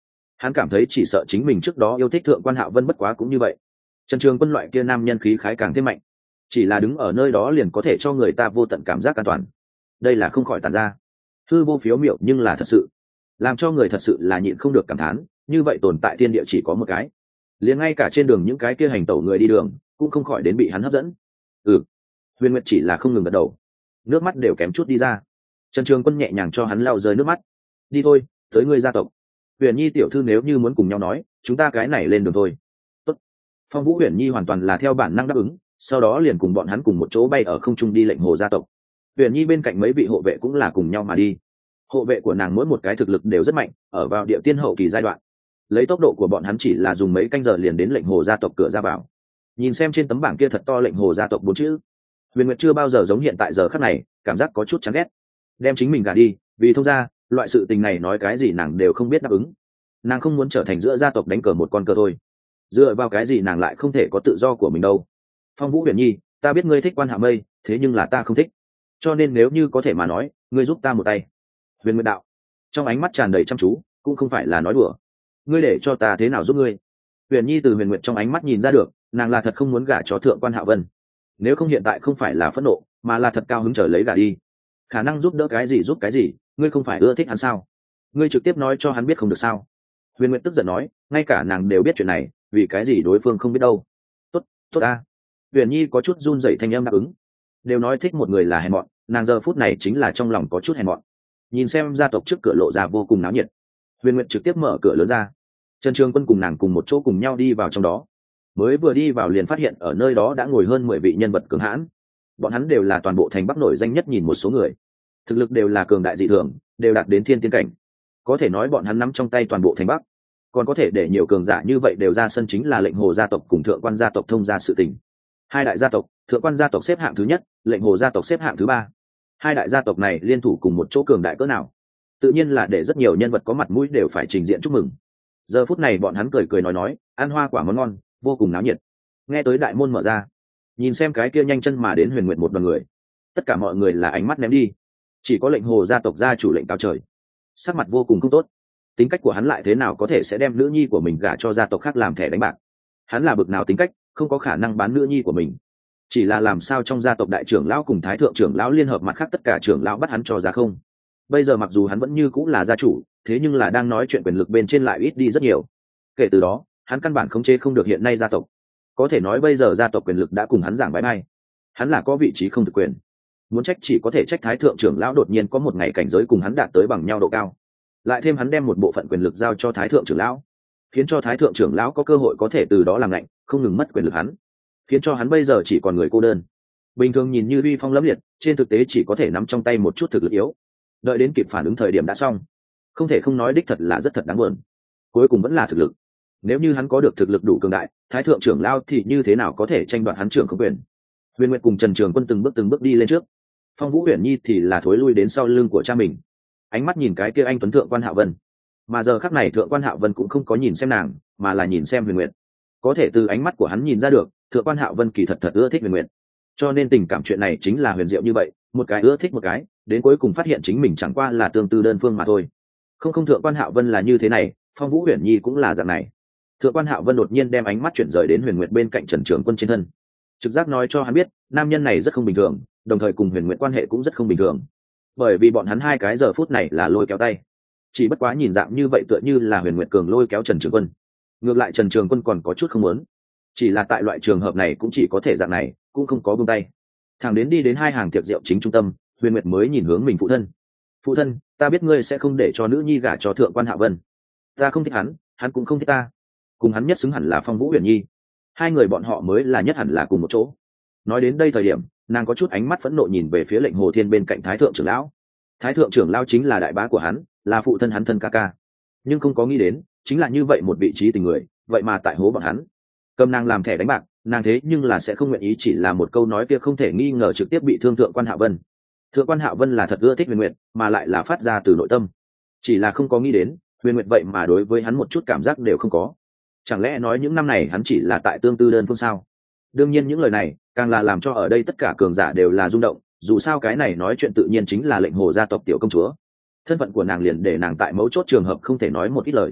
hắn cảm thấy chỉ sợ chính mình trước đó yêu thích thượng quan hạo vân bất quá cũng như vậy. Trần Trường Quân loại kia nam nhân khí khái càng thêm mạnh, chỉ là đứng ở nơi đó liền có thể cho người ta vô tận cảm giác an toàn. Đây là không khỏi tàn ra hư vô phiếu miểu nhưng là thật sự, làm cho người thật sự là nhịn không được cảm thán, như vậy tồn tại thiên địa chỉ có một cái, liền ngay cả trên đường những cái kia hành tẩu người đi đường cũng không khỏi đến bị hắn hấp dẫn. Huyền Nguyệt chỉ là không ngừng gật đầu, nước mắt đều kém chút đi ra. Trần Trường Quân nhẹ nhàng cho hắn lau rơi nước mắt. Đi thôi, tới ngươi gia tộc. Huyền Nhi tiểu thư nếu như muốn cùng nhau nói, chúng ta cái này lên đường thôi. Tốt. Phong Vũ Huyền Nhi hoàn toàn là theo bản năng đáp ứng, sau đó liền cùng bọn hắn cùng một chỗ bay ở không trung đi lệnh hồ gia tộc. Huyền Nhi bên cạnh mấy vị hộ vệ cũng là cùng nhau mà đi. Hộ vệ của nàng mỗi một cái thực lực đều rất mạnh, ở vào địa tiên hậu kỳ giai đoạn. Lấy tốc độ của bọn hắn chỉ là dùng mấy canh giờ liền đến lệnh hồ gia tộc cửa ra vào. Nhìn xem trên tấm bảng kia thật to lệnh hồ gia tộc 4 chữ. Huyền Nguyệt chưa bao giờ giống hiện tại giờ khắc này, cảm giác có chút chán ghét. Đem chính mình gả đi, vì thông gia, loại sự tình này nói cái gì nàng đều không biết đáp ứng. Nàng không muốn trở thành giữa gia tộc đánh cờ một con cờ thôi. Dựa vào cái gì nàng lại không thể có tự do của mình đâu. Phong Vũ Huyền Nhi, ta biết ngươi thích Quan Hạ Mây, thế nhưng là ta không thích. Cho nên nếu như có thể mà nói, ngươi giúp ta một tay. Huyền Nguyệt đạo, trong ánh mắt tràn đầy chăm chú, cũng không phải là nói đùa. Ngươi để cho ta thế nào giúp ngươi? Huyền Nhi từ Huyền Nguyệt trong ánh mắt nhìn ra được, nàng là thật không muốn gả cho thượng quan Hạ Vân. Nếu không hiện tại không phải là phẫn nộ, mà là thật cao hứng chờ lấy gả đi. Khả năng giúp đỡ cái gì giúp cái gì, ngươi không phải ưa thích hắn sao? Ngươi trực tiếp nói cho hắn biết không được sao? Huyền Nguyệt tức giận nói, ngay cả nàng đều biết chuyện này, vì cái gì đối phương không biết đâu? Tốt, tốt a. Huyền Nhi có chút run rẩy thanh âm đáp ứng. Đều nói thích một người là hèn mọn, nàng giờ phút này chính là trong lòng có chút hèn mọn. Nhìn xem gia tộc trước cửa lộ ra vô cùng náo nhiệt, Huyền Nguyệt trực tiếp mở cửa lớn ra. Trần Trường Quân cùng nàng cùng một chỗ cùng nhau đi vào trong đó. Mới vừa đi vào liền phát hiện ở nơi đó đã ngồi hơn 10 vị nhân vật cường hãn. Bọn hắn đều là toàn bộ thành Bắc nổi danh nhất nhìn một số người, thực lực đều là cường đại dị thường, đều đạt đến thiên tiên cảnh. Có thể nói bọn hắn nắm trong tay toàn bộ thành Bắc, còn có thể để nhiều cường giả như vậy đều ra sân chính là lệnh hồ gia tộc cùng thượng quan gia tộc thông gia sự tình. Hai đại gia tộc, thượng quan gia tộc xếp hạng thứ nhất, lệnh hồ gia tộc xếp hạng thứ ba. Hai đại gia tộc này liên thủ cùng một chỗ cường đại cỡ nào, tự nhiên là để rất nhiều nhân vật có mặt mũi đều phải trình diện chúc mừng. Giờ phút này bọn hắn cười cười nói, ăn hoa quả món ngon, vô cùng náo nhiệt. Nghe tới đại môn mở ra, nhìn xem cái kia nhanh chân mà đến Huyền Nguyệt một đoàn người, tất cả mọi người là ánh mắt ném đi. Chỉ có lệnh hồ gia tộc gia chủ lệnh cao trời, sắc mặt vô cùng không tốt. Tính cách của hắn lại thế nào có thể sẽ đem nữ nhi của mình gả cho gia tộc khác làm thẻ đánh bạc? Hắn là bực nào tính cách, không có khả năng bán nữ nhi của mình. Chỉ là làm sao trong gia tộc đại trưởng lão cùng thái thượng trưởng lão liên hợp mặt khác tất cả trưởng lão bắt hắn cho giá không. Bây giờ mặc dù hắn vẫn như cũng là gia chủ, thế nhưng là đang nói chuyện quyền lực bên trên lại ít đi rất nhiều. Kể từ đó, hắn căn bản khống chế không được hiện nay gia tộc. Có thể nói bây giờ gia tộc quyền lực đã cùng hắn giảng bye bye. Hắn là có vị trí không thực quyền, muốn trách chỉ có thể trách thái thượng trưởng lão đột nhiên có một ngày cảnh giới cùng hắn đạt tới bằng nhau độ cao, lại thêm hắn đem một bộ phận quyền lực giao cho thái thượng trưởng lão, khiến cho thái thượng trưởng lão có cơ hội có thể từ đó làm lạnh, không ngừng mất quyền lực hắn, khiến cho hắn bây giờ chỉ còn người cô đơn. Bình thường nhìn như uy phong lẫm liệt, trên thực tế chỉ có thể nắm trong tay một chút thực lực yếu. Đợi đến kịp phản ứng thời điểm đã xong. Không thể không nói đích thật là rất thật đáng buồn. Cuối cùng vẫn là thực lực. Nếu như hắn có được thực lực đủ cường đại, thái thượng trưởng lão thì như thế nào có thể tranh đoạt hắn trưởng không quyền? Huyền Nguyệt cùng Trần Trường Quân từng bước đi lên trước. Phong Vũ Huyền Nhi thì là thối lui đến sau lưng của cha mình, ánh mắt nhìn cái kia anh tuấn thượng quan Hạo Vân. Mà giờ khắc này thượng quan Hạo Vân cũng không có nhìn xem nàng, mà là nhìn xem Huyền Nguyệt. Có thể từ ánh mắt của hắn nhìn ra được, thượng quan Hạo Vân kỳ thật ưa thích Huyền Nguyệt. Cho nên tình cảm chuyện này chính là huyền diệu như vậy, một cái ưa thích một cái, đến cuối cùng phát hiện chính mình chẳng qua là tương tư đơn phương mà thôi. Không thượng quan Hạo Vân là như thế này, Phong Vũ Huyền Nhi cũng là dạng này. Thượng quan Hạo Vân đột nhiên đem ánh mắt chuyển rời đến Huyền Nguyệt bên cạnh Trần Trường Quân trên thân. Trực giác nói cho hắn biết, nam nhân này rất không bình thường, đồng thời cùng Huyền Nguyệt quan hệ cũng rất không bình thường. Bởi vì bọn hắn hai cái giờ phút này là lôi kéo tay. Chỉ bất quá nhìn dạng như vậy tựa như là Huyền Nguyệt cường lôi kéo Trần Trường Quân. Ngược lại Trần Trường Quân còn có chút không muốn. Chỉ là tại loại trường hợp này cũng chỉ có thể dạng này, cũng không có buông tay. Thằng đến đi đến hai hàng tiệc rượu chính trung tâm, Huyền Nguyệt mới nhìn hướng mình phụ thân. Phụ thân, ta biết ngươi sẽ không để cho nữ nhi gả cho thượng quan Hạo Vân. Ta không thích hắn, hắn cũng không thích ta. Cùng hắn nhất xứng hẳn là Phong Vũ Huyền Nhi. Hai người bọn họ mới là nhất hẳn là cùng một chỗ. Nói đến đây thời điểm, nàng có chút ánh mắt phẫn nộ nhìn về phía lệnh hồ thiên bên cạnh thái thượng trưởng lão. Thái thượng trưởng lão chính là đại bá của hắn, là phụ thân hắn thân ca ca. Nhưng không có nghĩ đến, chính là như vậy một vị trí tình người, vậy mà tại hố bọn hắn. Cầm nàng làm thẻ đánh bạc, nàng thế nhưng là sẽ không nguyện ý chỉ là một câu nói kia không thể nghi ngờ trực tiếp bị thương thượng quan Hạo Vân. Thượng quan Hạo Vân là thật ưa thích Huyền Nguyệt, mà lại là phát ra từ nội tâm. Chỉ là không có nghĩ đến, Huyền Nguyệt vậy mà đối với hắn một chút cảm giác đều không có. Chẳng lẽ nói những năm này hắn chỉ là tại tương tư đơn phương sao? Đương nhiên những lời này càng là làm cho ở đây tất cả cường giả đều là rung động, dù sao cái này nói chuyện tự nhiên chính là lệnh hồ gia tộc tiểu công chúa. Thân phận của nàng liền để nàng tại mấu chốt trường hợp không thể nói một ít lời.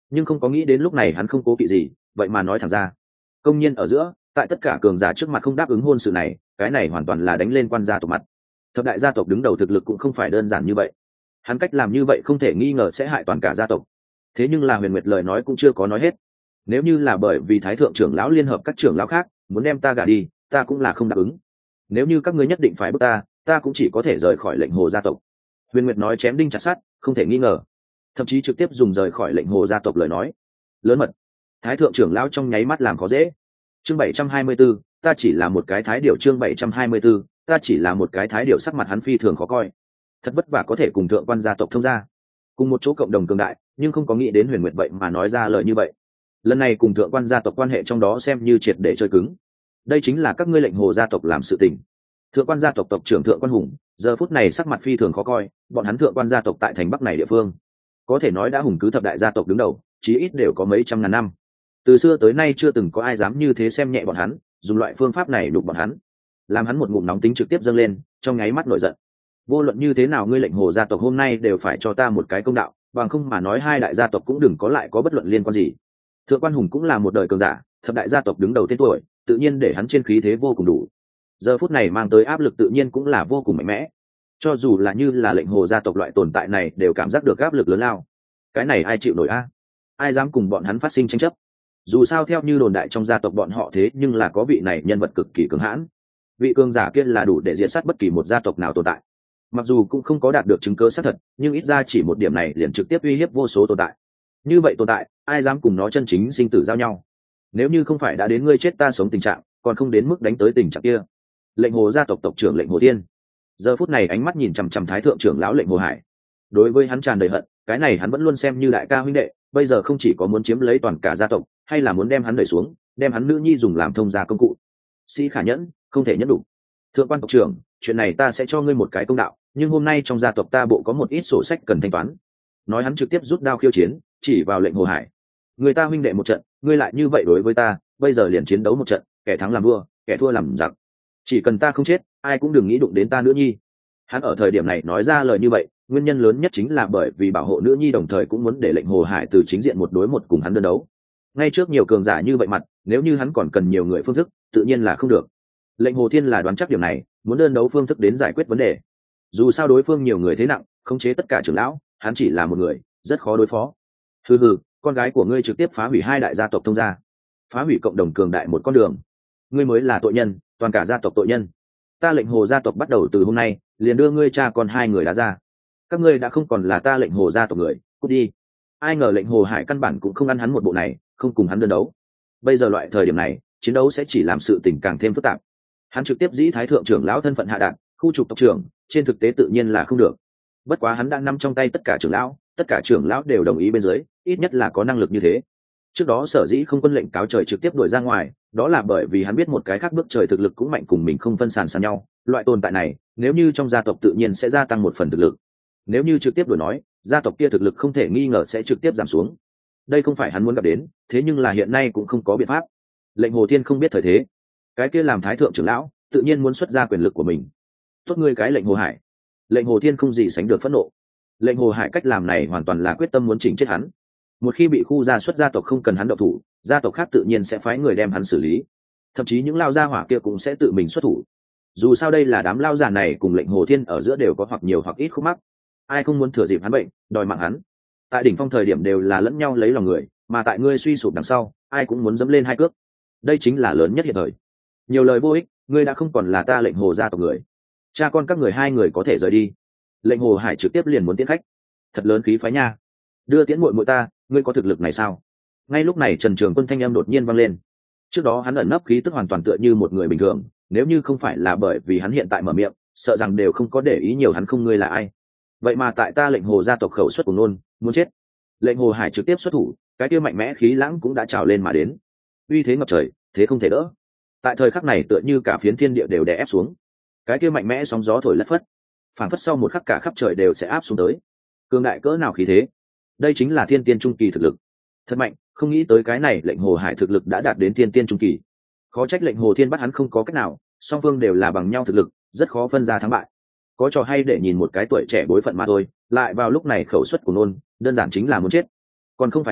nhưng không có nghĩ đến lúc này hắn không cố kỵ gì, vậy mà nói thẳng ra. Công nhiên ở giữa, tại tất cả cường giả trước mặt không đáp ứng hôn sự này, cái này hoàn toàn là đánh lên quan gia tộc mặt. Thập đại gia tộc đứng đầu thực lực cũng không phải đơn giản như vậy, hắn cách làm như vậy không thể nghi ngờ sẽ hại toàn cả gia tộc. Thế nhưng là Huyền Nguyệt lời nói cũng chưa có nói hết. Nếu như là bởi vì thái thượng trưởng lão liên hợp các trưởng lão khác muốn đem ta gả đi, ta cũng là không đáp ứng. Nếu như các ngươi nhất định phải bức ta cũng chỉ có thể rời khỏi lệnh hồ gia tộc. Huyền Nguyệt nói chém đinh chặt sắt, không thể nghi ngờ, thậm chí trực tiếp dùng rời khỏi lệnh hồ gia tộc lời nói lớn mật. Thái thượng trưởng lão trong nháy mắt làm khó dễ. Chương 724, ta chỉ là một cái thái điểu. Chương 724, ta chỉ là một cái thái điểu. Sắc mặt hắn phi thường khó coi, thật vất vả có thể cùng thượng quan gia tộc thông gia, cùng một chỗ cộng đồng cường đại, nhưng không có nghĩ đến Huyền Nguyệt vậy mà nói ra lời như vậy. Lần này cùng thượng quan gia tộc quan hệ trong đó xem như triệt để chơi cứng. Đây chính là các ngươi lệnh hồ gia tộc làm sự tình. Thượng quan gia tộc tộc trưởng Thượng quan Hùng giờ phút này sắc mặt phi thường khó coi, bọn hắn thượng quan gia tộc tại thành Bắc này địa phương có thể nói đã hùng cứ thập đại gia tộc đứng đầu, chí ít đều có mấy trăm ngàn năm. Từ xưa tới nay chưa từng có ai dám như thế xem nhẹ bọn hắn, dùng loại phương pháp này đục bọn hắn, làm hắn một ngụm nóng tính trực tiếp dâng lên, trong nháy mắt nổi giận. Vô luận như thế nào ngươi lệnh hồ gia tộc hôm nay đều phải cho ta một cái công đạo, bằng không mà nói hai đại gia tộc cũng đừng có lại có bất luận liên quan gì. Thượng quan Hùng cũng là một đời cường giả, thập đại gia tộc đứng đầu tên tuổi, tự nhiên để hắn trên khí thế vô cùng đủ. Giờ phút này mang tới áp lực tự nhiên cũng là vô cùng mạnh mẽ. Cho dù là như là lệnh hồ gia tộc loại tồn tại này đều cảm giác được áp lực lớn lao. Cái này ai chịu nổi a? Ai dám cùng bọn hắn phát sinh tranh chấp? Dù sao theo như đồn đại trong gia tộc bọn họ thế nhưng là có vị này nhân vật cực kỳ cường hãn. Vị cường giả kia là đủ để diệt sát bất kỳ một gia tộc nào tồn tại. Mặc dù cũng không có đạt được chứng cứ xác thật, nhưng ít ra chỉ một điểm này liền trực tiếp uy hiếp vô số tồn tại. Như vậy tồn tại, ai dám cùng nó chân chính sinh tử giao nhau? Nếu như không phải đã đến ngươi chết ta sống tình trạng, còn không đến mức đánh tới tình trạng kia. Lệnh hồ gia tộc tộc trưởng Lệnh Hồ Thiên giờ phút này ánh mắt nhìn chằm chằm thái thượng trưởng lão Lệnh Hồ Hải. Đối với hắn tràn đầy hận, cái này hắn vẫn luôn xem như đại ca huynh đệ, bây giờ không chỉ có muốn chiếm lấy toàn cả gia tộc, hay là muốn đem hắn đẩy xuống, đem hắn nữ nhi dùng làm thông gia công cụ. Sĩ khả nhẫn, không thể nhẫn đủ. Thượng quan tộc trưởng, chuyện này ta sẽ cho ngươi một cái công đạo, nhưng hôm nay trong gia tộc ta bộ có một ít sổ sách cần thanh toán. Nói hắn trực tiếp rút đao khiêu chiến, chỉ vào Lệnh Hồ Hải. Người ta huynh đệ một trận, ngươi lại như vậy đối với ta, bây giờ liền chiến đấu một trận, kẻ thắng làm vua, kẻ thua làm giặc. Chỉ cần ta không chết, ai cũng đừng nghĩ đụng đến ta nữ nhi. Hắn ở thời điểm này nói ra lời như vậy, nguyên nhân lớn nhất chính là bởi vì bảo hộ nữ nhi, đồng thời cũng muốn để Lệnh Hồ Hải từ chính diện một đối một cùng hắn đơn đấu. Ngay trước nhiều cường giả như vậy mặt, nếu như hắn còn cần nhiều người phương thức, tự nhiên là không được. Lệnh Hồ Thiên là đoán chắc điểm này, muốn đơn đấu phương thức đến giải quyết vấn đề. Dù sao đối phương nhiều người thế nặng, khống chế tất cả trưởng lão, hắn chỉ là một người, rất khó đối phó. Hừ hừ, con gái của ngươi trực tiếp phá hủy hai đại gia tộc thông gia, phá hủy cộng đồng cường đại một con đường. Ngươi mới là tội nhân, toàn cả gia tộc tội nhân. Ta Lệnh Hồ gia tộc bắt đầu từ hôm nay liền đưa ngươi cha con hai người đá ra. Các ngươi đã không còn là ta Lệnh Hồ gia tộc người, cút đi. Ai ngờ Lệnh Hồ Hải căn bản cũng không ăn hắn một bộ này, không cùng hắn đơn đấu. Bây giờ loại thời điểm này, chiến đấu sẽ chỉ làm sự tình càng thêm phức tạp. Hắn trực tiếp dĩ thái thượng trưởng lão thân phận hạ đạn, khu trục tộc trưởng, trên thực tế tự nhiên là không được. Bất quá hắn đang nắm trong tay tất cả trưởng lão, tất cả trưởng lão đều đồng ý bên dưới, ít nhất là có năng lực như thế. Trước đó sở dĩ không quân lệnh cáo trời trực tiếp đuổi ra ngoài, đó là bởi vì hắn biết một cái khác bước trời thực lực cũng mạnh cùng mình không phân sàn sàn nhau. Loại tồn tại này, nếu như trong gia tộc tự nhiên sẽ gia tăng một phần thực lực. Nếu như trực tiếp đuổi nói, gia tộc kia thực lực không thể nghi ngờ sẽ trực tiếp giảm xuống. Đây không phải hắn muốn gặp đến, thế nhưng là hiện nay cũng không có biện pháp. Lệnh Hồ Thiên không biết thời thế, cái kia làm thái thượng trưởng lão, tự nhiên muốn xuất ra quyền lực của mình. Tốt ngươi cái Lệnh Hồ Hải. Lệnh Hồ Thiên không gì sánh được phẫn nộ. Lệnh Hồ Hải cách làm này hoàn toàn là quyết tâm muốn chỉnh chết hắn. Một khi bị khu gia xuất gia tộc không cần hắn động thủ, gia tộc khác tự nhiên sẽ phái người đem hắn xử lý, thậm chí những lao gia hỏa kia cũng sẽ tự mình xuất thủ. Dù sao đây là đám lao già này cùng Lệnh Hồ Thiên ở giữa đều có hoặc nhiều hoặc ít khúc mắc, ai không muốn thừa dịp hắn bệnh đòi mạng hắn. Tại đỉnh phong thời điểm đều là lẫn nhau lấy lòng người, mà tại ngươi suy sụp đằng sau, ai cũng muốn dẫm lên hai cước. Đây chính là lớn nhất hiện thời. Nhiều lời vô ích, ngươi đã không còn là ta Lệnh Hồ gia tộc người. Cha con các người hai người có thể rời đi. Lệnh Hồ Hải trực tiếp liền muốn tiễn khách. Thật lớn khí phái nha. Đưa tiễn muội muội ta, ngươi có thực lực này sao? Ngay lúc này Trần Trường Quân thanh âm đột nhiên vang lên. Trước đó hắn ẩn nấp khí tức hoàn toàn tựa như một người bình thường, nếu như không phải là bởi vì hắn hiện tại mở miệng, sợ rằng đều không có để ý nhiều hắn không ngươi là ai. Vậy mà tại ta Lệnh Hồ gia tộc khẩu xuất của nôn, muốn chết. Lệnh Hồ Hải trực tiếp xuất thủ, cái kia mạnh mẽ khí lãng cũng đã trào lên mà đến. Uy thế ngập trời, thế không thể đỡ. Tại thời khắc này tựa như cả phiến thiên địa đều đè ép xuống. Cái kia mạnh mẽ sóng gió thổi lất phất, phảng phất sau một khắc cả khắp trời đều sẽ áp xuống tới. Cường đại cỡ nào khí thế? Đây chính là thiên tiên trung kỳ thực lực. Thật mạnh, không nghĩ tới cái này Lệnh Hồ Hải thực lực đã đạt đến thiên tiên trung kỳ. Khó trách Lệnh Hồ Thiên bắt hắn không có cách nào, song phương đều là bằng nhau thực lực, rất khó phân ra thắng bại. Có trò hay để nhìn một cái tuổi trẻ bối phận mà thôi, lại vào lúc này khẩu suất của nôn, đơn giản chính là muốn chết. Còn không phải sao,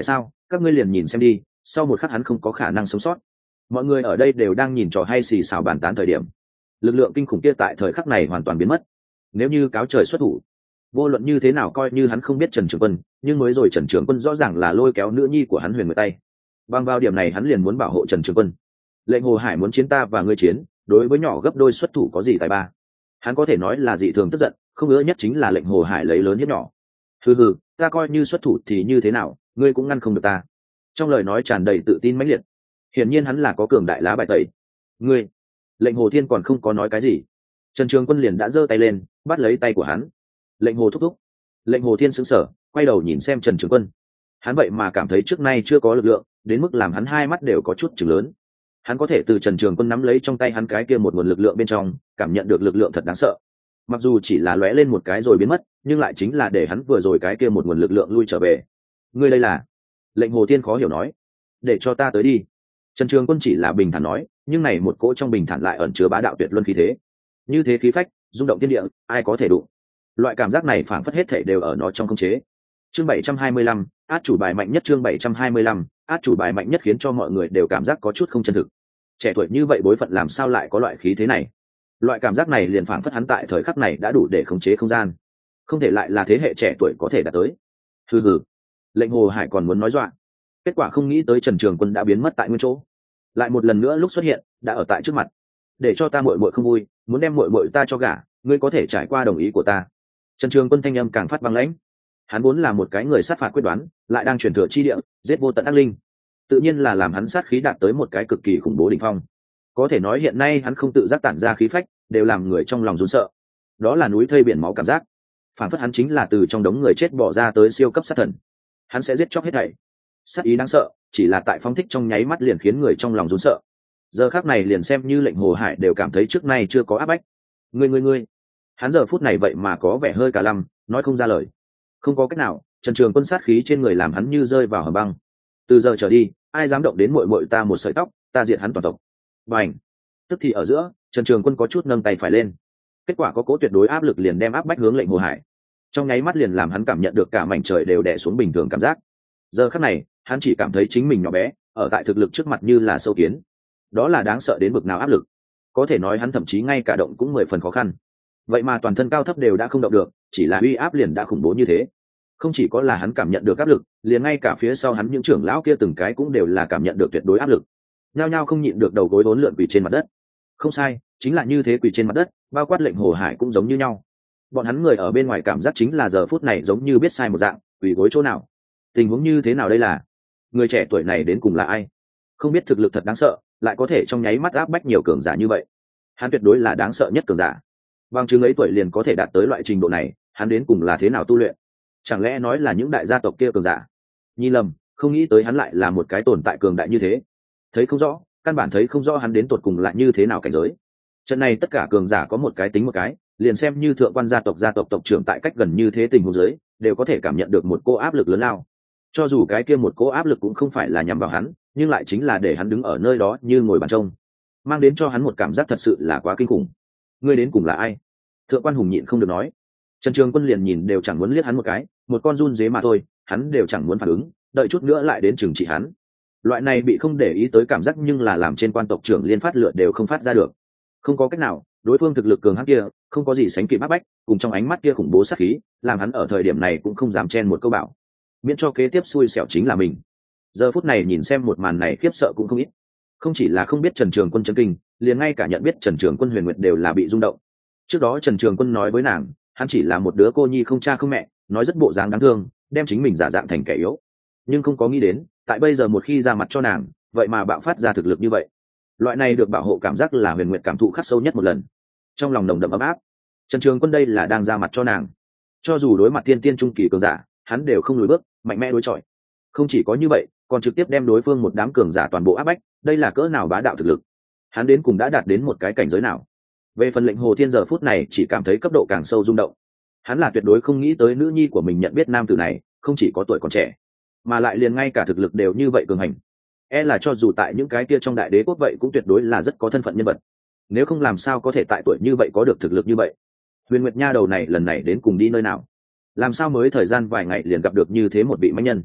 các ngươi liền nhìn xem đi, sau một khắc hắn không có khả năng sống sót. Mọi người ở đây đều đang nhìn trò hay xì xào bàn tán thời điểm, lực lượng kinh khủng kia tại thời khắc này hoàn toàn biến mất. Nếu như cáo trời xuất thủ, vô luận như thế nào coi như hắn không biết Trần Trường Quân, nhưng mới rồi Trần Trường Quân rõ ràng là lôi kéo nữ nhi của hắn Huyền Nguyệt tay. Bằng vào điểm này hắn liền muốn bảo hộ Trần Trường Quân. Lệnh Hồ Hải muốn chiến ta và ngươi chiến, đối với nhỏ gấp đôi xuất thủ có gì tài ba. Hắn có thể nói là dị thường tức giận, không ngờ nhất chính là Lệnh Hồ Hải lấy lớn hiếp nhỏ. Hừ hừ, ta coi như xuất thủ thì như thế nào, ngươi cũng ngăn không được ta. Trong lời nói tràn đầy tự tin mãnh liệt. Hiển nhiên hắn là có cường đại lá bài tẩy. Ngươi, Lệnh Hồ Thiên còn không có nói cái gì, Trần Trường Quân liền đã giơ tay lên, bắt lấy tay của hắn. Lệnh Hồ thúc thúc. Lệnh Hồ Thiên sững sờ, quay đầu nhìn xem Trần Trường Quân. Hắn vậy mà cảm thấy trước nay chưa có lực lượng, đến mức làm hắn hai mắt đều có chút chừng lớn. Hắn có thể từ Trần Trường Quân nắm lấy trong tay hắn cái kia một nguồn lực lượng bên trong, cảm nhận được lực lượng thật đáng sợ. Mặc dù chỉ là lóe lên một cái rồi biến mất, nhưng lại chính là để hắn vừa rồi cái kia một nguồn lực lượng lui trở về. Ngươi đây là? Lệnh Hồ Thiên khó hiểu nói. Để cho ta tới đi. Trần Trường Quân chỉ là bình thản nói, nhưng này một cỗ trong bình thản lại ẩn chứa bá đạo tuyệt luân khí thế. Như thế khí phách, rung động thiên địa, ai có thể đụng. Loại cảm giác này phảng phất hết thảy đều ở nó trong khống chế. Chương 725, át chủ bài mạnh nhất. Chương 725, át chủ bài mạnh nhất khiến cho mọi người đều cảm giác có chút không chân thực. Trẻ tuổi như vậy bối phận làm sao lại có loại khí thế này? Loại cảm giác này liền phảng phất hắn tại thời khắc này đã đủ để khống chế không gian, không thể lại là thế hệ trẻ tuổi có thể đạt tới. Hừ hừ. Lệnh Hồ Hải còn muốn nói dọa, kết quả không nghĩ tới Trần Trường Quân đã biến mất tại nguyên chỗ, lại một lần nữa lúc xuất hiện đã ở tại trước mặt. Để cho ta muội muội không vui, muốn đem muội muội ta cho gả, ngươi có thể trải qua đồng ý của ta. Trần Trường Quân thanh âm càng phát băng lãnh. Hắn vốn là một cái người sát phạt quyết đoán, lại đang truyền thừa chi địa, giết vô tận ác linh, tự nhiên là làm hắn sát khí đạt tới một cái cực kỳ khủng bố đỉnh phong. Có thể nói hiện nay hắn không tự giác tản ra khí phách, đều làm người trong lòng run sợ. Đó là núi thây biển máu cảm giác, phản phất hắn chính là từ trong đống người chết bỏ ra tới siêu cấp sát thần. Hắn sẽ giết chóc hết thảy. Sát ý đáng sợ, chỉ là tại phong thích trong nháy mắt liền khiến người trong lòng run sợ. Giờ khắc này liền xem như Lệnh Hồ Hải đều cảm thấy trước nay chưa có áp bách. Ngươi, hắn giờ phút này vậy mà có vẻ hơi cả lăm, nói không ra lời. Không có cách nào, Trần Trường Quân sát khí trên người làm hắn như rơi vào hầm băng. Từ giờ trở đi, ai dám động đến muội muội ta một sợi tóc, ta diệt hắn toàn tộc. Bành! Tức thì ở giữa, Trần Trường Quân có chút nâng tay phải lên. Kết quả có cố tuyệt đối áp lực liền đem áp bách hướng Lệnh Hồ Hải. Trong nháy mắt liền làm hắn cảm nhận được cả mảnh trời đều đè xuống bình thường cảm giác. Giờ khắc này, hắn chỉ cảm thấy chính mình nhỏ bé, ở tại thực lực trước mặt như là sâu kiến. Đó là đáng sợ đến bực nào áp lực. Có thể nói hắn thậm chí ngay cả động cũng 10 phần khó khăn. Vậy mà toàn thân cao thấp đều đã không động được, chỉ là uy áp liền đã khủng bố như thế. Không chỉ có là hắn cảm nhận được áp lực, liền ngay cả phía sau hắn những trưởng lão kia từng cái cũng đều là cảm nhận được tuyệt đối áp lực. Nhao nhao không nhịn được đầu gối uốn lượn quỳ trên mặt đất. Không sai, chính là như thế, quỳ trên mặt đất, bao quát Lệnh Hồ Hải cũng giống như nhau. Bọn hắn người ở bên ngoài cảm giác chính là giờ phút này giống như biết sai một dạng, quỳ gối chỗ nào. Tình huống như thế nào đây là? Người trẻ tuổi này đến cùng là ai? Không biết thực lực thật đáng sợ, lại có thể trong nháy mắt áp bách nhiều cường giả như vậy. Hắn tuyệt đối là đáng sợ nhất cường giả. Bằng chứng ấy tuổi liền có thể đạt tới loại trình độ này, hắn đến cùng là thế nào tu luyện? Chẳng lẽ nói là những đại gia tộc kia cường giả? Nhìn lầm, không nghĩ tới hắn lại là một cái tồn tại cường đại như thế. Thấy không rõ, căn bản thấy không rõ hắn đến tột cùng lại như thế nào cảnh giới. Trận này tất cả cường giả có một cái tính một cái, liền xem như thượng quan gia tộc tộc trưởng tại cách gần như thế tình huống dưới, đều có thể cảm nhận được một cô áp lực lớn lao. Cho dù cái kia một cô áp lực cũng không phải là nhằm vào hắn, nhưng lại chính là để hắn đứng ở nơi đó như ngồi bàn trông, mang đến cho hắn một cảm giác thật sự là quá kinh khủng. Ngươi đến cùng là ai? Thượng quan Hùng nhịn không được nói. Trần Trường Quân liền nhìn đều chẳng muốn liếc hắn một cái, một con run dế mà thôi, hắn đều chẳng muốn phản ứng, đợi chút nữa lại đến trừng trị hắn. Loại này bị không để ý tới cảm giác nhưng là làm trên quan tộc trưởng liên phát lửa đều không phát ra được. Không có cách nào, đối phương thực lực cường hãn kia, không có gì sánh kịp áp bách, cùng trong ánh mắt kia khủng bố sát khí, làm hắn ở thời điểm này cũng không dám chen một câu bảo, miễn cho kế tiếp xui xẻo chính là mình. Giờ phút này nhìn xem một màn này khiếp sợ cũng không ít. Không chỉ là không biết Trần Trường Quân chấn kinh, liền ngay cả nhận biết Trần Trường Quân Huyền Nguyệt đều là bị rung động. Trước đó Trần Trường Quân nói với nàng, hắn chỉ là một đứa cô nhi không cha không mẹ, nói rất bộ dáng đáng thương, đem chính mình giả dạng thành kẻ yếu. Nhưng không có nghĩ đến, tại bây giờ một khi ra mặt cho nàng, vậy mà bạo phát ra thực lực như vậy. Loại này được bảo hộ cảm giác là Huyền Nguyệt cảm thụ khắc sâu nhất một lần. Trong lòng nồng đậm ấm áp. Trần Trường Quân đây là đang ra mặt cho nàng. Cho dù đối mặt tiên tiên trung kỳ cường giả, hắn đều không lùi bước, mạnh mẽ đối chọi. Không chỉ có như vậy, còn trực tiếp đem đối phương một đám cường giả toàn bộ áp bách, đây là cỡ nào bá đạo thực lực. Hắn đến cùng đã đạt đến một cái cảnh giới nào? Về phần Lệnh Hồ Thiên giờ phút này chỉ cảm thấy cấp độ càng sâu rung động. Hắn là tuyệt đối không nghĩ tới nữ nhi của mình nhận biết nam tử này, không chỉ có tuổi còn trẻ, mà lại liền ngay cả thực lực đều như vậy cường hành. E là cho dù tại những cái kia trong đại đế quốc vậy cũng tuyệt đối là rất có thân phận nhân vật. Nếu không làm sao có thể tại tuổi như vậy có được thực lực như vậy. Huyền Nguyệt Nha đầu này lần này đến cùng đi nơi nào? Làm sao mới thời gian vài ngày liền gặp được như thế một vị mãnh nhân?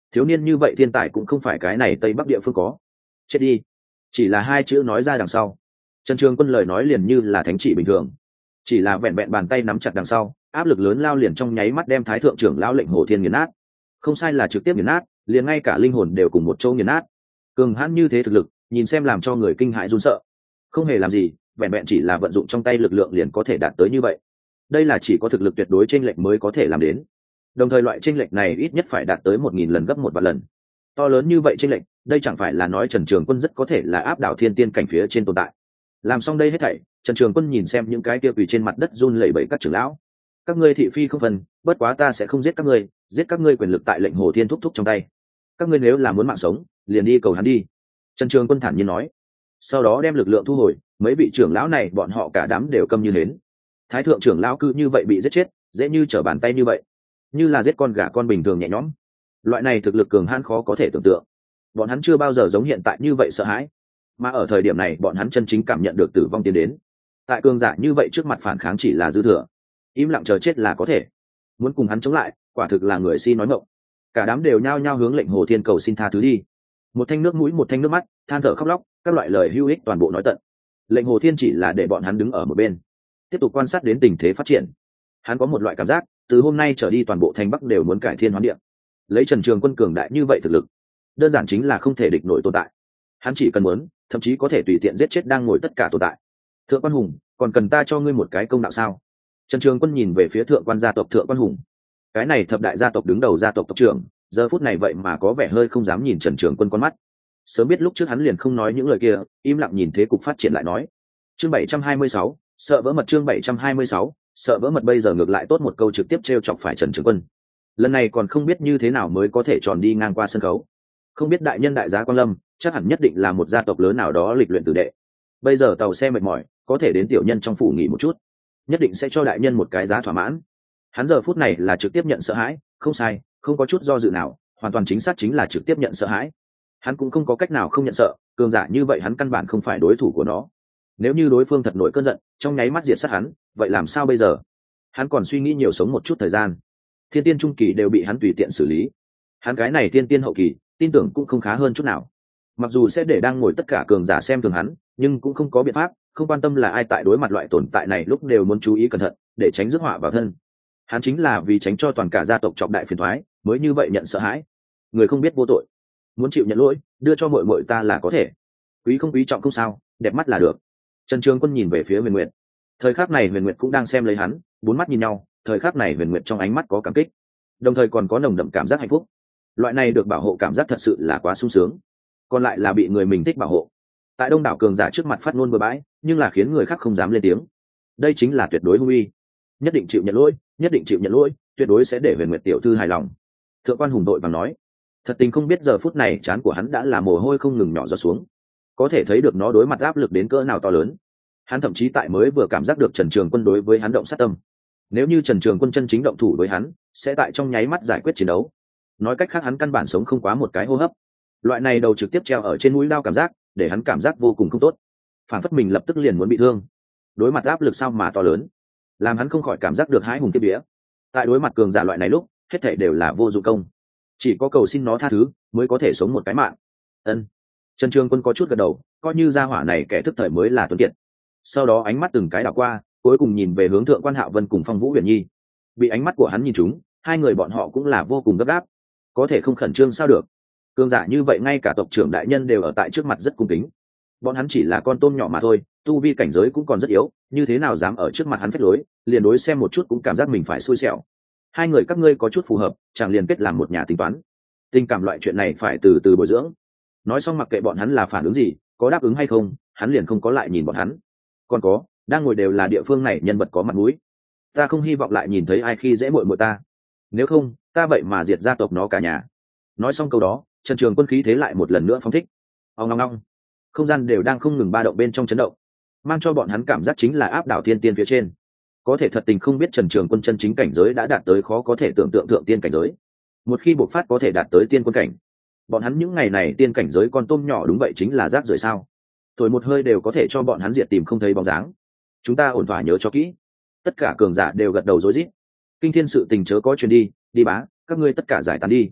thiếu niên như vậy thiên tài cũng không phải cái này tây bắc địa phương có. Chết đi. Chỉ là hai chữ nói ra đằng sau, Trần Trường Quân lời nói liền như là thánh chỉ bình thường, chỉ là vẹn vẹn bàn tay nắm chặt đằng sau, áp lực lớn lao liền trong nháy mắt đem thái thượng trưởng lão Lệnh Hồ Thiên nghiền nát. Không sai, là trực tiếp nghiền nát, liền ngay cả linh hồn đều cùng một chỗ nghiền nát. Cường hãn như thế thực lực, nhìn xem làm cho người kinh hãi run sợ. Không hề làm gì, vẹn vẹn chỉ là vận dụng trong tay lực lượng liền có thể đạt tới như vậy. Đây là chỉ có thực lực tuyệt đối chênh lệch mới có thể làm đến. Đồng thời loại chênh lệch này ít nhất phải đạt tới 1000 lần gấp 1 vạn lần. To lớn như vậy chênh lệch, đây chẳng phải là nói Trần Trường Quân rất có thể là áp đảo thiên tiên cảnh phía trên tồn tại. Làm xong đây hết thảy, Trần Trường Quân nhìn xem những cái kia quỳ trên mặt đất run lẩy bẩy các trưởng lão. Các ngươi thị phi không phần, bất quá ta sẽ không giết các ngươi, giết các ngươi quyền lực tại Lệnh Hồ Thiên thúc thúc trong tay. Các ngươi nếu là muốn mạng sống, liền đi cầu hắn đi. Trần Trường Quân thản nhiên nói. Sau đó đem lực lượng thu hồi, mấy vị trưởng lão này bọn họ cả đám đều câm như hến. Thái thượng trưởng lão cứ như vậy bị giết chết, dễ như trở bàn tay như vậy, như là giết con gà con bình thường nhẹ nhõm. Loại này thực lực cường hãn khó có thể tưởng tượng. Bọn hắn chưa bao giờ giống hiện tại như vậy sợ hãi, mà ở thời điểm này bọn hắn chân chính cảm nhận được tử vong tiến đến. Tại cường giả như vậy trước mặt phản kháng chỉ là dư thừa, im lặng chờ chết là có thể. Muốn cùng hắn chống lại, quả thực là người si nói ngọng. Cả đám đều nhao nhao hướng Lệnh Hồ Thiên cầu xin tha thứ đi. Một thanh nước mũi một thanh nước mắt, than thở khóc lóc, các loại lời hữu ích toàn bộ nói tận. Lệnh Hồ Thiên chỉ là để bọn hắn đứng ở một bên, tiếp tục quan sát đến tình thế phát triển. Hắn có một loại cảm giác, từ hôm nay trở đi toàn bộ Thanh Bắc đều muốn cải thiên hoán địa. Lấy Trần Trường Quân cường đại như vậy thực lực, đơn giản chính là không thể địch nổi tồn tại. Hắn chỉ cần muốn, thậm chí có thể tùy tiện giết chết đang ngồi tất cả tồn tại. Thượng Quan Hùng, còn cần ta cho ngươi một cái công đạo sao? Trần Trường Quân nhìn về phía Thượng Quan gia tộc Thượng Quan Hùng. Cái này thập đại gia tộc đứng đầu gia tộc tộc trưởng, giờ phút này vậy mà có vẻ hơi không dám nhìn Trần Trường Quân con mắt. Sớm biết lúc trước hắn liền không nói những lời kia, im lặng nhìn thế cục phát triển lại nói. Chương 726, sợ vỡ mật. Chương 726, sợ vỡ mật. Bây giờ ngược lại tốt một câu trực tiếp trêu chọc phải Trần Trường Quân. Lần này còn không biết như thế nào mới có thể tròn đi ngang qua sân khấu. Không biết đại nhân đại giá Quan Lâm, chắc hẳn nhất định là một gia tộc lớn nào đó lịch luyện tử đệ. Bây giờ tàu xe mệt mỏi, có thể đến tiểu nhân trong phủ nghỉ một chút, nhất định sẽ cho đại nhân một cái giá thỏa mãn. Hắn giờ phút này là trực tiếp nhận sợ hãi, không sai, không có chút do dự nào, hoàn toàn chính xác chính là trực tiếp nhận sợ hãi. Hắn cũng không có cách nào không nhận sợ, cường giả như vậy hắn căn bản không phải đối thủ của nó. Nếu như đối phương thật nổi cơn giận, trong nháy mắt diệt sát hắn, vậy làm sao bây giờ? Hắn còn suy nghĩ nhiều sống một chút thời gian. Thiên tiên trung kỳ đều bị hắn tùy tiện xử lý, hắn cái này thiên tiên hậu kỳ, tin tưởng cũng không khá hơn chút nào. Mặc dù sẽ để đang ngồi tất cả cường giả xem thường hắn, nhưng cũng không có biện pháp, không quan tâm là ai tại đối mặt loại tồn tại này lúc đều muốn chú ý cẩn thận, để tránh rước họa vào thân. Hắn chính là vì tránh cho toàn cả gia tộc trọng đại phiền toái, mới như vậy nhận sợ hãi. Người không biết vô tội, muốn chịu nhận lỗi, đưa cho muội muội ta là có thể. Quý không quý trọng không sao, đẹp mắt là được. Trần Trường Quân nhìn về phía Huyền Nguyệt. Thời khắc này Huyền Nguyệt cũng đang xem lấy hắn, bốn mắt nhìn nhau, thời khắc này Huyền Nguyệt trong ánh mắt có cảm kích, đồng thời còn có nồng đậm cảm giác hạnh phúc. Loại này được bảo hộ cảm giác thật sự là quá sung sướng. Còn lại là bị người mình thích bảo hộ, tại đông đảo cường giả trước mặt phát ngôn bừa bãi, nhưng là khiến người khác không dám lên tiếng. Đây chính là tuyệt đối hung uy. Nhất định chịu nhận lỗi, nhất định chịu nhận lỗi, tuyệt đối sẽ để Huyền Nguyệt tiểu thư hài lòng. Thượng Quan Hùng đội vàng nói. Thật tình không biết giờ phút này trán của hắn đã là mồ hôi không ngừng nhỏ giọt xuống, có thể thấy được nó đối mặt áp lực đến cỡ nào to lớn. Hắn thậm chí tại mới vừa cảm giác được Trần Trường Quân đối với hắn động sát tâm. Nếu như Trần Trường Quân chân chính động thủ với hắn, sẽ tại trong nháy mắt giải quyết chiến đấu. Nói cách khác hắn căn bản sống không quá một cái hô hấp. Loại này đầu trực tiếp treo ở trên mũi đao cảm giác, để hắn cảm giác vô cùng không tốt, phản phất mình lập tức liền muốn bị thương. Đối mặt áp lực sao mà to lớn, làm hắn không khỏi cảm giác được hãi hùng kiếp vía. Tại đối mặt cường giả loại này lúc, hết thảy đều là vô dụng công, chỉ có cầu xin nó tha thứ mới có thể sống một cái mạng. Ân. Trần Trường Quân có chút gật đầu, coi như gia hỏa này kẻ thức thời mới là tuấn kiệt. Sau đó ánh mắt từng cái đảo qua, cuối cùng nhìn về hướng Thượng Quan Hạo Vân cùng Phong Vũ Huyền Nhi. Bị ánh mắt của hắn nhìn trúng, hai người bọn họ cũng là vô cùng gấp gáp, có thể không khẩn trương sao được. Cường giả như vậy ngay cả tộc trưởng đại nhân đều ở tại trước mặt rất cung kính. Bọn hắn chỉ là con tôm nhỏ mà thôi, tu vi cảnh giới cũng còn rất yếu, như thế nào dám ở trước mặt hắn phép lối, liền đối xem một chút cũng cảm giác mình phải xui xẻo. Hai người các ngươi có chút phù hợp, chẳng liền kết làm một nhà tính toán. Tình cảm loại chuyện này phải từ từ bồi dưỡng. Nói xong mặc kệ bọn hắn là phản ứng gì, có đáp ứng hay không, hắn liền không có lại nhìn bọn hắn. Còn có, đang ngồi đều là địa phương này nhân vật có mặt mũi, ta không hy vọng lại nhìn thấy ai khi dễ muội muội ta. Nếu không, ta vậy mà diệt gia tộc nó cả nhà. Nói xong câu đó, Trần Trường Quân khí thế lại một lần nữa phóng thích. Ong ong ong, không gian đều đang không ngừng ba động bên trong chấn động, mang cho bọn hắn cảm giác chính là áp đảo thiên tiên phía trên. Có thể thật tình không biết Trần Trường Quân chân chính cảnh giới đã đạt tới khó có thể tưởng tượng thượng tiên cảnh giới. Một khi bộc phát có thể đạt tới tiên quân cảnh, bọn hắn những ngày này tiên cảnh giới con tôm nhỏ đúng vậy chính là rác rưởi sao? Thổi một hơi đều có thể cho bọn hắn diệt tìm không thấy bóng dáng. Chúng ta ổn thỏa nhớ cho kỹ. Tất cả cường giả đều gật đầu rối rít. Kinh thiên sự tình chớ có truyền đi, đi bá, các ngươi tất cả giải tán đi.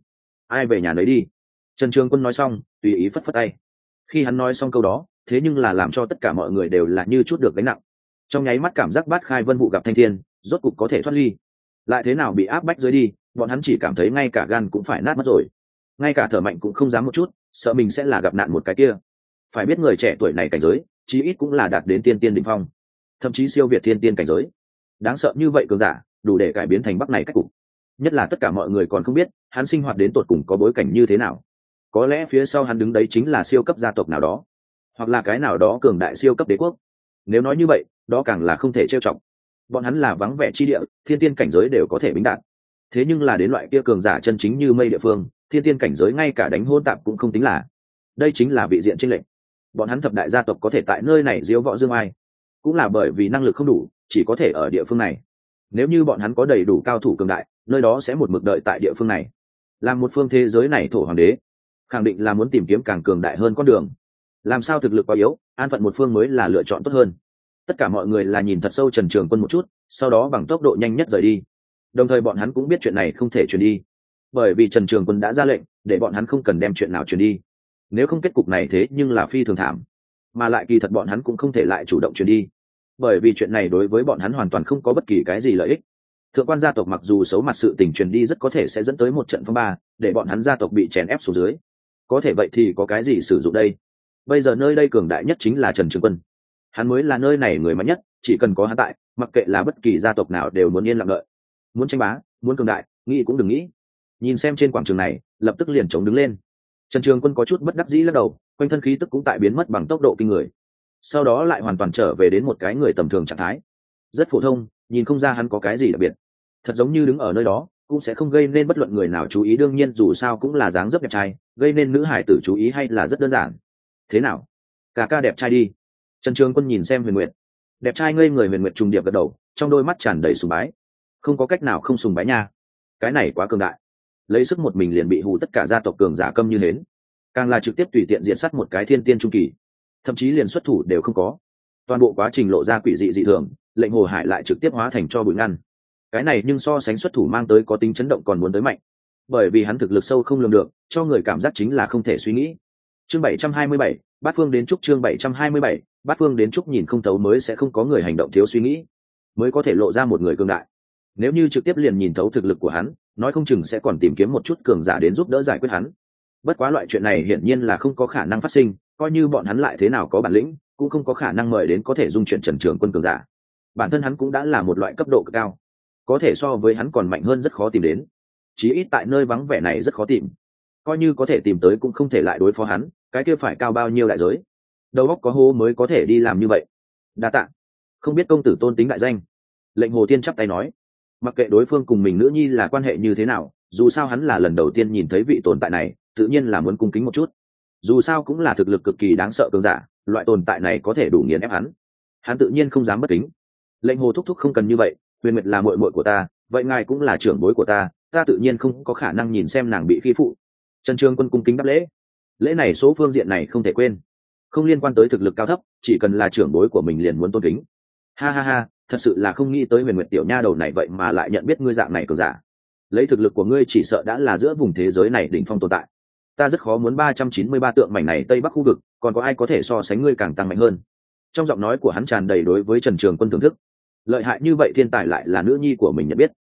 ai về nhà nấy đi. Trần Trường Quân nói xong tùy ý phất phất tay. Khi hắn nói xong câu đó, thế nhưng là làm cho tất cả mọi người đều là như chút được gánh nặng. Trong nháy mắt cảm giác Bát Khai Vân vụ gặp Thanh Thiên rốt cục có thể thoát ly. Lại thế nào bị áp bách dưới đi, bọn hắn chỉ cảm thấy ngay cả gan cũng phải nát mất rồi, ngay cả thở mạnh cũng không dám một chút, sợ mình sẽ là gặp nạn một cái kia. Phải biết người trẻ tuổi này cảnh giới chí ít cũng là đạt đến tiên tiên đỉnh phong, thậm chí siêu việt tiên tiên cảnh giới. Đáng sợ như vậy cường giả đủ để cải biến thành Bắc này cách cục. Nhất là tất cả mọi người còn không biết hắn sinh hoạt đến tột cùng có bối cảnh như thế nào. Có lẽ phía sau hắn đứng đấy chính là siêu cấp gia tộc nào đó, hoặc là cái nào đó cường đại siêu cấp đế quốc. Nếu nói như vậy, đó càng là không thể trêu chọc. Bọn hắn là vắng vẻ chi địa, thiên tiên cảnh giới đều có thể bính đạt. Thế nhưng là đến loại kia cường giả chân chính như mây địa phương, thiên tiên cảnh giới ngay cả đánh hôn tạp cũng không tính là. Đây chính là vị diện chênh lệch. Bọn hắn thập đại gia tộc có thể tại nơi này diếu võ dương ai, cũng là bởi vì năng lực không đủ, chỉ có thể ở địa phương này. Nếu như bọn hắn có đầy đủ cao thủ cường đại, nơi đó sẽ một mực đợi tại địa phương này. Làm một phương thế giới này thổ hoàng đế, khẳng định là muốn tìm kiếm càng cường đại hơn con đường. Làm sao thực lực quá yếu, an phận một phương mới là lựa chọn tốt hơn. Tất cả mọi người là nhìn thật sâu Trần Trường Quân một chút, sau đó bằng tốc độ nhanh nhất rời đi. Đồng thời bọn hắn cũng biết chuyện này không thể truyền đi, bởi vì Trần Trường Quân đã ra lệnh để bọn hắn không cần đem chuyện nào truyền đi. Nếu không kết cục này thế nhưng là phi thường thảm, mà lại kỳ thật bọn hắn cũng không thể lại chủ động truyền đi, bởi vì chuyện này đối với bọn hắn hoàn toàn không có bất kỳ cái gì lợi ích. Thượng quan gia tộc mặc dù xấu mặt sự tình truyền đi rất có thể sẽ dẫn tới một trận phong ba, để bọn hắn gia tộc bị chèn ép xuống dưới. Có thể vậy thì có cái gì sử dụng đây? Bây giờ nơi đây cường đại nhất chính là Trần Trường Quân, hắn mới là nơi này người mạnh nhất, chỉ cần có hắn tại, mặc kệ là bất kỳ gia tộc nào đều muốn yên lặng đợi. Muốn tranh bá, muốn cường đại, nghĩ cũng đừng nghĩ. Nhìn xem trên quảng trường này, lập tức liền chống đứng lên. Trần Trường Quân có chút bất đắc dĩ lắc đầu, quanh thân khí tức cũng tại biến mất bằng tốc độ kinh người, sau đó lại hoàn toàn trở về đến một cái người tầm thường trạng thái, rất phổ thông, nhìn không ra hắn có cái gì đặc biệt, thật giống như đứng ở nơi đó cũng sẽ không gây nên bất luận người nào chú ý. Đương nhiên dù sao cũng là dáng dấp đẹp trai, gây nên nữ hải tử chú ý hay là rất đơn giản. Thế nào, cả ca đẹp trai đi. Trần Trường Quân nhìn xem Huyền Nguyệt, đẹp trai ngây người. Huyền Nguyệt trùng điệp gật đầu, trong đôi mắt tràn đầy sùng bái. Không có cách nào không sùng bái nha, cái này quá cường đại, lấy sức một mình liền bị hù tất cả gia tộc cường giả câm như hến, càng là trực tiếp tùy tiện diện sát một cái thiên tiên trung kỳ, thậm chí liền xuất thủ đều không có. Toàn bộ quá trình lộ ra quỷ dị dị thường, lệnh Hồ Hải lại trực tiếp hóa thành cho bụi ngăn. Cái này nhưng so sánh xuất thủ mang tới có tính chấn động còn muốn tới mạnh, bởi vì hắn thực lực sâu không lường được, cho người cảm giác chính là không thể suy nghĩ. Chương 727, Bát Phương đến Trúc. Chương 727, Bát Phương đến Trúc. Nhìn không thấu mới sẽ không có người hành động thiếu suy nghĩ, mới có thể lộ ra một người cường đại. Nếu như trực tiếp liền nhìn thấu thực lực của hắn, nói không chừng sẽ còn tìm kiếm một chút cường giả đến giúp đỡ giải quyết hắn. Bất quá loại chuyện này hiển nhiên là không có khả năng phát sinh, coi như bọn hắn lại thế nào có bản lĩnh, cũng không có khả năng mời đến có thể dung chuyển Trần Trường Quân cường giả. Bản thân hắn cũng đã là một loại cấp độ cực cao, có thể so với hắn còn mạnh hơn rất khó tìm đến, chí ít tại nơi vắng vẻ này rất khó tìm. Coi như có thể tìm tới cũng không thể lại đối phó hắn, cái kia phải cao bao nhiêu đại giới. Đầu óc có hố mới có thể đi làm như vậy. Đa tạ. Không biết công tử tôn tính đại danh. Lệnh Hồ Tiên chắp tay nói, mặc kệ đối phương cùng mình nữ nhi là quan hệ như thế nào, dù sao hắn là lần đầu tiên nhìn thấy vị tồn tại này, tự nhiên là muốn cung kính một chút. Dù sao cũng là thực lực cực kỳ đáng sợ cường giả, loại tồn tại này có thể đủ nghiền ép hắn tự nhiên không dám bất kính. Lệnh Hồ thúc thúc không cần như vậy, Huyền Nguyệt là muội muội của ta, vậy ngài cũng là trưởng bối của ta, ta tự nhiên không có khả năng nhìn xem nàng bị khi phụ. Trần Trường Quân cung kính đáp lễ. Lễ này số phương diện này không thể quên, không liên quan tới thực lực cao thấp, chỉ cần là trưởng bối của mình liền muốn tôn kính. Ha ha ha, thật sự là không nghĩ tới Huyền Nguyệt tiểu nha đầu này vậy mà lại nhận biết ngươi dạng này cường giả. Lấy thực lực của ngươi chỉ sợ đã là giữa vùng thế giới này đỉnh phong tồn tại. Ta rất khó muốn 393 tượng mảnh này tây bắc khu vực, còn có ai có thể so sánh ngươi càng tăng mạnh hơn. Trong giọng nói của hắn tràn đầy đối với Trần Trường Quân thưởng thức. Lợi hại như vậy thiên tài lại là nữ nhi của mình nhận biết.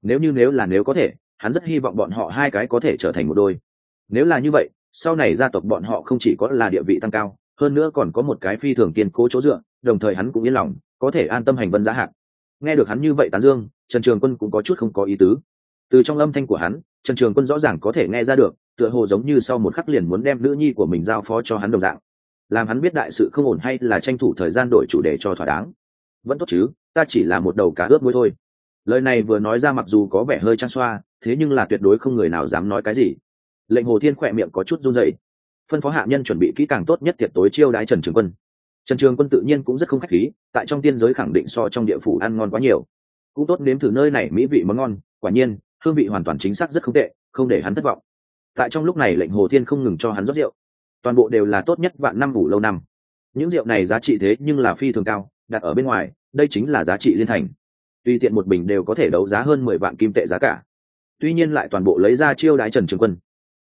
Nếu có thể, hắn rất hy vọng bọn họ hai cái có thể trở thành một đôi. Nếu là như vậy, sau này gia tộc bọn họ không chỉ có là địa vị tăng cao, hơn nữa còn có một cái phi thường kiên cố chỗ dựa, đồng thời hắn cũng yên lòng, có thể an tâm hành vân giá hạng. Nghe được hắn như vậy tán dương, Trần Trường Quân cũng có chút không có ý tứ. Từ trong âm thanh của hắn, Trần Trường Quân rõ ràng có thể nghe ra được, tựa hồ giống như sau một khắc liền muốn đem nữ nhi của mình giao phó cho hắn đồng dạng. Làm hắn biết đại sự không ổn hay là tranh thủ thời gian đổi chủ đề cho thỏa đáng. Vẫn tốt chứ, ta chỉ là một đầu cá ướp muối thôi. Lời này vừa nói ra mặc dù có vẻ hơi trang xoa, thế nhưng là tuyệt đối không người nào dám nói cái gì. Lệnh Hồ Thiên khỏe miệng có chút run rẩy, phân phó hạ nhân chuẩn bị kỹ càng tốt nhất tiệc tối chiêu đãi Trần Trường Quân. Trần Trường Quân tự nhiên cũng rất không khách khí, tại trong tiên giới khẳng định so trong địa phủ ăn ngon quá nhiều, cũng tốt nếm thử nơi này mỹ vị món ngon. Quả nhiên hương vị hoàn toàn chính xác rất không tệ, không để hắn thất vọng. Tại trong lúc này Lệnh Hồ Thiên không ngừng cho hắn rót rượu, toàn bộ đều là tốt nhất vạn năm ủ lâu năm. Những rượu này giá trị thế nhưng là phi thường cao, đặt ở bên ngoài đây chính là giá trị liên thành, tùy tiện một bình đều có thể đấu giá hơn 10 vạn kim tệ giá cả. Tuy nhiên lại toàn bộ lấy ra chiêu đãi Trần Trường Quân.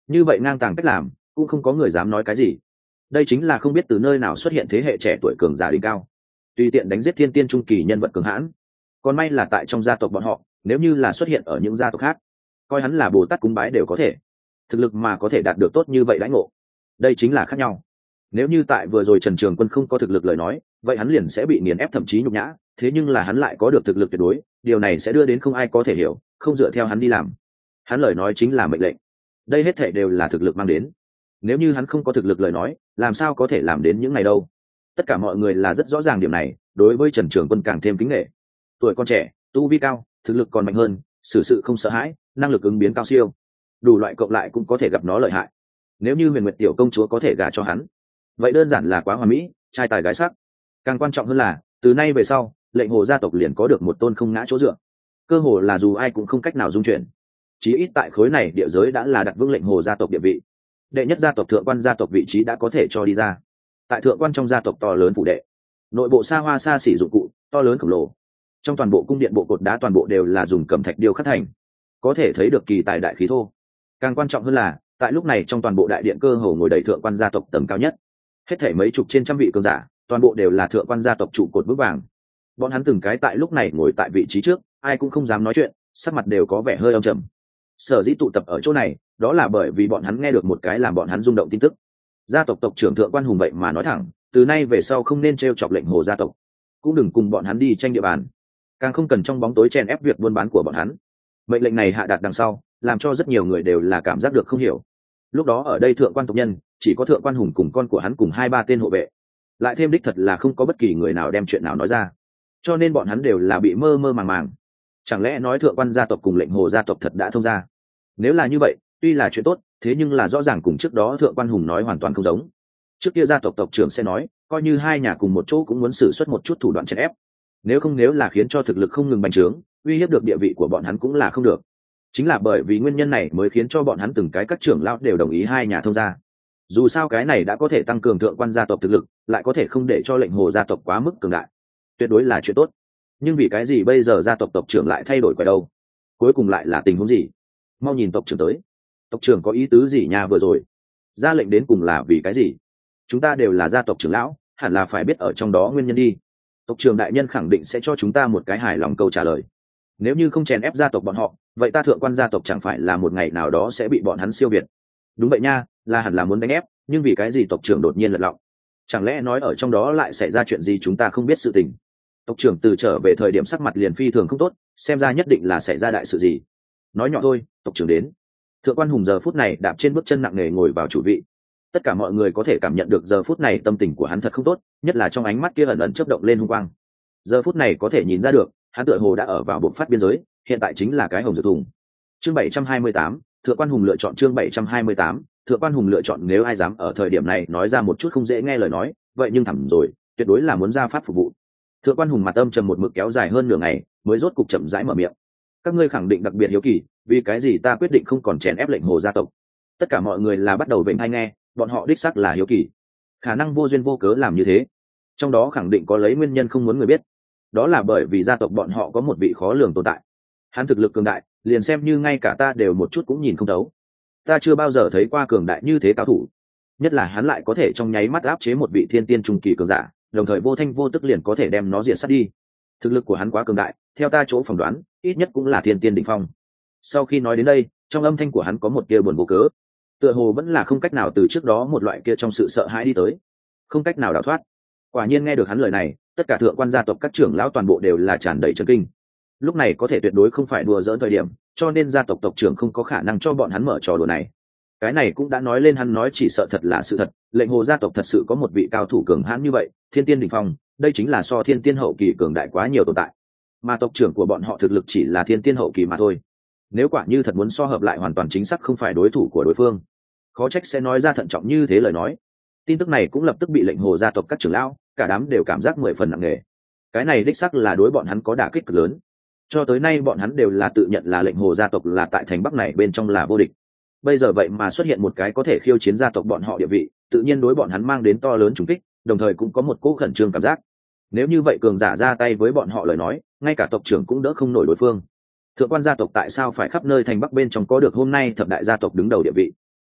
như vậy ngang tàng cách làm cũng không có người dám nói cái gì. Đây chính là không biết từ nơi nào xuất hiện thế hệ trẻ tuổi cường giả đỉnh cao, tùy tiện đánh giết thiên tiên trung kỳ nhân vật cường hãn. Còn may là tại trong gia tộc bọn họ, nếu như là xuất hiện ở những gia tộc khác, coi hắn là bồ tát cúng bái đều có thể. Thực lực mà có thể đạt được tốt như vậy đãi ngộ, đây chính là khác nhau. Nếu như tại vừa rồi Trần Trường Quân không có thực lực lời nói, vậy hắn liền sẽ bị nghiền ép thậm chí nhục nhã, thế nhưng là hắn lại có được thực lực tuyệt đối, điều này sẽ đưa đến không ai có thể hiểu, không dựa theo hắn đi làm. Hắn lời nói chính là mệnh lệnh, đây hết thảy đều là thực lực mang đến. Nếu như hắn không có thực lực lời nói, làm sao có thể làm đến những ngày đâu. Tất cả mọi người là rất rõ ràng điểm này, đối với Trần Trường Quân càng thêm kính nể. Tuổi còn trẻ, tu vi cao, thực lực còn mạnh hơn, xử sự không sợ hãi, năng lực ứng biến cao siêu, đủ loại cộng lại cũng có thể gặp nó lợi hại. Nếu như Huyền Nguyệt tiểu công chúa có thể gả cho hắn, vậy đơn giản là quá hoàn mỹ, trai tài gái sắc. Càng quan trọng hơn là, từ nay về sau, Lệnh Hồ gia tộc liền có được một tôn không ngã chỗ dựa, cơ hồ là dù ai cũng không cách nào dung chuyển. Chí ít tại khối này địa giới đã là đặt vững Lệnh Hồ gia tộc địa vị. Đệ nhất gia tộc Thượng Quan gia tộc vị trí đã có thể cho đi ra. Tại Thượng Quan trong gia tộc to lớn phủ đệ, nội bộ xa hoa xa xỉ dụng cụ to lớn khổng lồ, trong toàn bộ cung điện bộ cột đá toàn bộ đều là dùng cẩm thạch điêu khắc thành, có thể thấy được kỳ tài đại khí thô. Càng quan trọng hơn là, tại lúc này trong toàn bộ đại điện cơ hồ ngồi đầy Thượng Quan gia tộc tầng cao nhất, hết thảy mấy chục trên trăm vị cường giả, toàn bộ đều là Thượng Quan gia tộc trụ cột vững vàng. Bọn hắn từng cái tại lúc này ngồi tại vị trí trước, ai cũng không dám nói chuyện, sắc mặt đều có vẻ hơi âm trầm. Sở dĩ tụ tập ở chỗ này, đó là bởi vì bọn hắn nghe được một cái làm bọn hắn rung động tin tức. Gia tộc tộc trưởng Thượng Quan Hùng vậy mà nói thẳng, từ nay về sau không nên trêu chọc Lệnh Hồ gia tộc, cũng đừng cùng bọn hắn đi tranh địa bàn, càng không cần trong bóng tối chen ép việc buôn bán của bọn hắn. Mệnh lệnh này hạ đạt đằng sau, làm cho rất nhiều người đều là cảm giác được không hiểu. Lúc đó ở đây Thượng Quan tộc nhân chỉ có Thượng Quan Hùng cùng con của hắn cùng 2-3 tên hộ vệ, lại thêm đích thật là không có bất kỳ người nào đem chuyện nào nói ra, cho nên bọn hắn đều là bị mơ mơ màng màng. Chẳng lẽ nói Thượng Quan gia tộc cùng Lệnh Hồ gia tộc thật đã thông ra? Nếu là như vậy, tuy là chuyện tốt, thế nhưng là rõ ràng cùng trước đó Thượng Quan Hùng nói hoàn toàn không giống. Trước kia gia tộc tộc trưởng sẽ nói, coi như hai nhà cùng một chỗ cũng muốn sử xuất một chút thủ đoạn chèn ép, nếu là khiến cho thực lực không ngừng bành trướng, uy hiếp được địa vị của bọn hắn cũng là không được. Chính là bởi vì nguyên nhân này mới khiến cho bọn hắn từng cái các trưởng lão đều đồng ý hai nhà thông gia. Dù sao cái này đã có thể tăng cường Thượng Quan gia tộc thực lực, lại có thể không để cho Lệnh Hồ gia tộc quá mức cường đại, tuyệt đối là chuyện tốt. Nhưng vì cái gì bây giờ gia tộc tộc trưởng lại thay đổi quẻ đâu? Cuối cùng lại là tình huống gì? Mau nhìn tộc trưởng tới. Tộc trưởng có ý tứ gì nha vừa rồi? Ra lệnh đến cùng là vì cái gì? Chúng ta đều là gia tộc trưởng lão, hẳn là phải biết ở trong đó nguyên nhân đi. Tộc trưởng đại nhân khẳng định sẽ cho chúng ta một cái hài lòng câu trả lời. Nếu như không chèn ép gia tộc bọn họ, vậy ta Thượng Quan gia tộc chẳng phải là một ngày nào đó sẽ bị bọn hắn siêu việt? Đúng vậy nha, là hẳn là muốn đánh ép, nhưng vì cái gì tộc trưởng đột nhiên lật lọng? Chẳng lẽ nói ở trong đó lại xảy ra chuyện gì chúng ta không biết sự tình? Tộc trưởng từ trở về thời điểm sắc mặt liền phi thường không tốt, xem ra nhất định là xảy ra đại sự gì. Nói nhỏ thôi, tộc trưởng đến. Thượng Quan Hùng giờ phút này đạp trên bước chân nặng nề ngồi vào chủ vị. Tất cả mọi người có thể cảm nhận được giờ phút này tâm tình của hắn thật không tốt, nhất là trong ánh mắt kia ẩn ẩn chớp động lên hung quang. Giờ phút này có thể nhìn ra được, hắn tựa hồ đã ở vào bộc phát biên giới, hiện tại chính là cái hồng dược thùng. Chương 728, Thượng Quan Hùng lựa chọn. Chương 728, Thượng Quan Hùng lựa chọn. Nếu ai dám ở thời điểm này nói ra một chút không dễ nghe lời nói, vậy nhưng thẳm rồi, tuyệt đối là muốn ra pháp phục vụ. Thượng Quan Hùng mặt âm trầm một mực kéo dài hơn nửa ngày, mới rốt cục chậm rãi mở miệng. Các ngươi khẳng định đặc biệt hiếu kỳ, vì cái gì ta quyết định không còn chèn ép Lệnh Hồ gia tộc? Tất cả mọi người là bắt đầu vểnh tai nghe, bọn họ đích xác là hiếu kỳ. Khả năng vô duyên vô cớ làm như thế, trong đó khẳng định có lấy nguyên nhân không muốn người biết. Đó là bởi vì gia tộc bọn họ có một vị khó lường tồn tại. Hắn thực lực cường đại, liền xem như ngay cả ta đều một chút cũng nhìn không thấu. Ta chưa bao giờ thấy qua cường đại như thế cao thủ. Nhất là hắn lại có thể trong nháy mắt áp chế một vị thiên tiên trung kỳ cường giả, đồng thời vô thanh vô tức liền có thể đem nó diệt sát đi. Thực lực của hắn quá cường đại, theo ta chỗ phỏng đoán, ít nhất cũng là thiên tiên đỉnh phong. Sau khi nói đến đây, trong âm thanh của hắn có một tia buồn vô cớ, tựa hồ vẫn là không cách nào từ trước đó một loại kia trong sự sợ hãi đi tới, không cách nào đào thoát. Quả nhiên nghe được hắn lời này, tất cả Thượng Quan gia tộc các trưởng lão toàn bộ đều là tràn đầy chấn kinh. Lúc này có thể tuyệt đối không phải đùa giỡn thời điểm, cho nên gia tộc tộc trưởng không có khả năng cho bọn hắn mở trò đùa này. Cái này cũng đã nói lên hắn nói chỉ sợ thật là sự thật, Lệnh Hồ gia tộc thật sự có một vị cao thủ cường hãn như vậy, thiên tiên đỉnh phong, đây chính là so thiên tiên hậu kỳ cường đại quá nhiều tồn tại. Mà tộc trưởng của bọn họ thực lực chỉ là thiên tiên hậu kỳ mà thôi. Nếu quả như thật muốn so hợp lại hoàn toàn chính xác không phải đối thủ của đối phương, khó trách sẽ nói ra thận trọng như thế lời nói. Tin tức này cũng lập tức bị Lệnh Hồ gia tộc các trưởng lão, cả đám đều cảm giác 10 phần nặng nề. Cái này đích xác là đối bọn hắn có đả kích cực lớn. Cho tới nay bọn hắn đều là tự nhận là Lệnh Hồ gia tộc là tại thành Bắc này bên trong là vô địch. Bây giờ vậy mà xuất hiện một cái có thể khiêu chiến gia tộc bọn họ địa vị, tự nhiên đối bọn hắn mang đến to lớn trùng kích, đồng thời cũng có một cỗ khẩn trương cảm giác. Nếu như vậy cường giả ra tay với bọn họ lời nói, ngay cả tộc trưởng cũng đỡ không nổi đối phương. Thượng Quan gia tộc tại sao phải khắp nơi thành Bắc bên trong có được hôm nay thập đại gia tộc đứng đầu địa vị?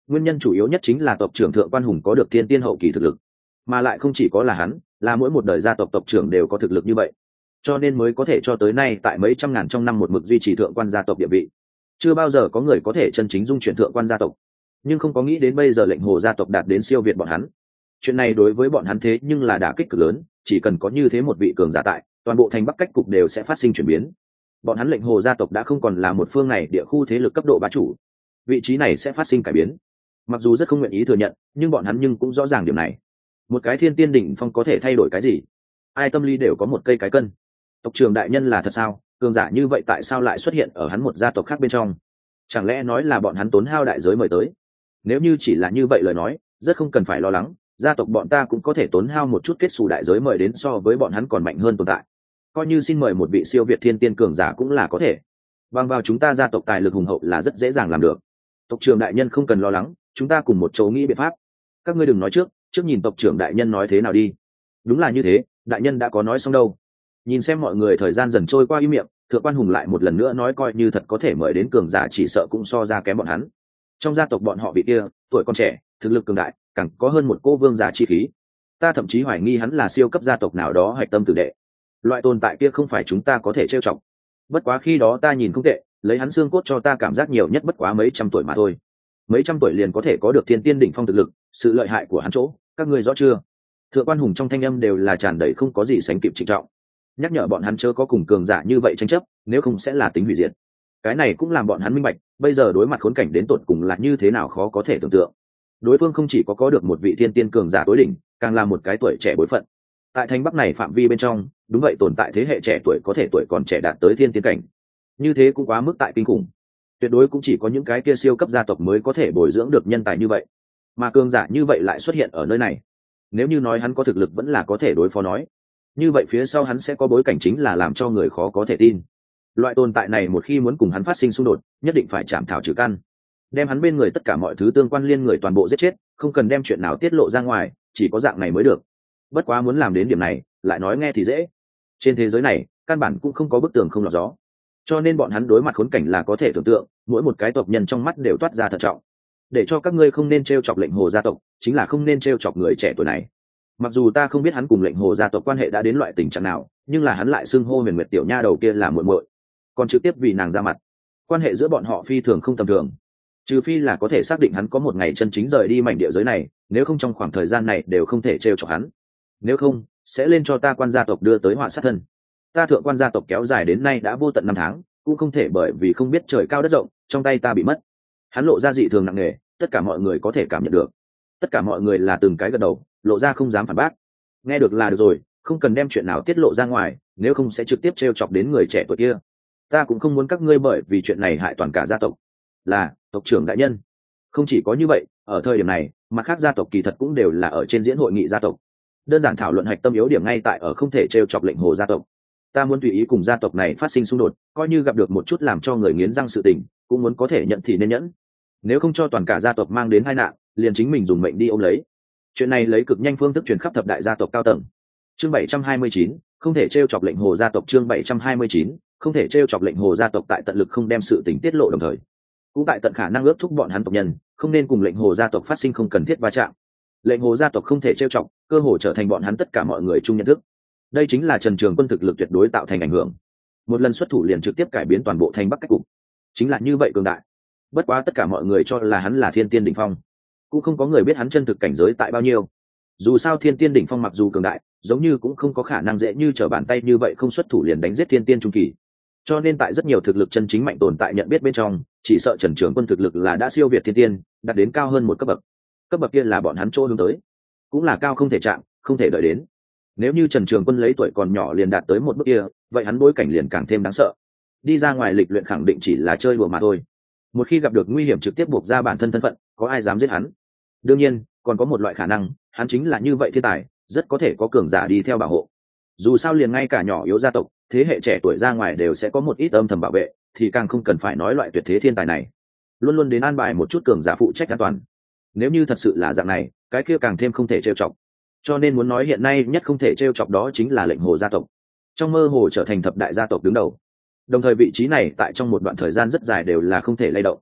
Nguyên nhân chủ yếu nhất chính là tộc trưởng Thượng Quan Hùng có được thiên tiên hậu kỳ thực lực, mà lại không chỉ có là hắn, là mỗi một đời gia tộc tộc trưởng đều có thực lực như vậy, cho nên mới có thể cho tới nay tại mấy trăm ngàn trong năm một mực duy trì thượng quan gia tộc địa vị. Chưa bao giờ có người có thể chân chính dung chuyển thượng quan gia tộc, nhưng không có nghĩ đến bây giờ lệnh hồ gia tộc đạt đến siêu việt bọn hắn. Chuyện này đối với bọn hắn thế nhưng là đả kích cực lớn, chỉ cần có như thế một vị cường giả tại, toàn bộ thành Bắc cách cục đều sẽ phát sinh chuyển biến. Bọn hắn lệnh hồ gia tộc đã không còn là một phương này địa khu thế lực cấp độ bá chủ, vị trí này sẽ phát sinh cải biến. Mặc dù rất không nguyện ý thừa nhận, nhưng bọn hắn nhưng cũng rõ ràng điểm này. Một cái thiên tiên đỉnh phong có thể thay đổi cái gì? Ai tâm lý đều có một cây cái cân. Tộc trưởng đại nhân là thật sao? Cường giả như vậy tại sao lại xuất hiện ở hắn một gia tộc khác bên trong? Chẳng lẽ nói là bọn hắn tốn hao đại giới mời tới? Nếu như chỉ là như vậy lời nói, rất không cần phải lo lắng, gia tộc bọn ta cũng có thể tốn hao một chút kết xù đại giới mời đến so với bọn hắn còn mạnh hơn tồn tại. Coi như xin mời một vị siêu việt thiên tiên cường giả cũng là có thể. Bằng vào chúng ta gia tộc tài lực hùng hậu là rất dễ dàng làm được. Tộc trưởng đại nhân không cần lo lắng, chúng ta cùng một chỗ nghĩ biện pháp. Các ngươi đừng nói trước nhìn tộc trưởng đại nhân nói thế nào đi. Đúng là như thế, đại nhân đã có nói xong đâu. Nhìn xem mọi người thời gian dần trôi qua im miệng, Thượng Quan Hùng lại một lần nữa nói coi như thật có thể mời đến cường giả chỉ sợ cũng so ra kém bọn hắn. Trong gia tộc bọn họ vị kia, tuổi còn trẻ, thực lực cường đại, càng có hơn một cô vương giả chi khí. Ta thậm chí hoài nghi hắn là siêu cấp gia tộc nào đó hạch tâm tử đệ. Loại tồn tại kia không phải chúng ta có thể trêu chọc. Bất quá khi đó ta nhìn không tệ, lấy hắn xương cốt cho ta cảm giác nhiều nhất bất quá mấy trăm tuổi mà thôi. Mấy trăm tuổi liền có thể có được thiên tiên đỉnh phong thực lực, sự lợi hại của hắn chỗ, các ngươi rõ chưa? Thượng Quan Hùng trong thanh âm đều là tràn đầy không có gì sánh kịp trịnh trọng, nhắc nhở bọn hắn chớ có cùng cường giả như vậy tranh chấp, nếu không sẽ là tính hủy diệt. Cái này cũng làm bọn hắn minh bạch, bây giờ đối mặt khốn cảnh đến tột cùng là như thế nào khó có thể tưởng tượng. Đối phương không chỉ có được một vị thiên tiên cường giả tối đỉnh, càng là một cái tuổi trẻ bối phận. Tại thành Bắc này phạm vi bên trong, đúng vậy tồn tại thế hệ trẻ tuổi có thể tuổi còn trẻ đạt tới thiên tiên cảnh. Như thế cũng quá mức tại kinh khủng. Tuyệt đối cũng chỉ có những cái kia siêu cấp gia tộc mới có thể bồi dưỡng được nhân tài như vậy, mà cường giả như vậy lại xuất hiện ở nơi này. Nếu như nói hắn có thực lực vẫn là có thể đối phó nói, như vậy phía sau hắn sẽ có bối cảnh chính là làm cho người khó có thể tin. Loại tồn tại này một khi muốn cùng hắn phát sinh xung đột, nhất định phải chạm thảo trừ căn, đem hắn bên người tất cả mọi thứ tương quan liên người toàn bộ giết chết, không cần đem chuyện nào tiết lộ ra ngoài, chỉ có dạng này mới được. Bất quá muốn làm đến điểm này, lại nói nghe thì dễ. Trên thế giới này, căn bản cũng không có bức tường không lọt gió, cho nên bọn hắn đối mặt khốn cảnh là có thể tưởng tượng, mỗi một cái tộc nhân trong mắt đều toát ra thận trọng. Để cho các ngươi không nên trêu chọc lệnh hồ gia tộc, chính là không nên trêu chọc người trẻ tuổi này. Mặc dù ta không biết hắn cùng lệnh hồ gia tộc quan hệ đã đến loại tình trạng nào, nhưng là hắn lại xưng hô Huyền Nguyệt tiểu nha đầu kia là muội muội, còn trực tiếp vì nàng ra mặt. Quan hệ giữa bọn họ phi thường không tầm thường, trừ phi là có thể xác định hắn có một ngày chân chính rời đi mảnh địa giới này, nếu không trong khoảng thời gian này đều không thể trêu chọc hắn. Nếu không, sẽ lên cho ta quan gia tộc đưa tới họa sát thân. Ta Thượng Quan gia tộc kéo dài đến nay đã vô tận năm tháng, cũng không thể bởi vì không biết trời cao đất rộng, trong tay ta bị mất. Hắn lộ ra dị thường nặng nề, tất cả mọi người có thể cảm nhận được. Tất cả mọi người là từng cái gật đầu, lộ ra không dám phản bác. Nghe được là được rồi, không cần đem chuyện nào tiết lộ ra ngoài, nếu không sẽ trực tiếp trêu chọc đến người trẻ tuổi kia. Ta cũng không muốn các ngươi bởi vì chuyện này hại toàn cả gia tộc. Là tộc trưởng đại nhân. Không chỉ có như vậy, ở thời điểm này, mặt khác gia tộc kỳ thật cũng đều là ở trên diễn hội nghị gia tộc. Đơn giản thảo luận hạch tâm yếu điểm ngay tại ở không thể trêu chọc lệnh hồ gia tộc. Ta muốn tùy ý cùng gia tộc này phát sinh xung đột, coi như gặp được một chút làm cho người nghiến răng sự tình, cũng muốn có thể nhận thì nên nhẫn. Nếu không cho toàn cả gia tộc mang đến tai nạn, liền chính mình dùng mệnh đi ôm lấy. Chuyện này lấy cực nhanh phương thức truyền khắp thập đại gia tộc cao tầng. Chương 729, không thể trêu chọc lệnh hồ gia tộc. Chương 729, không thể trêu chọc lệnh hồ gia tộc tại tận lực không đem sự tình tiết lộ, đồng thời cũng tại tận khả năng ước thúc bọn hắn tộc nhân không nên cùng lệnh hồ gia tộc phát sinh không cần thiết va chạm. Lệnh hồ gia tộc không thể trêu chọc, cơ hồ trở thành bọn hắn tất cả mọi người chung nhận thức. Đây chính là Trần Trường Quân thực lực tuyệt đối tạo thành ảnh hưởng. Một lần xuất thủ liền trực tiếp cải biến toàn bộ thành Bắc cách cục, chính là như vậy cường đại. Bất quá tất cả mọi người cho là hắn là thiên tiên đỉnh phong, cũng không có người biết hắn chân thực cảnh giới tại bao nhiêu. Dù sao thiên tiên đỉnh phong mặc dù cường đại, giống như cũng không có khả năng dễ như trở bàn tay như vậy không xuất thủ liền đánh giết thiên tiên trung kỳ. Cho nên tại rất nhiều thực lực chân chính mạnh tồn tại nhận biết bên trong, chỉ sợ Trần Trường Quân thực lực là đã siêu việt thiên tiên, đạt đến cao hơn một cấp bậc. Cấp bậc kia là bọn hắn chỗ hướng tới, cũng là cao không thể chạm, không thể đợi đến. Nếu như Trần Trường Quân lấy tuổi còn nhỏ liền đạt tới một bước kia, vậy hắn bối cảnh liền càng thêm đáng sợ. Đi ra ngoài lịch luyện khẳng định chỉ là chơi đùa mà thôi. Một khi gặp được nguy hiểm trực tiếp buộc ra bản thân thân phận, có ai dám giết hắn? Đương nhiên, còn có một loại khả năng, hắn chính là như vậy thiên tài, rất có thể có cường giả đi theo bảo hộ. Dù sao liền ngay cả nhỏ yếu gia tộc, thế hệ trẻ tuổi ra ngoài đều sẽ có một ít âm thầm bảo vệ, thì càng không cần phải nói loại tuyệt thế thiên tài này. Luôn luôn đến an bài một chút cường giả phụ trách an toàn. Nếu như thật sự là dạng này, cái kia càng thêm không thể trêu chọc. Cho nên muốn nói hiện nay nhất không thể trêu chọc đó chính là lệnh hồ gia tộc. Trong mơ hồ trở thành thập đại gia tộc đứng đầu. Đồng thời vị trí này tại trong một đoạn thời gian rất dài đều là không thể lay động.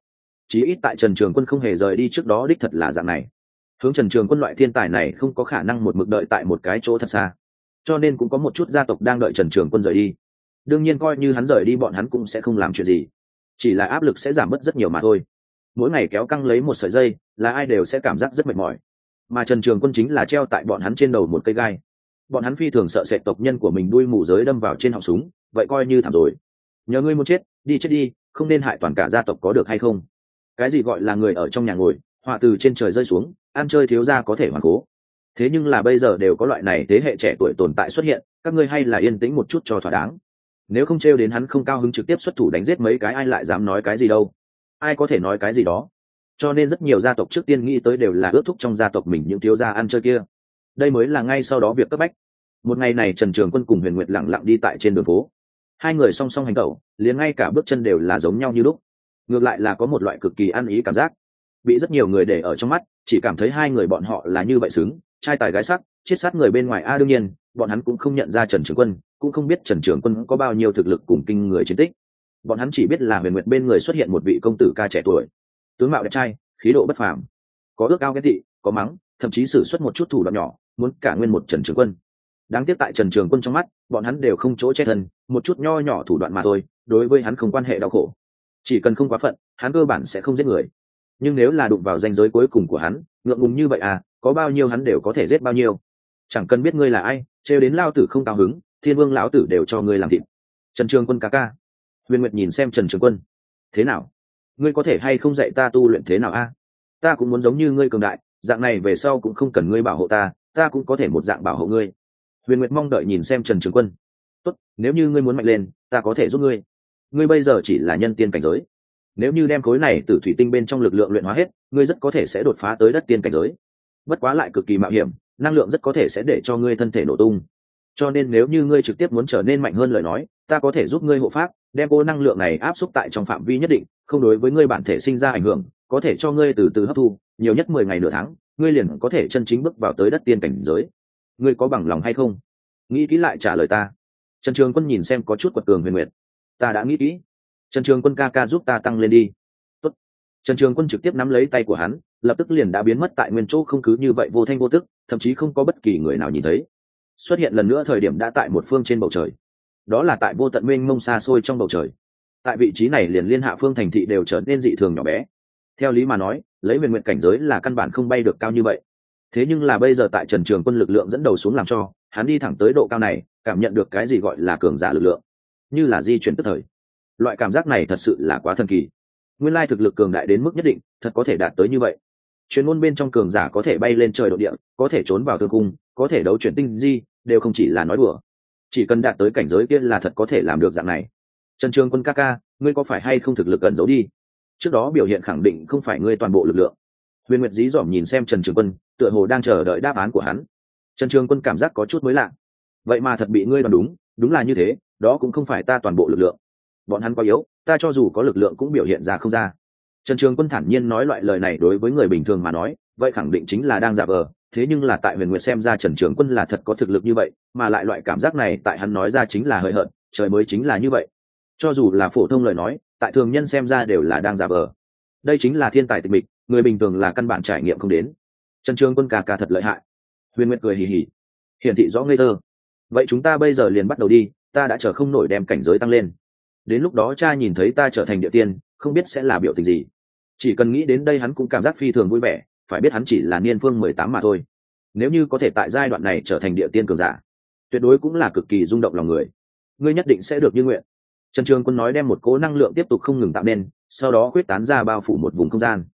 chí ít tại Trần Trường Quân không hề rời đi trước đó đích thật là dạng này. Hướng Trần Trường Quân loại thiên tài này không có khả năng một mực đợi tại một cái chỗ thật xa, cho nên cũng có một chút gia tộc đang đợi Trần Trường Quân rời đi. Đương nhiên coi như hắn rời đi bọn hắn cũng sẽ không làm chuyện gì, chỉ là áp lực sẽ giảm bớt rất nhiều mà thôi. Mỗi ngày kéo căng lấy một sợi dây là ai đều sẽ cảm giác rất mệt mỏi, mà Trần Trường Quân chính là treo tại bọn hắn trên đầu một cây gai. Bọn hắn phi thường sợ sệt tộc nhân của mình đuôi mù giới đâm vào trên họng súng, vậy coi như thảm rồi. Nhờ ngươi muốn chết đi, không nên hại toàn cả gia tộc có được hay không? Cái gì gọi là người ở trong nhà ngồi, họa từ trên trời rơi xuống, ăn chơi thiếu gia có thể hoàn cố. Thế nhưng là bây giờ đều có loại này thế hệ trẻ tuổi tồn tại xuất hiện, các ngươi hay là yên tĩnh một chút cho thỏa đáng. Nếu không trêu đến hắn không cao hứng trực tiếp xuất thủ đánh giết mấy cái, ai lại dám nói cái gì đâu? Ai có thể nói cái gì đó? Cho nên rất nhiều gia tộc trước tiên nghĩ tới đều là ước thúc trong gia tộc mình những thiếu gia ăn chơi kia. Đây mới là ngay sau đó việc cấp bách. Một ngày này Trần Trường Quân cùng Huyền Nguyệt lặng lặng đi tại trên đường phố. Hai người song song hành tẩu, liền ngay cả bước chân đều là giống nhau như lúc. Ngược lại là có một loại cực kỳ ăn ý cảm giác, bị rất nhiều người để ở trong mắt, chỉ cảm thấy hai người bọn họ là như vậy xứng, trai tài gái sắc, chiết sát người bên ngoài. Đương nhiên, bọn hắn cũng không nhận ra Trần Trường Quân, cũng không biết Trần Trường Quân có bao nhiêu thực lực cùng kinh người chiến tích. Bọn hắn chỉ biết là Huyền Nguyệt bên người xuất hiện một vị công tử ca trẻ tuổi, tướng mạo đẹp trai, khí độ bất phàm, có ước ao ghen tị, có mắng, thậm chí sử xuất một chút thủ đoạn nhỏ, muốn cả nguyên một Trần Trường Quân. Đáng tiếc tại Trần Trường Quân trong mắt, bọn hắn đều không chỗ che thân, một chút nho nhỏ thủ đoạn mà thôi, đối với hắn không quan hệ đau khổ. Chỉ cần không quá phận, hắn cơ bản sẽ không giết người. Nhưng nếu là đụng vào ranh giới cuối cùng của hắn, ngượng ngùng như vậy có bao nhiêu hắn đều có thể giết bao nhiêu. Chẳng cần biết ngươi là ai, trêu đến lao tử không cao hứng, Thiên Vương lão tử đều cho ngươi làm thịt. Trần Trường Quân ca ca. Huyền Nguyệt nhìn xem Trần Trường Quân, thế nào, ngươi có thể hay không dạy ta tu luyện thế nào ta cũng muốn giống như ngươi cường đại, dạng này về sau cũng không cần ngươi bảo hộ ta, ta cũng có thể một dạng bảo hộ ngươi. Huyền Nguyệt mong đợi nhìn xem Trần Trường Quân. Tốt, nếu như ngươi muốn mạnh lên, ta có thể giúp ngươi. Ngươi bây giờ chỉ là nhân tiên cảnh giới, nếu như đem khối này từ thủy tinh bên trong lực lượng luyện hóa hết, ngươi rất có thể sẽ đột phá tới đất tiên cảnh giới. Bất quá lại cực kỳ mạo hiểm, năng lượng rất có thể sẽ để cho ngươi thân thể nổ tung. Cho nên nếu như ngươi trực tiếp muốn trở nên mạnh hơn lời nói, ta có thể giúp ngươi hộ pháp, đem vô năng lượng này áp xúc tại trong phạm vi nhất định, không đối với ngươi bản thể sinh ra ảnh hưởng, có thể cho ngươi từ từ hấp thu, nhiều nhất 10 ngày nửa tháng, ngươi liền có thể chân chính bước vào tới đất tiên cảnh giới. Ngươi có bằng lòng hay không? Nghĩ kỹ lại trả lời ta. Trần Trường Quân nhìn xem có chút quật cường Huyền Nguyệt. Ta đã nghĩ kỹ. Trần Trường Quân ca ca giúp ta tăng lên đi. Tốt. Trần Trường Quân trực tiếp nắm lấy tay của hắn, lập tức liền đã biến mất tại nguyên chỗ, không cứ như vậy vô thanh vô tức, thậm chí không có bất kỳ người nào nhìn thấy. Xuất hiện lần nữa thời điểm đã tại một phương trên bầu trời. Đó là tại vô tận mênh mông xa xôi trong bầu trời. Tại vị trí này liền liên hạ phương thành thị đều trở nên dị thường nhỏ bé. Theo lý mà nói, lấy Huyền Nguyệt cảnh giới là căn bản không bay được cao như vậy. Thế nhưng là bây giờ tại Trần Trường Quân lực lượng dẫn đầu xuống làm cho hắn đi thẳng tới độ cao này, cảm nhận được cái gì gọi là cường giả lực lượng, như là di chuyển tức thời. Loại cảm giác này thật sự là quá thần kỳ. Nguyên lai thực lực cường đại đến mức nhất định, thật có thể đạt tới như vậy. Chuyên môn bên trong cường giả có thể bay lên trời độ địa, có thể trốn vào thương cung, có thể đấu chuyển tinh di, đều không chỉ là nói đùa. Chỉ cần đạt tới cảnh giới kia là thật có thể làm được dạng này. Trần Trường Quân ca ca, ngươi có phải hay không thực lực ẩn giấu đi? Trước đó biểu hiện khẳng định không phải ngươi toàn bộ lực lượng. Huyền Nguyệt dí dỏm nhìn xem Trần Trường Quân, tựa hồ đang chờ đợi đáp án của hắn. Trần Trường Quân cảm giác có chút mới lạ. Vậy mà thật bị ngươi đoán đúng, đúng là như thế, đó cũng không phải ta toàn bộ lực lượng. Bọn hắn quá yếu, ta cho dù có lực lượng cũng biểu hiện ra không ra. Trần Trường Quân thản nhiên nói loại lời này đối với người bình thường mà nói, vậy khẳng định chính là đang giả vờ. Thế nhưng là tại Huyền Nguyệt xem ra Trần Trường Quân là thật có thực lực như vậy, mà lại loại cảm giác này tại hắn nói ra chính là hời hợt, trời mới chính là như vậy. Cho dù là phổ thông lời nói, tại thường nhân xem ra đều là đang giả vờ. Đây chính là thiên tài tịch mịch, người bình thường là căn bản trải nghiệm không đến. Trần Trường Quân ca ca thật lợi hại. Huyền Nguyệt cười hì hì, hiển thị rõ ngây thơ. Vậy chúng ta bây giờ liền bắt đầu đi, ta đã chờ không nổi đem cảnh giới tăng lên. Đến lúc đó cha nhìn thấy ta trở thành địa tiên, không biết sẽ là biểu tình gì. Chỉ cần nghĩ đến đây hắn cũng cảm giác phi thường vui vẻ, phải biết hắn chỉ là niên phương 18 mà thôi. Nếu như có thể tại giai đoạn này trở thành địa tiên cường giả, tuyệt đối cũng là cực kỳ rung động lòng người. Ngươi nhất định sẽ được như nguyện. Trần Trường Quân nói, đem một cỗ năng lượng tiếp tục không ngừng tạo nên, sau đó khuyết tán ra bao phủ một vùng không gian.